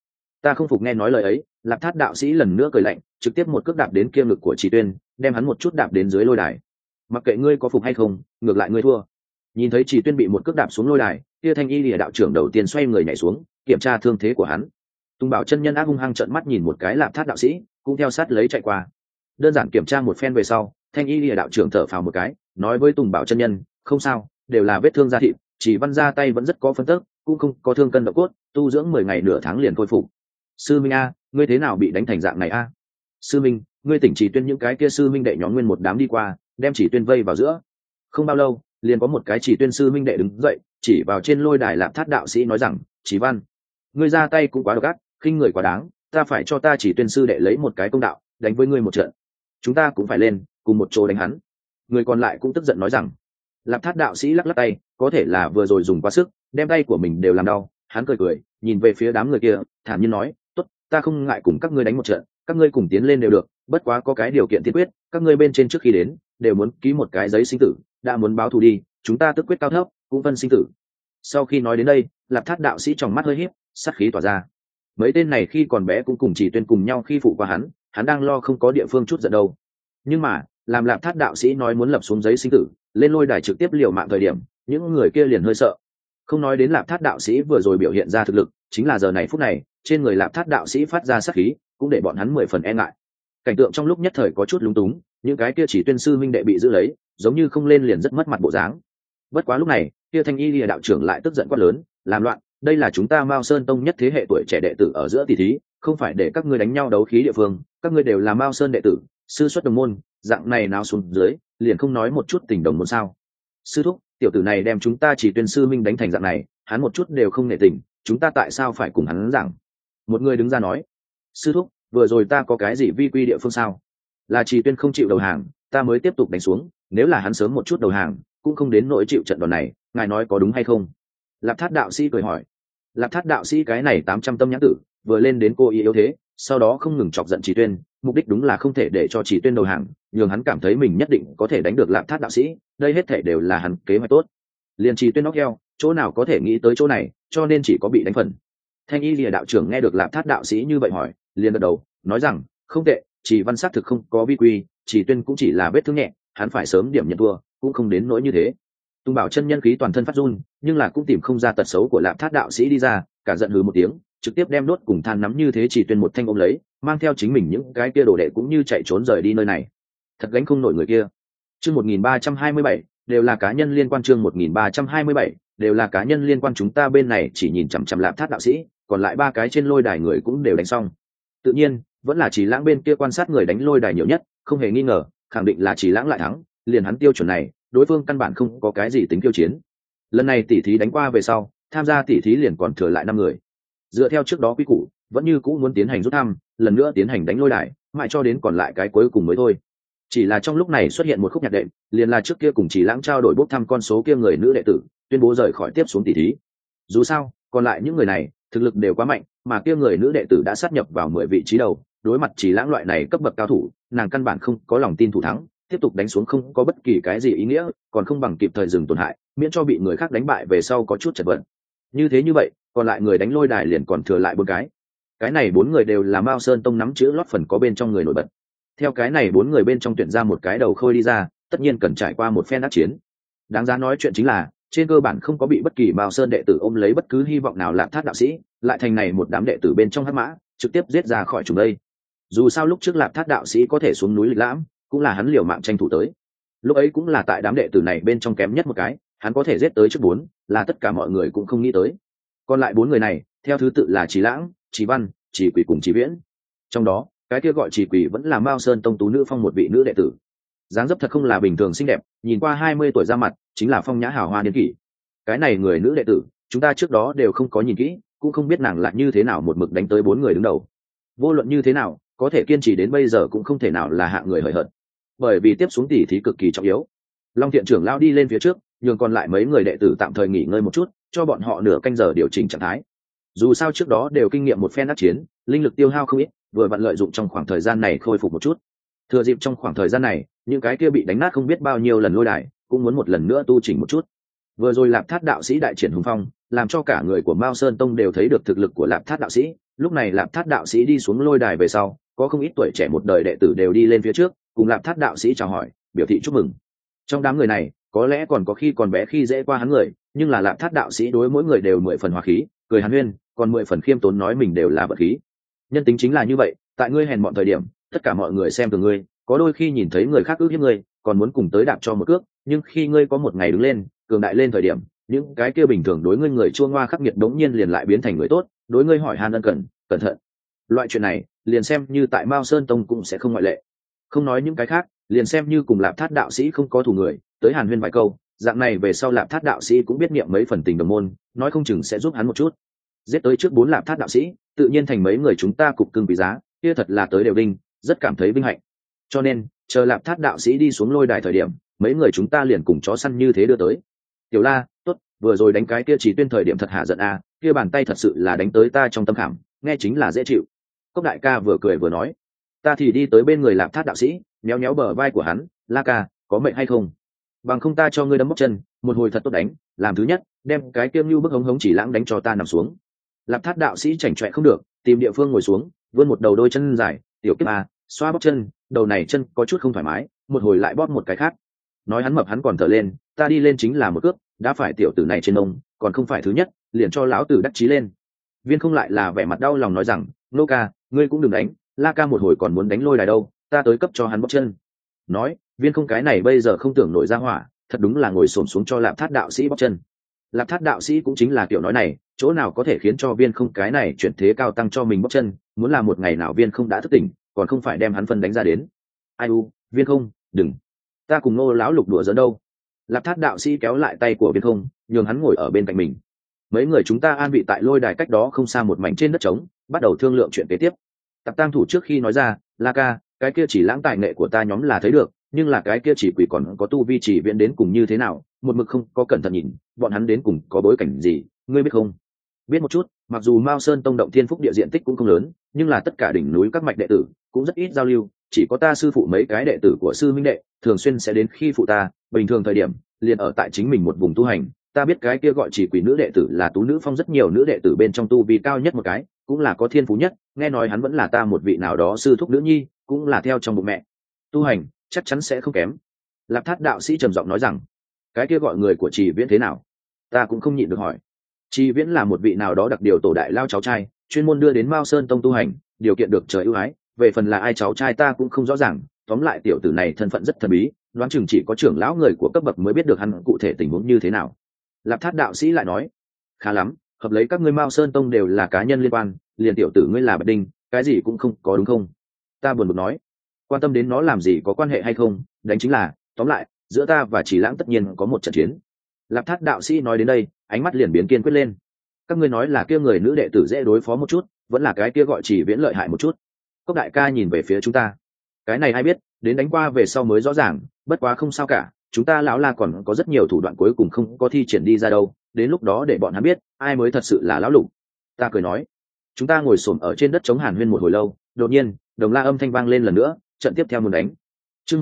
ta không phục. Nghe nói lời ấy, lạp thát đạo sĩ lần nữa cười lạnh, trực tiếp một cước đạp đến kia ngực của Chỉ Tuyên, đem hắn một chút đạp đến dưới lôi đài. mặc kệ ngươi có phục hay không, ngược lại ngươi thua. Nhìn thấy Chỉ Tuyên bị một cước đạp xuống lôi đài, kia Thanh Y Lìa đạo trưởng đầu tiên xoay người nhảy xuống, kiểm tra thương thế của hắn. Tùng Bảo chân nhân ác hung hăng trợn mắt nhìn một cái Lạp Thát đạo sĩ, cũng theo sát lấy chạy qua. Đơn giản kiểm tra một phen về sau, Thanh Y Lìa đạo trưởng thở phào một cái, nói với Tùng Bảo chân nhân, không sao, đều là vết thương da thịt, chỉ văn ra tay vẫn rất có phân tức, cũng không có thương cân độ cốt, tu dưỡng 10 ngày nửa tháng liền khôi phục. Sư Minh a, ngươi thế nào bị đánh thành dạng này a? Sư Minh, ngươi tỉnh Chỉ Tuyên những cái kia sư minh đệ nhóm nguyên một đám đi qua, đem Chỉ Tuyên vây vào giữa. Không bao lâu, liền có một cái Chỉ Tuyên sư minh đệ đứng dậy, chỉ vào trên lôi đài Lạp Thát đạo sĩ nói rằng, Chỉ Văn, ngươi ra tay cũng quá độc ác, khinh người quá đáng, ta phải cho ta Chỉ Tuyên sư đệ lấy một cái công đạo, đánh với ngươi một trận. Chúng ta cũng phải lên, cùng một chỗ đánh hắn. Người còn lại cũng tức giận nói rằng, Lạp Thát đạo sĩ lắc lắc tay, có thể là vừa rồi dùng quá sức, đem tay của mình đều làm đau. Hắn cười cười, nhìn về phía đám người kia, thản nhiên nói, tốt, ta không ngại cùng các ngươi đánh một trận, các ngươi cùng tiến lên đều được, bất quá có cái điều kiện tiên quyết, các ngươi bên trên trước khi đến đều muốn ký một cái giấy sinh tử, đã muốn báo thù đi, chúng ta tức quyết cao thấp, cũng phân sinh tử. Sau khi nói đến đây, Lạp Thát đạo sĩ trong mắt hơi híp, sát khí tỏa ra. Mấy tên này khi còn bé cũng cùng Chỉ Tuyên cùng nhau khi phụ qua hắn đang lo không có địa phương chút giận đâu. Nhưng mà, làm Lạp Thát đạo sĩ nói muốn lập xuống giấy sinh tử, lên lôi đài trực tiếp liều mạng thời điểm, những người kia liền hơi sợ. Không nói đến Lạp Thát đạo sĩ vừa rồi biểu hiện ra thực lực, chính là giờ này phút này, trên người Lạp Thát đạo sĩ phát ra sát khí, cũng để bọn hắn 10 phần e ngại. Cảnh tượng trong lúc nhất thời có chút lúng túng, những cái kia Chỉ Tuyên sư minh đệ bị giữ lấy, giống như không lên liền rất mất mặt bộ dáng. Bất quá lúc này, kia Thanh Y Lìa đạo trưởng lại tức giận quát lớn, làm loạn, đây là chúng ta Mao Sơn tông nhất thế hệ tuổi trẻ đệ tử ở giữa tỷ thí, không phải để các ngươi đánh nhau đấu khí địa phương, các ngươi đều là Mao Sơn đệ tử, sư xuất đồng môn, dạng này nào xuống dưới, liền không nói một chút tình đồng môn sao? Sư thúc, tiểu tử này đem chúng ta Chỉ Tuyên sư minh đánh thành dạng này, hắn một chút đều không nể tình, chúng ta tại sao phải cùng hắn giảng? Một người đứng ra nói, sư thúc, vừa rồi ta có cái gì vi quy địa phương sao? Là Chỉ Tuyên không chịu đầu hàng, ta mới tiếp tục đánh xuống, nếu là hắn sớm một chút đầu hàng, cũng không đến nỗi chịu trận đòn này, ngài nói có đúng hay không? Lạp Thát đạo sĩ cười hỏi. Lạp Thát đạo sĩ cái này 800 tâm nhãn tử, vừa lên đến cô ý yếu thế, sau đó không ngừng chọc giận Chỉ Tuyên, mục đích đúng là không thể để cho Chỉ Tuyên đầu hàng, nhường hắn cảm thấy mình nhất định có thể đánh được Lạp Thát đạo sĩ, đây hết thể đều là hắn kế hoạch tốt. Liền Chỉ Tuyên nóc heo, chỗ nào có thể nghĩ tới chỗ này, cho nên chỉ có bị đánh phần. Thanh Y Lìa đạo trưởng nghe được Lạp Thát đạo sĩ như vậy hỏi, liền gật đầu, nói rằng, không tệ, Chỉ Văn xác thực không có vi quy, Chỉ Tuyên cũng chỉ là vết thương nhẹ, hắn phải sớm điểm nhận thua, cũng không đến nỗi như thế. Tùng Bảo chân nhân khí toàn thân phát run, nhưng là cũng tìm không ra tật xấu của Lạp Thát đạo sĩ đi ra, cả giận hừ một tiếng, trực tiếp đem đốt cùng than nắm như thế Chỉ Tuyên một thanh ôm lấy, mang theo chính mình những cái kia đồ đệ cũng như chạy trốn rời đi nơi này. Thật gánh không nổi người kia. Chương 1327, đều là cá nhân liên quan, chương 1327, đều là cá nhân liên quan, chúng ta bên này chỉ nhìn chằm chằm Lạp Thát đạo sĩ, còn lại 3 cái trên lôi đài người cũng đều đánh xong. Tự nhiên, vẫn là Chỉ Lãng bên kia quan sát người đánh lôi đài nhiều nhất, không hề nghi ngờ, khẳng định là Chỉ Lãng lại thắng, liền hắn tiêu chuẩn này, đối phương căn bản không có cái gì tính tiêu chiến. Lần này tỷ thí đánh qua về sau, tham gia tỷ thí liền còn thừa lại 5 người. Dựa theo trước đó quy củ, vẫn như cũ muốn tiến hành rút thăm, lần nữa tiến hành đánh lôi đài, mãi cho đến còn lại cái cuối cùng mới thôi. Chỉ là trong lúc này xuất hiện một khúc nhạc đệm, liền là trước kia cùng Chỉ Lãng trao đổi bốc thăm con số kia người nữ đệ tử, tuyên bố rời khỏi tiếp xuống tỷ thí. Dù sao, còn lại những người này, thực lực đều quá mạnh, mà kia người nữ đệ tử đã sát nhập vào 10 vị trí đầu, đối mặt Chỉ Lãng loại này cấp bậc cao thủ, nàng căn bản không có lòng tin thủ thắng, tiếp tục đánh xuống không có bất kỳ cái gì ý nghĩa, còn không bằng kịp thời dừng tổn hại, miễn cho bị người khác đánh bại về sau có chút chật vật. Như vậy, còn lại người đánh lôi đài liền còn thừa lại 4 cái. Cái này 4 người đều là Mao Sơn tông nắm chữ lót phần có bên trong người nổi bật. Theo cái này 4 người bên trong tuyển ra một cái đầu khôi đi ra, tất nhiên cần trải qua một phen đắc chiến. Đáng giá nói chuyện chính là, trên cơ bản không có bị bất kỳ Mao Sơn đệ tử ôm lấy bất cứ hy vọng nào Lạp Thát đạo sĩ, lại thành này một đám đệ tử bên trong hắc mã, trực tiếp giết ra khỏi chúng đây. Dù sao lúc trước Lạp Thát đạo sĩ có thể xuống núi lịch lãm, cũng là hắn liều mạng tranh thủ tới. Lúc ấy cũng là tại đám đệ tử này bên trong kém nhất một cái, hắn có thể giết tới trước 4, là tất cả mọi người cũng không nghĩ tới. Còn lại 4 người này, theo thứ tự là Chỉ Lãng, Chỉ Văn, Chỉ Quỷ cùng Chỉ Viễn. Trong đó, cái kia gọi Chỉ Quỷ vẫn là Mao Sơn tông tú nữ phong một vị nữ đệ tử. Dáng dấp thật không là bình thường xinh đẹp, nhìn qua 20 tuổi ra mặt, chính là phong nhã hào hoa niên kỷ. Cái này người nữ đệ tử, chúng ta trước đó đều không có nhìn kỹ, cũng không biết nàng lại như thế nào một mực đánh tới 4 người đứng đầu. Vô luận như thế nào, có thể kiên trì đến bây giờ cũng không thể nào là hạng người hời hợt. Bởi vì tiếp xuống tỷ thí cực kỳ trọng yếu. Long Thiện trưởng lao đi lên phía trước, nhường còn lại mấy người đệ tử tạm thời nghỉ ngơi một chút, cho bọn họ nửa canh giờ điều chỉnh trạng thái. Dù sao trước đó đều kinh nghiệm một phen đắc chiến, linh lực tiêu hao không ít, vừa vặn lợi dụng trong khoảng thời gian này khôi phục một chút. Thừa dịp trong khoảng thời gian này, những cái kia bị đánh nát không biết bao nhiêu lần lôi đài, cũng muốn một lần nữa tu chỉnh một chút. Vừa rồi Lạp Thát đạo sĩ đại triển hùng phong, làm cho cả người của Mao Sơn tông đều thấy được thực lực của Lạp Thát đạo sĩ. Lúc này Lạp Thát đạo sĩ đi xuống lôi đài về sau, có không ít tuổi trẻ một đời đệ tử đều đi lên phía trước, cùng Lạp Thát đạo sĩ chào hỏi, biểu thị chúc mừng. Trong đám người này có lẽ còn có khi còn bé khi dễ qua hắn người, nhưng là Lạp Thát đạo sĩ đối mỗi người đều 10 phần hòa khí, cười hàn huyên, còn 10 phần khiêm tốn nói mình đều là vật khí. Nhân tính chính là như vậy, tại ngươi hèn mọn thời điểm, tất cả mọi người xem thường ngươi, có đôi khi nhìn thấy người khác ước hiếp ngươi, còn muốn cùng tới đạp cho một cước, nhưng khi ngươi có một ngày đứng lên, cường đại lên thời điểm, những cái kia bình thường đối ngươi người chua ngoa khắc nghiệt đống nhiên liền lại biến thành người tốt, đối ngươi hỏi han ân cần, cẩn thận. Loại chuyện này, liền xem như tại Mao Sơn Tông cũng sẽ không ngoại lệ. Không nói những cái khác, liền xem như cùng Lạp Thát đạo sĩ không có thù người, tới hàn huyên vài câu, dạng này về sau Lạp Thát đạo sĩ cũng biết niệm mấy phần tình đồng môn, nói không chừng sẽ giúp hắn một chút. Giết tới trước 4 Lạp Thát đạo sĩ, tự nhiên thành mấy người chúng ta cục cưng quý giá, kia thật là tới đều đinh, rất cảm thấy vinh hạnh. Cho nên, chờ Lạp Thát đạo sĩ đi xuống lôi đài thời điểm, mấy người chúng ta liền cùng chó săn như thế đưa tới. Tiểu La, tốt, vừa rồi đánh cái kia Chỉ Tuyên thời điểm thật hạ giận a, kia bàn tay thật sự là đánh tới ta trong tâm khảm, nghe chính là dễ chịu. Cốc đại ca vừa cười vừa nói, ta thì đi tới bên người Lạp Thát đạo sĩ, méo méo bờ vai của hắn, La ca, có mệnh hay không? Bằng không ta cho ngươi đấm bóc chân, một hồi thật tốt đánh, làm thứ nhất, đem cái kiêm như bức hống hống chỉ lãng đánh cho ta nằm xuống. Lạp Thát đạo sĩ chảnh chọe không được, tìm địa phương ngồi xuống, vươn một đầu đôi chân dài, tiểu kiếp a, xoa bóc chân, đầu này chân có chút không thoải mái, một hồi lại bóp một cái khác. Nói hắn mập hắn còn thở lên, ta đi lên chính là một cước, đã phải tiểu tử này trên ông, còn không phải thứ nhất, liền cho lão tử đắc chí lên. Viên Không lại là vẻ mặt đau lòng nói rằng, nô ca, ngươi cũng đừng đánh, La ca một hồi còn muốn đánh lôi đài đâu, ta tới cấp cho hắn bóc chân. Nói, Viên Không cái này bây giờ không tưởng nổi ra hỏa, thật đúng là ngồi xổm xuống cho Lạp Thát đạo sĩ bóc chân. Lạp Thát đạo sĩ cũng chính là kiểu nói này, chỗ nào có thể khiến cho Viên Không cái này chuyển thế cao tăng cho mình bóc chân, muốn là một ngày nào Viên Không đã thức tỉnh, còn không phải đem hắn phân đánh ra đến. Ai u, Viên Không, đừng, ta cùng Nô lão lục đùa giỡn đâu. Lạp Thát đạo sĩ kéo lại tay của Viên Không, nhường hắn ngồi ở bên cạnh mình. Mấy người chúng ta an vị tại lôi đài cách đó không xa một mảnh trên đất trống, bắt đầu thương lượng chuyện kế tiếp. Tạp Tang thủ trước khi nói ra, La ca, cái kia chỉ lãng tài nghệ của ta nhóm là thấy được, nhưng là cái kia chỉ quỷ còn có tu vi chỉ viện đến cùng như thế nào, một mực không có cẩn thận nhìn, bọn hắn đến cùng có bối cảnh gì, ngươi biết không? Biết một chút, mặc dù Mao Sơn Tông động thiên phúc địa diện tích cũng không lớn, nhưng là tất cả đỉnh núi các mạch đệ tử cũng rất ít giao lưu, chỉ có ta sư phụ mấy cái đệ tử của sư minh đệ thường xuyên sẽ đến khi phụ ta, bình thường thời điểm liền ở tại chính mình một vùng tu hành. Ta biết cái kia gọi chỉ quỷ nữ đệ tử là Tú Nữ Phong rất nhiều nữ đệ tử bên trong tu vi cao nhất một cái, cũng là có thiên phú nhất, nghe nói hắn vẫn là ta một vị nào đó sư thúc nữ nhi, cũng là theo trong bụng mẹ tu hành, chắc chắn sẽ không kém. Lạp Thát đạo sĩ trầm giọng nói rằng, cái kia gọi người của Trì Viễn thế nào? Ta cũng không nhịn được hỏi. Trì Viễn là một vị nào đó đặc điều tổ đại lao cháu trai, chuyên môn đưa đến Mao Sơn Tông tu hành, điều kiện được trời ưu ái, về phần là ai cháu trai ta cũng không rõ ràng, tóm lại tiểu tử này thân phận rất thần bí, đoán chừng chỉ có trưởng lão người của cấp bậc mới biết được hắn cụ thể tình huống như thế nào. Lạp Thát đạo sĩ lại nói, khá lắm, hợp lấy các ngươi Mao Sơn Tông đều là cá nhân liên quan, liền tiểu tử ngươi là Bạch Đinh, cái gì cũng không có đúng không? Ta buồn bực nói, quan tâm đến nó làm gì có quan hệ hay không, đánh chính là, tóm lại, giữa ta và Chỉ Lãng tất nhiên có một trận chiến. Lạp Thát đạo sĩ nói đến đây, ánh mắt liền biến kiên quyết lên. Các ngươi nói là kia người nữ đệ tử dễ đối phó một chút, vẫn là cái kia gọi Chỉ Viễn lợi hại một chút? Cốc đại ca nhìn về phía chúng ta, cái này ai biết, đến đánh qua về sau mới rõ ràng, bất quá không sao cả, chúng ta lão La còn có rất nhiều thủ đoạn cuối cùng không có thi triển đi ra đâu, đến lúc đó để bọn hắn biết ai mới thật sự là lão lục. Ta cười nói. Chúng ta ngồi xổm ở trên đất chống hàn huyên một hồi lâu, đột nhiên đồng la âm thanh vang lên lần nữa, trận tiếp theo muốn đánh. Chương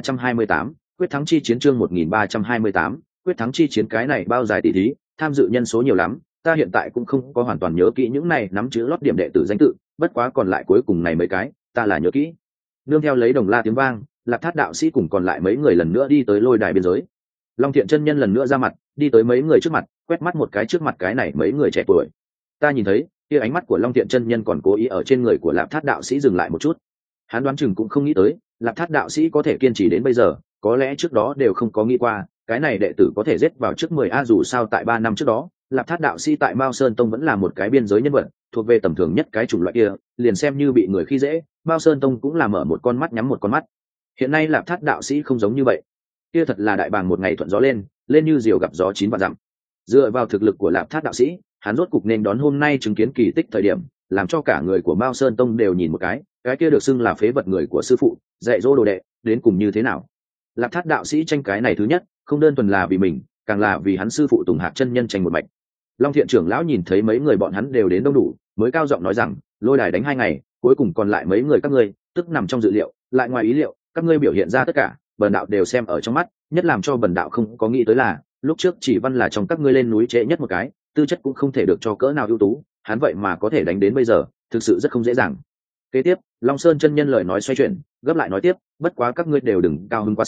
1328, quyết thắng chi chiến. Chương 1328, quyết thắng chi chiến. Cái này bao dài tỷ thí, tham dự nhân số nhiều lắm, ta hiện tại cũng không có hoàn toàn nhớ kỹ những này nắm chữ lót điểm đệ tử danh tự, bất quá còn lại cuối cùng này mấy cái ta là nhớ kỹ. Nương theo lấy đồng la tiếng vang, Lạp Thát đạo sĩ cùng còn lại mấy người lần nữa đi tới lôi đài biên giới. Long Thiện chân nhân lần nữa ra mặt, đi tới mấy người trước mặt, quét mắt một cái trước mặt cái này mấy người trẻ tuổi. Ta nhìn thấy kia ánh mắt của Long Thiện chân nhân còn cố ý ở trên người của Lạp Thát đạo sĩ dừng lại một chút. Hắn đoán chừng cũng không nghĩ tới Lạp Thát đạo sĩ có thể kiên trì đến bây giờ, có lẽ trước đó đều không có nghĩ qua cái này đệ tử có thể giết vào trước 10 a, dù sao tại 3 năm trước đó Lạp Thát đạo sĩ tại Mao Sơn Tông vẫn là một cái biên giới nhân vật, thuộc về tầm thường nhất cái chủng loại kia, liền xem như bị người khi dễ, Mao Sơn Tông cũng là mở một con mắt nhắm một con mắt. Hiện nay Lạp Thát đạo sĩ không giống như vậy, kia thật là đại bàng một ngày thuận gió lên, lên như diều gặp gió 9 vạn dặm. Dựa vào thực lực của Lạp Thát đạo sĩ, hắn rốt cục nên đón hôm nay chứng kiến kỳ tích thời điểm, làm cho cả người của Mao Sơn Tông đều nhìn một cái kia được xưng là phế vật người của sư phụ, dạy dỗ đồ đệ, đến cùng như thế nào. Lạp Thát đạo sĩ tranh cái này thứ nhất, không đơn thuần là vì mình, càng là vì hắn sư phụ Tùng Hạc chân nhân tranh một mạch. Long Thiện trưởng lão nhìn thấy mấy người bọn hắn đều đến đông đủ, mới cao giọng nói rằng, lôi đài đánh 2 ngày, cuối cùng còn lại mấy người các ngươi, tức nằm trong dự liệu, lại ngoài ý liệu, các ngươi biểu hiện ra tất cả, bần đạo đều xem ở trong mắt, nhất làm cho bần đạo không có nghĩ tới là, lúc trước Chỉ Văn là trong các ngươi lên núi trễ nhất một cái, tư chất cũng không thể được cho cỡ nào ưu tú, hắn vậy mà có thể đánh đến bây giờ, thực sự rất không dễ dàng. Kế tiếp, Long Sơn chân nhân lời nói xoay chuyển, gấp lại nói tiếp, bất quá các ngươi đều đừng cao hứng quá sớm,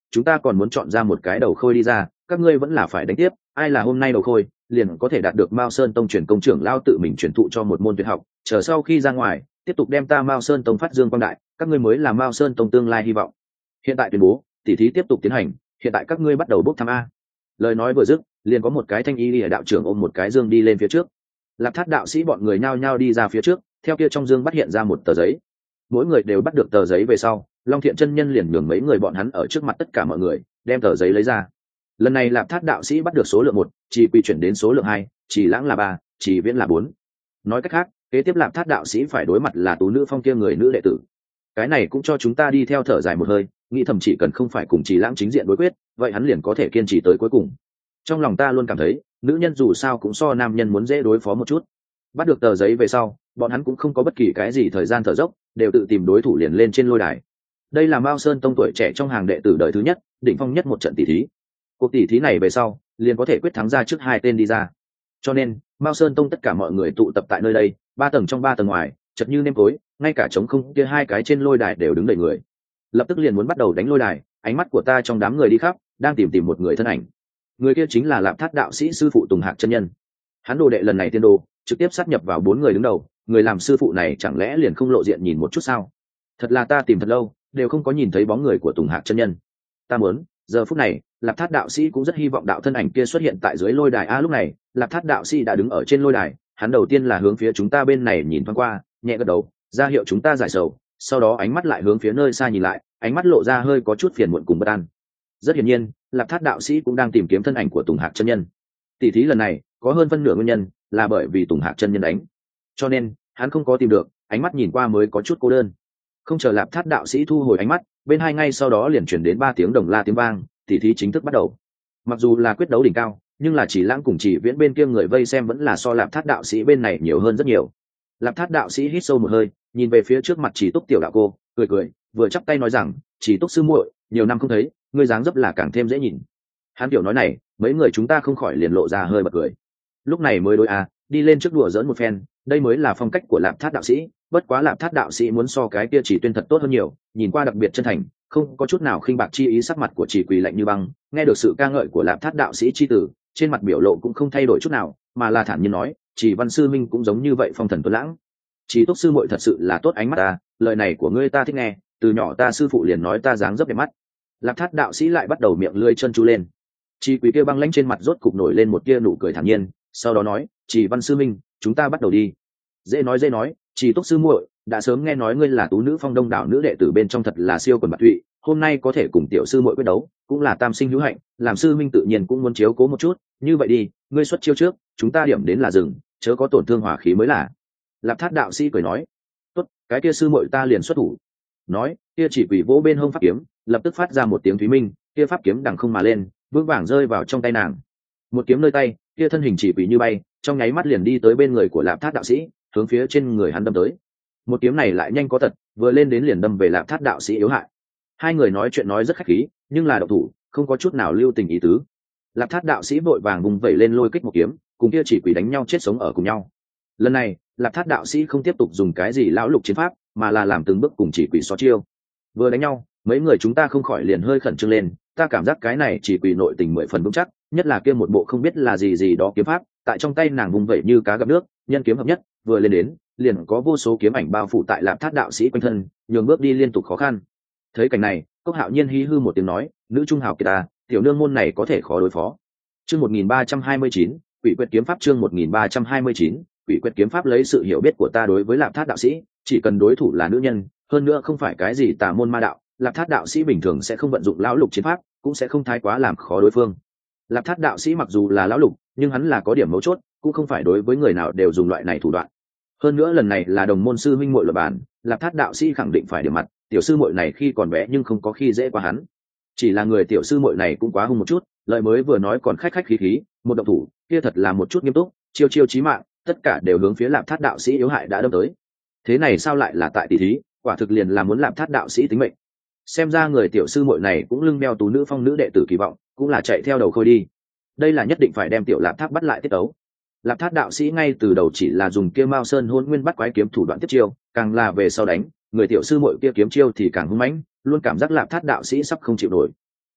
chúng ta còn muốn chọn ra một cái đầu khôi đi ra, các ngươi vẫn là phải đánh tiếp, ai là hôm nay đầu khôi liền có thể đạt được Mao Sơn Tông truyền công trưởng lao tự mình truyền thụ cho một môn tuyệt học, chờ sau khi ra ngoài tiếp tục đem ta Mao Sơn Tông phát dương quang đại, các ngươi mới là Mao Sơn Tông tương lai hy vọng. Hiện tại tuyên bố tỉ thí tiếp tục tiến hành, hiện tại các ngươi bắt đầu bốc thăm a. Lời nói vừa dứt, liền có một cái thanh y lìa đạo trưởng ôm một cái dương đi lên phía trước. Lạp Thát đạo sĩ bọn người nhao nhao đi ra phía trước, theo kia trong dương bắt hiện ra một tờ giấy. Mỗi người đều bắt được tờ giấy về sau, Long Thiện chân nhân liền nhường mấy người bọn hắn ở trước mặt tất cả mọi người đem tờ giấy lấy ra. Lần này Lạp Thát đạo sĩ bắt được số lượng 1, Chỉ Quỳ chuyển đến số lượng 2, Chỉ Lãng là 3, Chỉ Viễn là 4. Nói cách khác, kế tiếp Lạp Thát đạo sĩ phải đối mặt là Tú Nữ Phong kia người nữ đệ tử. Cái này cũng cho chúng ta đi theo thở dài một hơi, nghĩ thầm chỉ cần không phải cùng Chỉ Lãng chính diện đối quyết, vậy hắn liền có thể kiên trì tới cuối cùng. Trong lòng ta luôn cảm thấy, nữ nhân dù sao cũng so nam nhân muốn dễ đối phó một chút. Bắt được tờ giấy về sau, bọn hắn cũng không có bất kỳ cái gì thời gian thở dốc, đều tự tìm đối thủ liền lên trên lôi đài. Đây là Mao Sơn Tông tuổi trẻ trong hàng đệ tử đời thứ nhất, đỉnh phong nhất một trận tỷ thí. Cuộc tỷ thí này về sau, liền có thể quyết thắng ra trước 2 tên đi ra. Cho nên, Mao Sơn Tông tất cả mọi người tụ tập tại nơi đây, 3 tầng trong 3 tầng ngoài, chật như nêm tối, ngay cả trống không kia 2 cái trên lôi đài đều đứng đầy người. Lập tức liền muốn bắt đầu đánh lôi đài, ánh mắt của ta trong đám người đi khắp, đang tìm một người thân ảnh. Người kia chính là Lạp Thát đạo sĩ sư phụ Tùng Hạc chân nhân. Hắn đồ đệ lần này tiên đồ, trực tiếp sát nhập vào 4 người đứng đầu, người làm sư phụ này chẳng lẽ liền không lộ diện nhìn một chút sao? Thật là ta tìm thật lâu, đều không có nhìn thấy bóng người của Tùng Hạc chân nhân. Ta muốn, giờ phút này, Lạp Thát đạo sĩ cũng rất hy vọng đạo thân ảnh kia xuất hiện tại dưới lôi đài. Lúc này, Lạp Thát đạo sĩ đã đứng ở trên lôi đài, hắn đầu tiên là hướng phía chúng ta bên này nhìn thoáng qua, nhẹ gật đầu, ra hiệu chúng ta giải sầu, sau đó ánh mắt lại hướng phía nơi xa nhìn lại, ánh mắt lộ ra hơi có chút phiền muộn cùng bất an. Rất hiển nhiên, Lạp Thát đạo sĩ cũng đang tìm kiếm thân ảnh của Tùng Hạc chân nhân. Tỷ thí lần này, có hơn phân nửa nguyên nhân là bởi vì Tùng Hạc chân nhân đánh, cho nên hắn không có tìm được, ánh mắt nhìn qua mới có chút cô đơn. Không chờ Lạp Thát đạo sĩ thu hồi ánh mắt, bên hai ngay sau đó liền chuyển đến 3 tiếng đồng la tiếng vang, tỷ thí chính thức bắt đầu. Mặc dù là quyết đấu đỉnh cao, nhưng là Chỉ Lãng cùng Chỉ Viễn bên kia người vây xem vẫn là so Lạp Thát đạo sĩ bên này nhiều hơn rất nhiều. Lạp Thát đạo sĩ hít sâu một hơi, nhìn về phía trước mặt Chỉ Túc tiểu đạo cô, cười cười, vừa chắp tay nói rằng, Chỉ Túc sư muội, nhiều năm không thấy, ngươi dáng dấp là càng thêm dễ nhìn. Hắn kiểu nói này, mấy người chúng ta không khỏi liền lộ ra hơi bật cười. Lúc này mới đối đi lên trước đùa giỡn một phen, đây mới là phong cách của Lạp Thát đạo sĩ. Bất quá Lạp Thát đạo sĩ muốn so cái kia Chỉ Tuyên thật tốt hơn nhiều, nhìn qua đặc biệt chân thành, không có chút nào khinh bạc chi ý. Sắc mặt của Chỉ Quỳ lạnh như băng, nghe được sự ca ngợi của Lạp Thát đạo sĩ chi tử, trên mặt biểu lộ cũng không thay đổi chút nào, mà là thản nhiên nói, Chỉ Văn sư minh cũng giống như vậy phong thần tuấn lãng. Chỉ Túc sư muội thật sự là tốt ánh mắt ta, lời này của ngươi ta thích nghe, từ nhỏ ta sư phụ liền nói ta dáng dấp đẹp mắt. Lạp Thát đạo sĩ lại bắt đầu miệng lưỡi chân chu lên. Chỉ Quỳ kia băng lãnh trên mặt rốt cục nổi lên một tia nụ cười thản nhiên, sau đó nói, Chỉ Văn sư minh, chúng ta bắt đầu đi. Dễ nói, Chỉ Túc sư muội, đã sớm nghe nói ngươi là Tú Nữ Phong đông đảo nữ đệ tử bên trong thật là siêu quần bạc tụy, hôm nay có thể cùng tiểu sư muội quyết đấu, cũng là tam sinh hữu hạnh, làm sư minh tự nhiên cũng muốn chiếu cố một chút, như vậy đi, ngươi xuất chiêu trước, chúng ta điểm đến là dừng, chớ có tổn thương hỏa khí mới là. Lạp Thát đạo sĩ cười nói, tốt, cái kia sư muội ta liền xuất thủ. Nói, kia Chỉ Quỳ vỗ bên hông pháp kiếm, lập tức phát ra một tiếng thúy minh, kia pháp kiếm đằng không mà lên, vững vàng rơi vào trong tay nàng. Một kiếm nơi tay, kia thân hình Chỉ Quỳ như bay, trong nháy mắt liền đi tới bên người của Lạp Thát đạo sĩ, hướng phía trên người hắn đâm tới. Một kiếm này lại nhanh có tật, vừa lên đến liền đâm về Lạp Thát đạo sĩ yếu hại. Hai người nói chuyện nói rất khách khí, nhưng là độc thủ, không có chút nào lưu tình ý tứ. Lạp Thát đạo sĩ vội vàng vùng vẩy lên lôi kích một kiếm, cùng kia Chỉ Quỳ đánh nhau chết sống ở cùng nhau. Lần này, Lạp Thát đạo sĩ không tiếp tục dùng cái gì lão lục chiến pháp, mà là làm từng bước cùng Chỉ Quỳ so chiêu. Vừa đánh nhau, mấy người chúng ta không khỏi liền hơi khẩn trương lên, ta cảm giác cái này Chỉ Quỳ nội tình 10 phần vững chắc, nhất là kia một bộ không biết là gì đó kiếm pháp, tại trong tay nàng vùng vẩy như cá gặp nước, nhân kiếm hợp nhất, vừa lên đến, liền có vô số kiếm ảnh bao phủ tại Lạp Thát đạo sĩ quanh thân, nhường bước đi liên tục khó khăn. Thấy cảnh này, Cốc Hạo Nhiên hí hư một tiếng nói, nữ trung hào kiệt ta, tiểu nương môn này có thể khó đối phó. Chương 1329, Quỷ Quyệt kiếm pháp. Chương 1329, Quỷ Quyệt kiếm pháp. Lấy sự hiểu biết của ta đối với Lạp Thát đạo sĩ, chỉ cần đối thủ là nữ nhân, hơn nữa không phải cái gì tà môn ma đạo, Lạp Thát đạo sĩ bình thường sẽ không vận dụng lão lục chiến pháp, cũng sẽ không thái quá làm khó đối phương. Lạp Thát đạo sĩ mặc dù là lão lục, nhưng hắn là có điểm mấu chốt, cũng không phải đối với người nào đều dùng loại này thủ đoạn. Hơn nữa lần này là đồng môn sư huynh muội luận bàn, Lạp Thát đạo sĩ khẳng định phải điểm mặt, tiểu sư muội này khi còn bé nhưng không có khi dễ qua hắn. Chỉ là người tiểu sư muội này cũng quá hung một chút, lời mới vừa nói còn khách khí khí, một động thủ, kia thật là một chút nghiêm túc, chiêu chí mạng, tất cả đều hướng phía Lạp Thát đạo sĩ yếu hại đã đâm tới. Thế này sao lại là tại tỷ thí, quả thực liền là muốn Lạp Thát đạo sĩ tính mệnh. Xem ra người tiểu sư muội này cũng lưng đeo Tú Nữ Phong nữ đệ tử kỳ vọng, cũng là chạy theo đầu khôi đi. Đây là nhất định phải đem tiểu Lạp Thát bắt lại tiết tấu. Lạp Thát đạo sĩ ngay từ đầu chỉ là dùng kia Mao Sơn Hôn Nguyên bắt quái kiếm thủ đoạn tiếp chiêu, càng là về sau đánh, người tiểu sư muội kia kiếm chiêu thì càng hung mãnh, luôn cảm giác Lạp Thát đạo sĩ sắp không chịu nổi.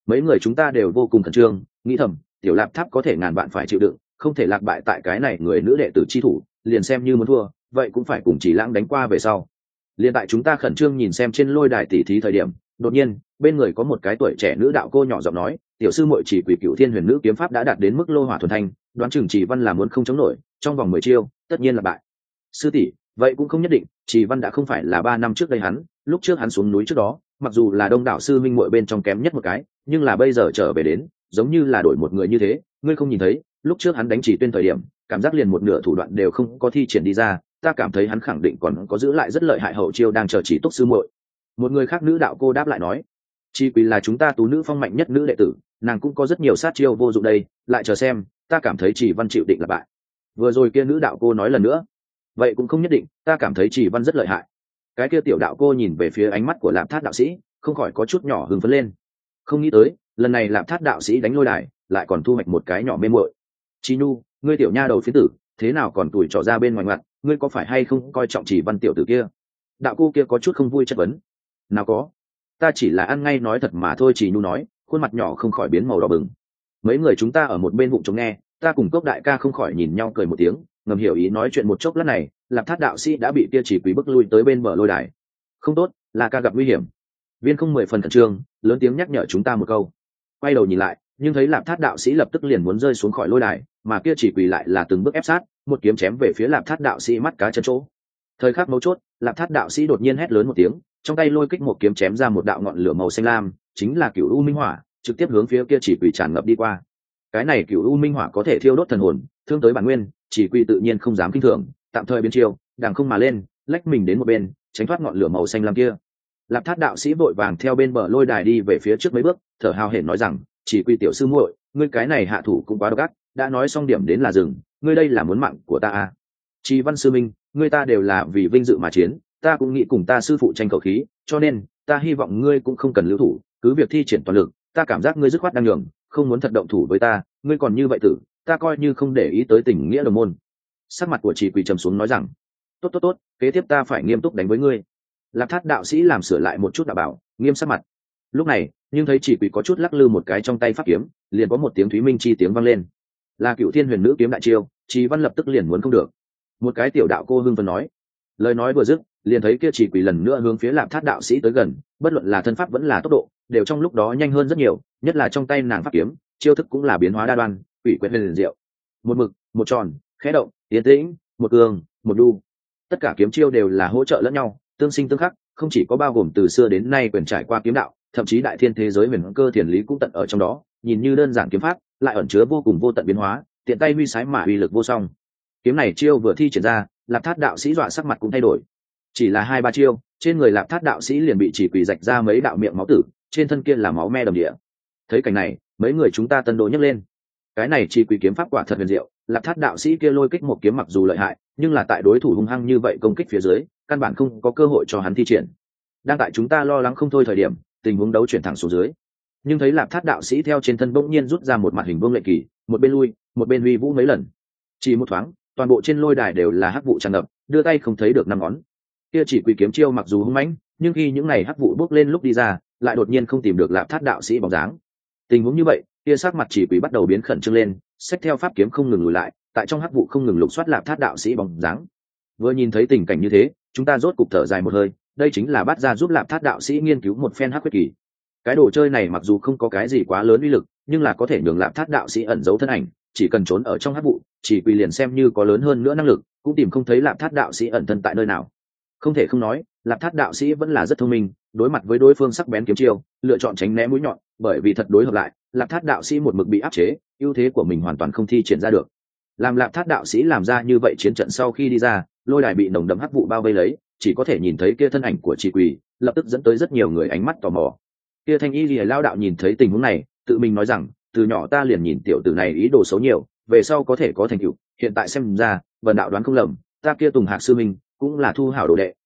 Mấy người chúng ta đều vô cùng khẩn trương, nghĩ thầm tiểu lạp tháp có thể ngàn vạn phải chịu đựng, không thể lạc bại tại cái này người nữ đệ tử chi thủ, liền xem như muốn thua vậy cũng phải cùng Chỉ Lãng đánh qua về sau. Liên tại chúng ta khẩn trương nhìn xem trên lôi đài tỉ thí thời điểm, đột nhiên bên người có một cái tuổi trẻ nữ đạo cô nhỏ giọng nói, tiểu sư muội Chỉ Quỷ Cựu Thiên Huyền Nữ kiếm pháp đã đạt đến mức lô hỏa thuần thanh, đoán chừng Chỉ Văn là muốn không chống nổi, trong vòng 10 chiêu tất nhiên là bại. Sư tỷ, vậy cũng không nhất định, Chỉ Văn đã không phải là 3 năm trước đây hắn, lúc trước hắn xuống núi trước đó mặc dù là đông đảo sư minh muội bên trong kém nhất một cái, nhưng là bây giờ trở về đến giống như là đổi một người như thế. Ngươi không nhìn thấy lúc trước hắn đánh Chỉ Tuyên thời điểm cảm giác liền một nửa thủ đoạn đều không có thi triển đi ra, ta cảm thấy hắn khẳng định còn có giữ lại rất lợi hại hậu chiêu đang chờ Chỉ Túc sư muội. Một người khác nữ đạo cô đáp lại nói, Chi Quỳ là chúng ta tú nữ phong mạnh nhất nữ đệ tử, nàng cũng có rất nhiều sát chiêu vô dụng đây, lại chờ xem, ta cảm thấy Chỉ Văn chịu định là bại. Vừa rồi kia nữ đạo cô nói lần nữa, vậy cũng không nhất định, ta cảm thấy Chỉ Văn rất lợi hại. Cái kia tiểu đạo cô nhìn về phía ánh mắt của Lạp Thát đạo sĩ, không khỏi có chút nhỏ hưng phấn lên. Không nghĩ tới lần này Lạp Thát đạo sĩ đánh lôi đài lại còn thu hoạch một cái nhỏ mê muội. Chi Nhu, ngươi tiểu nha đầu phiến tử, thế nào còn tuổi trò ra bên ngoài mặt, ngươi có phải hay không coi trọng Chỉ Văn tiểu tử kia? Đạo cô kia có chút không vui chất vấn. Nào có, ta chỉ là ăn ngay nói thật mà thôi. Chỉ Nhu nói, khuôn mặt nhỏ không khỏi biến màu đỏ bừng. Mấy người chúng ta ở một bên vụng chống nghe, ta cùng Cốc đại ca không khỏi nhìn nhau cười một tiếng, ngầm hiểu ý nói chuyện một chốc lát này, Lạp Thát đạo sĩ đã bị kia Chỉ Quỳ bức lui tới bên bờ lôi đài. Không tốt, là ca gặp nguy hiểm. Viên không 10 phần khẩn trương, lớn tiếng nhắc nhở chúng ta một câu. Quay đầu nhìn lại, nhưng thấy Lạp Thát đạo sĩ lập tức liền muốn rơi xuống khỏi lôi đài, mà kia Chỉ Quỳ lại là từng bước ép sát, một kiếm chém về phía Lạp Thát đạo sĩ mắt cá chân chỗ. Thời khắc mấu chốt, Lạp Thát đạo sĩ đột nhiên hét lớn một tiếng, trong tay lôi kích một kiếm chém ra một đạo ngọn lửa màu xanh lam, chính là Cửu U Minh Hỏa, trực tiếp hướng phía kia Chỉ Quỳ tràn ngập đi qua. Cái này Cửu U Minh Hỏa có thể thiêu đốt thần hồn, thương tới bản nguyên, Chỉ Quỳ tự nhiên không dám kinh thường, tạm thời biến chiêu, đàng không mà lên, lách mình đến một bên, tránh thoát ngọn lửa màu xanh lam kia. Lạp Thát đạo sĩ vội vàng theo bên bờ lôi đài đi về phía trước mấy bước, thở hào hển nói rằng, Chỉ Quỳ tiểu sư muội, ngươi cái này hạ thủ cũng quá độc ác, đã nói xong điểm đến là dừng, ngươi đây là muốn mạng của ta à? Chỉ Văn sư minh, ngươi ta đều là vì vinh dự mà chiến, ta cũng nghĩ cùng ta sư phụ tranh khẩu khí, cho nên ta hy vọng ngươi cũng không cần lưu thủ, cứ việc thi triển toàn lực, ta cảm giác ngươi dứt khoát đang nhường, không muốn thật động thủ với ta, ngươi còn như vậy tử, ta coi như không để ý tới tình nghĩa đồng môn. Sắc mặt của Chỉ Quỳ trầm xuống nói rằng, tốt tốt tốt, kế tiếp ta phải nghiêm túc đánh với ngươi. Lạp Thát đạo sĩ làm sửa lại một chút đạo bảo, nghiêm sắc mặt. Lúc này nhưng thấy Chỉ Quỳ có chút lắc lư một cái trong tay pháp kiếm, liền có một tiếng thúy minh chi tiếng vang lên, là Cựu Thiên Huyền Nữ kiếm đại chiêu. Chỉ Văn lập tức liền muốn không được. Một cái tiểu đạo cô hưng phấn nói. Lời nói vừa dứt, liền thấy kia Chỉ Quỳ lần nữa hướng phía Lạp Thát đạo sĩ tới gần, bất luận là thân pháp vẫn là tốc độ đều trong lúc đó nhanh hơn rất nhiều, nhất là trong tay nàng pháp kiếm, chiêu thức cũng là biến hóa đa đoan, quỷ quyệt huyền diệu. Một mực, một tròn, khẽ động, tiến tĩnh, một cường, một đu, tất cả kiếm chiêu đều là hỗ trợ lẫn nhau, tương sinh tương khắc, không chỉ có bao gồm từ xưa đến nay quyền trải qua kiếm đạo, thậm chí đại thiên thế giới huyền cơ thiền lý cũng tận ở trong đó. Nhìn như đơn giản kiếm pháp, lại ẩn chứa vô cùng vô tận biến hóa, tiện tay huy sái mà uy lực vô song. Kiếm này chiêu vừa thi triển ra, Lạp Thát đạo sĩ dọa sắc mặt cũng thay đổi. Chỉ là 2-3 chiêu, trên người Lạp Thát đạo sĩ liền bị Chỉ Quỳ rạch ra mấy đạo miệng máu tử, trên thân kia là máu me đầm địa. Thấy cảnh này, mấy người chúng ta tân đồ nhấc lên. Cái này Chỉ Quỳ kiếm pháp quả thật huyền diệu, Lạp Thát đạo sĩ kia lôi kích một kiếm mặc dù lợi hại, nhưng là tại đối thủ hung hăng như vậy công kích phía dưới, căn bản không có cơ hội cho hắn thi triển. Đang tại chúng ta lo lắng không thôi thời điểm, tình huống đấu chuyển thẳng xuống dưới. Nhưng thấy Lạp Thát đạo sĩ theo trên thân bỗng nhiên rút ra một mặt hình vương lệ kỳ, một bên lui, một bên huy vũ mấy lần. Chỉ một thoáng, toàn bộ trên lôi đài đều là hắc vụ tràn ngập, đưa tay không thấy được 5 ngón. Kia Chỉ Quỳ kiếm chiêu mặc dù hung mãnh, nhưng khi những này hắc vụ bốc lên lúc đi ra, lại đột nhiên không tìm được Lạp Thát đạo sĩ bóng dáng. Tình huống như vậy, kia sắc mặt Chỉ Quỳ bắt đầu biến khẩn trương lên, xách theo pháp kiếm không ngừng lùi lại, tại trong hắc vụ không ngừng lục soát Lạp Thát đạo sĩ bóng dáng. Vừa nhìn thấy tình cảnh như thế, chúng ta rốt cục thở dài một hơi, đây chính là bắt ra giúp Lạp Thát đạo sĩ nghiên cứu một phen hắc huyết kỳ. Cái đồ chơi này mặc dù không có cái gì quá lớn uy lực, nhưng là có thể nhường Lạp Thát đạo sĩ ẩn giấu thân ảnh, chỉ cần trốn ở trong hắc vụ, Chỉ Quỳ liền xem như có lớn hơn nữa năng lực, cũng tìm không thấy Lạp Thát đạo sĩ ẩn thân tại nơi nào. Không thể không nói, Lạp Thát đạo sĩ vẫn là rất thông minh, đối mặt với đối phương sắc bén kiếm chiêu, lựa chọn tránh né mũi nhọn, bởi vì thật đối hợp lại, Lạp Thát đạo sĩ một mực bị áp chế, ưu thế của mình hoàn toàn không thi triển ra được. Làm Lạp Thát đạo sĩ làm ra như vậy, chiến trận sau khi đi ra, lôi đài bị nồng đậm hắc vụ bao vây lấy, chỉ có thể nhìn thấy kia thân ảnh của Chỉ Quỳ, lập tức dẫn tới rất nhiều người ánh mắt tò mò. Kia Thanh Y Lìa lao đạo nhìn thấy tình huống này, tự mình nói rằng, từ nhỏ ta liền nhìn tiểu tử này ý đồ xấu nhiều, về sau có thể có thành tựu, hiện tại xem ra, Vân đạo đoán không lầm, ta kia Tùng Hạc sư minh cũng là thu hảo đồ đệ,